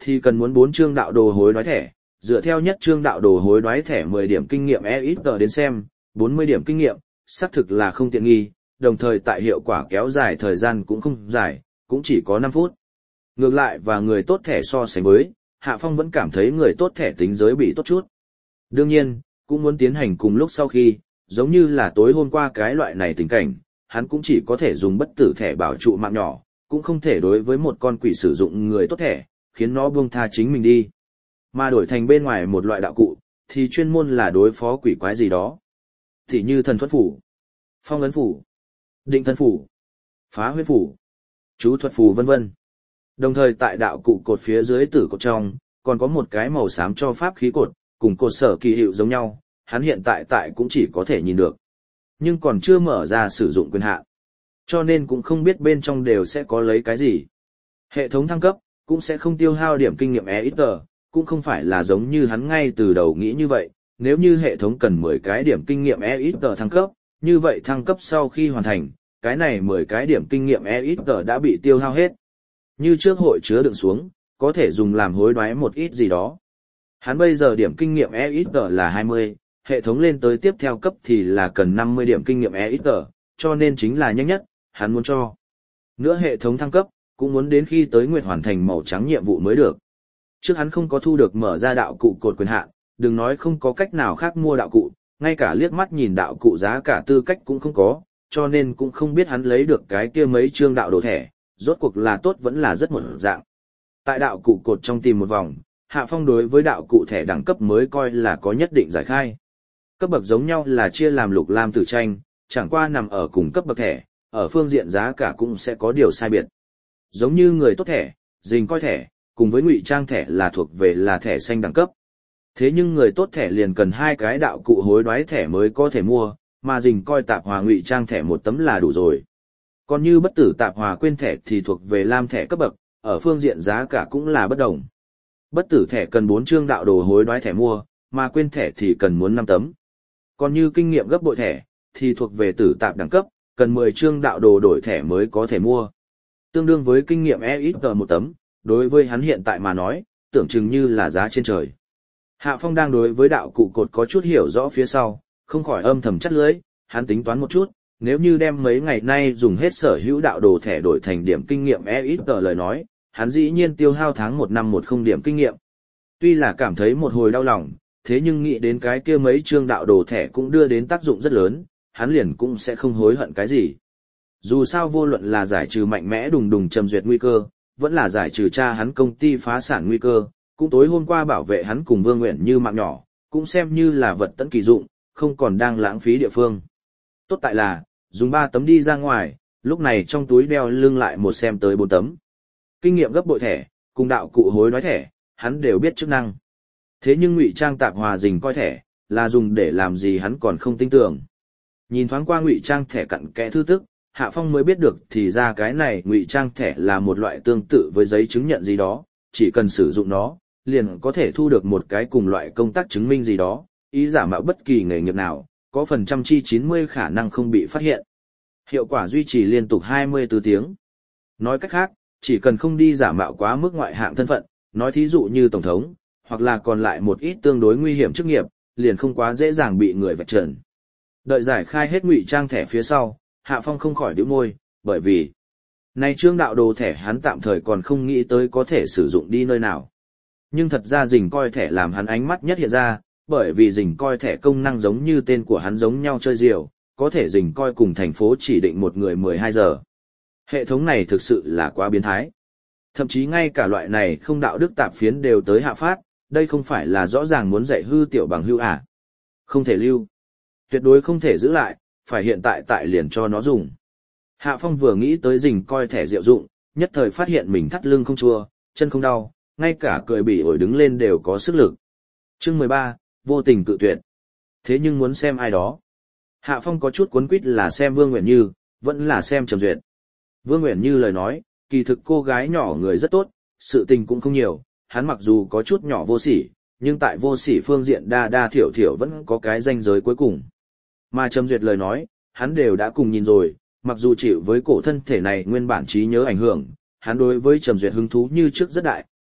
thì cần muốn 4 chương đạo đồ hối đoái thẻ, dựa theo nhất chương đạo đồ hối đoái thẻ 10 điểm kinh nghiệm EXP đến xem, 40 điểm kinh nghiệm, xác thực là không tiện nghi, đồng thời tại hiệu quả kéo dài thời gian cũng không dài, cũng chỉ có 5 phút. Ngược lại và người tốt thẻ so sánh với, Hạ Phong vẫn cảm thấy người tốt thẻ tính giới bị tốt chút. Đương nhiên, cũng muốn tiến hành cùng lúc sau khi, giống như là tối hôm qua cái loại này tình cảnh, hắn cũng chỉ có thể dùng bất tử thẻ bảo trụ mạng nhỏ, cũng không thể đối với một con quỷ sử dụng người tốt thẻ, khiến nó buông tha chính mình đi. Mà đổi thành bên ngoài một loại đạo cụ, thì chuyên môn là đối phó quỷ quái gì đó. Thì như thần thuật phủ, phong ấn phủ, định thân phủ, phá huyết phủ, chú thuật phủ vân vân. Đồng thời tại đạo cụ cột phía dưới tử cột trong, còn có một cái màu xám cho pháp khí cột, cùng cột sở kỳ hiệu giống nhau, hắn hiện tại cũng chỉ có thể nhìn được. Nhưng còn chưa mở ra sử dụng quyền hạn, cho nên cũng không biết bên trong đều sẽ có lấy cái gì. Hệ thống thăng cấp, cũng sẽ không tiêu hao điểm kinh nghiệm EXP, cũng không phải là giống như hắn ngay từ đầu nghĩ như vậy, nếu như hệ thống cần 10 cái điểm kinh nghiệm EXP thăng cấp, như vậy thăng cấp sau khi hoàn thành, cái này 10 cái điểm kinh nghiệm EXP đã bị tiêu hao hết. Như trước hội chứa đựng xuống, có thể dùng làm hối đoái một ít gì đó. Hắn bây giờ điểm kinh nghiệm EXP là 20, hệ thống lên tới tiếp theo cấp thì là cần 50 điểm kinh nghiệm EXP, cho nên chính là nhanh nhất, hắn muốn cho. Nữa hệ thống thăng cấp, cũng muốn đến khi tới nguyệt hoàn thành màu trắng nhiệm vụ mới được. Trước hắn không có thu được mở ra đạo cụ cột quyền hạn, đừng nói không có cách nào khác mua đạo cụ, ngay cả liếc mắt nhìn đạo cụ giá cả tư cách cũng không có, cho nên cũng không biết hắn lấy được cái kia mấy chương đạo đồ thẻ, rốt cuộc là tốt vẫn là rất một dạng. Tại đạo cụ cột trong tìm một vòng, Hạ Phong đối với đạo cụ thẻ đẳng cấp mới coi là có nhất định giải khai. Cấp bậc giống nhau là chia làm lục lam tử tranh, chẳng qua nằm ở cùng cấp bậc thẻ, ở phương diện giá cả cũng sẽ có điều sai biệt. Giống như người tốt thẻ, dình coi thẻ, cùng với ngụy trang thẻ là thuộc về là thẻ xanh đẳng cấp. Thế nhưng người tốt thẻ liền cần 2 cái đạo cụ hối đoái thẻ mới có thể mua, mà dình coi tạp hòa ngụy trang thẻ một tấm là đủ rồi. Còn như bất tử tạp hòa quên thẻ thì thuộc về lam thẻ cấp bậc, ở phương diện giá cả cũng là bất đồng. Bất tử thẻ cần 4 chương đạo đồ hối đoái thẻ mua, mà quên thẻ thì cần muốn 5 tấm. Còn như kinh nghiệm gấp bội thẻ, thì thuộc về tử tạp đẳng cấp, cần 10 chương đạo đồ đổi thẻ mới có thể mua. Tương đương với kinh nghiệm EXP một tấm, đối với hắn hiện tại mà nói, tưởng chừng như là giá trên trời. Hạ Phong đang đối với đạo cụ cột có chút hiểu rõ phía sau, không khỏi âm thầm chắt lưỡi, hắn tính toán một chút, nếu như đem mấy ngày nay dùng hết sở hữu đạo đồ thẻ đổi thành điểm kinh nghiệm EXP lời nói, hắn dĩ nhiên tiêu hao tháng 1 năm 10 điểm kinh nghiệm. Tuy là cảm thấy một hồi đau lòng, thế nhưng nghĩ đến cái kia mấy chương đạo đồ thẻ cũng đưa đến tác dụng rất lớn, hắn liền cũng sẽ không hối hận cái gì. Dù sao vô luận là giải trừ mạnh mẽ đùng đùng trầm duyệt nguy cơ, vẫn là giải trừ cha hắn công ty phá sản nguy cơ, cũng tối hôm qua bảo vệ hắn cùng Vương Nguyện Như mạng nhỏ, cũng xem như là vật tận kỳ dụng, không còn đang lãng phí địa phương. Tốt tại là, dùng 3 tấm đi ra ngoài, lúc này trong túi đeo lưng lại một xem tới 4 tấm. Kinh nghiệm gấp bội thẻ, cùng đạo cụ hối đoái thẻ, hắn đều biết chức năng. Thế nhưng ngụy trang tạp hòa dình coi thẻ, là dùng để làm gì hắn còn không tin tưởng. Nhìn thoáng qua ngụy trang thẻ cặn kẽ thư tức, Hạ Phong mới biết được thì ra cái này ngụy trang thẻ là một loại tương tự với giấy chứng nhận gì đó, chỉ cần sử dụng nó, liền có thể thu được một cái cùng loại công tác chứng minh gì đó, ý giả mạo bất kỳ nghề nghiệp nào, có phần trăm chi 90 khả năng không bị phát hiện. Hiệu quả duy trì liên tục 24 tiếng. Nói cách khác, chỉ cần không đi giả mạo quá mức ngoại hạng thân phận, nói thí dụ như tổng thống, hoặc là còn lại một ít tương đối nguy hiểm chức nghiệp, liền không quá dễ dàng bị người vạch trần. Đợi giải khai hết ngụy trang thẻ phía sau, Hạ Phong không khỏi nhíu môi, bởi vì này trương đạo đồ thẻ hắn tạm thời còn không nghĩ tới có thể sử dụng đi nơi nào. Nhưng thật ra dình coi thẻ làm hắn ánh mắt nhất hiện ra, bởi vì dình coi thẻ công năng giống như tên của hắn giống nhau chơi diều, có thể dình coi cùng thành phố chỉ định một người 12 giờ. Hệ thống này thực sự là quá biến thái. Thậm chí ngay cả loại này không đạo đức tạp phiến đều tới hạ phát, đây không phải là rõ ràng muốn dạy hư tiểu bằng hưu à. Không thể lưu. Tuyệt đối không thể giữ lại, phải hiện tại liền cho nó dùng. Hạ Phong vừa nghĩ tới dình coi thẻ diệu dụng, nhất thời phát hiện mình thắt lưng không chua, chân không đau, ngay cả cười bỉ ổi đứng lên đều có sức lực. Chương 13, vô tình cự tuyệt. Thế nhưng muốn xem ai đó. Hạ Phong có chút cuốn quýt là xem Vương Nguyện Như, vẫn là xem Trầm Duyệt. Vương Nguyện Như lời nói, kỳ thực cô gái nhỏ người rất tốt, sự tình cũng không nhiều, hắn mặc dù có chút nhỏ vô sỉ, nhưng tại vô sỉ phương diện đa thiểu thiểu vẫn có cái ranh giới cuối cùng. Mà Trầm Duyệt lời nói, hắn đều đã cùng nhìn rồi, mặc dù chịu với cổ thân thể này nguyên bản trí nhớ ảnh hưởng, hắn đối với Trầm Duyệt hứng thú như trước rất đại,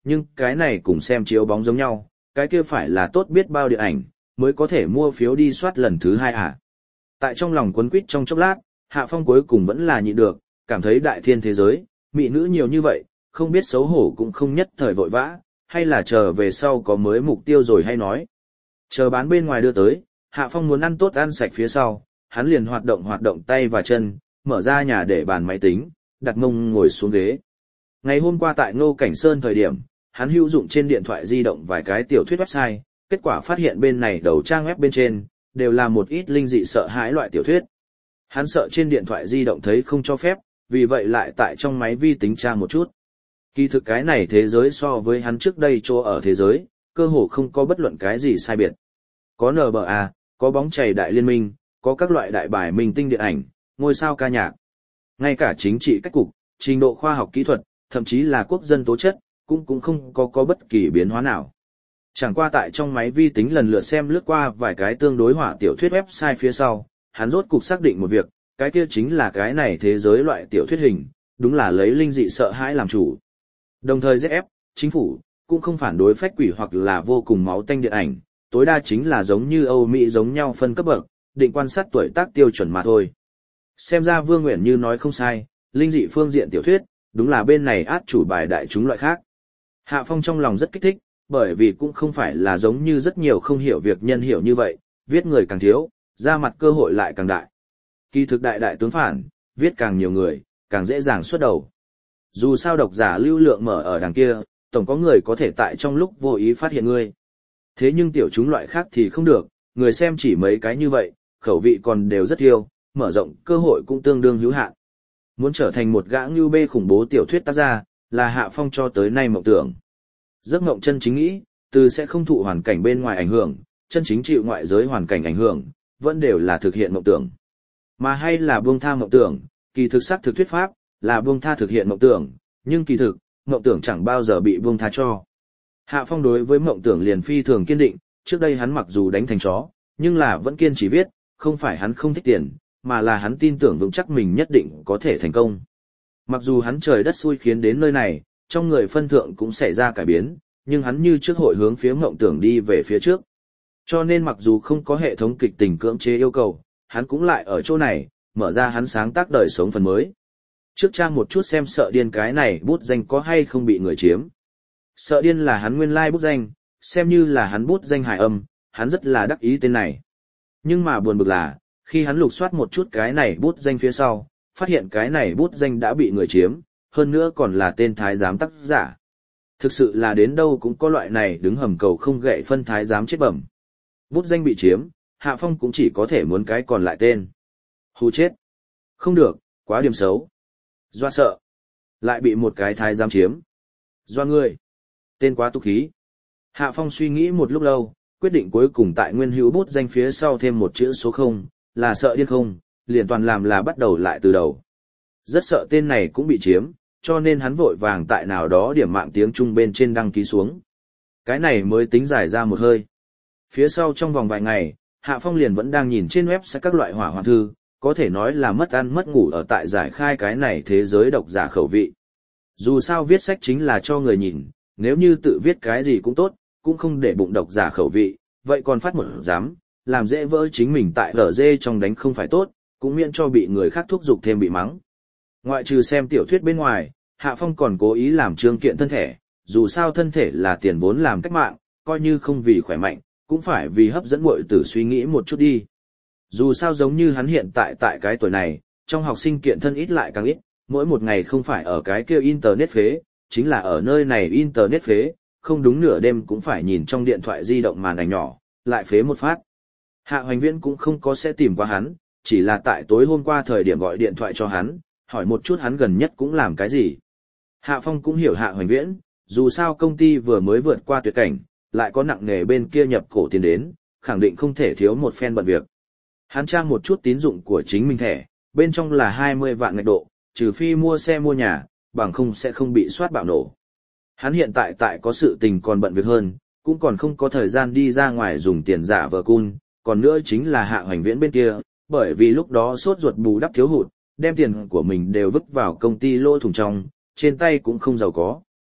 nhưng cái này cùng xem chiếu bóng giống nhau, cái kia phải là tốt biết bao điện ảnh, mới có thể mua phiếu đi soát lần thứ 2 à. Tại trong lòng quấn quýt trong chốc lát, Hạ Phong cuối cùng vẫn là nhịn được, cảm thấy đại thiên thế giới, mỹ nữ nhiều như vậy, không biết xấu hổ cũng không nhất thời vội vã, hay là chờ về sau có mới mục tiêu rồi hay nói. Chờ bán bên ngoài đưa tới, Hạ Phong muốn ăn tốt ăn sạch phía sau, hắn liền hoạt động tay và chân, mở ra nhà để bàn máy tính, đặt mông ngồi xuống ghế. Ngày hôm qua tại Ngô Cảnh Sơn thời điểm, hắn hữu dụng trên điện thoại di động vài cái tiểu thuyết website, kết quả phát hiện bên này đầu trang web bên trên, đều là một ít linh dị sợ hãi loại tiểu thuyết. Hắn sợ trên điện thoại di động thấy không cho phép, vì vậy lại tại trong máy vi tính tra một chút. Kỳ thực cái này thế giới so với hắn trước đây chỗ ở thế giới, cơ hồ không có bất luận cái gì sai biệt. Có NBA, có bóng chày đại liên minh, có các loại đại bài minh tinh điện ảnh, ngôi sao ca nhạc. Ngay cả chính trị cách cục, trình độ khoa học kỹ thuật, thậm chí là quốc dân tố chất, cũng không có bất kỳ biến hóa nào. Chẳng qua tại trong máy vi tính lần lượt xem lướt qua vài cái tương đối hỏa tiểu thuyết website phía sau, hắn rốt cục xác định một việc, cái kia chính là cái này thế giới loại tiểu thuyết hình, đúng là lấy linh dị sợ hãi làm chủ. Đồng thời ZF, chính phủ, cũng không phản đối phách quỷ hoặc là vô cùng máu tanh điện ảnh, tối đa chính là giống như Âu Mỹ giống nhau phân cấp bậc, định quan sát tuổi tác tiêu chuẩn mà thôi. Xem ra Vương Nguyện Như nói không sai, linh dị phương diện tiểu thuyết, đúng là bên này át chủ bài đại chúng loại khác. Hạ Phong trong lòng rất kích thích, bởi vì cũng không phải là giống như rất nhiều không hiểu việc nhân hiểu như vậy, viết người càng thiếu, ra mặt cơ hội lại càng đại. Kỳ thực đại tướng phản, viết càng nhiều người, càng dễ dàng xuất đầu. Dù sao độc giả lưu lượng mở ở đằng kia, tổng có người có thể tại trong lúc vô ý phát hiện ngươi. Thế nhưng tiểu chúng loại khác thì không được, người xem chỉ mấy cái như vậy, khẩu vị còn đều rất yêu, mở rộng cơ hội cũng tương đương hữu hạn. Muốn trở thành một gã ngưu bê khủng bố tiểu thuyết tác gia, là Hạ Phong cho tới nay mộng tưởng. Giấc mộng chân chính nghĩ, từ sẽ không thụ hoàn cảnh bên ngoài ảnh hưởng, chân chính chịu ngoại giới hoàn cảnh ảnh hưởng, vẫn đều là thực hiện mộng tưởng. Mà hay là buông tha mộng tưởng, kỳ thực xác thực thuyết pháp, là buông tha thực hiện mộng tưởng, nhưng kỳ thực, mộng tưởng chẳng bao giờ bị buông tha cho. Hạ Phong đối với mộng tưởng liền phi thường kiên định, trước đây hắn mặc dù đánh thành chó, nhưng là vẫn kiên trì viết, không phải hắn không thích tiền, mà là hắn tin tưởng vững chắc mình nhất định có thể thành công. Mặc dù hắn trời đất xui khiến đến nơi này, trong người phân thượng cũng xảy ra cải biến, nhưng hắn như trước hội hướng phía mộng tưởng đi về phía trước. Cho nên mặc dù không có hệ thống kịch tình cưỡng chế yêu cầu, hắn cũng lại ở chỗ này, mở ra hắn sáng tác đời sống phần mới. Trước trang một chút xem Sợ Điên cái này bút danh có hay không bị người chiếm. Sợ Điên là hắn nguyên lai bút danh, xem như là hắn bút danh hài âm, hắn rất là đắc ý tên này. Nhưng mà buồn bực là, khi hắn lục soát một chút cái này bút danh phía sau, phát hiện cái này bút danh đã bị người chiếm, hơn nữa còn là tên thái giám tác giả. Thực sự là đến đâu cũng có loại này đứng hầm cầu không gậy phân thái giám chết bẩm. Bút danh bị chiếm, Hạ Phong cũng chỉ có thể muốn cái còn lại tên. Hù chết. Không được, quá điểm xấu. Doa sợ. Lại bị một cái thái giám chiếm. Doa người. Tên quá tục khí. Hạ Phong suy nghĩ một lúc lâu, quyết định cuối cùng tại nguyên hữu bút danh phía sau thêm một chữ số 0, là Sợ Điên không, liền toàn làm là bắt đầu lại từ đầu. Rất sợ tên này cũng bị chiếm, cho nên hắn vội vàng tại nào đó điểm mạng tiếng Trung bên trên đăng ký xuống. Cái này mới tính giải ra một hơi. Phía sau trong vòng vài ngày, Hạ Phong liền vẫn đang nhìn trên web sẽ các loại hỏa hoạn thư, có thể nói là mất ăn mất ngủ ở tại giải khai cái này thế giới độc giả khẩu vị. Dù sao viết sách chính là cho người nhìn, nếu như tự viết cái gì cũng tốt, cũng không để bụng độc giả khẩu vị, vậy còn phát một dám, làm dễ vỡ chính mình tại LG trong đánh không phải tốt, cũng miễn cho bị người khác thúc giục thêm bị mắng. Ngoại trừ xem tiểu thuyết bên ngoài, Hạ Phong còn cố ý làm trương kiện thân thể, dù sao thân thể là tiền vốn làm cách mạng, coi như không vì khỏe mạnh, cũng phải vì hấp dẫn muội tử suy nghĩ một chút đi. Dù sao giống như hắn hiện tại cái tuổi này, trong học sinh kiện thân ít lại càng ít, mỗi một ngày không phải ở cái kia internet phế, chính là ở nơi này internet phế, không đúng nửa đêm cũng phải nhìn trong điện thoại di động màn ảnh nhỏ, lại phế một phát. Hạ Hoành Viễn cũng không có sẽ tìm qua hắn, chỉ là tại tối hôm qua thời điểm gọi điện thoại cho hắn, hỏi một chút hắn gần nhất cũng làm cái gì. Hạ Phong cũng hiểu Hạ Hoành Viễn, dù sao công ty vừa mới vượt qua tuyệt cảnh, lại có nặng nề bên kia nhập cổ tiền đến, khẳng định không thể thiếu một phen bận việc. Hắn trang một chút tín dụng của chính mình thẻ, bên trong là 20 vạn ngạch độ, trừ phi mua xe mua nhà, bằng không sẽ không bị soát bạo nổ. Hắn hiện tại có sự tình còn bận việc hơn, cũng còn không có thời gian đi ra ngoài dùng tiền giả vờ cun, còn nữa chính là Hạ Hoành Viễn bên kia, bởi vì lúc đó sốt ruột bù đắp thiếu hụt, đem tiền của mình đều vứt vào công ty lỗ thủng trong, trên tay cũng không giàu có.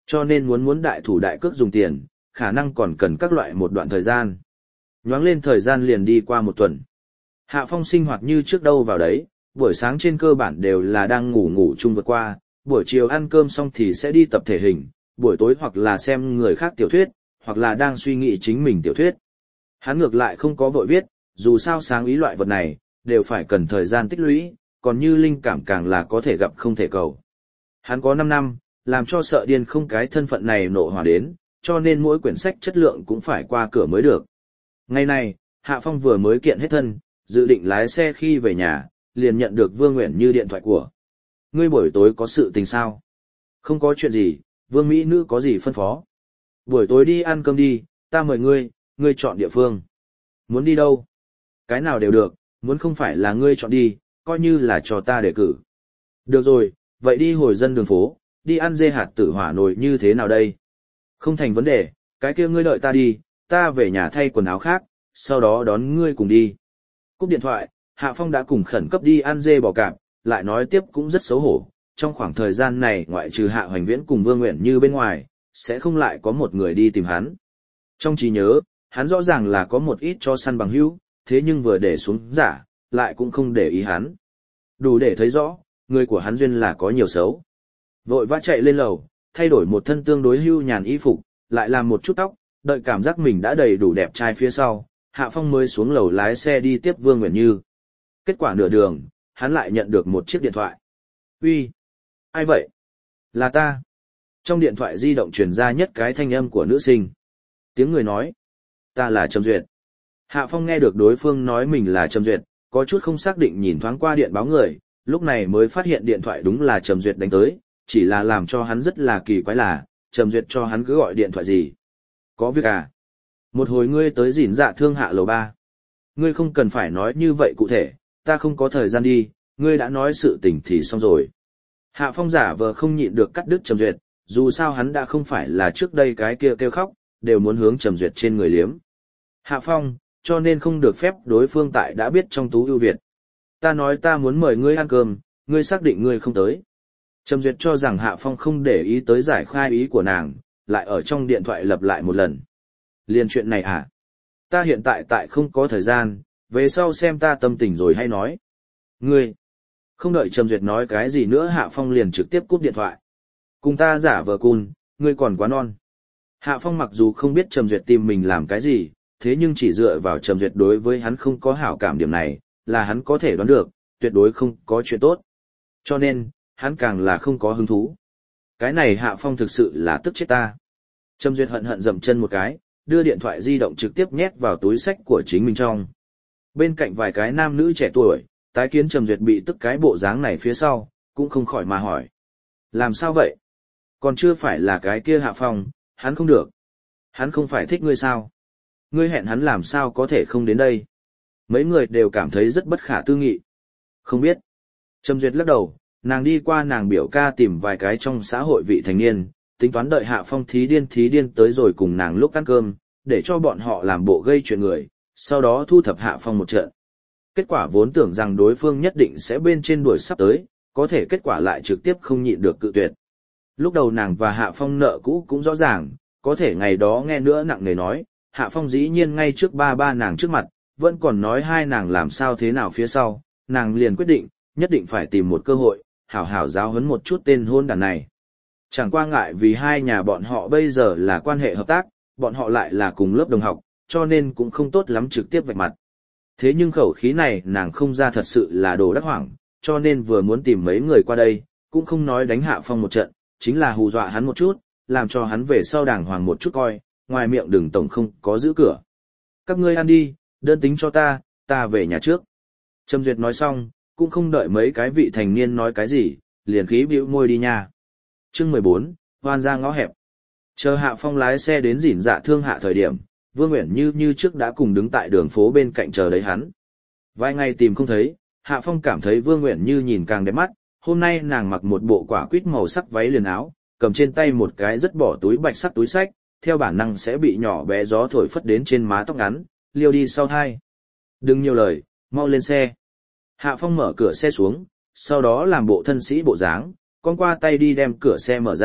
Cho nên muốn đại thủ đại cước dùng tiền, khả năng còn cần các loại một đoạn thời gian. Nhoáng lên thời gian liền đi qua một tuần. Hạ Phong sinh hoạt như trước đâu vào đấy, buổi sáng trên cơ bản đều là đang ngủ chung vượt qua, buổi chiều ăn cơm xong thì sẽ đi tập thể hình, buổi tối hoặc là xem người khác tiểu thuyết, hoặc là đang suy nghĩ chính mình tiểu thuyết. Hắn ngược lại không có vội viết, dù sao sáng ý loại vật này, đều phải cần thời gian tích lũy, còn như linh cảm càng là có thể gặp không thể cầu. Hắn có 5 năm, làm cho sợ điên không cái thân phận này nộ hỏa đến, cho nên mỗi quyển sách chất lượng cũng phải qua cửa mới được. Ngày này, Hạ Phong vừa mới kiện hết thân, dự định lái xe khi về nhà, liền nhận được Vương Uyển Như điện thoại của. Ngươi buổi tối có sự tình sao? Không có chuyện gì, Vương Mỹ Nữ có gì phân phó? Buổi tối đi ăn cơm đi, ta mời ngươi chọn địa phương. Muốn đi đâu? Cái nào đều được, muốn không phải là ngươi chọn đi, coi như là cho ta đề cử. Được rồi, vậy đi hồi dân đường phố, đi ăn dê hạt tử hỏa nồi như thế nào đây? Không thành vấn đề, cái kia ngươi đợi ta đi, ta về nhà thay quần áo khác, sau đó đón ngươi cùng đi. Cúp điện thoại, Hạ Phong đã cùng khẩn cấp đi ăn dê bò cạp, lại nói tiếp cũng rất xấu hổ. Trong khoảng thời gian này ngoại trừ Hạ Hoành Viễn cùng Vương Uyển Như bên ngoài, sẽ không lại có một người đi tìm hắn. Trong trí nhớ, hắn rõ ràng là có một ít cho săn bằng hữu, thế nhưng vừa để xuống giả, lại cũng không để ý hắn. Đủ để thấy rõ, người của hắn duyên là có nhiều xấu. Vội vã chạy lên lầu, thay đổi một thân tương đối hưu nhàn y phục, lại làm một chút tóc, đợi cảm giác mình đã đầy đủ đẹp trai phía sau, Hạ Phong mới xuống lầu lái xe đi tiếp Vương Uyển Như. Kết quả nửa đường, hắn lại nhận được một chiếc điện thoại. Uy, ai vậy? Là ta. Trong điện thoại di động truyền ra nhất cái thanh âm của nữ sinh. Tiếng người nói, ta là Trầm Duyệt. Hạ Phong nghe được đối phương nói mình là Trầm Duyệt, có chút không xác định nhìn thoáng qua điện báo người, lúc này mới phát hiện điện thoại đúng là Trầm Duyệt đánh tới, chỉ là làm cho hắn rất là kỳ quái là, Trầm Duyệt cho hắn cứ gọi điện thoại gì. Có việc à? Một hồi ngươi tới Dĩn Dạ Thương Hạ lầu 3. Ngươi không cần phải nói như vậy cụ thể, ta không có thời gian đi, ngươi đã nói sự tình thì xong rồi. Hạ Phong giả vờ không nhịn được cắt đứt Trầm Duyệt, dù sao hắn đã không phải là trước đây cái kia kêu khóc, đều muốn hướng Trầm Duyệt trên người liếm. Hạ Phong, cho nên không được phép đối phương tại đã biết trong tú ưu việt. Ta nói ta muốn mời ngươi ăn cơm, ngươi xác định ngươi không tới. Trầm Duyệt cho rằng Hạ Phong không để ý tới giải khai ý của nàng, lại ở trong điện thoại lặp lại một lần. Liên chuyện này à? Ta hiện tại không có thời gian, về sau xem ta tâm tình rồi hay nói. Ngươi, không đợi Trầm Duyệt nói cái gì nữa Hạ Phong liền trực tiếp cúp điện thoại. Cùng ta giả vờ cun, ngươi còn quá non. Hạ Phong mặc dù không biết Trầm Duyệt tìm mình làm cái gì, thế nhưng chỉ dựa vào Trầm Duyệt đối với hắn không có hảo cảm điểm này, là hắn có thể đoán được, tuyệt đối không có chuyện tốt. Cho nên, hắn càng là không có hứng thú. Cái này Hạ Phong thực sự là tức chết ta. Trầm Duyệt hận hận dậm chân một cái, đưa điện thoại di động trực tiếp nhét vào túi xách của chính mình trong. Bên cạnh vài cái nam nữ trẻ tuổi, tái kiến Trầm Duyệt bị tức cái bộ dáng này phía sau, cũng không khỏi mà hỏi. Làm sao vậy? Còn chưa phải là cái kia Hạ Phong, hắn không được. Hắn không phải thích ngươi sao? Ngươi hẹn hắn làm sao có thể không đến đây? Mấy người đều cảm thấy rất bất khả tư nghị. Không biết. Trầm Duyệt lắc đầu, nàng đi qua nàng biểu ca tìm vài cái trong xã hội vị thành niên, tính toán đợi Hạ Phong thí điên tới rồi cùng nàng lúc ăn cơm, để cho bọn họ làm bộ gây chuyện người, sau đó thu thập Hạ Phong một trận. Kết quả vốn tưởng rằng đối phương nhất định sẽ bên trên đuổi sắp tới, có thể kết quả lại trực tiếp không nhịn được cự tuyệt. Lúc đầu nàng và Hạ Phong nợ cũ cũng rõ ràng, có thể ngày đó nghe nữa nặng nề nói, Hạ Phong dĩ nhiên ngay trước ba nàng trước mặt, vẫn còn nói hai nàng làm sao thế nào phía sau, nàng liền quyết định, nhất định phải tìm một cơ hội, hảo hảo giáo huấn một chút tên hôn đàn này. Chẳng qua ngại vì hai nhà bọn họ bây giờ là quan hệ hợp tác, bọn họ lại là cùng lớp đồng học, cho nên cũng không tốt lắm trực tiếp vạch mặt. Thế nhưng khẩu khí này nàng không ra thật sự là đồ đắc hoảng, cho nên vừa muốn tìm mấy người qua đây, cũng không nói đánh Hạ Phong một trận, chính là hù dọa hắn một chút, làm cho hắn về sau đàng hoàng một chút coi, ngoài miệng đừng tổng không có giữ cửa. Các ngươi ăn đi, đơn tính cho ta về nhà trước. Trầm Duyệt nói xong, cũng không đợi mấy cái vị thành niên nói cái gì, liền khí bĩu môi đi nha. Chương 14, hoan ra ngõ hẹp. Chờ Hạ Phong lái xe đến Dĩn Dạ Thương Hạ thời điểm, Vương Uyển như trước đã cùng đứng tại đường phố bên cạnh chờ đấy hắn. Vài ngày tìm không thấy, Hạ Phong cảm thấy Vương Uyển Như nhìn càng đẹp mắt, hôm nay nàng mặc một bộ quả quýt màu sắc váy liền áo, cầm trên tay một cái rất bỏ túi bạch sắc túi xách, theo bản năng sẽ bị nhỏ bé gió thổi phất đến trên má tóc ngắn, liêu đi sau thai. Đừng nhiều lời, mau lên xe. Hạ Phong mở cửa xe xuống, sau đó làm bộ thân sĩ bộ dáng, con qua tay đi đem cửa xe mở ra,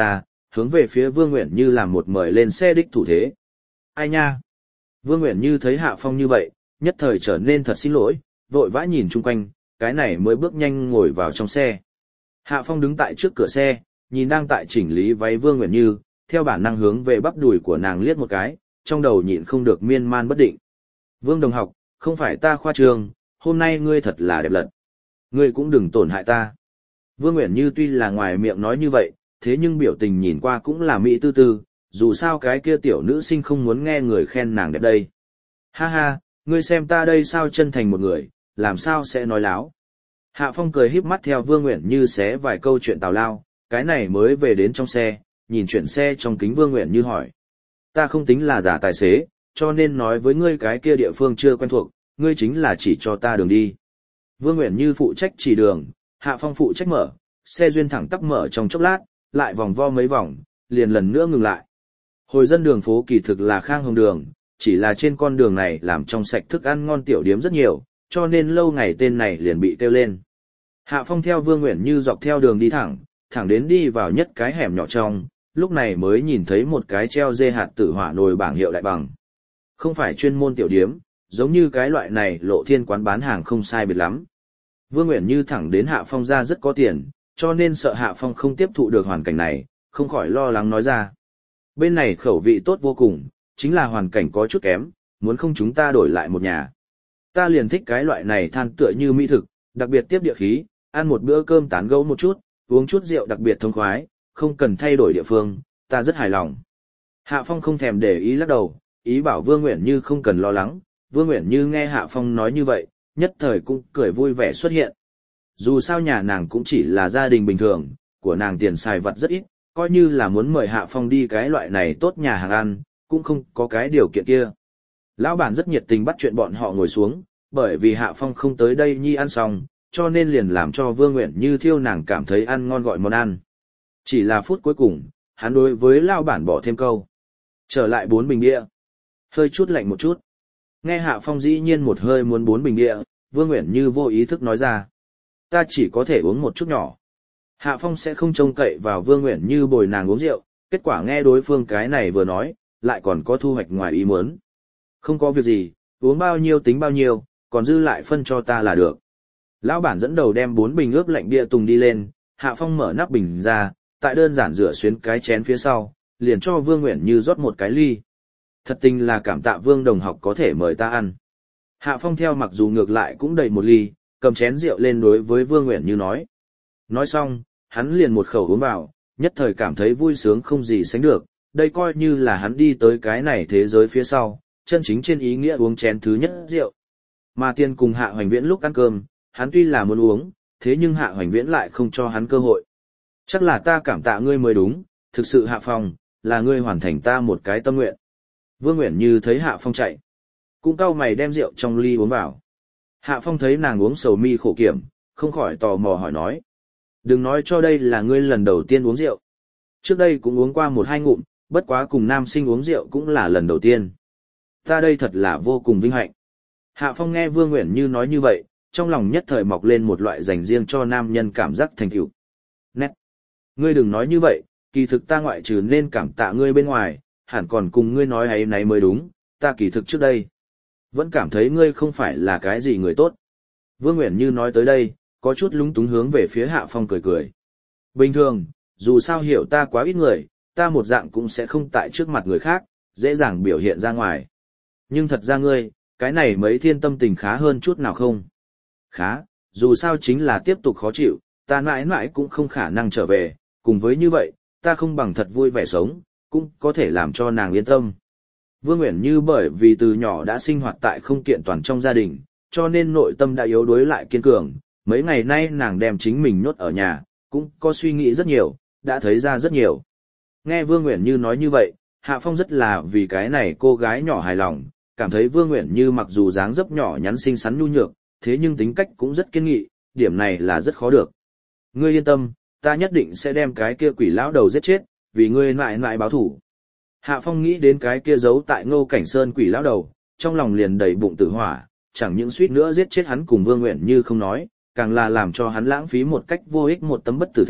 hướng về phía Vương Uyển Như làm một mời lên xe đích thủ thế. Ai nha? Vương Uyển Như thấy Hạ Phong như vậy, nhất thời trở nên thật xin lỗi, vội vã nhìn chung quanh, cái này mới bước nhanh ngồi vào trong xe. Hạ Phong đứng tại trước cửa xe, nhìn đang tại chỉnh lý váy Vương Uyển Như, theo bản năng hướng về bắp đùi của nàng liếc một cái, trong đầu nhịn không được miên man bất định. Vương đồng học, không phải ta khoa trương, hôm nay ngươi thật là đẹp lật. Ngươi cũng đừng tổn hại ta. Vương Uyển Như tuy là ngoài miệng nói như vậy, thế nhưng biểu tình nhìn qua cũng là mỹ tư tư, dù sao cái kia tiểu nữ sinh không muốn nghe người khen nàng đẹp đây. Ha ha, ngươi xem ta đây sao chân thành một người, làm sao sẽ nói láo. Hạ Phong cười híp mắt theo Vương Uyển Như xé vài câu chuyện tào lao, cái này mới về đến trong xe, nhìn chuyển xe trong kính Vương Uyển Như hỏi. Ta không tính là giả tài xế, cho nên nói với ngươi cái kia địa phương chưa quen thuộc, ngươi chính là chỉ cho ta đường đi. Vương Uyển Như phụ trách chỉ đường, Hạ Phong phụ trách mở, xe duyên thẳng tắp mở trong chốc lát, lại vòng vo mấy vòng, liền lần nữa ngừng lại. Hồi dân đường phố kỳ thực là Khang Hồng đường, chỉ là trên con đường này làm trong sạch thức ăn ngon tiểu điếm rất nhiều, cho nên lâu ngày tên này liền bị kêu lên. Hạ Phong theo Vương Uyển Như dọc theo đường đi thẳng đến đi vào nhất cái hẻm nhỏ trong, lúc này mới nhìn thấy một cái treo dê hạt tử hỏa nồi bảng hiệu đại bằng. Không phải chuyên môn tiểu điếm, giống như cái loại này Lộ Thiên quán bán hàng không sai biệt lắm. Vương Uyển Như thẳng đến Hạ Phong ra rất có tiền, cho nên sợ Hạ Phong không tiếp thụ được hoàn cảnh này, không khỏi lo lắng nói ra. Bên này khẩu vị tốt vô cùng, chính là hoàn cảnh có chút kém, muốn không chúng ta đổi lại một nhà. Ta liền thích cái loại này than tựa như mỹ thực, đặc biệt tiếp địa khí, ăn một bữa cơm tán gẫu một chút, uống chút rượu đặc biệt thông khoái, không cần thay đổi địa phương, ta rất hài lòng. Hạ Phong không thèm để ý lắc đầu, ý bảo Vương Uyển Như không cần lo lắng. Vương Uyển Như nghe Hạ Phong nói như vậy, nhất thời cũng cười vui vẻ xuất hiện. Dù sao nhà nàng cũng chỉ là gia đình bình thường, của nàng tiền xài vặt rất ít, coi như là muốn mời Hạ Phong đi cái loại này tốt nhà hàng ăn, cũng không có cái điều kiện kia. Lão bản rất nhiệt tình bắt chuyện bọn họ ngồi xuống, bởi vì Hạ Phong không tới đây nhi ăn xong, cho nên liền làm cho Vương Uyển Như thiêu nàng cảm thấy ăn ngon gọi món ăn. Chỉ là phút cuối cùng, hắn đối với lão bản bỏ thêm câu. Trở lại 4 bình bia. Hơi chút lạnh một chút. Nghe Hạ Phong dĩ nhiên một hơi muốn 4 bình bia, Vương Uyển Như vô ý thức nói ra. Ta chỉ có thể uống một chút nhỏ. Hạ Phong sẽ không trông cậy vào Vương Uyển Như bồi nàng uống rượu, kết quả nghe đối phương cái này vừa nói, lại còn có thu hoạch ngoài ý muốn. Không có việc gì, uống bao nhiêu tính bao nhiêu, còn dư lại phân cho ta là được. Lão bản dẫn đầu đem 4 bình ướp lạnh bia tùng đi lên, Hạ Phong mở nắp bình ra, tại đơn giản rửa xuyến cái chén phía sau, liền cho Vương Uyển Như rót một cái ly. Thật tình là cảm tạ Vương đồng học có thể mời ta ăn. Hạ Phong theo mặc dù ngược lại cũng đầy một ly, cầm chén rượu lên đối với Vương Uyển Như nói. Nói xong, hắn liền một khẩu uống vào, nhất thời cảm thấy vui sướng không gì sánh được, đây coi như là hắn đi tới cái này thế giới phía sau, chân chính trên ý nghĩa uống chén thứ nhất rượu. Mà Tiên cùng Hạ Hoành Viễn lúc ăn cơm, hắn tuy là muốn uống, thế nhưng Hạ Hoành Viễn lại không cho hắn cơ hội. Chắc là ta cảm tạ ngươi mới đúng, thực sự Hạ Phong, là ngươi hoàn thành ta một cái tâm nguyện. Vương Uyển Như thấy Hạ Phong chạy, cũng cau mày đem rượu trong ly uống vào. Hạ Phong thấy nàng uống sầu mi khổ kiểm, không khỏi tò mò hỏi nói. Đừng nói cho đây là ngươi lần đầu tiên uống rượu. Trước đây cũng uống qua 1-2 ngụm, bất quá cùng nam sinh uống rượu cũng là lần đầu tiên. Ta đây thật là vô cùng vinh hạnh. Hạ Phong nghe Vương Uyển Như nói như vậy, trong lòng nhất thời mọc lên một loại dành riêng cho nam nhân cảm giác thành tựu. Nét. Ngươi đừng nói như vậy, kỳ thực ta ngoại trừ nên cảm tạ ngươi bên ngoài, hẳn còn cùng ngươi nói ấy nấy mới đúng, ta kỳ thực trước đây vẫn cảm thấy ngươi không phải là cái gì người tốt. Vương Uyển Như nói tới đây, có chút lúng túng hướng về phía Hạ Phong cười cười. Bình thường, dù sao hiểu ta quá ít người, ta một dạng cũng sẽ không tại trước mặt người khác, dễ dàng biểu hiện ra ngoài. Nhưng thật ra ngươi, cái này mấy thiên tâm tình khá hơn chút nào không? Khá, dù sao chính là tiếp tục khó chịu, ta mãi mãi cũng không khả năng trở về, cùng với như vậy, ta không bằng thật vui vẻ sống, cũng có thể làm cho nàng yên tâm. Vương Uyển Như bởi vì từ nhỏ đã sinh hoạt tại không kiện toàn trong gia đình, cho nên nội tâm đã yếu đuối lại kiên cường, mấy ngày nay nàng đem chính mình nhốt ở nhà, cũng có suy nghĩ rất nhiều, đã thấy ra rất nhiều. Nghe Vương Uyển Như nói như vậy, Hạ Phong rất là vì cái này cô gái nhỏ hài lòng, cảm thấy Vương Uyển Như mặc dù dáng dấp nhỏ nhắn xinh xắn nhu nhược, thế nhưng tính cách cũng rất kiên nghị, điểm này là rất khó được. Ngươi yên tâm, ta nhất định sẽ đem cái kia quỷ lão đầu giết chết, vì ngươi mãi mãi báo thủ. Hạ Phong nghĩ đến cái kia giấu tại Ngô Cảnh Sơn quỷ lão đầu, trong lòng liền đầy bụng tử hỏa, chẳng những suýt nữa giết chết hắn cùng Vương Uyển Như không nói, càng là làm cho hắn lãng phí một cách vô ích một tấm bất tử thẻ,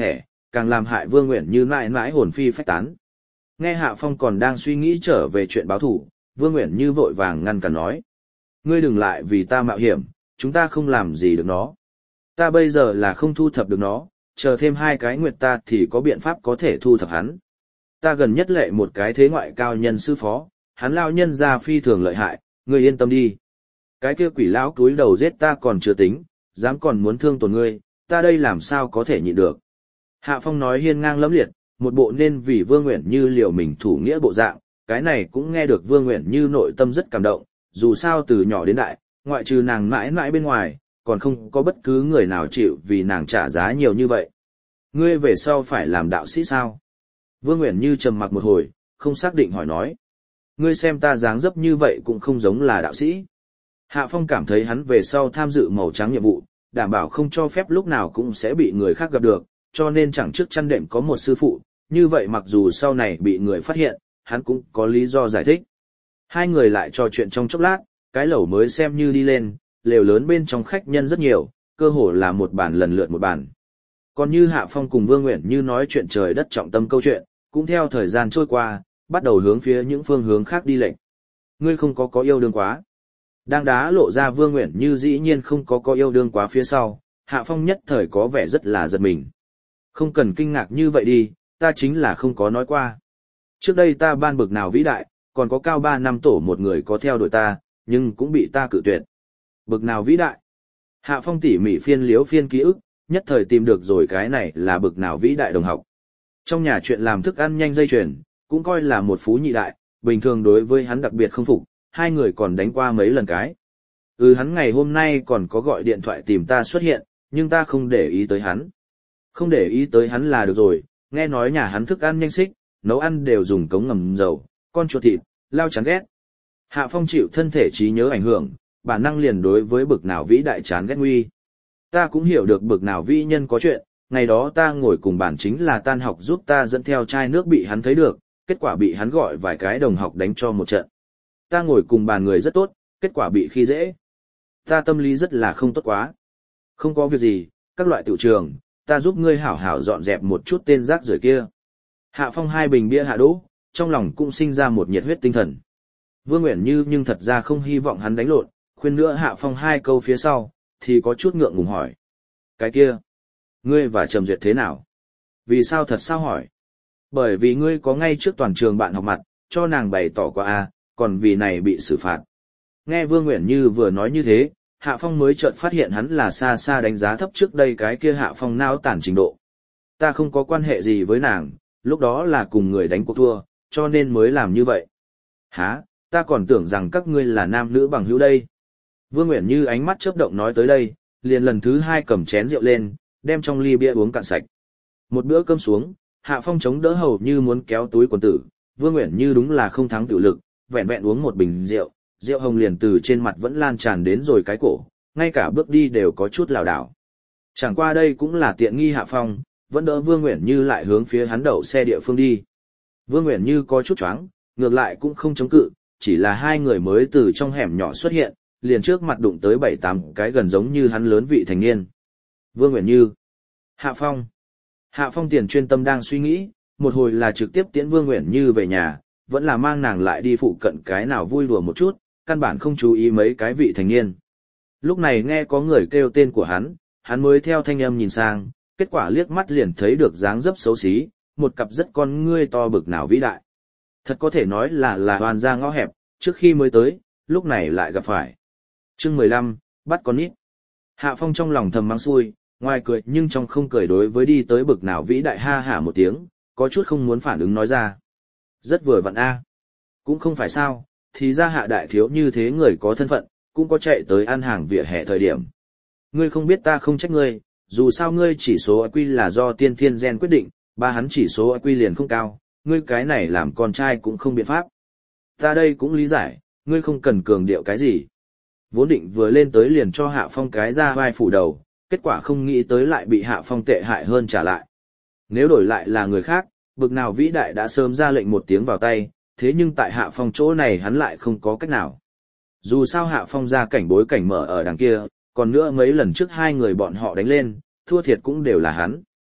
càng làm hại Vương Nguyện Như mãi mãi hồn phi phách tán. Nghe Hạ Phong còn đang suy nghĩ trở về chuyện báo thù, Vương Nguyện Như vội vàng ngăn cản nói. Ngươi đừng lại vì ta mạo hiểm, chúng ta không làm gì được nó. Ta bây giờ là không thu thập được nó, chờ thêm 2 cái nguyệt ta thì có biện pháp có thể thu thập hắn. Ta gần nhất lệ một cái thế ngoại cao nhân sư phó, hắn lao nhân ra phi thường lợi hại, ngươi yên tâm đi. Cái kia quỷ lão túi đầu giết ta còn chưa tính, dám còn muốn thương tổn ngươi, ta đây làm sao có thể nhịn được. Hạ Phong nói hiên ngang lẫm liệt, một bộ nên vì Vương Nguyện Như liều mình thủ nghĩa bộ dạng, cái này cũng nghe được Vương Nguyện Như nội tâm rất cảm động, dù sao từ nhỏ đến đại, ngoại trừ nàng mãi mãi bên ngoài, còn không có bất cứ người nào chịu vì nàng trả giá nhiều như vậy. Ngươi về sau phải làm đạo sĩ sao? Vương Nguyện Như trầm mặc một hồi, không xác định hỏi nói. Ngươi xem ta dáng dấp như vậy cũng không giống là đạo sĩ. Hạ Phong cảm thấy hắn về sau tham dự màu trắng nhiệm vụ, đảm bảo không cho phép lúc nào cũng sẽ bị người khác gặp được, cho nên chẳng trước chăn đệm có một sư phụ, như vậy mặc dù sau này bị người phát hiện, hắn cũng có lý do giải thích. Hai người lại trò chuyện trong chốc lát, cái lẩu mới xem như đi lên, lều lớn bên trong khách nhân rất nhiều, cơ hồ là một bàn lần lượt một bàn. Còn như Hạ Phong cùng Vương Nguyện Như nói chuyện trời đất trọng tâm câu chuyện, cũng theo thời gian trôi qua, bắt đầu hướng phía những phương hướng khác đi lệnh. Ngươi không có yêu đương quá. Đang đá lộ ra Vương Nguyện Như dĩ nhiên không có yêu đương quá phía sau, Hạ Phong nhất thời có vẻ rất là giật mình. Không cần kinh ngạc như vậy đi, ta chính là không có nói qua. Trước đây ta ban bực nào vĩ đại, còn có cao 3 năm tổ một người có theo đuổi ta, nhưng cũng bị ta cự tuyệt. Bực nào vĩ đại. Hạ Phong tỉ mỉ phiên ký ức, nhất thời tìm được rồi cái này là bực nào vĩ đại đồng học. Trong nhà chuyện làm thức ăn nhanh dây chuyền, cũng coi là một phú nhị đại, bình thường đối với hắn đặc biệt không phục, hai người còn đánh qua mấy lần cái. Hắn ngày hôm nay còn có gọi điện thoại tìm ta xuất hiện, nhưng ta không để ý tới hắn. Không để ý tới hắn là được rồi, nghe nói nhà hắn thức ăn nhanh xích, nấu ăn đều dùng cống ngầm dầu, con chuột thịt, lao chán ghét. Hạ Phong chịu thân thể trí nhớ ảnh hưởng, bản năng liền đối với bực nào vĩ đại chán ghét nguy. Ta cũng hiểu được bực nào vĩ nhân có chuyện, ngày đó ta ngồi cùng bản chính là tan học giúp ta dẫn theo chai nước bị hắn thấy được, kết quả bị hắn gọi vài cái đồng học đánh cho một trận. Ta ngồi cùng bàn người rất tốt, kết quả bị khi dễ. Ta tâm lý rất là không tốt quá. Không có việc gì, các loại tiểu trường, ta giúp ngươi hảo hảo dọn dẹp một chút tên rác rưởi kia. Hạ Phong 2 bình bia hạ đỗ, trong lòng cũng sinh ra một nhiệt huyết tinh thần. Vương Nguyện Như nhưng thật ra không hy vọng hắn đánh lộn, khuyên nữa Hạ Phong 2 câu phía sau, thì có chút ngượng ngùng hỏi. Cái kia, ngươi và Trầm Duyệt thế nào? Vì sao thật sao hỏi? Bởi vì ngươi có ngay trước toàn trường bạn học mặt, cho nàng bày tỏ qua còn vì này bị xử phạt. Nghe Vương Nguyện Như vừa nói như thế, Hạ Phong mới chợt phát hiện hắn là xa xa đánh giá thấp trước đây cái kia Hạ Phong nao tản trình độ. Ta không có quan hệ gì với nàng, lúc đó là cùng người đánh cuộc thua, cho nên mới làm như vậy. Hả, ta còn tưởng rằng các ngươi là nam nữ bằng hữu đây. Vương Nguyện Như ánh mắt chớp động nói tới đây, liền lần thứ 2 cầm chén rượu lên, đem trong ly bia uống cạn sạch. Một bữa cơm xuống, Hạ Phong chống đỡ hầu như muốn kéo túi quần tử, Vương Nguyện Như đúng là không thắng tự lực, vẹn vẹn uống một bình rượu, rượu hồng liền từ trên mặt vẫn lan tràn đến rồi cái cổ, ngay cả bước đi đều có chút lảo đảo. Chẳng qua đây cũng là tiện nghi Hạ Phong, vẫn đỡ Vương Nguyện Như lại hướng phía hắn đậu xe địa phương đi. Vương Nguyện Như có chút choáng, ngược lại cũng không chống cự, chỉ là hai người mới từ trong hẻm nhỏ xuất hiện, liền trước mặt đụng tới 7-8 cái gần giống như hắn lớn vị thành niên. Vương Nguyện Như, Hạ Phong. Hạ Phong tiền chuyên tâm đang suy nghĩ, một hồi là trực tiếp tiễn Vương Nguyện Như về nhà, vẫn là mang nàng lại đi phụ cận cái nào vui đùa một chút, căn bản không chú ý mấy cái vị thành niên. Lúc này nghe có người kêu tên của hắn mới theo thanh âm nhìn sang, kết quả liếc mắt liền thấy được dáng dấp xấu xí, một cặp rất con ngươi to bực nào vĩ đại. Thật có thể nói là hoàn ra ngõ hẹp, trước khi mới tới, lúc này lại gặp phải. Chương 15, bắt con nít. Hạ Phong trong lòng thầm mắng xui, ngoài cười nhưng trong không cười đối với đi tới bực nào vĩ đại ha hả một tiếng, có chút không muốn phản ứng nói ra. Rất vừa vặn a. Cũng không phải sao, thì ra Hạ đại thiếu như thế người có thân phận, cũng có chạy tới ăn hàng vỉa hè thời điểm. Ngươi không biết ta không trách ngươi, dù sao ngươi chỉ số IQ là do tiên thiên gen quyết định, ba hắn chỉ số IQ liền không cao, ngươi cái này làm con trai cũng không biện pháp. Ta đây cũng lý giải, ngươi không cần cường điệu cái gì. Vốn định vừa lên tới liền cho Hạ Phong cái ra vai phủ đầu, kết quả không nghĩ tới lại bị Hạ Phong tệ hại hơn trả lại. Nếu đổi lại là người khác, bực nào vĩ đại đã sớm ra lệnh một tiếng vào tay, thế nhưng tại Hạ Phong chỗ này hắn lại không có cách nào. Dù sao Hạ Phong ra cảnh bối cảnh mở ở đằng kia, còn nữa mấy lần trước hai người bọn họ đánh lên, thua thiệt cũng đều là hắn.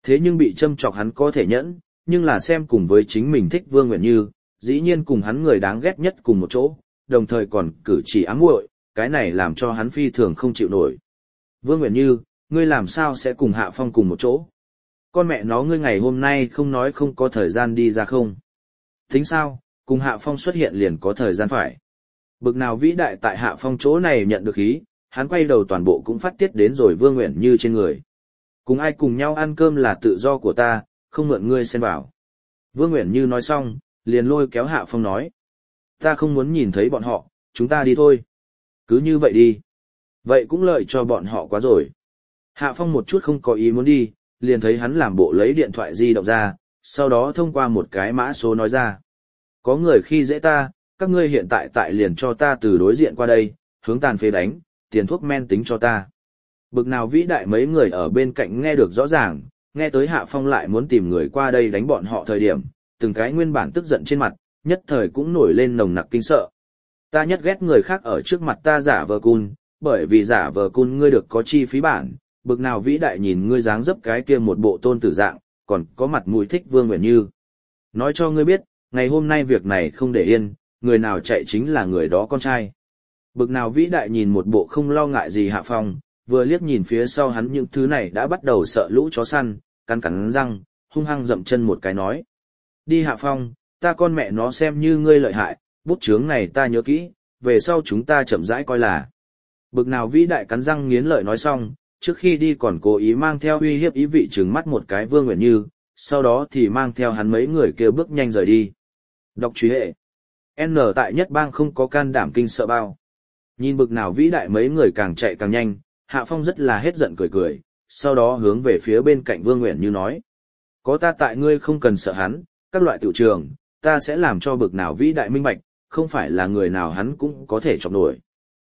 Thế nhưng bị châm chọc hắn có thể nhẫn, nhưng là xem cùng với chính mình thích Vương Nguyện Như, dĩ nhiên cùng hắn người đáng ghét nhất cùng một chỗ, đồng thời còn cử chỉ ám muội, cái này làm cho hắn phi thường không chịu nổi. Vương Nguyện Như, ngươi làm sao sẽ cùng Hạ Phong cùng một chỗ? Con mẹ nó ngươi ngày hôm nay không nói không có thời gian đi ra không? Tính sao, cùng Hạ Phong xuất hiện liền có thời gian phải. Bực nào vĩ đại tại Hạ Phong chỗ này nhận được ý, hắn quay đầu toàn bộ cũng phát tiết đến rồi Vương Nguyện Như trên người. Cùng ai cùng nhau ăn cơm là tự do của ta, không mượn ngươi xen vào. Vương Nguyện Như nói xong, liền lôi kéo Hạ Phong nói. Ta không muốn nhìn thấy bọn họ, chúng ta đi thôi. Cứ như vậy đi. Vậy cũng lợi cho bọn họ quá rồi. Hạ Phong một chút không có ý muốn đi, liền thấy hắn làm bộ lấy điện thoại di động ra, sau đó thông qua một cái mã số nói ra. Có người khi dễ ta, các ngươi hiện tại liền cho ta từ đối diện qua đây, hướng tàn phế đánh, tiền thuốc men tính cho ta. Bực nào vĩ đại mấy người ở bên cạnh nghe được rõ ràng, nghe tới Hạ Phong lại muốn tìm người qua đây đánh bọn họ thời điểm, từng cái nguyên bản tức giận trên mặt, nhất thời cũng nổi lên nồng nặc kinh sợ. Ta nhất ghét người khác ở trước mặt ta giả vờ cun, bởi vì giả vờ cun ngươi được có chi phí bản, bực nào vĩ đại nhìn ngươi dáng dấp cái kia một bộ tôn tử dạng, còn có mặt mũi thích Vương Nguyện Như. Nói cho ngươi biết, ngày hôm nay việc này không để yên, người nào chạy chính là người đó con trai. Bực nào vĩ đại nhìn một bộ không lo ngại gì Hạ Phong, vừa liếc nhìn phía sau hắn những thứ này đã bắt đầu sợ lũ chó săn, cắn cắn răng, hung hăng dậm chân một cái nói. Đi Hạ Phong, ta con mẹ nó xem như ngươi lợi hại, bút chướng này ta nhớ kỹ, về sau chúng ta chậm rãi coi là. Bực nào vĩ đại cắn răng nghiến lợi nói xong, trước khi đi còn cố ý mang theo uy hiếp ý vị trừng mắt một cái Vương Nguyện Như, sau đó thì mang theo hắn mấy người kêu bước nhanh rời đi. Đọc truy hệ. N tại nhất bang không có can đảm kinh sợ bao. Nhìn bực nào vĩ đại mấy người càng chạy càng nhanh, Hạ Phong rất là hết giận cười cười, sau đó hướng về phía bên cạnh Vương Nguyện Như nói. Có ta tại ngươi không cần sợ hắn, các loại tiểu trường, ta sẽ làm cho bực nào vĩ đại minh bạch, không phải là người nào hắn cũng có thể chọc nổi.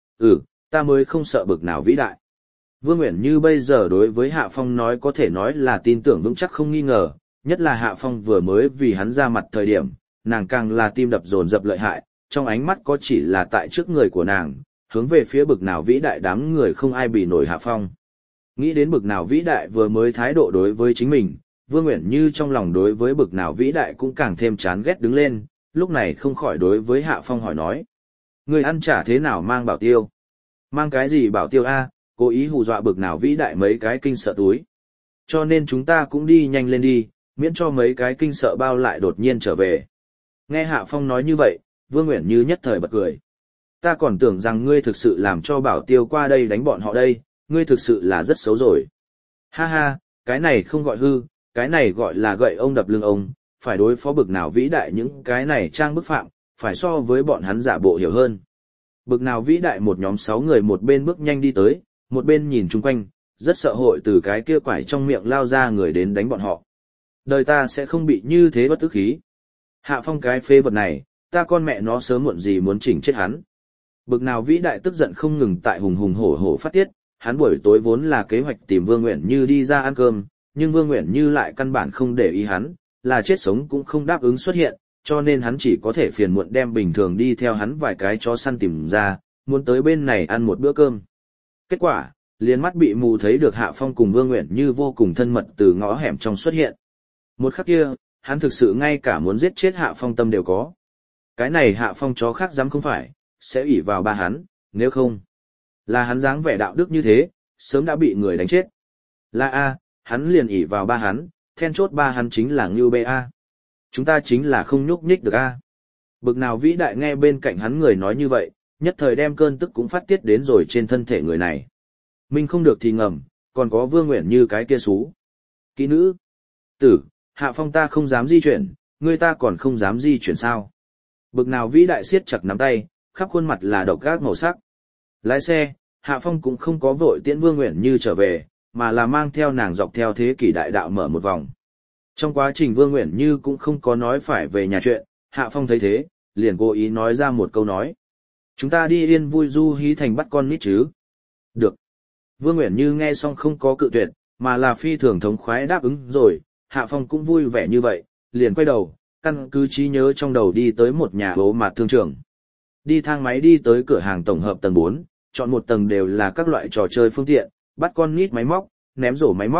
Ta mới không sợ bực nào vĩ đại. Vương Nguyện Như bây giờ đối với Hạ Phong nói có thể nói là tin tưởng vững chắc không nghi ngờ, nhất là Hạ Phong vừa mới vì hắn ra mặt thời điểm, nàng càng là tim đập dồn dập lợi hại, trong ánh mắt có chỉ là tại trước người của nàng, hướng về phía bực nào vĩ đại đám người không ai bị nổi Hạ Phong. Nghĩ đến bực nào vĩ đại vừa mới thái độ đối với chính mình, Vương Nguyện Như trong lòng đối với bực nào vĩ đại cũng càng thêm chán ghét đứng lên, lúc này không khỏi đối với Hạ Phong hỏi nói. Người ăn trả thế nào mang bảo tiêu? Mang cái gì bảo tiêu a? Cố ý hù dọa bực nào vĩ đại mấy cái kinh sợ túi. Cho nên chúng ta cũng đi nhanh lên đi, miễn cho mấy cái kinh sợ bao lại đột nhiên trở về. Nghe Hạ Phong nói như vậy, Vương Nguyện Như nhất thời bật cười. Ta còn tưởng rằng ngươi thực sự làm cho bảo tiêu qua đây đánh bọn họ đây, ngươi thực sự là rất xấu rồi. Ha ha, cái này không gọi hư, cái này gọi là gậy ông đập lưng ông, phải đối phó bực nào vĩ đại những cái này trang bức phạm, phải so với bọn hắn giả bộ hiểu hơn. Bực nào vĩ đại một nhóm 6 người một bên bước nhanh đi tới, một bên nhìn chung quanh, rất sợ hội từ cái kia quải trong miệng lao ra người đến đánh bọn họ. Đời ta sẽ không bị như thế bất tức khí. Hạ Phong cái phê vật này, ta con mẹ nó sớm muộn gì muốn chỉnh chết hắn. Bực nào vĩ đại tức giận không ngừng tại hùng hùng hổ hổ phát tiết, hắn buổi tối vốn là kế hoạch tìm Vương Nguyện Như đi ra ăn cơm, nhưng Vương Nguyện Như lại căn bản không để ý hắn, là chết sống cũng không đáp ứng xuất hiện, cho nên hắn chỉ có thể phiền muộn đem bình thường đi theo hắn vài cái chó săn tìm ra, muốn tới bên này ăn một bữa cơm. Kết quả, liền mắt bị mù thấy được Hạ Phong cùng Vương Nguyện Như vô cùng thân mật từ ngõ hẻm trong xuất hiện. Một khắc kia, hắn thực sự ngay cả muốn giết chết Hạ Phong tâm đều có. Cái này Hạ Phong chó khác dám không phải, sẽ ủy vào ba hắn, nếu không là hắn dáng vẻ đạo đức như thế, sớm đã bị người đánh chết. Là A, hắn liền ỷ vào ba hắn, then chốt ba hắn chính là Ngưu Bê A. Chúng ta chính là không nhúc nhích được A. Bực nào vĩ đại nghe bên cạnh hắn người nói như vậy, nhất thời đem cơn tức cũng phát tiết đến rồi trên thân thể người này. Mình không được thì ngầm, còn có Vương Nguyện Như cái kia xú. Kỹ nữ. Tử, Hạ Phong ta không dám di chuyển, người ta còn không dám di chuyển sao. Bực nào vĩ đại siết chặt nắm tay, khắp khuôn mặt là độc ác màu sắc. Lái xe, Hạ Phong cũng không có vội tiễn Vương Nguyện Như trở về, mà là mang theo nàng dọc theo thế kỷ đại đạo mở một vòng. Trong quá trình Vương Nguyện Như cũng không có nói phải về nhà chuyện, Hạ Phong thấy thế, liền cố ý nói ra một câu nói. Chúng ta đi yên vui du hí thành bắt con nít chứ? Được. Vương Nguyện Như nghe xong không có cự tuyệt, mà là phi thường thống khoái đáp ứng rồi, Hạ Phong cũng vui vẻ như vậy, liền quay đầu, căn cứ trí nhớ trong đầu đi tới một nhà bố mạt thương trường. Đi thang máy đi tới cửa hàng tổng hợp tầng 4, chọn một tầng đều là các loại trò chơi phương tiện, bắt con nít máy móc, ném rổ máy móc,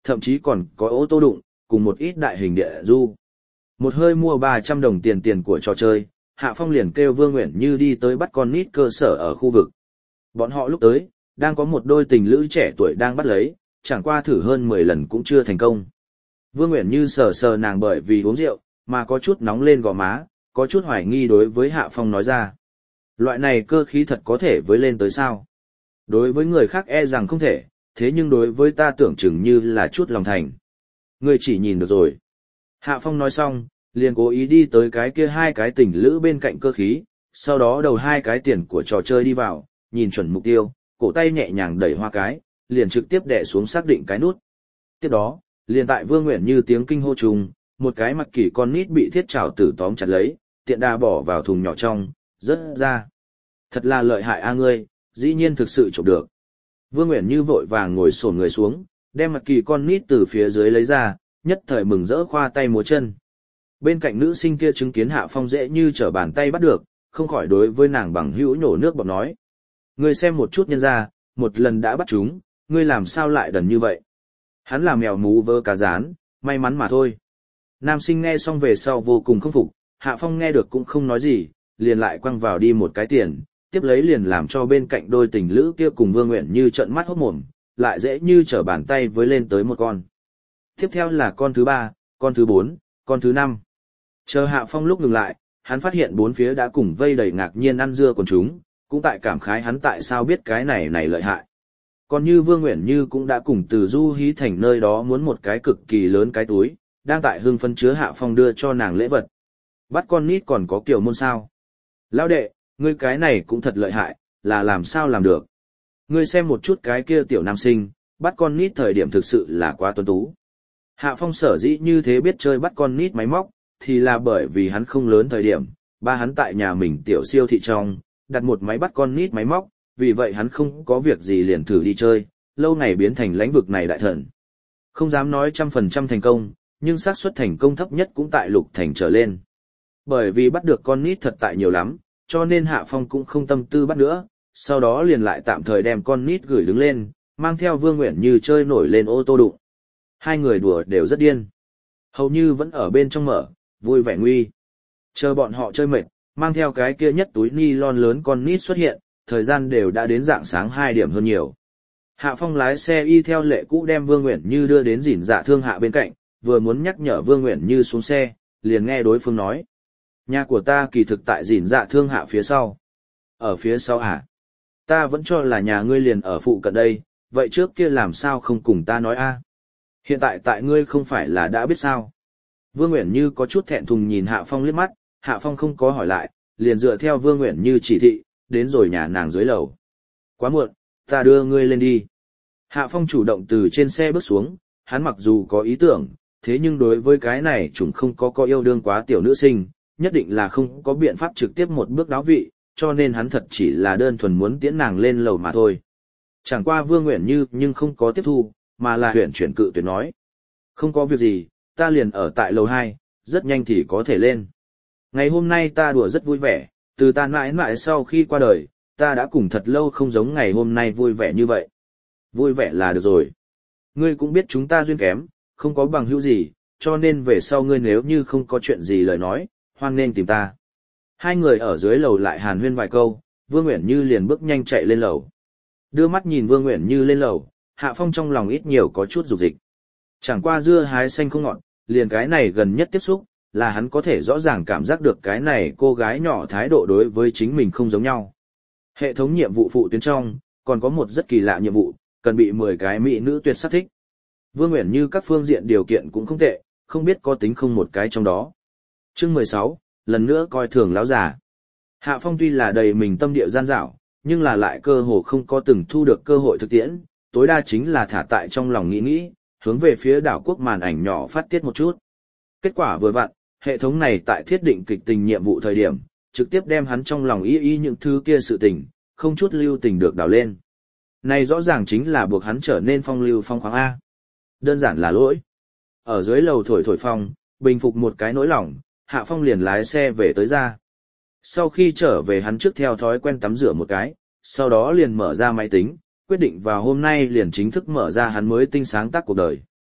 thậm chí còn có ô tô đụng, cùng một ít đại hình địa du. Một hơi mua 300 đồng tiền của trò chơi, Hạ Phong liền kêu Vương Uyển Như đi tới bắt con nít cơ sở ở khu vực. Bọn họ lúc tới, đang có một đôi tình lữ trẻ tuổi đang bắt lấy, chẳng qua thử hơn 10 lần cũng chưa thành công. Vương Uyển Như sờ sờ nàng bởi vì uống rượu, mà có chút nóng lên gò má, có chút hoài nghi đối với Hạ Phong nói ra. Loại này cơ khí thật có thể với lên tới sao? Đối với người khác e rằng không thể, thế nhưng đối với ta tưởng chừng như là chút lòng thành. Ngươi chỉ nhìn được rồi. Hạ Phong nói xong, liền cố ý đi tới cái kia hai cái tình lữ bên cạnh cơ khí, sau đó đầu hai cái tiền của trò chơi đi vào, nhìn chuẩn mục tiêu, cổ tay nhẹ nhàng đẩy hoa cái, liền trực tiếp đè xuống xác định cái nút. Tiếp đó, liền tại Vương Uyển Như tiếng kinh hô trùng, một cái mặc kỳ con nít bị thiết trảo tử tóm chặt lấy, tiện đà bỏ vào thùng nhỏ trong, rớt ra. Thật là lợi hại a ngươi, dĩ nhiên thực sự chụp được. Vương Uyển Như vội vàng ngồi xổm người xuống, đem mặc kỳ con nít từ phía dưới lấy ra, nhất thời mừng rỡ khoa tay múa chân. Bên cạnh nữ sinh kia chứng kiến Hạ Phong dễ như trở bàn tay bắt được, không khỏi đối với nàng bằng hữu nhổ nước bọt nói. Ngươi xem một chút nhân ra, một lần đã bắt chúng, ngươi làm sao lại đần như vậy? Hắn là mèo mú vơ cá rán, may mắn mà thôi. Nam sinh nghe xong về sau vô cùng không phục, Hạ Phong nghe được cũng không nói gì, liền lại quăng vào đi một cái tiền, tiếp lấy liền làm cho bên cạnh đôi tình lữ kia cùng Vương Uyển Như trợn mắt hốt mồm, lại dễ như trở bàn tay với lên tới một con. Tiếp theo là con thứ 3, con thứ 4, con thứ 5. Chờ Hạ Phong lúc ngừng lại, hắn phát hiện bốn phía đã cùng vây đầy ngạc nhiên ăn dưa quần chúng, cũng tại cảm khái hắn tại sao biết cái này lợi hại. Còn như Vương Uyển Như cũng đã cùng từ Du Hí Thành nơi đó muốn một cái cực kỳ lớn cái túi, đang tại hưng phấn chứa Hạ Phong đưa cho nàng lễ vật. Bắt con nít còn có kiểu môn sao? Lão đệ, ngươi cái này cũng thật lợi hại, là làm sao làm được? Ngươi xem một chút cái kia tiểu nam sinh, bắt con nít thời điểm thực sự là quá tuấn tú. Hạ Phong sở dĩ như thế biết chơi bắt con nít máy móc, thì là bởi vì hắn không lớn thời điểm, ba hắn tại nhà mình tiểu siêu thị trong, đặt một máy bắt con nít máy móc, vì vậy hắn không có việc gì liền thử đi chơi, lâu ngày biến thành lãnh vực này đại thần. Không dám nói 100% thành công, nhưng xác suất thành công thấp nhất cũng tại lục thành trở lên. Bởi vì bắt được con nít thật tại nhiều lắm, cho nên Hạ Phong cũng không tâm tư bắt nữa, sau đó liền lại tạm thời đem con nít gửi đứng lên, mang theo Vương Uyển Như chơi nổi lên ô tô đụng. Hai người đùa đều rất điên. Hầu như vẫn ở bên trong mở, vui vẻ nguy. Chờ bọn họ chơi mệt, mang theo cái kia nhất túi ni lon lớn con nít xuất hiện, thời gian đều đã đến rạng sáng 2 điểm hơn nhiều. Hạ Phong lái xe y theo lệ cũ đem Vương Uyển Như đưa đến Dĩn Dạ Thương Hạ bên cạnh, vừa muốn nhắc nhở Vương Uyển Như xuống xe, liền nghe đối phương nói. Nhà của ta kỳ thực tại Dĩn Dạ Thương Hạ phía sau. Ở phía sau hả? Ta vẫn cho là nhà ngươi liền ở phụ cận đây, vậy trước kia làm sao không cùng ta nói a? Hiện tại tại ngươi không phải là đã biết sao? Vương Uyển Như có chút thẹn thùng nhìn Hạ Phong liếc mắt, Hạ Phong không có hỏi lại, liền dựa theo Vương Uyển Như chỉ thị, đến rồi nhà nàng dưới lầu. Quá muộn, ta đưa ngươi lên đi. Hạ Phong chủ động từ trên xe bước xuống, hắn mặc dù có ý tưởng, thế nhưng đối với cái này chúng không có yêu đương quá tiểu nữ sinh, nhất định là không có biện pháp trực tiếp một bước đáo vị, cho nên hắn thật chỉ là đơn thuần muốn tiễn nàng lên lầu mà thôi. Chẳng qua Vương Uyển Như nhưng không có tiếp thu, mà là huyển chuyển cự tuyệt nói. Không có việc gì, ta liền ở tại lầu 2, rất nhanh thì có thể lên. Ngày hôm nay ta đùa rất vui vẻ, từ ta mãi mãi sau khi qua đời, ta đã cùng thật lâu không giống ngày hôm nay vui vẻ như vậy. Vui vẻ là được rồi. Ngươi cũng biết chúng ta duyên kém, không có bằng hữu gì, cho nên về sau ngươi nếu như không có chuyện gì lời nói, hoan nên tìm ta. Hai người ở dưới lầu lại hàn huyên vài câu, Vương Uyển Như liền bước nhanh chạy lên lầu. Đưa mắt nhìn Vương Uyển Như lên lầu, Hạ Phong trong lòng ít nhiều có chút dục dịch. Chẳng qua dưa hái xanh không ngọt, liền cái này gần nhất tiếp xúc, là hắn có thể rõ ràng cảm giác được cái này cô gái nhỏ thái độ đối với chính mình không giống nhau. Hệ thống nhiệm vụ phụ tuyến trong, còn có một rất kỳ lạ nhiệm vụ, cần bị 10 cái mỹ nữ tuyệt sắc thích. Vương Uyển Như các phương diện điều kiện cũng không tệ, không biết có tính không một cái trong đó. Chương 16, lần nữa coi thường lão già. Hạ Phong tuy là đầy mình tâm địa gian dảo, nhưng là lại cơ hồ không có từng thu được cơ hội thực tiễn, tối đa chính là thả tại trong lòng nghĩ, hướng về phía đảo quốc màn ảnh nhỏ phát tiết một chút. Kết quả vừa vặn, hệ thống này tại thiết định kịch tình nhiệm vụ thời điểm, trực tiếp đem hắn trong lòng y những thứ kia sự tình, không chút lưu tình được đào lên. Này rõ ràng chính là buộc hắn trở nên phong lưu phong khoáng A. Đơn giản là lỗi. Ở dưới lầu thổi phong, bình phục một cái nỗi lòng, Hạ Phong liền lái xe về tới ra. Sau khi trở về hắn trước theo thói quen tắm rửa một cái, sau đó liền mở ra máy tính, quyết định vào hôm nay liền chính thức mở ra hắn mới tinh sáng tác cuộc đời.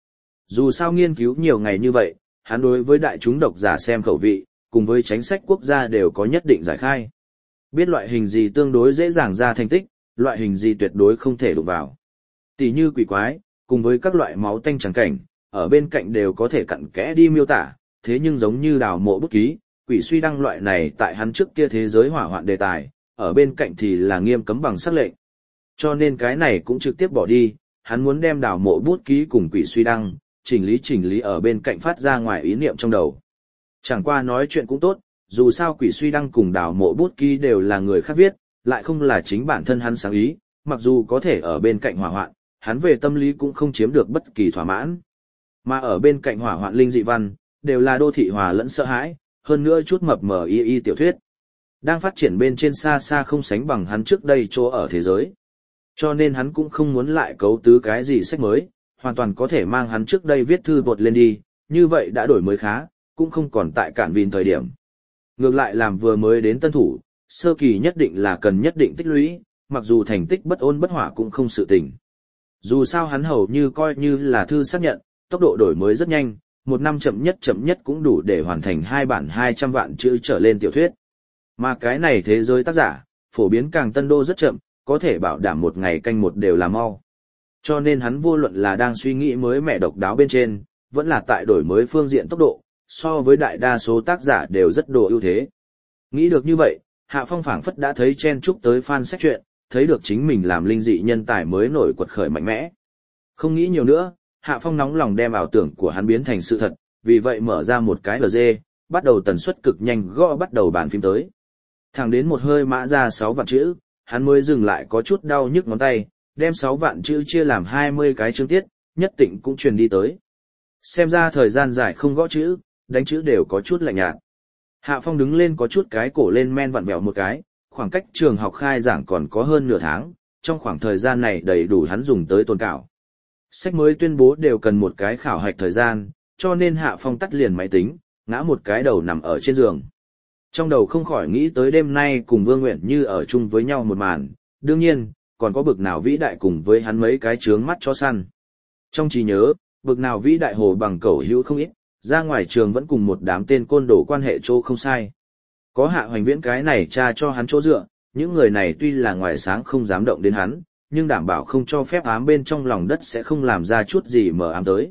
Dù sao nghiên cứu nhiều ngày như vậy, hắn đối với đại chúng độc giả xem khẩu vị, cùng với chính sách quốc gia đều có nhất định giải khai. Biết loại hình gì tương đối dễ dàng ra thành tích, loại hình gì tuyệt đối không thể đụng vào. Tỷ như quỷ quái, cùng với các loại máu tanh trắng cảnh, ở bên cạnh đều có thể cặn kẽ đi miêu tả, thế nhưng giống như đào mộ bút ký, quỷ suy đăng loại này tại hắn trước kia thế giới hỏa hoạn đề tài, ở bên cạnh thì là nghiêm cấm bằng sắc lệnh. Cho nên cái này cũng trực tiếp bỏ đi, hắn muốn đem đào mộ bút ký cùng quỷ suy đăng, chỉnh lý ở bên cạnh phát ra ngoài ý niệm trong đầu. Chẳng qua nói chuyện cũng tốt, dù sao quỷ suy đăng cùng đào mộ bút ký đều là người khác viết, lại không là chính bản thân hắn sáng ý, mặc dù có thể ở bên cạnh hỏa hoạn, hắn về tâm lý cũng không chiếm được bất kỳ thỏa mãn. Mà ở bên cạnh hỏa hoạn linh dị văn, đều là đô thị hòa lẫn sợ hãi, hơn nữa chút mập mờ y tiểu thuyết. Đang phát triển bên trên xa xa không sánh bằng hắn trước đây chỗ ở thế giới. Cho nên hắn cũng không muốn lại cấu tứ cái gì sách mới, hoàn toàn có thể mang hắn trước đây viết thư bột lên đi, như vậy đã đổi mới khá, cũng không còn tại cản vìn thời điểm. Ngược lại làm vừa mới đến tân thủ, sơ kỳ nhất định là cần nhất định tích lũy, mặc dù thành tích bất ôn bất hỏa cũng không sự tình. Dù sao hắn hầu như coi như là thư xác nhận, tốc độ đổi mới rất nhanh, một năm chậm nhất cũng đủ để hoàn thành 2 bản 200 vạn chữ trở lên tiểu thuyết. Mà cái này thế giới tác giả, phổ biến càng tân đô rất chậm, có thể bảo đảm một ngày canh một đều là mau. Cho nên hắn vô luận là đang suy nghĩ mới mẻ độc đáo bên trên, vẫn là tại đổi mới phương diện tốc độ, so với đại đa số tác giả đều rất đồ ưu thế. Nghĩ được như vậy, Hạ Phong phảng phất đã thấy chen chúc tới fan sách truyện, thấy được chính mình làm linh dị nhân tài mới nổi quật khởi mạnh mẽ. Không nghĩ nhiều nữa, Hạ Phong nóng lòng đem ảo tưởng của hắn biến thành sự thật, vì vậy mở ra một cái LG, bắt đầu tần suất cực nhanh gõ bắt đầu bàn phím tới. Thẳng đến một hơi mã ra 6 vạn chữ, hắn mới dừng lại có chút đau nhức ngón tay, đem 6 vạn chữ chia làm 20 cái chương tiết, nhất định cũng truyền đi tới. Xem ra thời gian dài không gõ chữ, đánh chữ đều có chút lạnh nhạt. Hạ Phong đứng lên có chút cái cổ lên men vặn vẹo một cái, khoảng cách trường học khai giảng còn có hơn nửa tháng, trong khoảng thời gian này đầy đủ hắn dùng tới tồn cảo. Sách mới tuyên bố đều cần một cái khảo hạch thời gian, cho nên Hạ Phong tắt liền máy tính, ngã một cái đầu nằm ở trên giường. Trong đầu không khỏi nghĩ tới đêm nay cùng Vương Nguyện Như ở chung với nhau một màn, đương nhiên, còn có bực nào vĩ đại cùng với hắn mấy cái trướng mắt cho săn. Trong trí nhớ, bực nào vĩ đại hồ bằng cẩu hữu không ít, ra ngoài trường vẫn cùng một đám tên côn đồ quan hệ chỗ không sai. Có Hạ Hoành Viễn cái này cha cho hắn chỗ dựa, những người này tuy là ngoài sáng không dám động đến hắn, nhưng đảm bảo không cho phép ám bên trong lòng đất sẽ không làm ra chút gì mờ ám tới.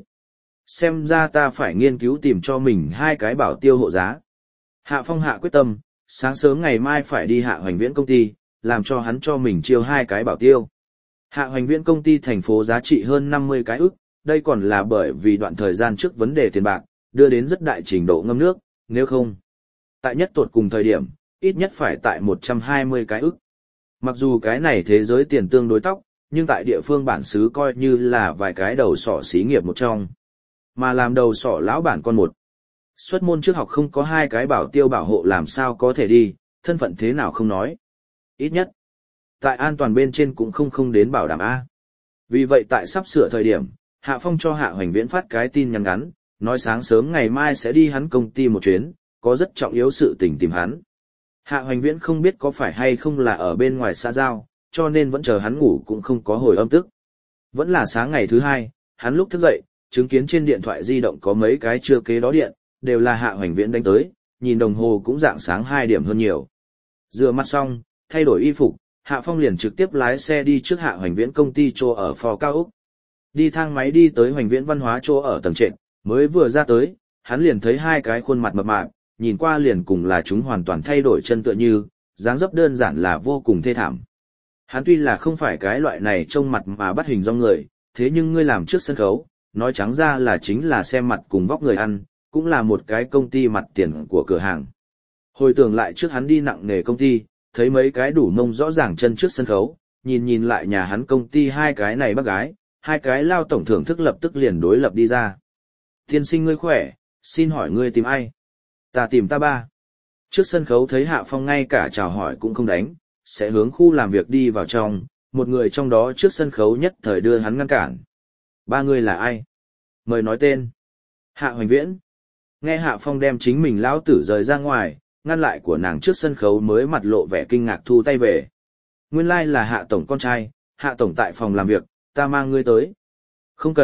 Xem ra ta phải nghiên cứu tìm cho mình 2 cái bảo tiêu hộ giá. Hạ Phong hạ quyết tâm, sáng sớm ngày mai phải đi Hạ Hoành Viễn công ty, làm cho hắn cho mình chiêu 2 cái bảo tiêu. Hạ Hoành Viễn công ty thành phố giá trị hơn 50 cái ức, đây còn là bởi vì đoạn thời gian trước vấn đề tiền bạc, đưa đến rất đại trình độ ngâm nước, nếu không. Tại nhất tột cùng thời điểm, ít nhất phải tại 120 cái ức. Mặc dù cái này thế giới tiền tương đối tóc, nhưng tại địa phương bản xứ coi như là vài cái đầu sỏ xí nghiệp một trong. Mà làm đầu sỏ lão bản con một. Xuất môn trước học không có 2 cái bảo tiêu bảo hộ làm sao có thể đi, thân phận thế nào không nói. Ít nhất, tại an toàn bên trên cũng không đến bảo đảm A. Vì vậy tại sắp sửa thời điểm, Hạ Phong cho Hạ Hoành Viễn phát cái tin nhắn ngắn, nói sáng sớm ngày mai sẽ đi hắn công ty một chuyến, có rất trọng yếu sự tình tìm hắn. Hạ Hoành Viễn không biết có phải hay không là ở bên ngoài xã giao, cho nên vẫn chờ hắn ngủ cũng không có hồi âm tức. Vẫn là sáng ngày thứ 2, hắn lúc thức dậy, chứng kiến trên điện thoại di động có mấy cái chưa kế đó điện, đều là Hạ Hoành Viễn đánh tới, nhìn đồng hồ cũng rạng sáng 2 điểm hơn nhiều. Rửa mặt xong, thay đổi y phục, Hạ Phong liền trực tiếp lái xe đi trước Hạ Hoành Viễn công ty chỗ ở phò cao ốc. Đi thang máy đi tới Hoành Viễn văn hóa chỗ ở tầng trệt, mới vừa ra tới, hắn liền thấy 2 cái khuôn mặt mập mạp, nhìn qua liền cùng là chúng hoàn toàn thay đổi chân tựa như, dáng dấp đơn giản là vô cùng thê thảm. Hắn tuy là không phải cái loại này trông mặt mà bắt hình dong người, thế nhưng ngươi làm trước sân khấu, nói trắng ra là chính là xem mặt cùng vóc người ăn, cũng là một cái công ty mặt tiền của cửa hàng. Hồi tưởng lại trước hắn đi nặng nghề công ty, thấy mấy cái đủ mông rõ ràng chân trước sân khấu, nhìn lại nhà hắn công ty 2 cái này bác gái, 2 cái lao tổng thưởng thức lập tức liền đối lập đi ra. Tiên sinh ngươi khỏe, xin hỏi ngươi tìm ai? Ta tìm ta ba. Trước sân khấu thấy Hạ Phong ngay cả chào hỏi cũng không đánh, sẽ hướng khu làm việc đi vào trong, một người trong đó trước sân khấu nhất thời đưa hắn ngăn cản. Ba người là ai? Mời nói tên. Hạ Hoành Viễn. Nghe Hạ Phong đem chính mình lão tử rời ra ngoài, ngăn lại của nàng trước sân khấu mới mặt lộ vẻ kinh ngạc thu tay về. Nguyên lai là Hạ tổng con trai, Hạ tổng tại phòng làm việc, ta mang ngươi tới. Không cần,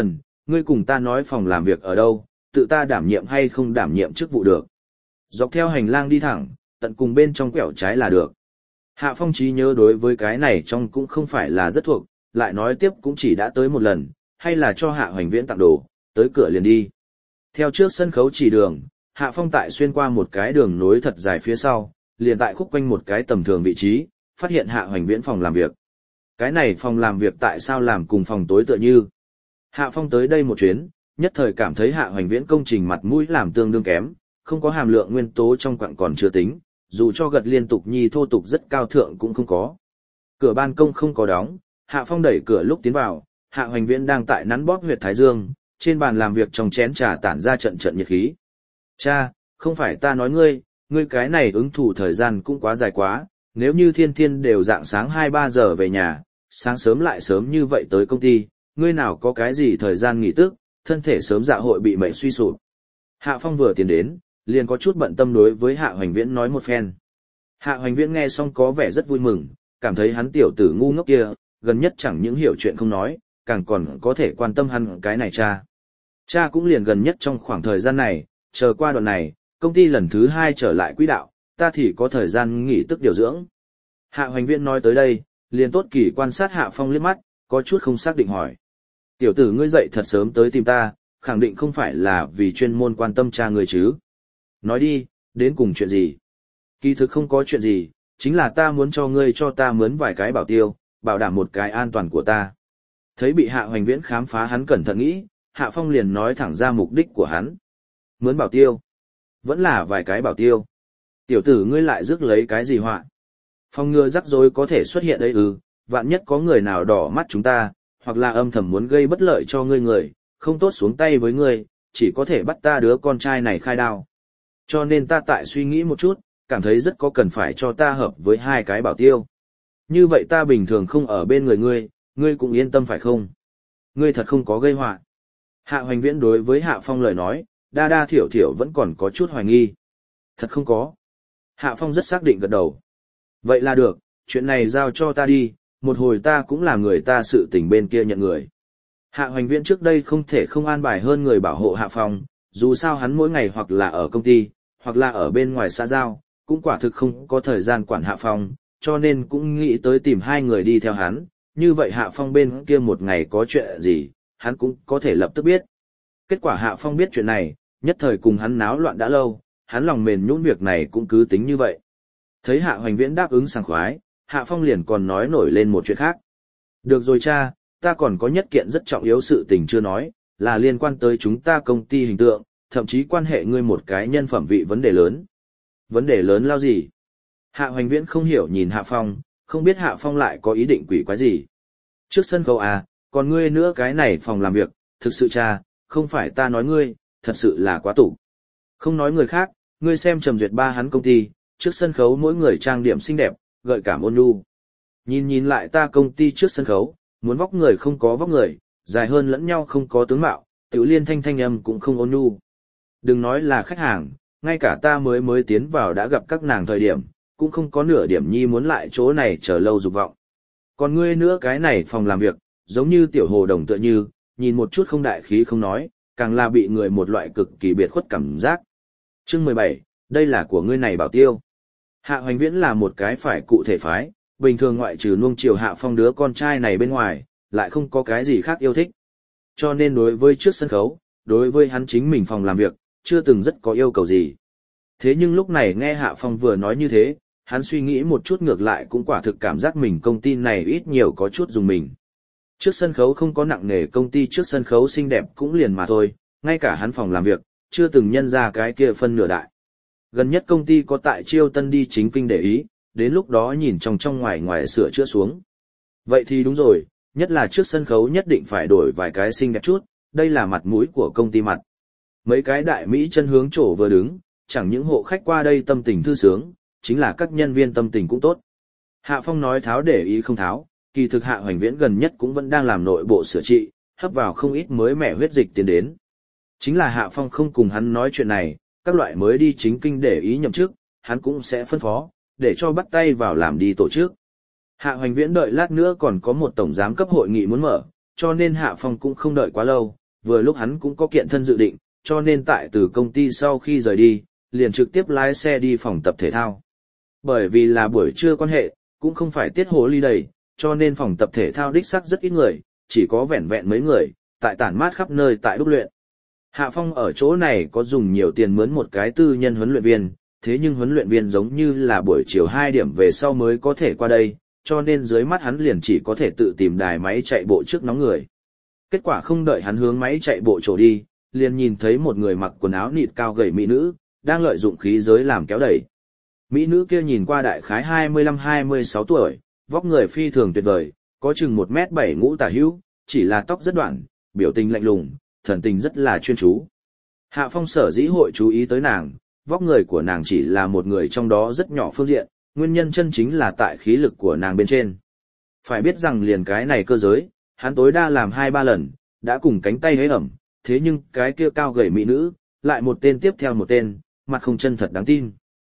ngươi cùng ta nói phòng làm việc ở đâu, tự ta đảm nhiệm hay không đảm nhiệm chức vụ được. Dọc theo hành lang đi thẳng, tận cùng bên trong quẹo trái là được. Hạ Phong trí nhớ đối với cái này trong cũng không phải là rất thuộc, lại nói tiếp cũng chỉ đã tới một lần, hay là cho Hạ Hoành Viễn tặng đồ, tới cửa liền đi. Theo trước sân khấu chỉ đường, Hạ Phong tại xuyên qua một cái đường nối thật dài phía sau, liền tại khúc quanh một cái tầm thường vị trí, phát hiện Hạ Hoành Viễn phòng làm việc. Cái này phòng làm việc tại sao làm cùng phòng tối tựa như? Hạ Phong tới đây một chuyến, nhất thời cảm thấy Hạ Hoành Viễn công trình mặt mũi làm tương đương kém, không có hàm lượng nguyên tố trong quặng còn chưa tính, dù cho gật liên tục nhi thô tục rất cao thượng cũng không có. Cửa ban công không có đóng, Hạ Phong đẩy cửa lúc tiến vào, Hạ Hoành Viễn đang tại nắn bóp huyệt thái dương, trên bàn làm việc trong chén trà tản ra trận trận nhiệt khí. Cha, không phải ta nói ngươi cái này ứng thủ thời gian cũng quá dài quá, nếu như thiên thiên đều dạng sáng 2-3 giờ về nhà, sáng sớm lại sớm như vậy tới công ty, ngươi nào có cái gì thời gian nghỉ tức, thân thể sớm dạ hội bị mệnh suy sụp. Hạ Phong vừa tiến đến, liền có chút bận tâm đối với Hạ Hoành Viễn nói một phen. Hạ Hoành Viễn nghe xong có vẻ rất vui mừng, cảm thấy hắn tiểu tử ngu ngốc kia, gần nhất chẳng những hiểu chuyện không nói, càng còn có thể quan tâm hắn cái này cha. Cha cũng liền gần nhất trong khoảng thời gian này, chờ qua đoạn này, công ty lần thứ 2 trở lại quỹ đạo, ta thì có thời gian nghỉ tức điều dưỡng. Hạ Hoành Viễn nói tới đây, liền tốt kỳ quan sát Hạ Phong liếc mắt, có chút không xác định hỏi. Tiểu tử ngươi dậy thật sớm tới tìm ta, khẳng định không phải là vì chuyên môn quan tâm cha ngươi chứ. Nói đi, đến cùng chuyện gì? Kỳ thực không có chuyện gì, chính là ta muốn cho ngươi cho ta mướn vài cái bảo tiêu, bảo đảm một cái an toàn của ta. Thấy bị Hạ Hoành Viễn khám phá hắn cẩn thận nghĩ, Hạ Phong liền nói thẳng ra mục đích của hắn. Mướn bảo tiêu? Vẫn là vài cái bảo tiêu. Tiểu tử ngươi lại rước lấy cái gì họa? Phòng ngừa rắc rối có thể xuất hiện đấy vạn nhất có người nào đỏ mắt chúng ta, hoặc là âm thầm muốn gây bất lợi cho ngươi người, không tốt xuống tay với ngươi, chỉ có thể bắt ta đứa con trai này khai đao. Cho nên ta tại suy nghĩ một chút, cảm thấy rất có cần phải cho ta hợp với 2 cái bảo tiêu. Như vậy ta bình thường không ở bên người ngươi cũng yên tâm phải không? Ngươi thật không có gây họa. Hạ Hoành Viễn đối với Hạ Phong lời nói, đa đa thiểu thiểu vẫn còn có chút hoài nghi. Thật không có. Hạ Phong rất xác định gật đầu. Vậy là được, chuyện này giao cho ta đi, một hồi ta cũng là người ta sự tình bên kia nhận người. Hạ Hoành Viễn trước đây không thể không an bài hơn người bảo hộ Hạ Phong, dù sao hắn mỗi ngày hoặc là ở công ty, hoặc là ở bên ngoài xã giao, cũng quả thực không có thời gian quản Hạ Phong, cho nên cũng nghĩ tới tìm 2 người đi theo hắn, như vậy Hạ Phong bên kia một ngày có chuyện gì, hắn cũng có thể lập tức biết. Kết quả Hạ Phong biết chuyện này, nhất thời cùng hắn náo loạn đã lâu, hắn lòng mềm nhũn việc này cũng cứ tính như vậy. Thấy Hạ Hoành Viễn đáp ứng sảng khoái, Hạ Phong liền còn nói nổi lên một chuyện khác. Được rồi cha, ta còn có nhất kiện rất trọng yếu sự tình chưa nói, là liên quan tới chúng ta công ty hình tượng, thậm chí quan hệ ngươi một cái nhân phẩm vị vấn đề lớn. Vấn đề lớn lao gì? Hạ Hoành Viễn không hiểu nhìn Hạ Phong, không biết Hạ Phong lại có ý định quỷ quái gì. Trước sân khấu à, còn ngươi nữa cái này phòng làm việc, thực sự cha, không phải ta nói ngươi, thật sự là quá tủ. Không nói người khác, ngươi xem Trầm Duyệt ba hắn công ty, trước sân khấu mỗi người trang điểm xinh đẹp, gợi cảm ôn nhu. Nhìn lại ta công ty trước sân khấu, muốn vóc người không có vóc người, dài hơn lẫn nhau không có tướng mạo, tiểu liên thanh âm cũng không ôn nhu. Đừng nói là khách hàng, ngay cả ta mới tiến vào đã gặp các nàng thời điểm, cũng không có nửa điểm nhi muốn lại chỗ này chờ lâu dục vọng. Còn ngươi nữa cái này phòng làm việc, giống như tiểu hồ đồng tựa như, nhìn một chút không đại khí không nói, càng là bị người một loại cực kỳ biệt khuất cảm giác. Chương 17, đây là của ngươi này bảo tiêu. Hạ Hoành Viễn là một cái phải cụ thể phái, bình thường ngoại trừ nuông chiều Hạ Phong đứa con trai này bên ngoài, lại không có cái gì khác yêu thích. Cho nên đối với trước sân khấu, đối với hắn chính mình phòng làm việc, chưa từng rất có yêu cầu gì. Thế nhưng lúc này nghe Hạ Phong vừa nói như thế, hắn suy nghĩ một chút ngược lại cũng quả thực cảm giác mình công ty này ít nhiều có chút dùng mình. Trước sân khấu không có nặng nề công ty trước sân khấu xinh đẹp cũng liền mà thôi, ngay cả hắn phòng làm việc, chưa từng nhân ra cái kia phân nửa đại. Gần nhất công ty có tại chiêu tân đi chính kinh để ý, đến lúc đó nhìn trong ngoài ngoài sửa chữa xuống. Vậy thì đúng rồi, nhất là trước sân khấu nhất định phải đổi vài cái xinh đẹp chút, đây là mặt mũi của công ty mặt. Mấy cái đại Mỹ chân hướng chỗ vừa đứng, chẳng những hộ khách qua đây tâm tình thư sướng, chính là các nhân viên tâm tình cũng tốt. Hạ Phong nói tháo để ý không tháo, kỳ thực Hạ Hoành Viễn gần nhất cũng vẫn đang làm nội bộ sửa trị, hấp vào không ít mới mẻ huyết dịch tiến đến. Chính là Hạ Phong không cùng hắn nói chuyện này, các loại mới đi chính kinh để ý nhậm chức, hắn cũng sẽ phân phó, để cho bắt tay vào làm đi tổ chức. Hạ Hoành Viễn đợi lát nữa còn có một tổng giám cấp hội nghị muốn mở, cho nên Hạ Phong cũng không đợi quá lâu, vừa lúc hắn cũng có kiện thân dự định, cho nên tại từ công ty sau khi rời đi, liền trực tiếp lái xe đi phòng tập thể thao. Bởi vì là buổi trưa quan hệ, cũng không phải tiết hồ ly đầy, cho nên phòng tập thể thao đích sắc rất ít người, chỉ có vẹn vẹn mấy người, tại tản mát khắp nơi tại đúc luyện. Hạ Phong ở chỗ này có dùng nhiều tiền mướn một cái tư nhân huấn luyện viên, thế nhưng huấn luyện viên giống như là buổi chiều 2 điểm về sau mới có thể qua đây, cho nên dưới mắt hắn liền chỉ có thể tự tìm đài máy chạy bộ trước nóng người. Kết quả không đợi hắn hướng máy chạy bộ trổ đi, liền nhìn thấy một người mặc quần áo nịt cao gầy mỹ nữ, đang lợi dụng khí giới làm kéo đẩy. Mỹ nữ kia nhìn qua đại khái 25-26 tuổi, vóc người phi thường tuyệt vời, có chừng 1m7 ngũ tả hữu, chỉ là tóc rất đoạn, biểu tình lạnh lùng, thần tình rất là chuyên chú. Hạ Phong sở dĩ hội chú ý tới nàng, vóc người của nàng chỉ là một người trong đó rất nhỏ phương diện, nguyên nhân chân chính là tại khí lực của nàng bên trên. Phải biết rằng liền cái này cơ giới, hắn tối đa làm 2-3 lần, đã cùng cánh tay hế ẩm, thế nhưng cái kia cao gầy mỹ nữ, lại một tên tiếp theo một tên, mặt không chân thật đáng tin.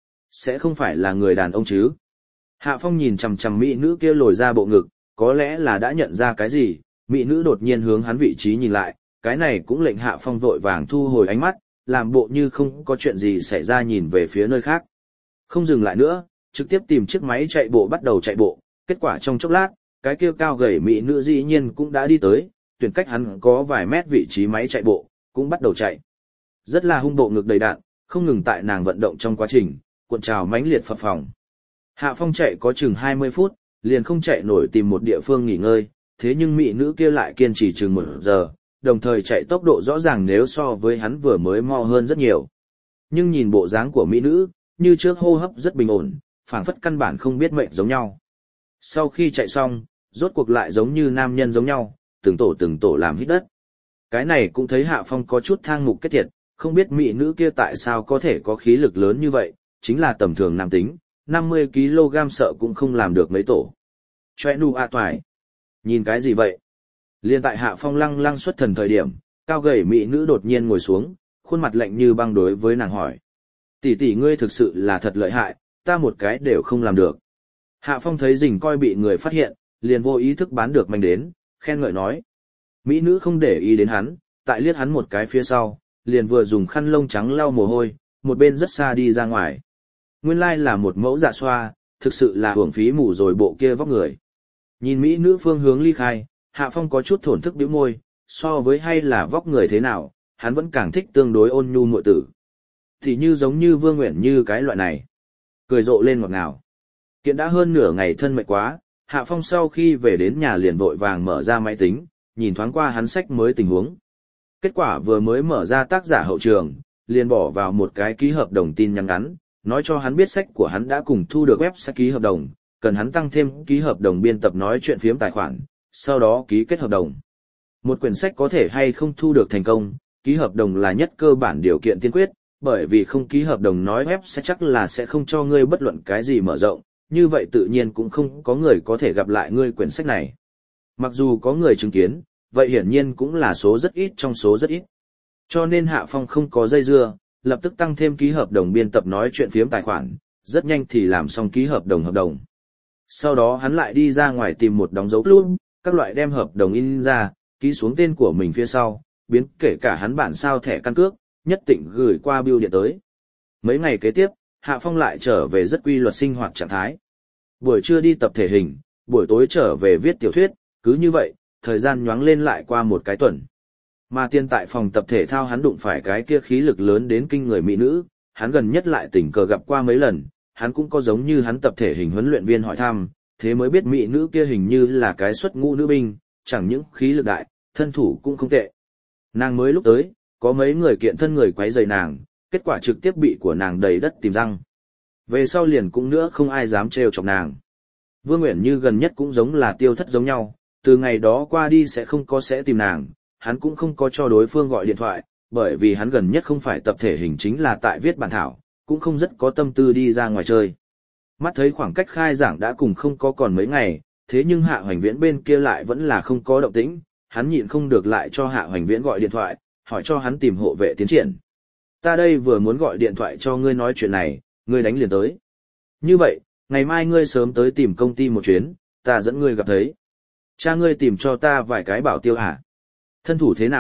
Sẽ không phải là người đàn ông chứ? Hạ Phong nhìn chằm chằm mỹ nữ kia lồi ra bộ ngực, có lẽ là đã nhận ra cái gì, mỹ nữ đột nhiên hướng hắn vị trí nhìn lại, cái này cũng lệnh Hạ Phong vội vàng thu hồi ánh mắt, làm bộ như không có chuyện gì xảy ra nhìn về phía nơi khác. Không dừng lại nữa, trực tiếp tìm chiếc máy chạy bộ bắt đầu chạy bộ, kết quả trong chốc lát, cái kia cao gầy mỹ nữ dĩ nhiên cũng đã đi tới, tuyển cách hắn có vài mét vị trí máy chạy bộ, cũng bắt đầu chạy. Rất là hung bộ ngực đầy đạn, không ngừng tại nàng vận động trong quá trình, cuộn trào mãnh liệt phập phồng. Hạ Phong chạy có chừng 20 phút, liền không chạy nổi tìm một địa phương nghỉ ngơi, thế nhưng mỹ nữ kia lại kiên trì chừng 1 giờ, đồng thời chạy tốc độ rõ ràng nếu so với hắn vừa mới mau hơn rất nhiều. Nhưng nhìn bộ dáng của mỹ nữ, như trước hô hấp rất bình ổn, phảng phất căn bản không biết mệnh giống nhau. Sau khi chạy xong, rốt cuộc lại giống như nam nhân giống nhau, từng tổ làm hít đất. Cái này cũng thấy Hạ Phong có chút thang mục kết thiệt, không biết mỹ nữ kia tại sao có thể có khí lực lớn như vậy, chính là tầm thường nam tính, 50 kg sợ cũng không làm được mấy tổ. Chòe nu a toài. Nhìn cái gì vậy? Liên tại Hạ Phong lăng xuất thần thời điểm, cao gầy mỹ nữ đột nhiên ngồi xuống, khuôn mặt lạnh như băng đối với nàng hỏi. Tỷ tỷ ngươi thực sự là thật lợi hại, ta một cái đều không làm được. Hạ Phong thấy rình coi bị người phát hiện, liền vô ý thức bán được manh đến, khen ngợi nói. Mỹ nữ không để ý đến hắn, tại liếc hắn một cái phía sau, liền vừa dùng khăn lông trắng lau mồ hôi, một bên rất xa đi ra ngoài. Nguyên lai là một mẫu dạ xoa, thực sự là hưởng phí mù rồi bộ kia vóc người. Nhìn Mỹ nữ phương hướng ly khai, Hạ Phong có chút thổn thức bĩu môi, so với hay là vóc người thế nào, hắn vẫn càng thích tương đối ôn nhu muội tử. Thì như giống như Vương Nguyện Như cái loại này. Cười rộ lên ngọt ngào. Kiện đã hơn nửa ngày thân mệt quá, Hạ Phong sau khi về đến nhà liền vội vàng mở ra máy tính, nhìn thoáng qua hắn sách mới tình huống. Kết quả vừa mới mở ra tác giả hậu trường, liền bỏ vào một cái ký hợp đồng tin nhắn ngắn, nói cho hắn biết sách của hắn đã cùng thu được website ký hợp đồng, cần hắn tăng thêm ký hợp đồng biên tập nói chuyện phiếm tài khoản, sau đó ký kết hợp đồng. Một quyển sách có thể hay không thu được thành công, ký hợp đồng là nhất cơ bản điều kiện tiên quyết, bởi vì không ký hợp đồng nói website chắc là sẽ không cho ngươi bất luận cái gì mở rộng, như vậy tự nhiên cũng không có người có thể gặp lại ngươi quyển sách này. Mặc dù có người chứng kiến, vậy hiển nhiên cũng là số rất ít trong số rất ít. Cho nên Hạ Phong không có dây dưa, lập tức tăng thêm ký hợp đồng biên tập nói chuyện phiếm tài khoản, rất nhanh thì làm xong ký hợp đồng. Sau đó hắn lại đi ra ngoài tìm một đóng dấu luôn, các loại đem hợp đồng in ra, ký xuống tên của mình phía sau, biến kể cả hắn bản sao thẻ căn cước, nhất định gửi qua bưu điện tới. Mấy ngày kế tiếp, Hạ Phong lại trở về rất quy luật sinh hoạt trạng thái. Buổi trưa đi tập thể hình, buổi tối trở về viết tiểu thuyết, cứ như vậy, thời gian nhoáng lên lại qua một cái tuần. Mà tiên tại phòng tập thể thao hắn đụng phải cái kia khí lực lớn đến kinh người mỹ nữ, hắn gần nhất lại tình cờ gặp qua mấy lần, hắn cũng có giống như hắn tập thể hình huấn luyện viên hỏi thăm, thế mới biết mỹ nữ kia hình như là cái xuất ngũ nữ binh, chẳng những khí lực đại, thân thủ cũng không tệ. Nàng mới lúc tới, có mấy người kiện thân người quấy rầy nàng, kết quả trực tiếp bị của nàng đầy đất tìm răng. Về sau liền cũng nữa không ai dám trêu chọc nàng. Vương Uyển Như gần nhất cũng giống là tiêu thất giống nhau, từ ngày đó qua đi sẽ không có sẽ tìm nàng, hắn cũng không có cho đối phương gọi điện thoại, bởi vì hắn gần nhất không phải tập thể hình chính là tại viết bản thảo, cũng không rất có tâm tư đi ra ngoài chơi. Mắt thấy khoảng cách khai giảng đã cùng không có còn mấy ngày, thế nhưng Hạ Hoành Viễn bên kia lại vẫn là không có động tĩnh, hắn nhịn không được lại cho Hạ Hoành Viễn gọi điện thoại, hỏi cho hắn tìm hộ vệ tiến triển. Ta đây vừa muốn gọi điện thoại cho ngươi nói chuyện này, ngươi đánh liền tới. Như vậy, ngày mai ngươi sớm tới tìm công ty một chuyến, ta dẫn ngươi gặp thấy. Cha ngươi tìm cho ta vài cái bảo tiêu hả? Thân thủ thế nào,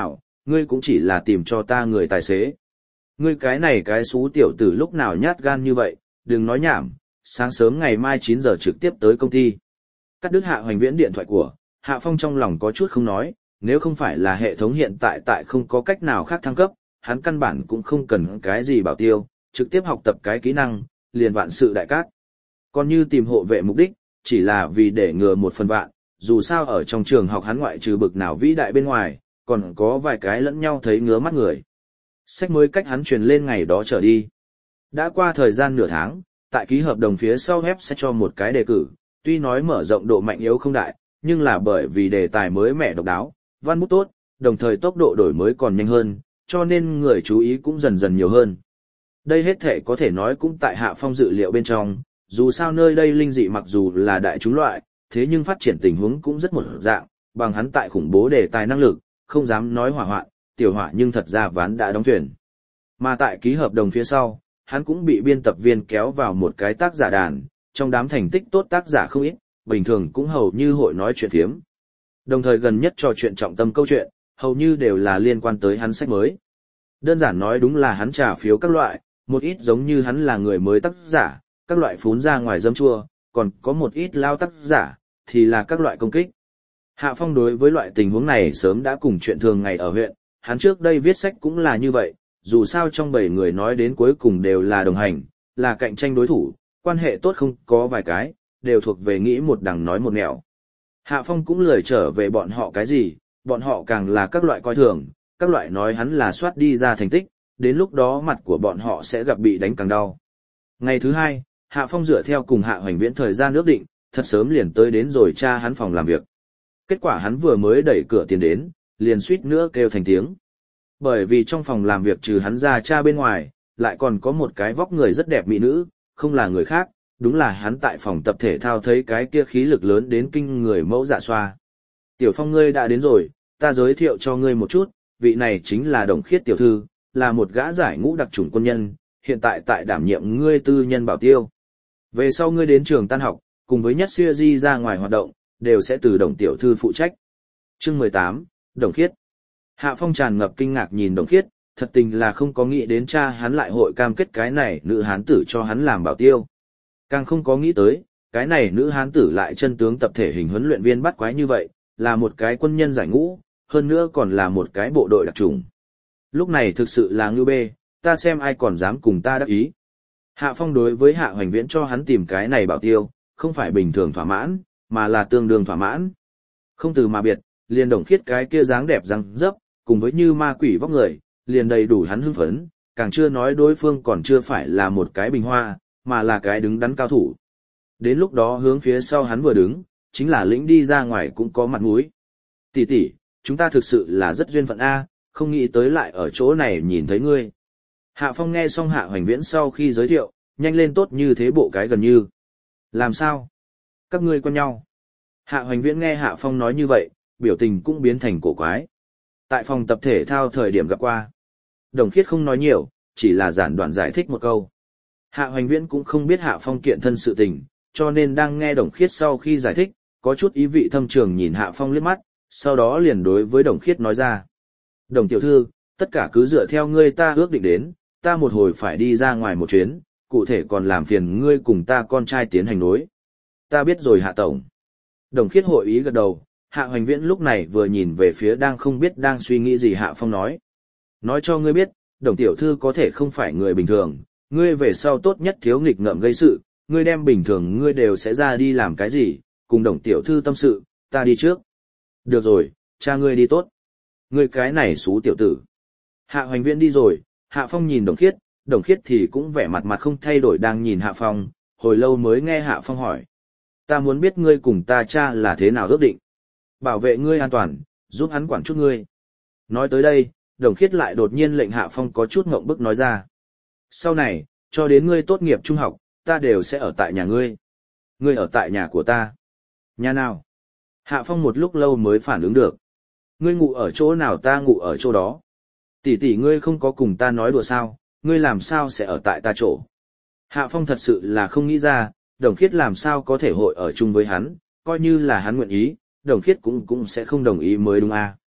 ngươi cũng chỉ là tìm cho ta người tài xế. Ngươi cái này cái xú tiểu tử lúc nào nhát gan như vậy, đừng nói nhảm, sáng sớm ngày mai 9 giờ trực tiếp tới công ty. Cắt đứt Hạ Hoành Viễn điện thoại của, Hạ Phong trong lòng có chút không nói, nếu không phải là hệ thống hiện tại không có cách nào khác thăng cấp, hắn căn bản cũng không cần cái gì bảo tiêu, trực tiếp học tập cái kỹ năng, liền vạn sự đại cát. Còn như tìm hộ vệ mục đích, chỉ là vì để ngừa một phần vạn, dù sao ở trong trường học hắn ngoại trừ bực nào vĩ đại bên ngoài, còn có vài cái lẫn nhau thấy ngứa mắt người. Sách mới cách hắn truyền lên ngày đó trở đi. Đã qua thời gian nửa tháng, tại ký hợp đồng phía sau web sẽ cho một cái đề cử, tuy nói mở rộng độ mạnh yếu không đại, nhưng là bởi vì đề tài mới mẻ độc đáo, văn bút tốt, đồng thời tốc độ đổi mới còn nhanh hơn, cho nên người chú ý cũng dần dần nhiều hơn. Đây hết thể có thể nói cũng tại Hạ Phong dự liệu bên trong, dù sao nơi đây linh dị mặc dù là đại chúng loại, thế nhưng phát triển tình huống cũng rất một dạng, bằng hắn tại khủng bố đề tài năng lực, không dám nói hỏa hoạn, tiểu hỏa nhưng thật ra ván đã đóng thuyền. Mà tại ký hợp đồng phía sau, hắn cũng bị biên tập viên kéo vào một cái tác giả đàn, trong đám thành tích tốt tác giả không ít, bình thường cũng hầu như hội nói chuyện phiếm. Đồng thời gần nhất trò chuyện trọng tâm câu chuyện, hầu như đều là liên quan tới hắn sách mới. Đơn giản nói đúng là hắn trả phiếu các loại, một ít giống như hắn là người mới tác giả, các loại phún ra ngoài dâm chua, còn có một ít lao tác giả, thì là các loại công kích. Hạ Phong đối với loại tình huống này sớm đã cùng chuyện thường ngày ở huyện, hắn trước đây viết sách cũng là như vậy, dù sao trong 7 người nói đến cuối cùng đều là đồng hành, là cạnh tranh đối thủ, quan hệ tốt không có vài cái, đều thuộc về nghĩ một đằng nói một nẻo. Hạ Phong cũng lười trở về bọn họ cái gì, bọn họ càng là các loại coi thường, các loại nói hắn là soát đi ra thành tích, đến lúc đó mặt của bọn họ sẽ gặp bị đánh càng đau. Ngày thứ 2, Hạ Phong dựa theo cùng Hạ Hoành Viễn thời gian ước định, thật sớm liền tới đến rồi tra hắn phòng làm việc. Kết quả hắn vừa mới đẩy cửa tiến đến, liền suýt nữa kêu thành tiếng. Bởi vì trong phòng làm việc trừ hắn ra cha bên ngoài, lại còn có một cái vóc người rất đẹp mỹ nữ, không là người khác, đúng là hắn tại phòng tập thể thao thấy cái kia khí lực lớn đến kinh người mẫu dạ xoa. Tiểu Phong ngươi đã đến rồi, ta giới thiệu cho ngươi một chút, vị này chính là Đồng Khiết tiểu thư, là một gã giải ngũ đặc chủng quân nhân, hiện tại tại đảm nhiệm ngươi tư nhân bảo tiêu. Về sau ngươi đến trường tan học, cùng với Nhất Siêu Di ra ngoài hoạt động, đều sẽ từ Đồng tiểu thư phụ trách. Chương 18, Đồng Khiết. Hạ Phong tràn ngập kinh ngạc nhìn Đồng Khiết, thật tình là không có nghĩ đến cha hắn lại hội cam kết cái này nữ hán tử cho hắn làm bảo tiêu. Càng không có nghĩ tới, cái này nữ hán tử lại chân tướng tập thể hình huấn luyện viên bắt quái như vậy, là một cái quân nhân giải ngũ, hơn nữa còn là một cái bộ đội đặc chủng. Lúc này thực sự là ngưu bê, ta xem ai còn dám cùng ta đắc ý. Hạ Phong đối với Hạ Hoành Viễn cho hắn tìm cái này bảo tiêu, không phải bình thường thỏa mãn, mà là tương đương thỏa mãn. Không từ mà biệt, liền Đồng Khiết cái kia dáng đẹp răng dấp, cùng với như ma quỷ vóc người, liền đầy đủ hắn hưng phấn, càng chưa nói đối phương còn chưa phải là một cái bình hoa, mà là cái đứng đắn cao thủ. Đến lúc đó hướng phía sau hắn vừa đứng, chính là lĩnh đi ra ngoài cũng có mặt mũi. Tỷ tỷ, chúng ta thực sự là rất duyên phận a, không nghĩ tới lại ở chỗ này nhìn thấy ngươi. Hạ Phong nghe xong Hạ Hoành Viễn sau khi giới thiệu, nhanh lên tốt như thế bộ cái gần như. Làm sao? Các ngươi quen nhau. Hạ Hoành Viễn nghe Hạ Phong nói như vậy, biểu tình cũng biến thành cổ quái. Tại phòng tập thể thao thời điểm gặp qua. Đồng Khiết không nói nhiều, chỉ là giản đoạn giải thích một câu. Hạ Hoành Viễn cũng không biết Hạ Phong kiện thân sự tình, cho nên đang nghe Đồng Khiết sau khi giải thích, có chút ý vị thâm trường nhìn Hạ Phong liếc mắt, sau đó liền đối với Đồng Khiết nói ra. Đồng tiểu thư, tất cả cứ dựa theo ngươi ta ước định đến, ta một hồi phải đi ra ngoài một chuyến, cụ thể còn làm phiền ngươi cùng ta con trai tiến hành đối. Ta biết rồi Hạ tổng. Đồng Khiết hội ý gật đầu, Hạ Hoành Viễn lúc này vừa nhìn về phía đang không biết đang suy nghĩ gì Hạ Phong nói. Nói cho ngươi biết, Đồng tiểu thư có thể không phải người bình thường, ngươi về sau tốt nhất thiếu nghịch ngợm gây sự, ngươi đem bình thường ngươi đều sẽ ra đi làm cái gì, cùng Đồng tiểu thư tâm sự, ta đi trước. Được rồi, cha ngươi đi tốt. Ngươi cái này xú tiểu tử. Hạ Hoành Viễn đi rồi, Hạ Phong nhìn Đồng Khiết thì cũng vẻ mặt mặt không thay đổi đang nhìn Hạ Phong, hồi lâu mới nghe Hạ Phong hỏi. Ta muốn biết ngươi cùng ta cha là thế nào ước định. Bảo vệ ngươi an toàn, giúp hắn quản chút ngươi. Nói tới đây, Đồng Khiết lại đột nhiên lệnh Hạ Phong có chút ngượng bức nói ra. Sau này, cho đến ngươi tốt nghiệp trung học, ta đều sẽ ở tại nhà ngươi. Ngươi ở tại nhà của ta. Nhà nào? Hạ Phong một lúc lâu mới phản ứng được. Ngươi ngủ ở chỗ nào ta ngủ ở chỗ đó. Tỷ tỷ ngươi không có cùng ta nói đùa sao, ngươi làm sao sẽ ở tại ta chỗ. Hạ Phong thật sự là không nghĩ ra, Đồng Khiết làm sao có thể hội ở chung với hắn, coi như là hắn nguyện ý, Đồng Khiết cũng sẽ không đồng ý mới đúng à.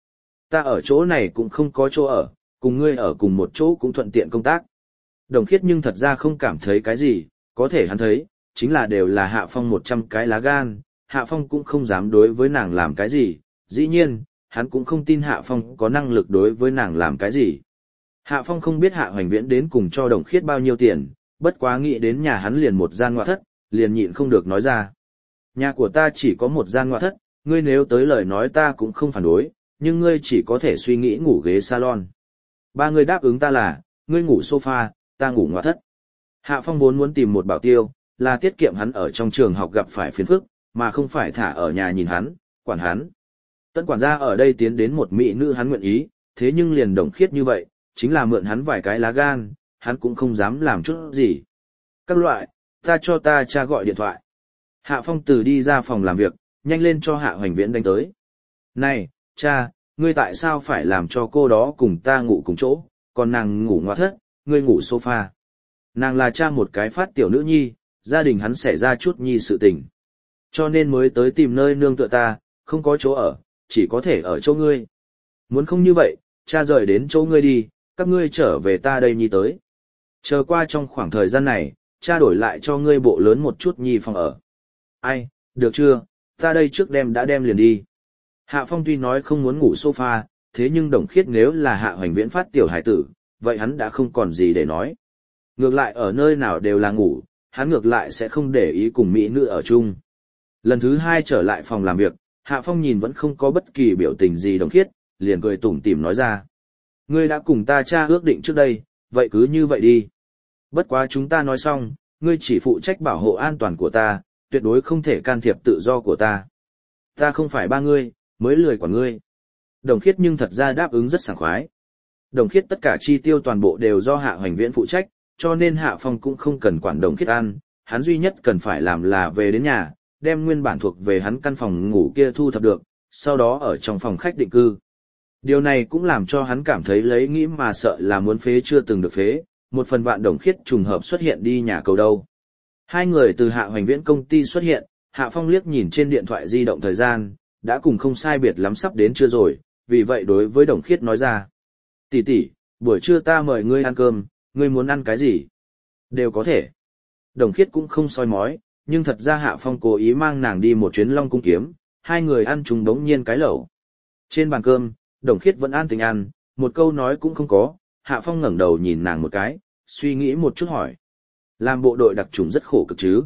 ta ở chỗ này cũng không có chỗ ở, cùng ngươi ở cùng một chỗ cũng thuận tiện công tác. Đồng Khiết nhưng thật ra không cảm thấy cái gì, có thể hắn thấy, chính là đều là Hạ Phong 100 cái lá gan, Hạ Phong cũng không dám đối với nàng làm cái gì, dĩ nhiên, hắn cũng không tin Hạ Phong có năng lực đối với nàng làm cái gì. Hạ Phong không biết Hạ Hoành Viễn đến cùng cho Đồng Khiết bao nhiêu tiền, bất quá nghĩ đến nhà hắn liền một gian ngoại thất, liền nhịn không được nói ra. Nhà của ta chỉ có một gian ngoại thất, ngươi nếu tới lời nói ta cũng không phản đối, nhưng ngươi chỉ có thể suy nghĩ ngủ ghế salon. Ba người đáp ứng ta là, ngươi ngủ sofa, ta ngủ ngoại thất. Hạ Phong vốn muốn tìm một bảo tiêu, là tiết kiệm hắn ở trong trường học gặp phải phiền phức, mà không phải thả ở nhà nhìn hắn, quản hắn. Tân quản gia ở đây tiến đến một mỹ nữ hắn nguyện ý, thế nhưng liền Đồng Khiết như vậy, chính là mượn hắn vài cái lá gan, hắn cũng không dám làm chút gì. Các loại, ta cho cha gọi điện thoại. Hạ Phong từ đi ra phòng làm việc, nhanh lên cho Hạ Hoành Viễn đánh tới. Này, cha, ngươi tại sao phải làm cho cô đó cùng ta ngủ cùng chỗ, còn nàng ngủ ngoại thất, ngươi ngủ sofa. Nàng là cha một cái phát tiểu nữ nhi, gia đình hắn xảy ra chút nhi sự tình. Cho nên mới tới tìm nơi nương tựa ta, không có chỗ ở, chỉ có thể ở chỗ ngươi. Muốn không như vậy, cha rời đến chỗ ngươi đi, các ngươi trở về ta đây nhi tới. Chờ qua trong khoảng thời gian này, cha đổi lại cho ngươi bộ lớn một chút nhi phòng ở. Ai, được chưa, ta đây trước đã đem liền đi. Hạ Phong tuy nói không muốn ngủ sofa, thế nhưng Đồng Khiết nếu là Hạ Hoành Viễn phát tiểu hải tử, vậy hắn đã không còn gì để nói. Ngược lại ở nơi nào đều là ngủ, hắn ngược lại sẽ không để ý cùng mỹ nữ ở chung. Lần thứ hai trở lại phòng làm việc, Hạ Phong nhìn vẫn không có bất kỳ biểu tình gì Đồng Khiết, liền cười tủm tỉm nói ra. Ngươi đã cùng ta cha ước định trước đây, vậy cứ như vậy đi. Bất quá chúng ta nói xong, ngươi chỉ phụ trách bảo hộ an toàn của ta, tuyệt đối không thể can thiệp tự do của ta. Ta không phải ba ngươi, mới lười quản ngươi. Đồng Khiết nhưng thật ra đáp ứng rất sảng khoái. Đồng Khiết tất cả chi tiêu toàn bộ đều do Hạ Hoành Viễn phụ trách, cho nên Hạ Phong cũng không cần quản Đồng Khiết ăn, hắn duy nhất cần phải làm là về đến nhà, đem nguyên bản thuộc về hắn căn phòng ngủ kia thu thập được, sau đó ở trong phòng khách định cư. Điều này cũng làm cho hắn cảm thấy lấy nghĩ mà sợ là muốn phế chưa từng được phế, một phần vạn Đồng Khiết trùng hợp xuất hiện đi nhà cầu đâu. Hai người từ Hạ Hoành Viễn công ty xuất hiện, Hạ Phong liếc nhìn trên điện thoại di động thời gian, đã cùng không sai biệt lắm sắp đến trưa rồi, vì vậy đối với Đồng Khiết nói ra. Tỷ tỷ, buổi trưa ta mời ngươi ăn cơm, ngươi muốn ăn cái gì? Đều có thể. Đồng Khiết cũng không soi mói, nhưng thật ra Hạ Phong cố ý mang nàng đi một chuyến Long Cung kiếm, hai người ăn chung đống nhiên cái lẩu. Trên bàn cơm, Đồng Khiết vẫn an tình ăn, một câu nói cũng không có, Hạ Phong ngẩng đầu nhìn nàng một cái, suy nghĩ một chút hỏi. Làm bộ đội đặc chủng rất khổ cực chứ?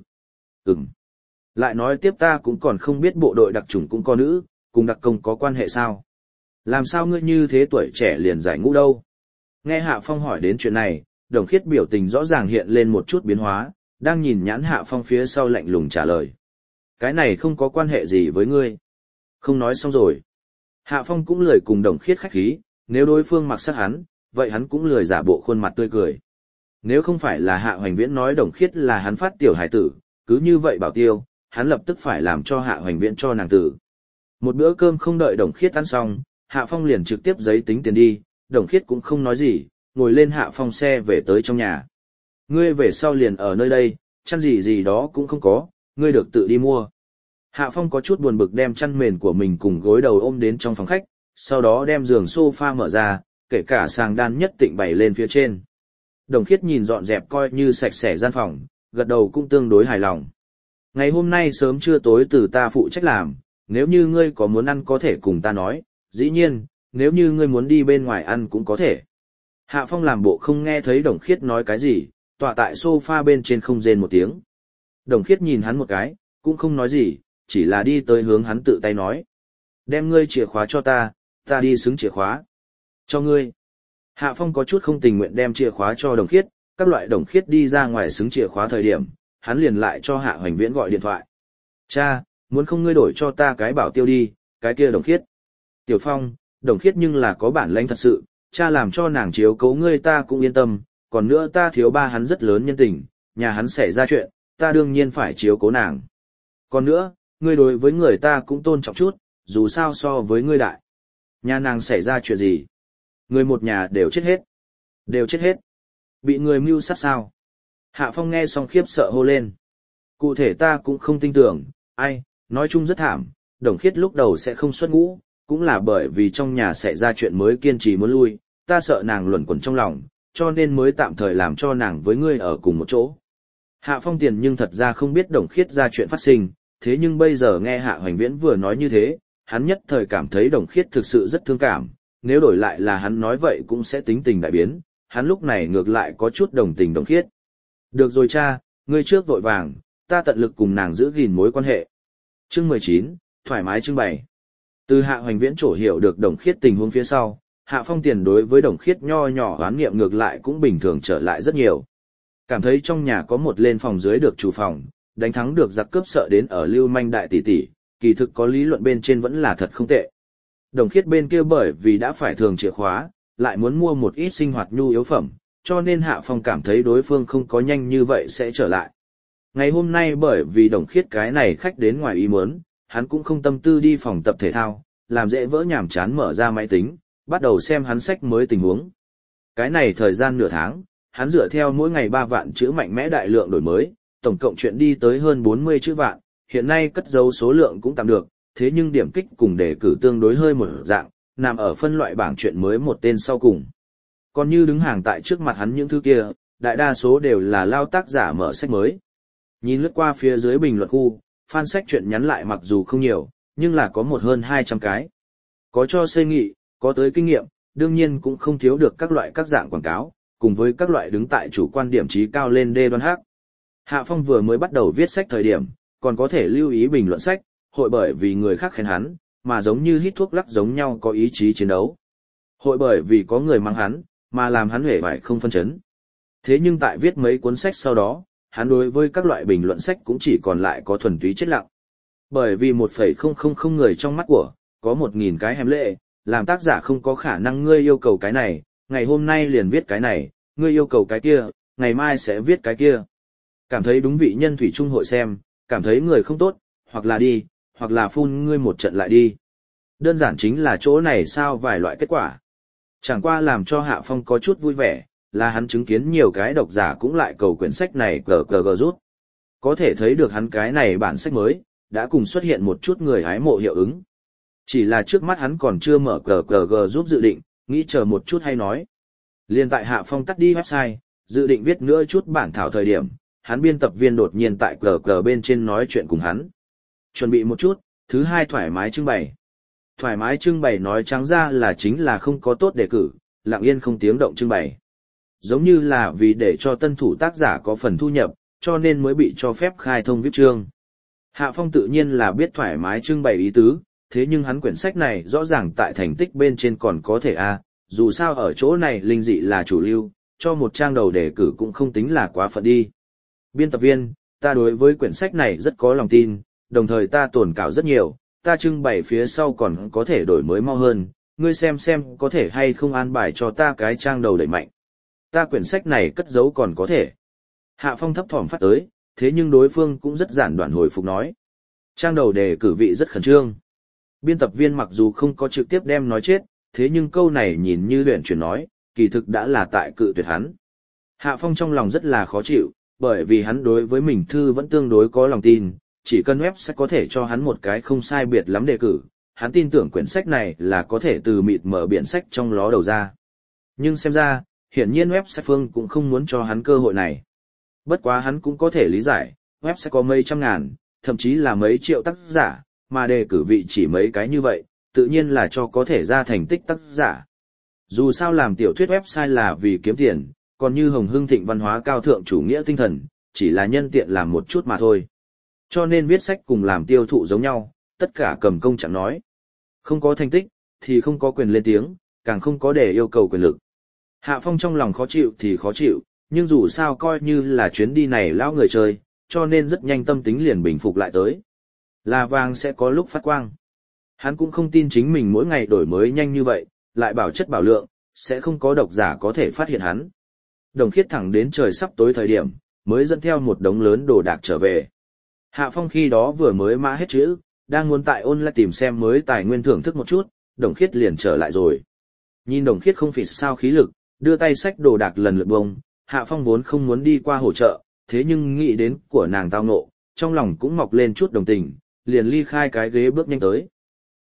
Lại nói tiếp ta cũng còn không biết bộ đội đặc chủng cũng có nữ, cùng đặc công có quan hệ sao? Làm sao ngươi như thế tuổi trẻ liền giải ngũ đâu? Nghe Hạ Phong hỏi đến chuyện này, Đồng Khiết biểu tình rõ ràng hiện lên một chút biến hóa, đang nhìn nhãn Hạ Phong phía sau lạnh lùng trả lời. Cái này không có quan hệ gì với ngươi. Không nói xong rồi. Hạ Phong cũng lười cùng Đồng Khiết khách khí, nếu đối phương mặc sắc hắn, vậy hắn cũng lười giả bộ khuôn mặt tươi cười. Nếu không phải là Hạ Hoành Viễn nói Đồng Khiết là hắn phát tiểu hải tử, cứ như vậy bảo tiêu, hắn lập tức phải làm cho Hạ Hoành Viễn cho nàng tử. Một bữa cơm không đợi Đồng Khiết ăn xong, Hạ Phong liền trực tiếp giấy tính tiền đi, Đồng Khiết cũng không nói gì, ngồi lên Hạ Phong xe về tới trong nhà. Ngươi về sau liền ở nơi đây, chăn gì gì đó cũng không có, ngươi được tự đi mua. Hạ Phong có chút buồn bực đem chăn mền của mình cùng gối đầu ôm đến trong phòng khách, sau đó đem giường sofa mở ra, kể cả sàng đan nhất tịnh bày lên phía trên. Đồng Khiết nhìn dọn dẹp coi như sạch sẽ gian phòng, gật đầu cũng tương đối hài lòng. Ngày hôm nay sớm trưa tối từ ta phụ trách làm, nếu như ngươi có muốn ăn có thể cùng ta nói, dĩ nhiên, nếu như ngươi muốn đi bên ngoài ăn cũng có thể. Hạ Phong làm bộ không nghe thấy Đồng Khiết nói cái gì, tọa tại sofa bên trên không rên một tiếng. Đồng Khiết nhìn hắn một cái, cũng không nói gì, chỉ là đi tới hướng hắn tự tay nói. Đem ngươi chìa khóa cho ta đi xứng chìa khóa. Cho ngươi. Hạ Phong có chút không tình nguyện đem chìa khóa cho Đồng Khiết, các loại Đồng Khiết đi ra ngoài xứng chìa khóa thời điểm, hắn liền lại cho Hạ Hoành Viễn gọi điện thoại. Cha, muốn không ngươi đổi cho ta cái bảo tiêu đi, cái kia Đồng Khiết. Tiểu Phong, Đồng Khiết nhưng là có bản lĩnh thật sự, cha làm cho nàng chiếu cố ngươi ta cũng yên tâm, còn nữa ta thiếu ba hắn rất lớn nhân tình, nhà hắn xảy ra chuyện, ta đương nhiên phải chiếu cố nàng. Còn nữa, ngươi đối với người ta cũng tôn trọng chút, dù sao so với ngươi đại. Nhà nàng xảy ra chuyện gì? Người một nhà đều chết hết. Đều chết hết. Bị người mưu sát sao? Hạ Phong nghe xong khiếp sợ hô lên. Cụ thể ta cũng không tin tưởng, ai, nói chung rất thảm, Đồng Khiết lúc đầu sẽ không xuất ngũ, cũng là bởi vì trong nhà xảy ra chuyện mới kiên trì muốn lui, ta sợ nàng luẩn quẩn trong lòng, cho nên mới tạm thời làm cho nàng với ngươi ở cùng một chỗ. Hạ Phong Tiền nhưng thật ra không biết Đồng Khiết ra chuyện phát sinh, thế nhưng bây giờ nghe Hạ Hoành Viễn vừa nói như thế, hắn nhất thời cảm thấy Đồng Khiết thực sự rất thương cảm, nếu đổi lại là hắn nói vậy cũng sẽ tính tình đại biến, hắn lúc này ngược lại có chút đồng tình Đồng Khiết. Được rồi cha, ngươi trước vội vàng, ta tận lực cùng nàng giữ gìn mối quan hệ. Chương 19, thoải mái trưng bày. Từ Hạ Hoành Viễn trổ hiểu được Đồng Khiết tình huống phía sau, Hạ Phong Tiền đối với Đồng Khiết nho nhỏ oán niệm ngược lại cũng bình thường trở lại rất nhiều. Cảm thấy trong nhà có một lên phòng dưới được chủ phòng, đánh thắng được giặc cướp sợ đến ở lưu manh đại tỷ tỷ, kỳ thực có lý luận bên trên vẫn là thật không tệ. Đồng Khiết bên kia bởi vì đã phải thường chìa khóa, lại muốn mua một ít sinh hoạt nhu yếu phẩm, cho nên Hạ Phong cảm thấy đối phương không có nhanh như vậy sẽ trở lại. Ngày hôm nay bởi vì Đồng Khiết cái này khách đến ngoài ý muốn, hắn cũng không tâm tư đi phòng tập thể thao, làm dễ vỡ nhàm chán mở ra máy tính, bắt đầu xem hắn sách mới tình huống. Cái này thời gian nửa tháng, hắn dựa theo mỗi ngày 3 vạn chữ mạnh mẽ đại lượng đổi mới, tổng cộng chuyện đi tới hơn 40 chữ vạn, hiện nay cất dấu số lượng cũng tạm được, thế nhưng điểm kích cùng đề cử tương đối hơi một dạng, nằm ở phân loại bảng chuyện mới một tên sau cùng. Còn như đứng hàng tại trước mặt hắn những thứ kia, đại đa số đều là lao tác giả mở sách mới. Nhìn lướt qua phía dưới bình luận khu, fan sách chuyện nhắn lại mặc dù không nhiều, nhưng là có một hơn 200 cái. Có cho xây nghị, có tới kinh nghiệm, đương nhiên cũng không thiếu được các loại các dạng quảng cáo, cùng với các loại đứng tại chủ quan điểm trí cao lên đê đoan hát. Hạ Phong vừa mới bắt đầu viết sách thời điểm, còn có thể lưu ý bình luận sách, hội bởi vì người khác khen hắn, mà giống như hít thuốc lắc giống nhau có ý chí chiến đấu. Hội bởi vì có người mắng hắn, mà làm hắn hề vải không phân chấn. Thế nhưng tại viết mấy cuốn sách sau đó, hắn đối với các loại bình luận sách cũng chỉ còn lại có thuần túy chết lặng. Bởi vì 1,000 người trong mắt của, có 1.000 cái hèm lệ, làm tác giả không có khả năng ngươi yêu cầu cái này, ngày hôm nay liền viết cái này, ngươi yêu cầu cái kia, ngày mai sẽ viết cái kia. Cảm thấy đúng vị nhân thủy trung hội xem, cảm thấy người không tốt, hoặc là đi, hoặc là phun ngươi một trận lại đi. Đơn giản chính là chỗ này sao vài loại kết quả. Chẳng qua làm cho Hạ Phong có chút vui vẻ, là hắn chứng kiến nhiều cái độc giả cũng lại cầu quyển sách này cờ rút. Có thể thấy được hắn cái này bản sách mới, đã cùng xuất hiện một chút người hái mộ hiệu ứng. Chỉ là trước mắt hắn còn chưa mở cờ giúp dự định, nghĩ chờ một chút hay nói. Liên tại Hạ Phong tắt đi website, dự định viết nữa chút bản thảo thời điểm, hắn biên tập viên đột nhiên tại cờ bên trên nói chuyện cùng hắn. Chuẩn bị một chút, thứ hai thoải mái trưng bày. Thoải mái trưng bày nói trắng ra là chính là không có tốt đề cử, lặng yên không tiếng động trưng bày. Giống như là vì để cho tân thủ tác giả có phần thu nhập, cho nên mới bị cho phép khai thông viết chương. Hạ Phong tự nhiên là biết thoải mái trưng bày ý tứ, thế nhưng hắn quyển sách này rõ ràng tại thành tích bên trên còn có thể dù sao ở chỗ này linh dị là chủ lưu, cho một trang đầu đề cử cũng không tính là quá phận đi. Biên tập viên, ta đối với quyển sách này rất có lòng tin, đồng thời ta tổn cảo rất nhiều, ta trưng bày phía sau còn có thể đổi mới mau hơn, ngươi xem có thể hay không an bài cho ta cái trang đầu đẩy mạnh. Ta quyển sách này cất giấu còn có thể. Hạ Phong thấp thỏm phát tới, thế nhưng đối phương cũng rất giản đoạn hồi phục nói. Trang đầu đề cử vị rất khẩn trương. Biên tập viên mặc dù không có trực tiếp đem nói chết, thế nhưng câu này nhìn như luyện chuyển nói, kỳ thực đã là tại cự tuyệt hắn. Hạ Phong trong lòng rất là khó chịu, bởi vì hắn đối với mình thư vẫn tương đối có lòng tin, chỉ cần web sẽ có thể cho hắn một cái không sai biệt lắm đề cử, hắn tin tưởng quyển sách này là có thể từ mịt mở biển sách trong ló đầu ra. Nhưng xem ra, hiển nhiên web sẽ phương cũng không muốn cho hắn cơ hội này. Bất quá hắn cũng có thể lý giải, web sẽ có mấy trăm ngàn, thậm chí là mấy triệu tác giả, mà đề cử vị chỉ mấy cái như vậy, tự nhiên là cho có thể ra thành tích tác giả. Dù sao làm tiểu thuyết website là vì kiếm tiền, còn như Hồng Hưng Thịnh văn hóa cao thượng chủ nghĩa tinh thần, chỉ là nhân tiện làm một chút mà thôi. Cho nên viết sách cùng làm tiêu thụ giống nhau, tất cả cầm công chẳng nói. Không có thành tích, thì không có quyền lên tiếng, càng không có để yêu cầu quyền lực. Hạ Phong trong lòng khó chịu thì khó chịu, nhưng dù sao coi như là chuyến đi này lão người chơi, cho nên rất nhanh tâm tính liền bình phục lại tới. Là vàng sẽ có lúc phát quang. Hắn cũng không tin chính mình mỗi ngày đổi mới nhanh như vậy, lại bảo chất bảo lượng, sẽ không có độc giả có thể phát hiện hắn. Đồng Khiết thẳng đến trời sắp tối thời điểm, mới dẫn theo một đống lớn đồ đạc trở về. Hạ Phong khi đó vừa mới mã hết chữ, đang muốn tại online tìm xem mới tài nguyên thưởng thức một chút, Đồng Khiết liền trở lại rồi. Nhìn Đồng Khiết không phì sao khí lực, đưa tay xách đồ đạc lần lượt bông, Hạ Phong vốn không muốn đi qua hỗ trợ, thế nhưng nghĩ đến của nàng tao nộ, trong lòng cũng mọc lên chút đồng tình, liền ly khai cái ghế bước nhanh tới.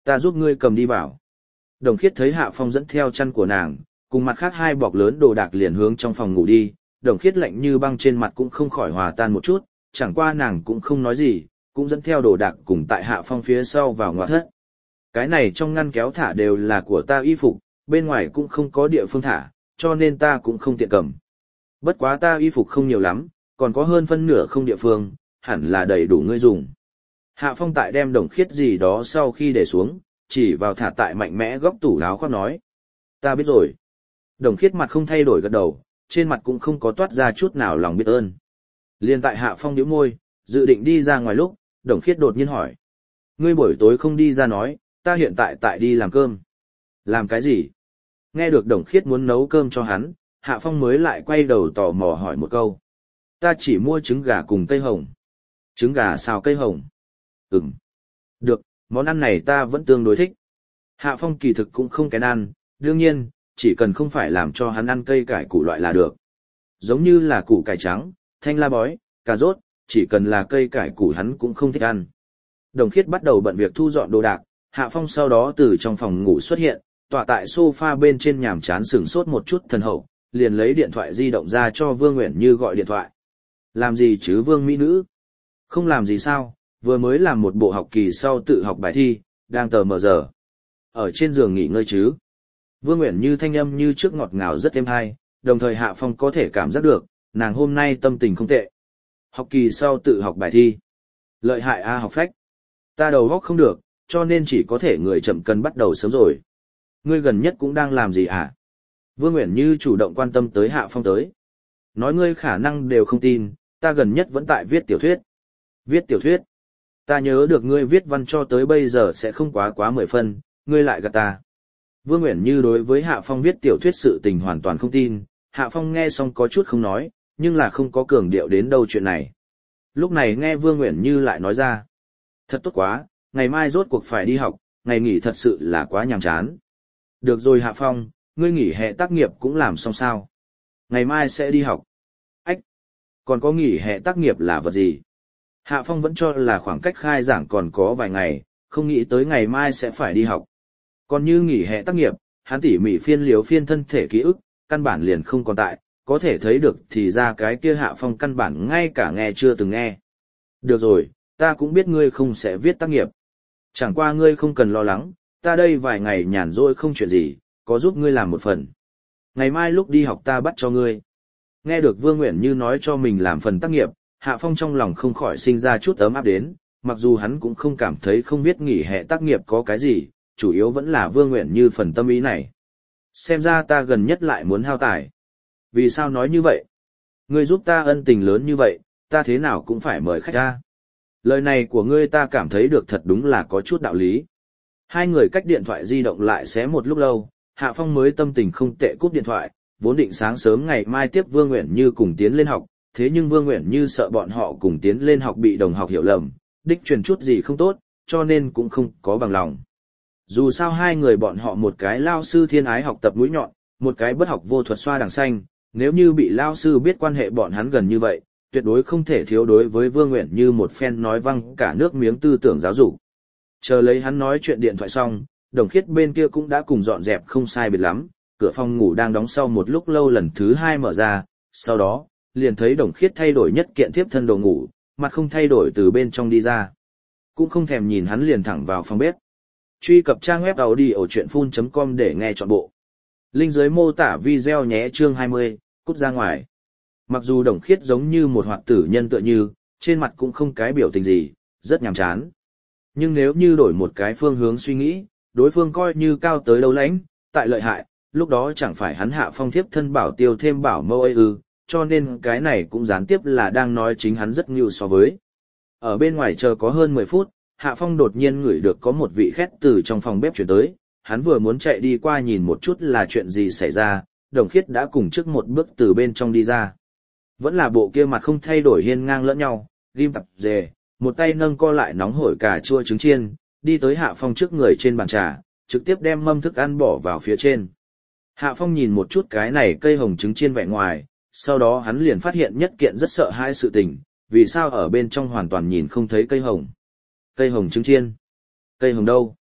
Ta giúp ngươi cầm đi vào. Đồng Khiết thấy Hạ Phong dẫn theo chăn của nàng, cùng mặt khác hai bọc lớn đồ đạc liền hướng trong phòng ngủ đi, Đồng Khiết lạnh như băng trên mặt cũng không khỏi hòa tan một chút, chẳng qua nàng cũng không nói gì, cũng dẫn theo đồ đạc cùng tại Hạ Phong phía sau vào ngoại thất. Cái này trong ngăn kéo thả đều là của ta y phục, bên ngoài cũng không có địa phương thả, cho nên ta cũng không tiện cầm. Bất quá ta y phục không nhiều lắm, còn có hơn phân nửa không địa phương, hẳn là đầy đủ ngươi dùng. Hạ Phong tại đem Đồng Khiết gì đó sau khi để xuống, chỉ vào thả tại mạnh mẽ góc tủ áo khoác nói. Ta biết rồi. Đồng Khiết mặt không thay đổi gật đầu, trên mặt cũng không có toát ra chút nào lòng biết ơn. Liên tại Hạ Phong nhíu môi, dự định đi ra ngoài lúc, Đồng Khiết đột nhiên hỏi. Ngươi buổi tối không đi ra nói, ta hiện tại đi làm cơm. Làm cái gì? Nghe được Đồng Khiết muốn nấu cơm cho hắn, Hạ Phong mới lại quay đầu tò mò hỏi một câu. Ta chỉ mua trứng gà cùng cây hồng. Trứng gà xào cây hồng. Ừm. Được, món ăn này ta vẫn tương đối thích. Hạ Phong kỳ thực cũng không kén ăn, đương nhiên, chỉ cần không phải làm cho hắn ăn cây cải củ loại là được. Giống như là củ cải trắng, thanh la bói, cà rốt, chỉ cần là cây cải củ hắn cũng không thích ăn. Đồng Khiết bắt đầu bận việc thu dọn đồ đạc, Hạ Phong sau đó từ trong phòng ngủ xuất hiện, tọa tại sofa bên trên nhàm chán sửng sốt một chút thần hậu, liền lấy điện thoại di động ra cho Vương Uyển Như gọi điện thoại. Làm gì chứ Vương Mỹ Nữ? Không làm gì sao, vừa mới làm một bộ học kỳ sau tự học bài thi, đang tờ mờ giờ. Ở trên giường nghỉ ngơi chứ. Vương Uyển Như thanh âm như trước ngọt ngào rất êm hay, đồng thời Hạ Phong có thể cảm giác được, nàng hôm nay tâm tình không tệ. Học kỳ sau tự học bài thi. Lợi hại a học phách. Ta đầu óc không được, cho nên chỉ có thể người chậm cần bắt đầu sớm rồi. Ngươi gần nhất cũng đang làm gì hả? Vương Uyển Như chủ động quan tâm tới Hạ Phong tới. Nói ngươi khả năng đều không tin, ta gần nhất vẫn tại viết tiểu thuyết. Viết tiểu thuyết? Ta nhớ được ngươi viết văn cho tới bây giờ sẽ không quá 10 phân, ngươi lại gạt ta. Vương Uyển Như đối với Hạ Phong viết tiểu thuyết sự tình hoàn toàn không tin, Hạ Phong nghe xong có chút không nói, nhưng là không có cường điệu đến đâu chuyện này. Lúc này nghe Vương Uyển Như lại nói ra. Thật tốt quá, ngày mai rốt cuộc phải đi học, ngày nghỉ thật sự là quá nhàm chán. Được rồi Hạ Phong, ngươi nghỉ hè tác nghiệp cũng làm xong sao? Ngày mai sẽ đi học. Ách! Còn có nghỉ hè tác nghiệp là vật gì? Hạ Phong vẫn cho là khoảng cách khai giảng còn có vài ngày, không nghĩ tới ngày mai sẽ phải đi học. Còn như nghỉ hè tác nghiệp, hắn tỉ mỉ phiên thân thể ký ức, căn bản liền không còn tại, có thể thấy được thì ra cái kia Hạ Phong căn bản ngay cả nghe chưa từng nghe. Được rồi, ta cũng biết ngươi không sẽ viết tác nghiệp. Chẳng qua ngươi không cần lo lắng, ta đây vài ngày nhàn rỗi không chuyện gì, có giúp ngươi làm một phần. Ngày mai lúc đi học ta bắt cho ngươi. Nghe được Vương Uyển Như nói cho mình làm phần tác nghiệp, Hạ Phong trong lòng không khỏi sinh ra chút ấm áp đến, mặc dù hắn cũng không cảm thấy không biết nghỉ hè tác nghiệp có cái gì, chủ yếu vẫn là Vương Uyển Như phần tâm ý này. Xem ra ta gần nhất lại muốn hao tài. Vì sao nói như vậy? Ngươi giúp ta ân tình lớn như vậy, ta thế nào cũng phải mời khách ra. Lời này của ngươi ta cảm thấy được thật đúng là có chút đạo lý. Hai người cách điện thoại di động lại xé một lúc lâu, Hạ Phong mới tâm tình không tệ cúp điện thoại, vốn định sáng sớm ngày mai tiếp Vương Uyển Như cùng tiến lên học, thế nhưng Vương Uyển Như sợ bọn họ cùng tiến lên học bị đồng học hiểu lầm, đích truyền chút gì không tốt, cho nên cũng không có bằng lòng. Dù sao hai người bọn họ một cái lao sư thiên ái học tập mũi nhọn, một cái bất học vô thuật xoa đằng xanh, nếu như bị lao sư biết quan hệ bọn hắn gần như vậy, tuyệt đối không thể thiếu đối với Vương Uyển Như một phen nói văng cả nước miếng tư tưởng giáo dục. Chờ lấy hắn nói chuyện điện thoại xong, Đồng Khiết bên kia cũng đã cùng dọn dẹp không sai biệt lắm, cửa phòng ngủ đang đóng sau một lúc lâu lần thứ hai mở ra, sau đó, liền thấy Đồng Khiết thay đổi nhất kiện tiếp thân đồ ngủ, mặt không thay đổi từ bên trong đi ra. Cũng không thèm nhìn hắn liền thẳng vào phòng bếp. Truy cập trang web audiochuyenphun.com để nghe trọn bộ. Link dưới mô tả video nhé chương 20, cút ra ngoài. Mặc dù Đồng Khiết giống như một hoạt tử nhân tựa như, trên mặt cũng không cái biểu tình gì, rất nhàm chán. Nhưng nếu như đổi một cái phương hướng suy nghĩ, đối phương coi như cao tới đâu lãnh, tại lợi hại, lúc đó chẳng phải hắn Hạ Phong thiếp thân bảo tiêu thêm bảo mâu ấy ư, cho nên cái này cũng gián tiếp là đang nói chính hắn rất ngưu so với. Ở bên ngoài chờ có hơn 10 phút, Hạ Phong đột nhiên ngửi được có một vị khét từ trong phòng bếp chuyển tới, hắn vừa muốn chạy đi qua nhìn một chút là chuyện gì xảy ra, Đồng Khiết đã cùng trước một bước từ bên trong đi ra. Vẫn là bộ kia mặt không thay đổi hiên ngang lẫn nhau, ghim tập dề, một tay nâng co lại nóng hổi cà chua trứng chiên, đi tới Hạ Phong trước người trên bàn trà, trực tiếp đem mâm thức ăn bỏ vào phía trên. Hạ Phong nhìn một chút cái này cây hồng trứng chiên vẻ ngoài, sau đó hắn liền phát hiện nhất kiện rất sợ hãi sự tình, vì sao ở bên trong hoàn toàn nhìn không thấy cây hồng. Cây hồng trứng chiên. Cây hồng đâu?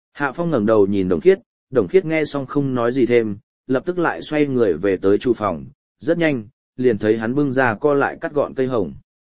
Hạ Phong ngẩng đầu nhìn Đồng Khiết nghe xong không nói gì thêm, lập tức lại xoay người về tới chủ phòng, rất nhanh, liền thấy hắn bưng ra co lại cắt gọn cây hồng.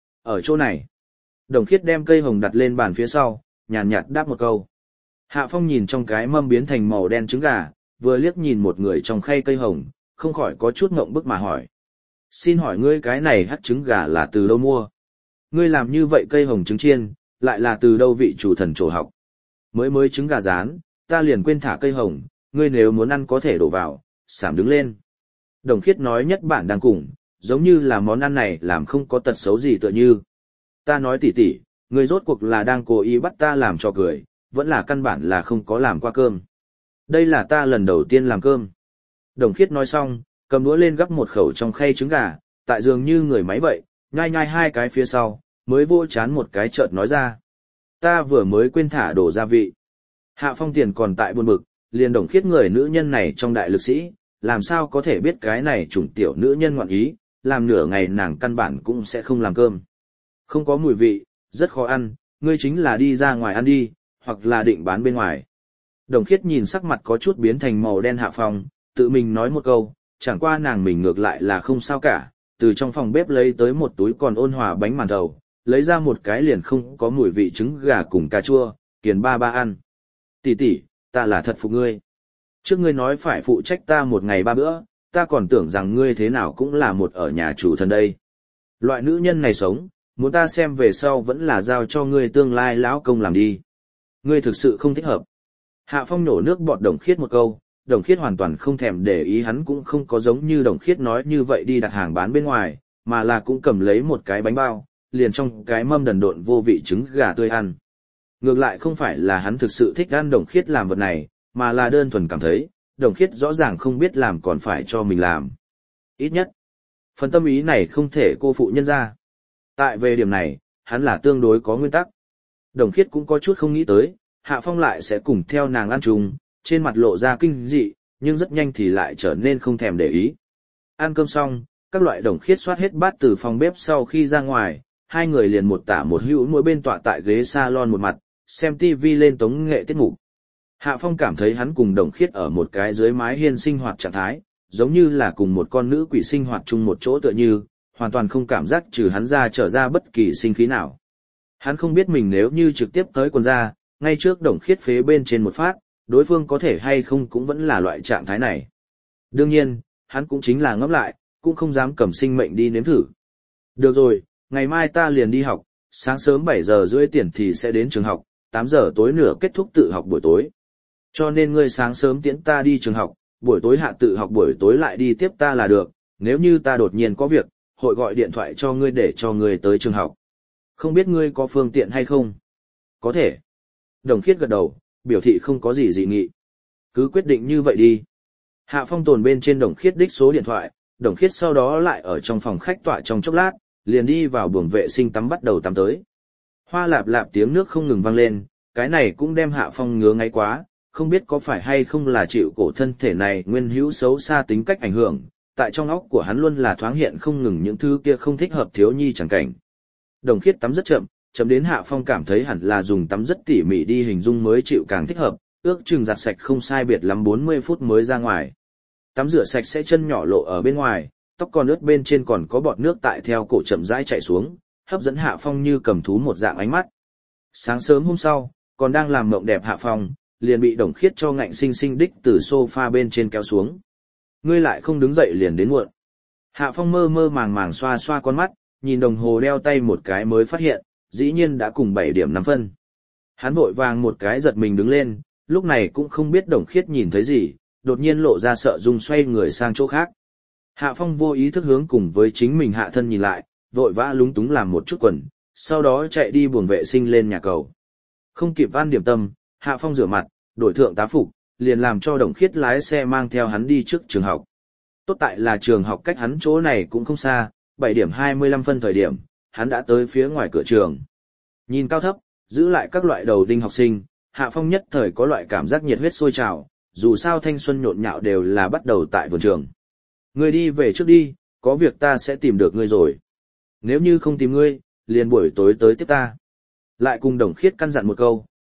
Ở chỗ này, Đồng Khiết đem cây hồng đặt lên bàn phía sau, nhàn nhạt đáp một câu. Hạ Phong nhìn trong cái mâm biến thành màu đen trứng gà, vừa liếc nhìn một người trong khay cây hồng, không khỏi có chút ngượng bức mà hỏi. Xin hỏi ngươi cái này hắc trứng gà là từ đâu mua? Ngươi làm như vậy cây hồng trứng chiên, lại là từ đâu vị chủ thần trổ học? Mới trứng gà rán, ta liền quên thả cây hồng, ngươi nếu muốn ăn có thể đổ vào, sảm đứng lên. Đồng Khiết nói nhất bản đang cùng, giống như là món ăn này làm không có tật xấu gì tựa như. Ta nói tỉ tỉ, ngươi rốt cuộc là đang cố ý bắt ta làm cho cười, vẫn là căn bản là không có làm qua cơm. Đây là ta lần đầu tiên làm cơm. Đồng Khiết nói xong, cầm đũa lên gắp một khẩu trong khay trứng gà, tại dường như người máy vậy, nhai nhai hai cái phía sau, mới vô chán một cái chợt nói ra. Ta vừa mới quên thả đổ gia vị. Hạ Phong tiền còn tại buồn bực, liền Đồng Khiết người nữ nhân này trong đại lực sĩ, làm sao có thể biết cái này chủng tiểu nữ nhân ngoạn ý, làm nửa ngày nàng căn bản cũng sẽ không làm cơm. Không có mùi vị, rất khó ăn, ngươi chính là đi ra ngoài ăn đi, hoặc là định bán bên ngoài. Đồng Khiết nhìn sắc mặt có chút biến thành màu đen Hạ Phong, tự mình nói một câu, chẳng qua nàng mình ngược lại là không sao cả, từ trong phòng bếp lấy tới một túi còn ôn hòa bánh màn thầu, lấy ra một cái liền không có mùi vị trứng gà cùng cà chua, kiền ba ăn. Tỷ tỷ, ta là thật phục ngươi. Trước ngươi nói phải phụ trách ta một ngày 3 bữa, ta còn tưởng rằng ngươi thế nào cũng là một ở nhà chủ thần đây. Loại nữ nhân này sống, muốn ta xem về sau vẫn là giao cho ngươi tương lai lão công làm đi. Ngươi thực sự không thích hợp. Hạ Phong nổ nước bọt Đồng Khiết một câu, Đồng Khiết hoàn toàn không thèm để ý hắn, cũng không có giống như Đồng Khiết nói như vậy đi đặt hàng bán bên ngoài, mà là cũng cầm lấy một cái bánh bao, liền trong cái mâm đần độn vô vị trứng gà tươi ăn. Ngược lại không phải là hắn thực sự thích ăn Đồng Khiết làm vật này, mà là đơn thuần cảm thấy, Đồng Khiết rõ ràng không biết làm còn phải cho mình làm. Ít nhất, phần tâm ý này không thể cô phụ nhân ra. Tại về điểm này, hắn là tương đối có nguyên tắc. Đồng Khiết cũng có chút không nghĩ tới, Hạ Phong lại sẽ cùng theo nàng ăn chung, trên mặt lộ ra kinh dị, nhưng rất nhanh thì lại trở nên không thèm để ý. Ăn cơm xong, các loại Đồng Khiết soát hết bát từ phòng bếp sau khi ra ngoài, hai người liền một tả một hữu mỗi bên tọa tại ghế salon một mặt, xem TV lên tống nghệ tiết mục. Hạ Phong cảm thấy hắn cùng Đồng Khiết ở một cái dưới mái hiên sinh hoạt trạng thái, giống như là cùng một con nữ quỷ sinh hoạt chung một chỗ tựa như, hoàn toàn không cảm giác trừ hắn ra trở ra bất kỳ sinh khí nào. Hắn không biết mình nếu như trực tiếp tới quần ra, ngay trước Đồng Khiết phế bên trên một phát, đối phương có thể hay không cũng vẫn là loại trạng thái này. Đương nhiên, hắn cũng chính là ngẫm lại, cũng không dám cầm sinh mệnh đi nếm thử. Được rồi, ngày mai ta liền đi học, sáng sớm 7 giờ rưỡi tiền thì sẽ đến trường học, 8 giờ tối nửa kết thúc tự học buổi tối. Cho nên ngươi sáng sớm tiễn ta đi trường học, buổi tối hạ tự học buổi tối lại đi tiếp ta là được, nếu như ta đột nhiên có việc, hội gọi điện thoại cho ngươi để cho ngươi tới trường học. Không biết ngươi có phương tiện hay không? Có thể. Đồng Khiết gật đầu, biểu thị không có gì dị nghị. Cứ quyết định như vậy đi. Hạ Phong tồn bên trên Đồng Khiết đích số điện thoại, Đồng Khiết sau đó lại ở trong phòng khách tọa trong chốc lát, liền đi vào buồng vệ sinh tắm bắt đầu tắm tới. Hoa lạp lạp tiếng nước không ngừng vang lên, cái này cũng đem Hạ Phong ngứa ngáy quá, không biết có phải hay không là chịu cổ thân thể này nguyên hữu xấu xa tính cách ảnh hưởng, tại trong óc của hắn luôn là thoáng hiện không ngừng những thứ kia không thích hợp thiếu nhi chẳng cảnh. Đồng Khiết tắm rất chậm, chậm đến Hạ Phong cảm thấy hẳn là dùng tắm rất tỉ mỉ đi hình dung mới chịu càng thích hợp, ước chừng giặt sạch không sai biệt lắm 40 phút mới ra ngoài. Tắm rửa sạch sẽ chân nhỏ lộ ở bên ngoài, tóc còn ướt bên trên còn có bọt nước tại theo cổ chậm rãi chảy xuống, hấp dẫn Hạ Phong như cầm thú một dạng ánh mắt. Sáng sớm hôm sau, còn đang làm mộng đẹp Hạ Phong, liền bị Đồng Khiết cho ngạnh sinh sinh đích từ sofa bên trên kéo xuống. Ngươi lại không đứng dậy liền đến muộn. Hạ Phong mơ mơ màng màng xoa xoa con mắt, nhìn đồng hồ đeo tay một cái mới phát hiện, dĩ nhiên đã cùng 7 điểm 5 phân. Hắn vội vàng một cái giật mình đứng lên, lúc này cũng không biết Đồng Khiết nhìn thấy gì, đột nhiên lộ ra sợ run xoay người sang chỗ khác. Hạ Phong vô ý thức hướng cùng với chính mình hạ thân nhìn lại, vội vã lúng túng làm một chút quần, sau đó chạy đi buồng vệ sinh lên nhà cầu. Không kịp ăn điểm tâm, Hạ Phong rửa mặt, đổi thượng tá phục, liền làm cho Đồng Khiết lái xe mang theo hắn đi trước trường học. Tốt tại là trường học cách hắn chỗ này cũng không xa, 7 điểm 25 phân thời điểm, hắn đã tới phía ngoài cửa trường. Nhìn cao thấp, giữ lại các loại đầu đinh học sinh, Hạ Phong nhất thời có loại cảm giác nhiệt huyết sôi trào, dù sao thanh xuân nhộn nhạo đều là bắt đầu tại vườn trường. Ngươi đi về trước đi, có việc ta sẽ tìm được ngươi rồi. Nếu như không tìm ngươi, liền buổi tối tới tiếp ta. Lại cùng Đồng Khiết căn dặn một câu,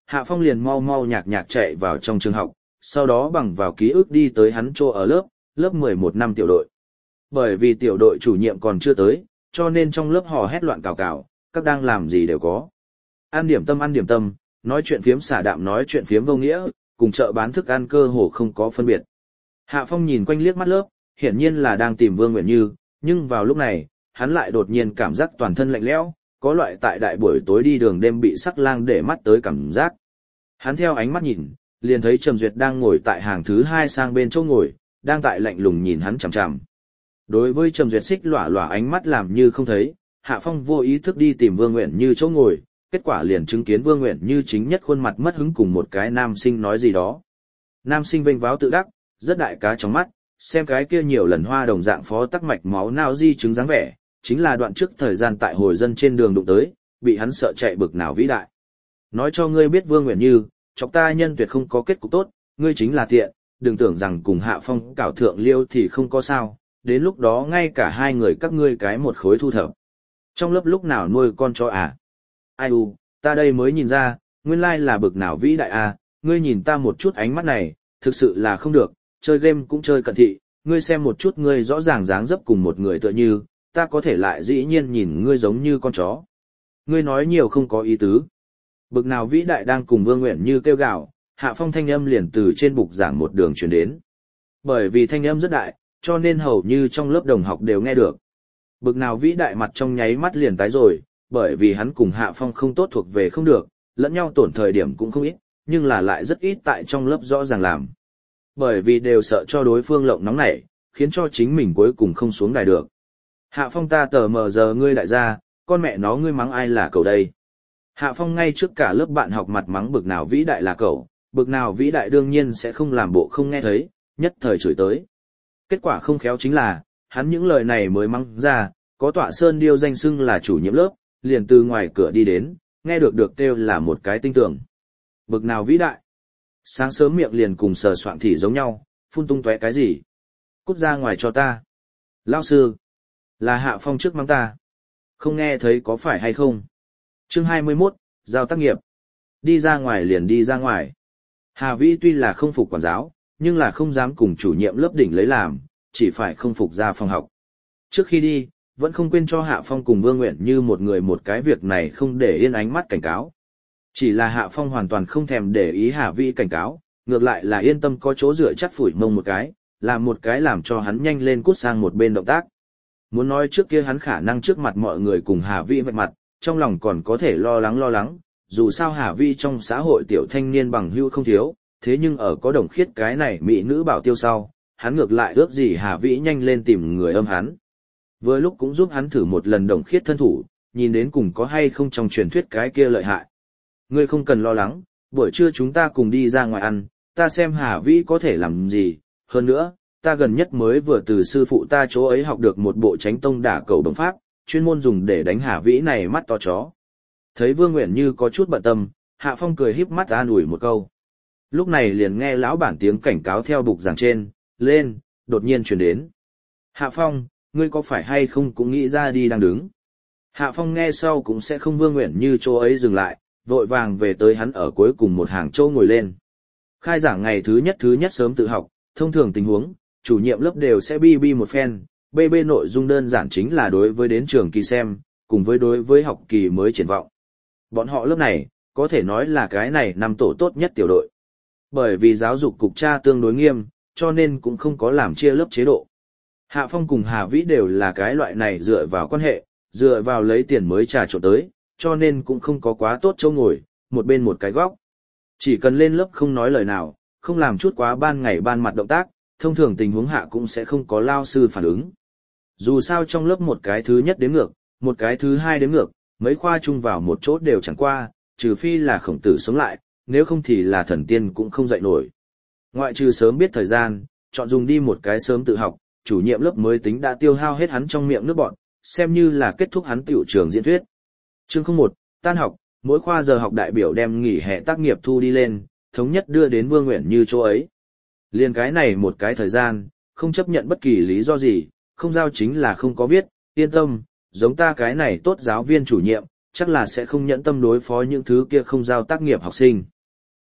Hạ Phong liền mau mau nhạc nhạc chạy vào trong trường học, sau đó bằng vào ký ức đi tới hắn chỗ ở lớp 11 năm tiểu đội. Bởi vì tiểu đội chủ nhiệm còn chưa tới, cho nên trong lớp hò hét loạn cào cào, các đang làm gì đều có. Ăn điểm tâm, nói chuyện phiếm xả đạm nói chuyện phiếm vô nghĩa, cùng chợ bán thức ăn cơ hồ không có phân biệt. Hạ Phong nhìn quanh liếc mắt lớp, hiển nhiên là đang tìm Vương Uyển Như, nhưng vào lúc này, hắn lại đột nhiên cảm giác toàn thân lạnh lẽo, có loại tại đại buổi tối đi đường đêm bị sắc lang để mắt tới cảm giác. Hắn theo ánh mắt nhìn, liền thấy Trầm Duyệt đang ngồi tại hàng thứ 2 sang bên chỗ ngồi, đang tại lạnh lùng nhìn hắn chằm chằm. Đối với Trầm Duyệt xích lỏa lỏa ánh mắt làm như không thấy, Hạ Phong vô ý thức đi tìm Vương Uyển Như chỗ ngồi, kết quả liền chứng kiến Vương Uyển Như chính nhất khuôn mặt mất hứng cùng một cái nam sinh nói gì đó. Nam sinh vênh váo tự đắc, rất đại cá trong mắt, xem cái kia nhiều lần hoa đồng dạng phó tắc mạch máu não di chứng dáng vẻ, chính là đoạn trước thời gian tại hồi dân trên đường đụng tới, bị hắn sợ chạy bực nào vĩ đại. Nói cho ngươi biết Vương Uyển Như, chọc ta nhân tuyệt không có kết cục tốt, ngươi chính là tiện, đừng tưởng rằng cùng Hạ Phong cảo thượng liêu thì không có sao, đến lúc đó ngay cả hai người các ngươi cái một khối thu thập. Trong lớp lúc nào nuôi con chó à? Ai u, ta đây mới nhìn ra, nguyên lai là bực nào vĩ đại à, ngươi nhìn ta một chút ánh mắt này, thực sự là không được, chơi game cũng chơi cận thị, ngươi xem một chút ngươi rõ ràng dáng dấp cùng một người tựa như, ta có thể lại dĩ nhiên nhìn ngươi giống như con chó. Ngươi nói nhiều không có ý tứ. Bực nào vĩ đại đang cùng Vương Uyển Như kêu gào, Hạ Phong thanh âm liền từ trên bục giảng một đường truyền đến. Bởi vì thanh âm rất đại, cho nên hầu như trong lớp đồng học đều nghe được. Bực nào vĩ đại mặt trong nháy mắt liền tái rồi, bởi vì hắn cùng Hạ Phong không tốt thuộc về không được, lẫn nhau tổn thời điểm cũng không ít, nhưng là lại rất ít tại trong lớp rõ ràng làm. Bởi vì đều sợ cho đối phương lộng nóng nảy, khiến cho chính mình cuối cùng không xuống đài được. Hạ Phong ta tờ mờ giờ ngươi đại gia, con mẹ nó ngươi mắng ai là cậu đây? Hạ Phong ngay trước cả lớp bạn học mặt mắng bực nào vĩ đại là cậu, bực nào vĩ đại đương nhiên sẽ không làm bộ không nghe thấy, nhất thời chửi tới. Kết quả không khéo chính là, hắn những lời này mới mắng ra, có Tọa Sơn Điêu danh xưng là chủ nhiệm lớp, liền từ ngoài cửa đi đến, nghe được kêu là một cái tinh tường. Bực nào vĩ đại. Sáng sớm miệng liền cùng sờ soạng thì giống nhau, phun tung tóe cái gì. Cút ra ngoài cho ta. Lao sư. Là Hạ Phong trước mắng ta. Không nghe thấy có phải hay không? Chương 21, giao tác nghiệp. Đi ra ngoài liền đi ra ngoài. Hà Vĩ tuy là không phục quản giáo, nhưng là không dám cùng chủ nhiệm lớp đỉnh lấy làm, chỉ phải không phục ra phòng học. Trước khi đi, vẫn không quên cho Hạ Phong cùng Vương Uyển Như một người một cái việc này không để yên ánh mắt cảnh cáo. Chỉ là Hạ Phong hoàn toàn không thèm để ý Hà Vĩ cảnh cáo, ngược lại là yên tâm có chỗ dựa chắc phủi mông một cái, làm cho hắn nhanh lên cút sang một bên động tác. Muốn nói trước kia hắn khả năng trước mặt mọi người cùng Hà Vĩ vạch mặt, trong lòng còn có thể lo lắng, dù sao Hà Vĩ trong xã hội tiểu thanh niên bằng hữu không thiếu, thế nhưng ở có Đồng Khiết cái này mỹ nữ bảo tiêu sau, hắn ngược lại ước gì Hà Vĩ nhanh lên tìm người âm hắn. Vừa lúc cũng giúp hắn thử một lần Đồng Khiết thân thủ, nhìn đến cùng có hay không trong truyền thuyết cái kia lợi hại. Ngươi không cần lo lắng, buổi trưa chúng ta cùng đi ra ngoài ăn, ta xem Hà Vĩ có thể làm gì, hơn nữa, ta gần nhất mới vừa từ sư phụ ta chỗ ấy học được một bộ tránh tông đả cầu bấm pháp, chuyên môn dùng để đánh Hà Vĩ này mắt to chó. Thấy Vương Uyển Như có chút bận tâm, Hạ Phong cười híp mắt an ủi một câu. Lúc này liền nghe lão bản tiếng cảnh cáo theo bục giảng trên, lên, đột nhiên truyền đến. Hạ Phong, ngươi có phải hay không cũng nghĩ ra đi đang đứng. Hạ Phong nghe sau cũng sẽ không Vương Uyển Như chỗ ấy dừng lại, vội vàng về tới hắn ở cuối cùng một hàng châu ngồi lên. Khai giảng ngày thứ nhất sớm tự học, thông thường tình huống, chủ nhiệm lớp đều sẽ bi một phen, BB nội dung đơn giản chính là đối với đến trường kỳ xem, cùng với đối với học kỳ mới triển vọng. Bọn họ lớp này, có thể nói là cái này năm tổ tốt nhất tiểu đội. Bởi vì giáo dục cục tra tương đối nghiêm, cho nên cũng không có làm chia lớp chế độ. Hạ Phong cùng Hà Vĩ đều là cái loại này dựa vào quan hệ, dựa vào lấy tiền mới trà trộn tới, cho nên cũng không có quá tốt chỗ ngồi, một bên một cái góc. Chỉ cần lên lớp không nói lời nào, không làm chút quá ban ngày ban mặt động tác, thông thường tình huống hạ cũng sẽ không có lao sư phản ứng. Dù sao trong lớp một cái thứ nhất đếm ngược, một cái thứ hai đếm ngược, mấy khoa chung vào một chỗ đều chẳng qua, trừ phi là Khổng Tử sống lại, nếu không thì là thần tiên cũng không dậy nổi. Ngoại trừ sớm biết thời gian, chọn dùng đi một cái sớm tự học, chủ nhiệm lớp mới tính đã tiêu hao hết hắn trong miệng nước bọn, xem như là kết thúc hắn tiểu trường diễn thuyết. Chương 01, tan học, mỗi khoa giờ học đại biểu đem nghỉ hè tác nghiệp thu đi lên, thống nhất đưa đến Vương Uyển Như chỗ ấy. Liên cái này một cái thời gian, không chấp nhận bất kỳ lý do gì, không giao chính là không có viết, yên tâm, giống ta cái này tốt giáo viên chủ nhiệm, chắc là sẽ không nhẫn tâm đối phó những thứ kia không giao tác nghiệp học sinh.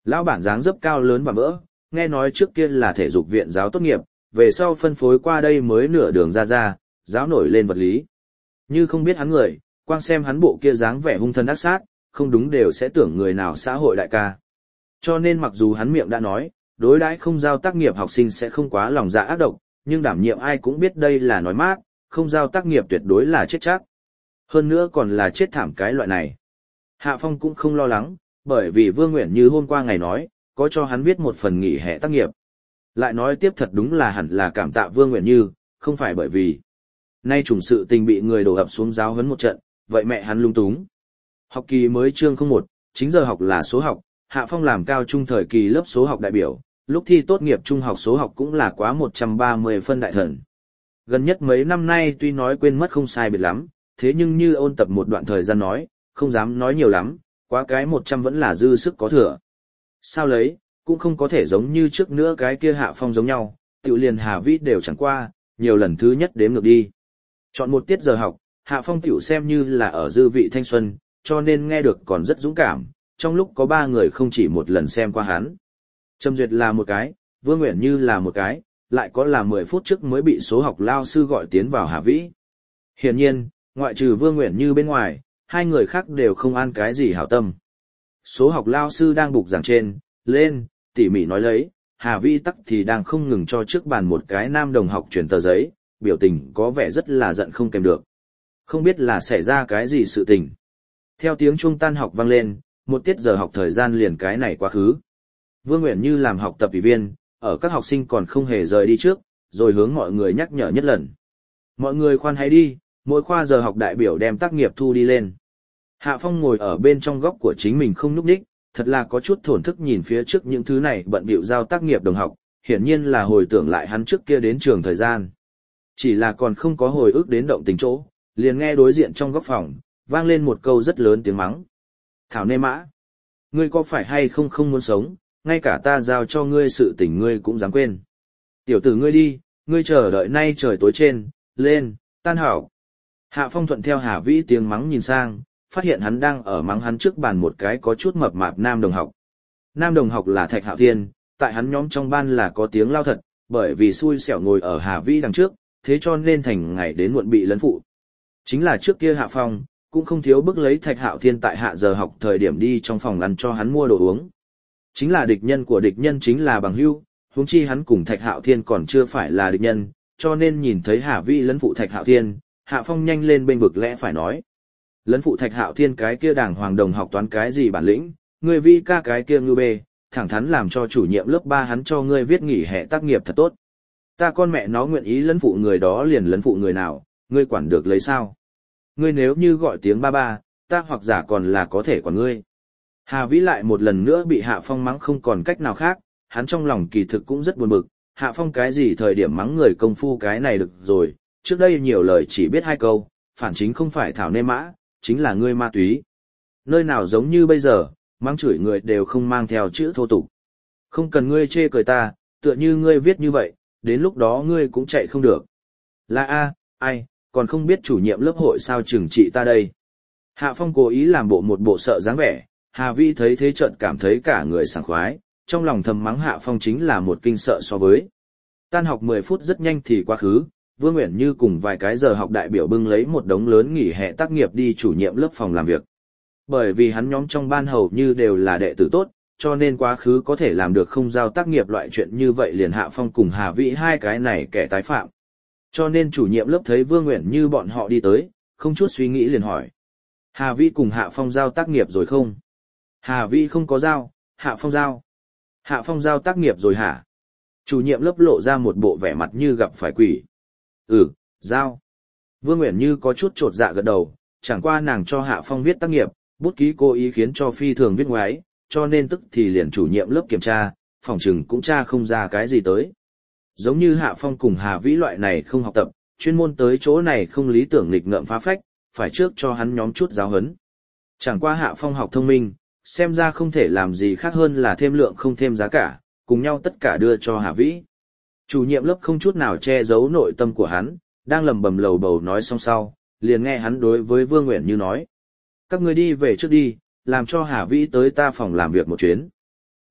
Lão bản dáng dấp cao lớn và vỡ, nghe nói trước kia là thể dục viện giáo tốt nghiệp, về sau phân phối qua đây mới nửa đường ra, giáo nổi lên vật lý. Như không biết hắn người, quang xem hắn bộ kia dáng vẻ hung thân ác sát, không đúng đều sẽ tưởng người nào xã hội đại ca. Cho nên mặc dù hắn miệng đã nói, đối đãi không giao tác nghiệp học sinh sẽ không quá lòng dạ ác độc, nhưng đảm nhiệm ai cũng biết đây là nói mát, không giao tác nghiệp tuyệt đối là chết chắc. Hơn nữa còn là chết thảm cái loại này. Hạ Phong cũng không lo lắng, bởi vì Vương Nguyện Như hôm qua ngày nói, có cho hắn viết một phần nghỉ hè tác nghiệp. Lại nói tiếp thật đúng là hẳn là cảm tạ Vương Nguyện Như, không phải bởi vì nay trùng sự tình bị người đổ ập xuống giáo huấn một trận, vậy mẹ hắn lung túng. Học kỳ mới chương 01, chính giờ học là số học, Hạ Phong làm cao trung thời kỳ lớp số học đại biểu, lúc thi tốt nghiệp trung học số học cũng là quá 130 phân đại thần. Gần nhất mấy năm nay tuy nói quên mất không sai biệt lắm, thế nhưng như ôn tập một đoạn thời gian nói, không dám nói nhiều lắm, quá cái 100 vẫn là dư sức có thừa. Sao lấy, cũng không có thể giống như trước nữa cái kia Hạ Phong giống nhau, tiểu liền Hà Vĩ đều chẳng qua, nhiều lần thứ nhất đếm ngược đi. Chọn một tiết giờ học, Hạ Phong tiểu xem như là ở dư vị thanh xuân, cho nên nghe được còn rất dũng cảm, trong lúc có 3 người không chỉ một lần xem qua hắn. Trầm Duyệt là một cái, Vương Nguyện Như là một cái, lại có là 10 phút trước mới bị số học lao sư gọi tiến vào Hà Vĩ. Hiển nhiên, ngoại trừ Vương Nguyện Như bên ngoài, 2 người khác đều không an cái gì hảo tâm. Số học lao sư đang bục giảng trên, lên, tỉ mỉ nói lấy, Hà Vĩ tắc thì đang không ngừng cho trước bàn một cái nam đồng học chuyển tờ giấy, biểu tình có vẻ rất là giận không kèm được. Không biết là xảy ra cái gì sự tình. Theo tiếng chuông tan học vang lên, một tiết giờ học thời gian liền cái này quá khứ. Vương Nguyện Như làm học tập ủy viên, ở các học sinh còn không hề rời đi trước, rồi hướng mọi người nhắc nhở nhất lần. Mọi người khoan hãy đi, mỗi khoa giờ học đại biểu đem tác nghiệp thu đi lên. Hạ Phong ngồi ở bên trong góc của chính mình không nhúc nhích, thật là có chút thổn thức nhìn phía trước những thứ này bận bịu giao tác nghiệp đồng học, hiển nhiên là hồi tưởng lại hắn trước kia đến trường thời gian. Chỉ là còn không có hồi ức đến động tình chỗ, liền nghe đối diện trong góc phòng, vang lên một câu rất lớn tiếng mắng. Thảo nê mã! Ngươi có phải hay không muốn sống, ngay cả ta giao cho ngươi sự tình ngươi cũng dám quên. Tiểu tử ngươi đi, ngươi chờ đợi nay trời tối trên, lên, tan hảo. Hạ Phong thuận theo Hà Vĩ tiếng mắng nhìn sang, phát hiện hắn đang ở mắng hắn trước bàn một cái có chút mập mạp nam đồng học. Nam đồng học là Thạch Hạo Thiên, tại hắn nhóm trong ban là có tiếng lao thật, bởi vì xui xẻo ngồi ở Hà Vĩ đằng trước, thế cho nên thành ngày đến muộn bị lấn phụ. Chính là trước kia Hạ Phong, cũng không thiếu bức lấy Thạch Hạo Thiên tại hạ giờ học thời điểm đi trong phòng ăn cho hắn mua đồ uống. Chính là địch nhân của địch nhân chính là bằng hữu, huống chi hắn cùng Thạch Hạo Thiên còn chưa phải là địch nhân, cho nên nhìn thấy Hà Vĩ lấn phụ Thạch Hạo Thiên, Hạ Phong nhanh lên bên vực lẽ phải nói. Lấn phụ Thạch Hạo Thiên cái kia đàng hoàng đồng học toán cái gì bản lĩnh, người Vĩ ca cái kia ngư bê, thẳng thắn làm cho chủ nhiệm lớp 3 hắn cho ngươi viết nghỉ hè tác nghiệp thật tốt. Ta con mẹ nó nguyện ý lấn phụ người đó liền lấn phụ người nào, ngươi quản được lấy sao? Ngươi nếu như gọi tiếng ba ba, ta hoặc giả còn là có thể quản ngươi. Hà Vĩ lại một lần nữa bị Hạ Phong mắng không còn cách nào khác, hắn trong lòng kỳ thực cũng rất buồn bực, Hạ Phong cái gì thời điểm mắng người công phu cái này được rồi, trước đây nhiều lời chỉ biết 2 câu, phản chính không phải thảo nê mã, chính là ngươi ma túy. Nơi nào giống như bây giờ, mắng chửi người đều không mang theo chữ thô tục. Không cần ngươi chê cười ta, tựa như ngươi viết như vậy, đến lúc đó ngươi cũng chạy không được. Là ai, còn không biết chủ nhiệm lớp hội sao trừng trị ta đây. Hạ Phong cố ý làm một bộ sợ dáng vẻ, Hà Vĩ thấy thế chợt cảm thấy cả người sảng khoái, trong lòng thầm mắng Hạ Phong chính là một kinh sợ so với. Tan học 10 phút rất nhanh thì quá khứ, Vương Uyển Như cùng vài cái giờ học đại biểu bưng lấy một đống lớn nghỉ hè tác nghiệp đi chủ nhiệm lớp phòng làm việc. Bởi vì hắn nhóm trong ban hầu như đều là đệ tử tốt, cho nên quá khứ có thể làm được không giao tác nghiệp loại chuyện như vậy liền Hạ Phong cùng Hà Vĩ 2 cái này kẻ tái phạm. Cho nên chủ nhiệm lớp thấy Vương Uyển Như bọn họ đi tới, không chút suy nghĩ liền hỏi. Hà Vĩ cùng Hạ Phong giao tác nghiệp rồi không? Hà Vĩ không có giao, Hạ Phong giao. Hạ Phong giao tác nghiệp rồi hả? Chủ nhiệm lớp lộ ra một bộ vẻ mặt như gặp phải quỷ. Giao. Vương Uyển Như có chút chột dạ gật đầu, chẳng qua nàng cho Hạ Phong viết tác nghiệp, bút ký cố ý khiến cho phi thường viết ngoái, cho nên tức thì liền chủ nhiệm lớp kiểm tra, phòng trừng cũng tra không ra cái gì tới. Giống như Hạ Phong cùng Hà Vĩ loại này không học tập, chuyên môn tới chỗ này không lý tưởng nghịch ngợm phá phách, phải trước cho hắn nhóm chút giáo huấn. Chẳng qua Hạ Phong học thông minh, xem ra không thể làm gì khác hơn là thêm lượng không thêm giá cả, cùng nhau tất cả đưa cho Hà Vĩ. Chủ nhiệm lớp không chút nào che giấu nội tâm của hắn, đang lầm bầm lầu bầu nói xong sau, liền nghe hắn đối với Vương Uyển Như nói. Các người đi về trước đi, làm cho Hà Vĩ tới ta phòng làm việc một chuyến.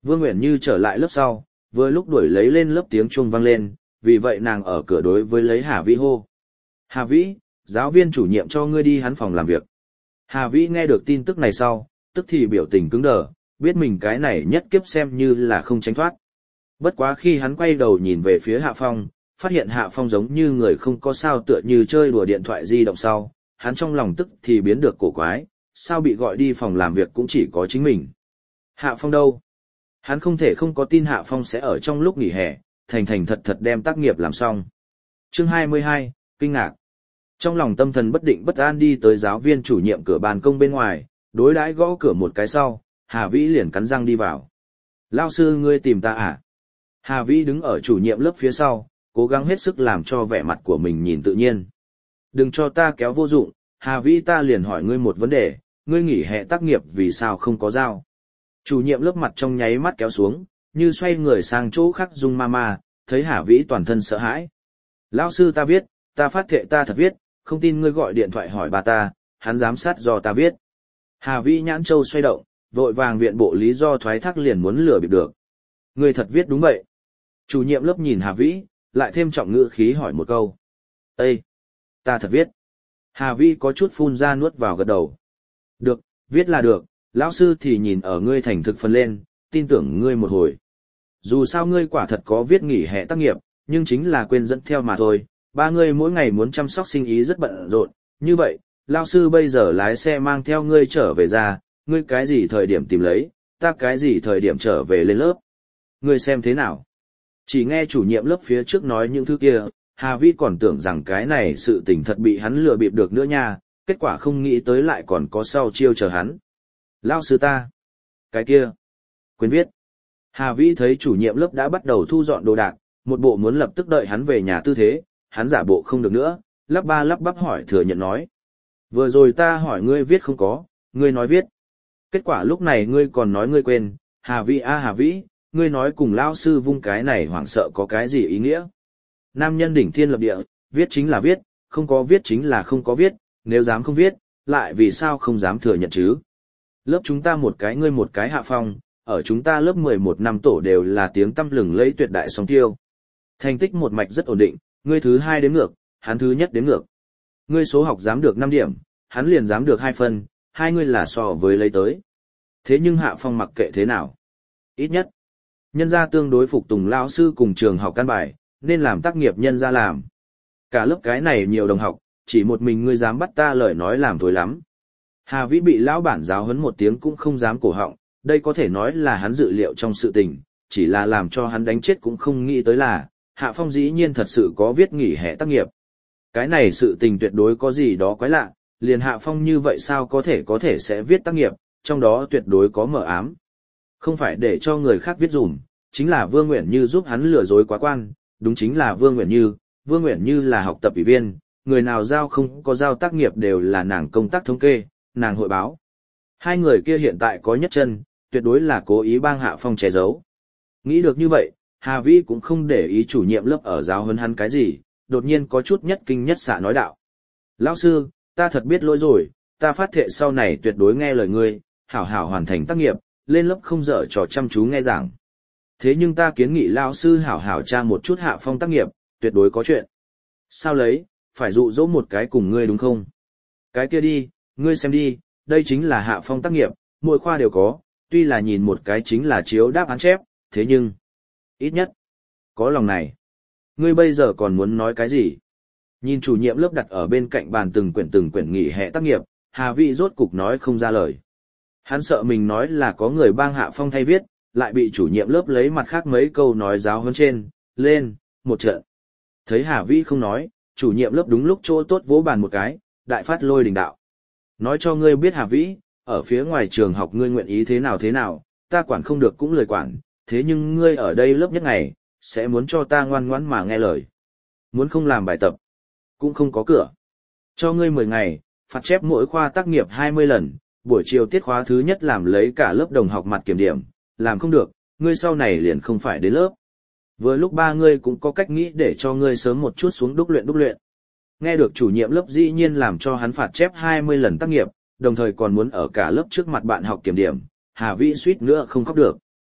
Vương Uyển Như trở lại lớp sau, vừa lúc đuổi lấy lên lớp tiếng chuông vang lên, vì vậy nàng ở cửa đối với lấy Hà Vĩ hô. Hà Vĩ, giáo viên chủ nhiệm cho ngươi đi hắn phòng làm việc. Hà Vĩ nghe được tin tức này sau, tức thì biểu tình cứng đờ, biết mình cái này nhất kiếp xem như là không tránh thoát. Bất quá khi hắn quay đầu nhìn về phía Hạ Phong, phát hiện Hạ Phong giống như người không có sao tựa như chơi đùa điện thoại di động sau, hắn trong lòng tức thì biến được cổ quái, sao bị gọi đi phòng làm việc cũng chỉ có chính mình. Hạ Phong đâu? Hắn không thể không có tin Hạ Phong sẽ ở trong lúc nghỉ hè, thành thành thật thật đem tác nghiệp làm xong. Chương 22, kinh ngạc. Trong lòng tâm thần bất định bất an đi tới giáo viên chủ nhiệm cửa ban công bên ngoài, đối đãi gõ cửa một cái sau, Hà Vĩ liền cắn răng đi vào. Lao sư ngươi tìm ta à? Hà Vĩ đứng ở chủ nhiệm lớp phía sau, cố gắng hết sức làm cho vẻ mặt của mình nhìn tự nhiên. Đừng cho ta kéo vô dụng, Hà Vĩ ta liền hỏi ngươi một vấn đề, ngươi nghỉ hè tác nghiệp vì sao không có giao? Chủ nhiệm lớp mặt trong nháy mắt kéo xuống, như xoay người sang chỗ khác Dung Mama, thấy Hà Vĩ toàn thân sợ hãi. Lão sư ta viết, ta phát thệ ta thật viết, không tin ngươi gọi điện thoại hỏi bà ta, hắn giám sát do ta viết. Hà Vĩ nhãn châu xoay động, vội vàng viện bộ lý do thoái thác liền muốn lừa bịp được. Ngươi thật viết đúng vậy. Chủ nhiệm lớp nhìn Hà Vĩ, lại thêm trọng ngữ khí hỏi một câu. Ê! Ta thật viết. Hà Vĩ có chút phun ra nuốt vào gật đầu. Được, viết là được, lão sư thì nhìn ở ngươi thành thực phần lên, tin tưởng ngươi một hồi. Dù sao ngươi quả thật có viết nghỉ hè tác nghiệp, nhưng chính là quên dẫn theo mà thôi, ba ngươi mỗi ngày muốn chăm sóc sinh ý rất bận rộn, như vậy, lão sư bây giờ lái xe mang theo ngươi trở về ra, ngươi cái gì thời điểm tìm lấy, ta cái gì thời điểm trở về lên lớp. Ngươi xem thế nào? Chỉ nghe chủ nhiệm lớp phía trước nói những thứ kia, Hà Vĩ còn tưởng rằng cái này sự tình thật bị hắn lừa bịp được nữa nha, kết quả không nghĩ tới lại còn có sau chiêu chờ hắn. Lão sư ta. Cái kia. Quên viết. Hà Vĩ thấy chủ nhiệm lớp đã bắt đầu thu dọn đồ đạc, một bộ muốn lập tức đợi hắn về nhà tư thế, hắn giả bộ không được nữa, lắp ba lắp bắp hỏi thừa nhận nói. Vừa rồi ta hỏi ngươi viết không có, ngươi nói viết. Kết quả lúc này ngươi còn nói ngươi quên, Hà Vĩ a Hà Vĩ, ngươi nói cùng lão sư vung cái này hoảng sợ có cái gì ý nghĩa. Nam nhân đỉnh thiên lập địa, viết chính là viết, không có viết chính là không có viết, nếu dám không viết, lại vì sao không dám thừa nhận chứ. Lớp chúng ta một cái ngươi một cái Hạ Phong, ở chúng ta lớp 11 năm tổ đều là tiếng tăm lừng lẫy tuyệt đại song tiêu. Thành tích một mạch rất ổn định, ngươi thứ 2 đếm ngược, hắn thứ nhất đếm ngược. Ngươi số học dám được 5 điểm, hắn liền dám được 2 phân, hai ngươi là so với lấy tới. Thế nhưng Hạ Phong mặc kệ thế nào. Ít nhất, nhân gia tương đối phục tùng lão sư cùng trường học căn bài, nên làm tác nghiệp nhân gia làm. Cả lớp cái này nhiều đồng học, chỉ một mình ngươi dám bắt ta lời nói làm thối lắm. Hà Vĩ bị lão bản giáo huấn một tiếng cũng không dám cổ họng, đây có thể nói là hắn dự liệu trong sự tình, chỉ là làm cho hắn đánh chết cũng không nghĩ tới là, Hạ Phong dĩ nhiên thật sự có viết nghỉ hè tác nghiệp. Cái này sự tình tuyệt đối có gì đó quái lạ, liền Hạ Phong như vậy sao có thể sẽ viết tác nghiệp, trong đó tuyệt đối có mờ ám. Không phải để cho người khác viết dùm, chính là Vương Uyển Như giúp hắn lừa dối quá quan, đúng chính là Vương Uyển Như là học tập ủy viên, người nào giao không có giao tác nghiệp đều là nàng công tác thống kê, nàng hội báo. Hai người kia hiện tại có nhất chân, tuyệt đối là cố ý bang Hạ Phong che giấu. Nghĩ được như vậy, Hà Vĩ cũng không để ý chủ nhiệm lớp ở giáo huấn hắn cái gì, đột nhiên có chút nhất kinh nhất xạ nói đạo. Lão sư, ta thật biết lỗi rồi, ta phát thệ sau này tuyệt đối nghe lời ngươi, hảo hảo hoàn thành tác nghiệp, lên lớp không dở trò chăm chú nghe giảng. Thế nhưng ta kiến nghị lão sư hảo hảo tra một chút Hạ Phong tác nghiệp, tuyệt đối có chuyện. Sao lấy, phải dụ dỗ một cái cùng ngươi đúng không? Cái kia đi, ngươi xem đi, đây chính là Hạ Phong tác nghiệp, mỗi khoa đều có, tuy là nhìn một cái chính là chiếu đáp án chép, thế nhưng, ít nhất, có lòng này. Ngươi bây giờ còn muốn nói cái gì? Nhìn chủ nhiệm lớp đặt ở bên cạnh bàn từng quyển nghỉ hè tác nghiệp, Hà Vĩ rốt cục nói không ra lời. Hắn sợ mình nói là có người bang Hạ Phong thay viết, lại bị chủ nhiệm lớp lấy mặt khác mấy câu nói giáo hơn trên, lên, một trận. Thấy Hà Vĩ không nói, chủ nhiệm lớp đúng lúc chỗ tốt vỗ bàn một cái, đại phát lôi đình đạo. Nói cho ngươi biết Hà Vĩ, ở phía ngoài trường học ngươi nguyện ý thế nào, ta quản không được cũng lời quản, thế nhưng ngươi ở đây lớp nhất ngày, sẽ muốn cho ta ngoan ngoãn mà nghe lời. Muốn không làm bài tập, cũng không có cửa. Cho ngươi 10 ngày, phạt chép mỗi khoa tác nghiệp 20 lần, buổi chiều tiết khóa thứ nhất làm lấy cả lớp đồng học mặt kiểm điểm, làm không được, ngươi sau này liền không phải đến lớp. Vừa lúc ba ngươi cũng có cách nghĩ để cho ngươi sớm một chút xuống đúc luyện. Nghe được chủ nhiệm lớp dĩ nhiên làm cho hắn phạt chép 20 lần tác nghiệp, đồng thời còn muốn ở cả lớp trước mặt bạn học kiểm điểm, Hà Vĩ suýt nữa không khóc được.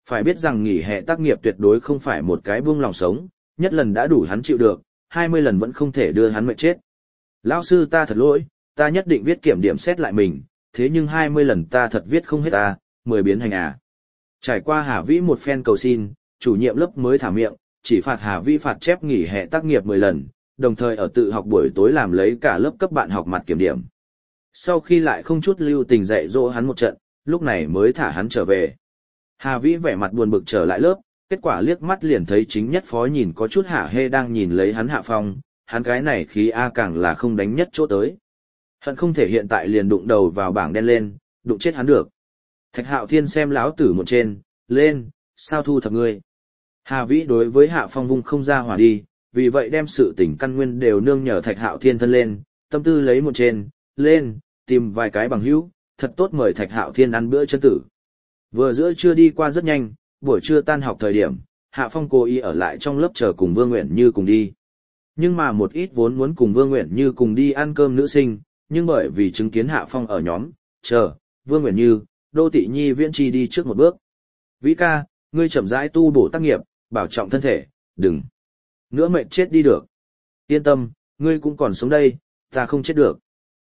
Phải biết rằng nghỉ hè tác nghiệp tuyệt đối không phải một cái buông lòng sống, nhất lần đã đủ hắn chịu được, 20 lần vẫn không thể đưa hắn mệt chết. Lão sư ta thật lỗi, ta nhất định viết kiểm điểm xét lại mình, thế nhưng 20 lần ta thật viết không hết ta, 10 biến hành à. Trải qua Hà Vĩ một phen cầu xin, chủ nhiệm lớp mới thả miệng, chỉ phạt Hà Vĩ phạt chép nghỉ hè tác nghiệp 10 lần, đồng thời ở tự học buổi tối làm lấy cả lớp cấp bạn học mặt kiểm điểm. Sau khi lại không chút lưu tình dạy dỗ hắn một trận, lúc này mới thả hắn trở về. Hà Vĩ vẻ mặt buồn bực trở lại lớp, kết quả liếc mắt liền thấy chính nhất phó nhìn có chút hả hê đang nhìn lấy hắn Hạ Phong, hắn cái này khí A càng là không đánh nhất chỗ tới. Hận không thể hiện tại liền đụng đầu vào bảng đen lên, đụng chết hắn được. Thạch Hạo Thiên xem lão tử một trên, lên, sao thu thập ngươi. Hà Vĩ đối với Hạ Phong vung không ra hỏa đi, vì vậy đem sự tình căn nguyên đều nương nhờ Thạch Hạo Thiên thân lên, tâm tư lấy một trên, lên, tìm vài cái bằng hữu, thật tốt mời Thạch Hạo Thiên ăn bữa chân tử. Vừa giữa trưa đi qua rất nhanh, buổi trưa tan học thời điểm, Hạ Phong cố ý ở lại trong lớp chờ cùng Vương Nguyện Như cùng đi. Nhưng mà một ít vốn muốn cùng Vương Nguyện Như cùng đi ăn cơm nữ sinh, nhưng bởi vì chứng kiến Hạ Phong ở nhóm, chờ, Vương Nguyện Như, Đô Tị Nhi Viễn Chi đi trước một bước. Vĩ ca, ngươi chậm rãi tu bổ tác nghiệp, bảo trọng thân thể, đừng nữa mệt chết đi được. Yên tâm, ngươi cũng còn sống đây, ta không chết được.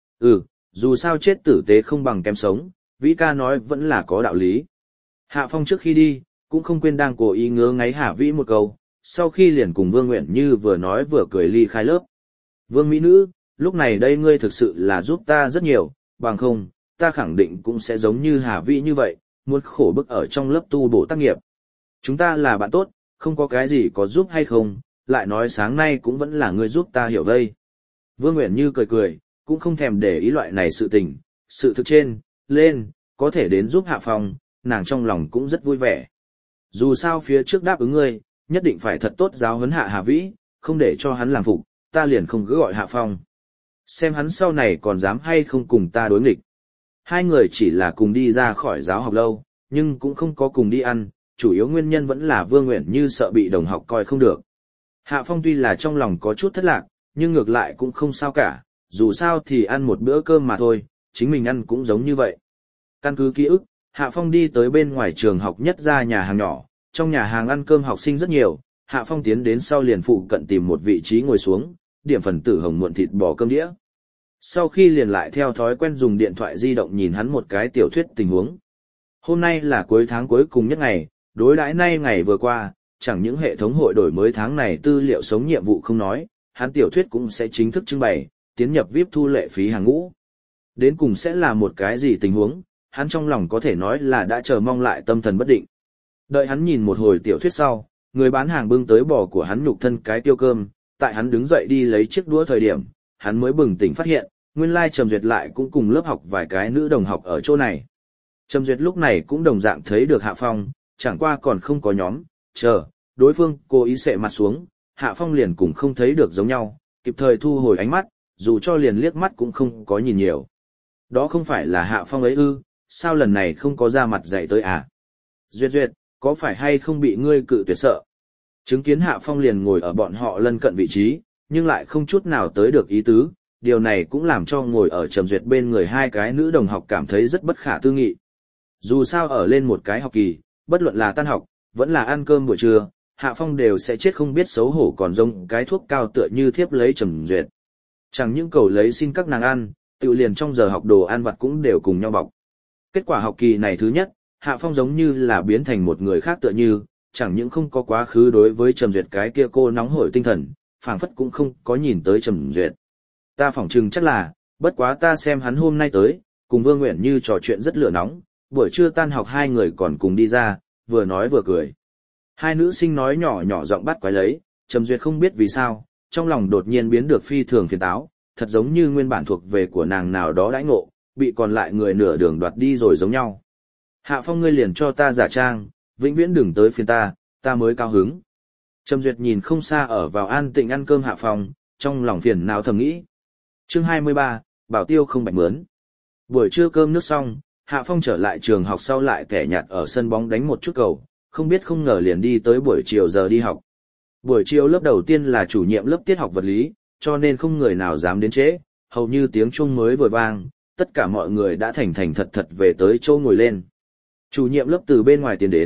Dù sao chết tử tế không bằng kém sống, Vĩ ca nói vẫn là có đạo lý. Hạ Phong trước khi đi, cũng không quên đang cố ý ngứa ngáy Hạ Vĩ một câu, sau khi liền cùng Vương Nguyện Như vừa nói vừa cười ly khai lớp. Vương Mỹ Nữ, lúc này đây ngươi thực sự là giúp ta rất nhiều, bằng không, ta khẳng định cũng sẽ giống như Hạ Vĩ như vậy, muốn khổ bức ở trong lớp tu bổ tác nghiệp. Chúng ta là bạn tốt, không có cái gì có giúp hay không, lại nói sáng nay cũng vẫn là ngươi giúp ta hiểu vây. Vương Nguyện Như cười cười, cũng không thèm để ý loại này sự tình, sự thực trên, lên, có thể đến giúp Hạ Phong, nàng trong lòng cũng rất vui vẻ. Dù sao phía trước đáp ứng ngươi, nhất định phải thật tốt giáo huấn Hạ Hà Vĩ, không để cho hắn làm phục, ta liền không cứ gọi Hạ Phong. Xem hắn sau này còn dám hay không cùng ta đối nghịch. Hai người chỉ là cùng đi ra khỏi giáo học lâu, nhưng cũng không có cùng đi ăn, chủ yếu nguyên nhân vẫn là Vương Nguyện Như sợ bị đồng học coi không được. Hạ Phong tuy là trong lòng có chút thất lạc, nhưng ngược lại cũng không sao cả, dù sao thì ăn một bữa cơm mà thôi, chính mình ăn cũng giống như vậy. Căn cứ ký ức, Hạ Phong đi tới bên ngoài trường học nhất ra nhà hàng nhỏ, trong nhà hàng ăn cơm học sinh rất nhiều, Hạ Phong tiến đến sau liền phụ cận tìm một vị trí ngồi xuống, điểm phần tử hồng muộn thịt bò cơm đĩa. Sau khi liền lại theo thói quen dùng điện thoại di động nhìn hắn một cái tiểu thuyết tình huống. Hôm nay là cuối tháng cuối cùng nhất ngày, đối đãi nay ngày vừa qua, chẳng những hệ thống hội đổi mới tháng này tư liệu sống nhiệm vụ không nói, hắn tiểu thuyết cũng sẽ chính thức trưng bày, tiến nhập VIP thu lệ phí hàng ngũ. Đến cùng sẽ là một cái gì tình huống, hắn trong lòng có thể nói là đã chờ mong lại tâm thần bất định. Đợi hắn nhìn một hồi tiểu thuyết sau, người bán hàng bưng tới bò của hắn nhục thân cái tiêu cơm, tại hắn đứng dậy đi lấy chiếc đũa thời điểm, hắn mới bừng tỉnh phát hiện, nguyên lai Trầm Duyệt lại cũng cùng lớp học vài cái nữ đồng học ở chỗ này. Trầm Duyệt lúc này cũng đồng dạng thấy được Hạ Phong, chẳng qua còn không có nhóm, chờ, đối phương cố ý sệ mặt xuống, Hạ Phong liền cũng không thấy được giống nhau, kịp thời thu hồi ánh mắt, dù cho liền liếc mắt cũng không có nhìn nhiều. Đó không phải là Hạ Phong ấy ư, sao lần này không có ra mặt dạy tới à? Duyệt Duyệt, có phải hay không bị ngươi cự tuyệt sợ? Chứng kiến Hạ Phong liền ngồi ở bọn họ lân cận vị trí, nhưng lại không chút nào tới được ý tứ, điều này cũng làm cho ngồi ở Trầm Duyệt bên người hai cái nữ đồng học cảm thấy rất bất khả tư nghị. Dù sao ở lên một cái học kỳ, bất luận là tan học, vẫn là ăn cơm buổi trưa, Hạ Phong đều sẽ chết không biết xấu hổ còn giống cái thuốc cao tựa như thiếp lấy Trầm Duyệt. Chẳng những cầu lấy xin các nàng ăn, tự liền trong giờ học đồ ăn vặt cũng đều cùng nhau bọc. Kết quả học kỳ này thứ nhất, Hạ Phong giống như là biến thành một người khác tựa như, chẳng những không có quá khứ đối với Trầm Duyệt cái kia cô nóng hổi tinh thần, phảng phất cũng không có nhìn tới Trầm Duyệt. Ta phỏng chừng chắc là, bất quá ta xem hắn hôm nay tới, cùng Vương Nguyện Như trò chuyện rất lửa nóng, buổi trưa tan học hai người còn cùng đi ra, vừa nói vừa cười. Hai nữ sinh nói nhỏ nhỏ giọng bắt quái lấy, Trầm Duyệt không biết vì sao, trong lòng đột nhiên biến được phi thường phiền táo, thật giống như nguyên bản thuộc về của nàng nào đó đãi ngộ, bị còn lại người nửa đường đoạt đi rồi giống nhau. Hạ Phong ngươi liền cho ta giả trang, vĩnh viễn đừng tới phiền ta mới cao hứng. Trầm Duyệt nhìn không xa ở vào an tịnh ăn cơm Hạ Phong, trong lòng phiền não thầm nghĩ. Chương 23, Bảo Tiêu không bạch mướn. Buổi trưa cơm nước xong, Hạ Phong trở lại trường học sau lại kẻ nhạt ở sân bóng đánh một chút cầu, không biết không ngờ liền đi tới buổi chiều giờ đi học. Buổi chiều lớp đầu tiên là chủ nhiệm lớp tiết học vật lý, cho nên không người nào dám đến trễ, hầu như tiếng chuông mới vừa vang, tất cả mọi người đã thành thành thật thật về tới chỗ ngồi lên. Chủ nhiệm lớp từ bên ngoài tiến đến,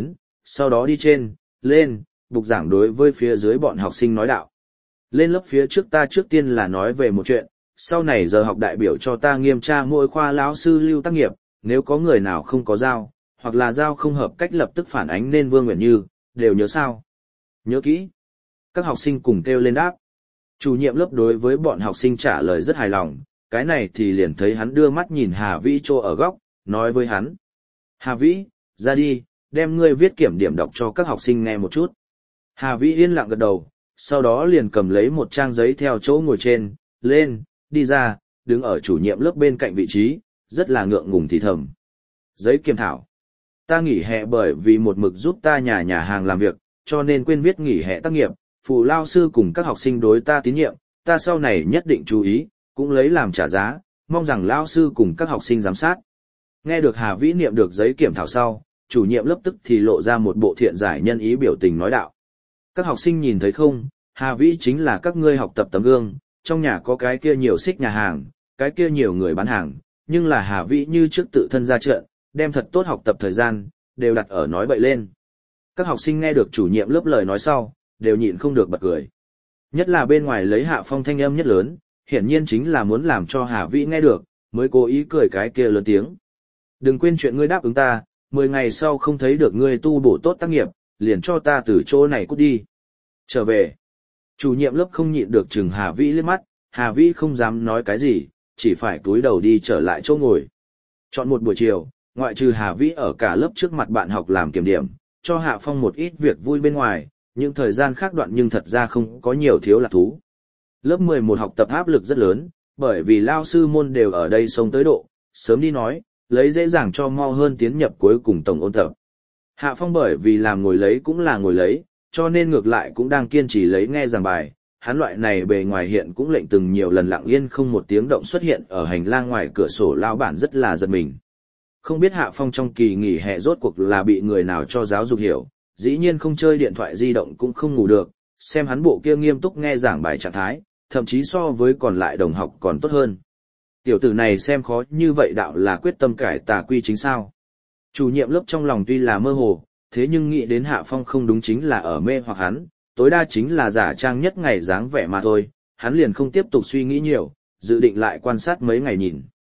sau đó đi lên, bục giảng đối với phía dưới bọn học sinh nói đạo. Lên lớp phía trước ta trước tiên là nói về một chuyện, sau này giờ học đại biểu cho ta nghiêm tra mỗi khoa lão sư lưu tác nghiệp, nếu có người nào không có giao, hoặc là giao không hợp cách lập tức phản ánh nên Vương Nguyện Như, đều nhớ sao? Nhớ kỹ. Các học sinh cùng kêu lên đáp. Chủ nhiệm lớp đối với bọn học sinh trả lời rất hài lòng, cái này thì liền thấy hắn đưa mắt nhìn Hà Vĩ trô ở góc, nói với hắn. Hà Vĩ, ra đi, đem ngươi viết kiểm điểm đọc cho các học sinh nghe một chút. Hà Vĩ yên lặng gật đầu, sau đó liền cầm lấy một trang giấy theo chỗ ngồi lên, đi ra, đứng ở chủ nhiệm lớp bên cạnh vị trí, rất là ngượng ngùng thì thầm. Giấy kiểm thảo. Ta nghỉ hè bởi vì một mực giúp ta nhà hàng làm việc, cho nên quên viết nghỉ hè tác nghiệp, phụ lao sư cùng các học sinh đối ta tín nhiệm, ta sau này nhất định chú ý, cũng lấy làm trả giá, mong rằng lao sư cùng các học sinh giám sát. Nghe được Hà Vĩ niệm được giấy kiểm thảo sau, chủ nhiệm lớp tức thì lộ ra một bộ thiện giải nhân ý biểu tình nói đạo. Các học sinh nhìn thấy không, Hà Vĩ chính là các ngươi học tập tấm gương, trong nhà có cái kia nhiều xích nhà hàng, cái kia nhiều người bán hàng, nhưng là Hà Vĩ như trước tự thân ra trận, đem thật tốt học tập thời gian, đều đặt ở nói bậy lên. Các học sinh nghe được chủ nhiệm lớp lời nói sau, đều nhịn không được bật cười. Nhất là bên ngoài lấy Hạ Phong thanh âm nhất lớn, hiển nhiên chính là muốn làm cho Hà Vĩ nghe được, mới cố ý cười cái kia lớn tiếng. Đừng quên chuyện ngươi đáp ứng ta, 10 ngày sau không thấy được ngươi tu bổ tốt tác nghiệp, liền cho ta từ chỗ này cút đi. Trở về. Chủ nhiệm lớp không nhịn được chừng Hà Vĩ liếc mắt, Hà Vĩ không dám nói cái gì, chỉ phải cúi đầu đi trở lại chỗ ngồi. Chọn một buổi chiều, ngoại trừ Hà Vĩ ở cả lớp trước mặt bạn học làm kiểm điểm, cho Hạ Phong một ít việc vui bên ngoài, những thời gian khác đoạn nhưng thật ra không có nhiều thiếu lạc thú. Lớp 11 học tập áp lực rất lớn, bởi vì lao sư môn đều ở đây xông tới độ, sớm đi nói, lấy dễ dàng cho mau hơn tiến nhập cuối cùng tổng ôn tập. Hạ Phong bởi vì làm ngồi lấy cũng là ngồi lấy, cho nên ngược lại cũng đang kiên trì lấy nghe giảng bài, hắn loại này bề ngoài hiện cũng lệnh từng nhiều lần lặng yên không một tiếng động xuất hiện ở hành lang ngoài cửa sổ lao bản rất là giật mình. Không biết Hạ Phong trong kỳ nghỉ hè rốt cuộc là bị người nào cho giáo dục hiểu, dĩ nhiên không chơi điện thoại di động cũng không ngủ được, xem hắn bộ kia nghiêm túc nghe giảng bài trạng thái, thậm chí so với còn lại đồng học còn tốt hơn. Tiểu tử này xem khó như vậy đạo là quyết tâm cải tà quy chính sao. Chủ nhiệm lớp trong lòng tuy là mơ hồ, thế nhưng nghĩ đến Hạ Phong không đúng chính là ở mê hoặc hắn, tối đa chính là giả trang nhất ngày dáng vẻ mà thôi, hắn liền không tiếp tục suy nghĩ nhiều, dự định lại quan sát mấy ngày nhìn.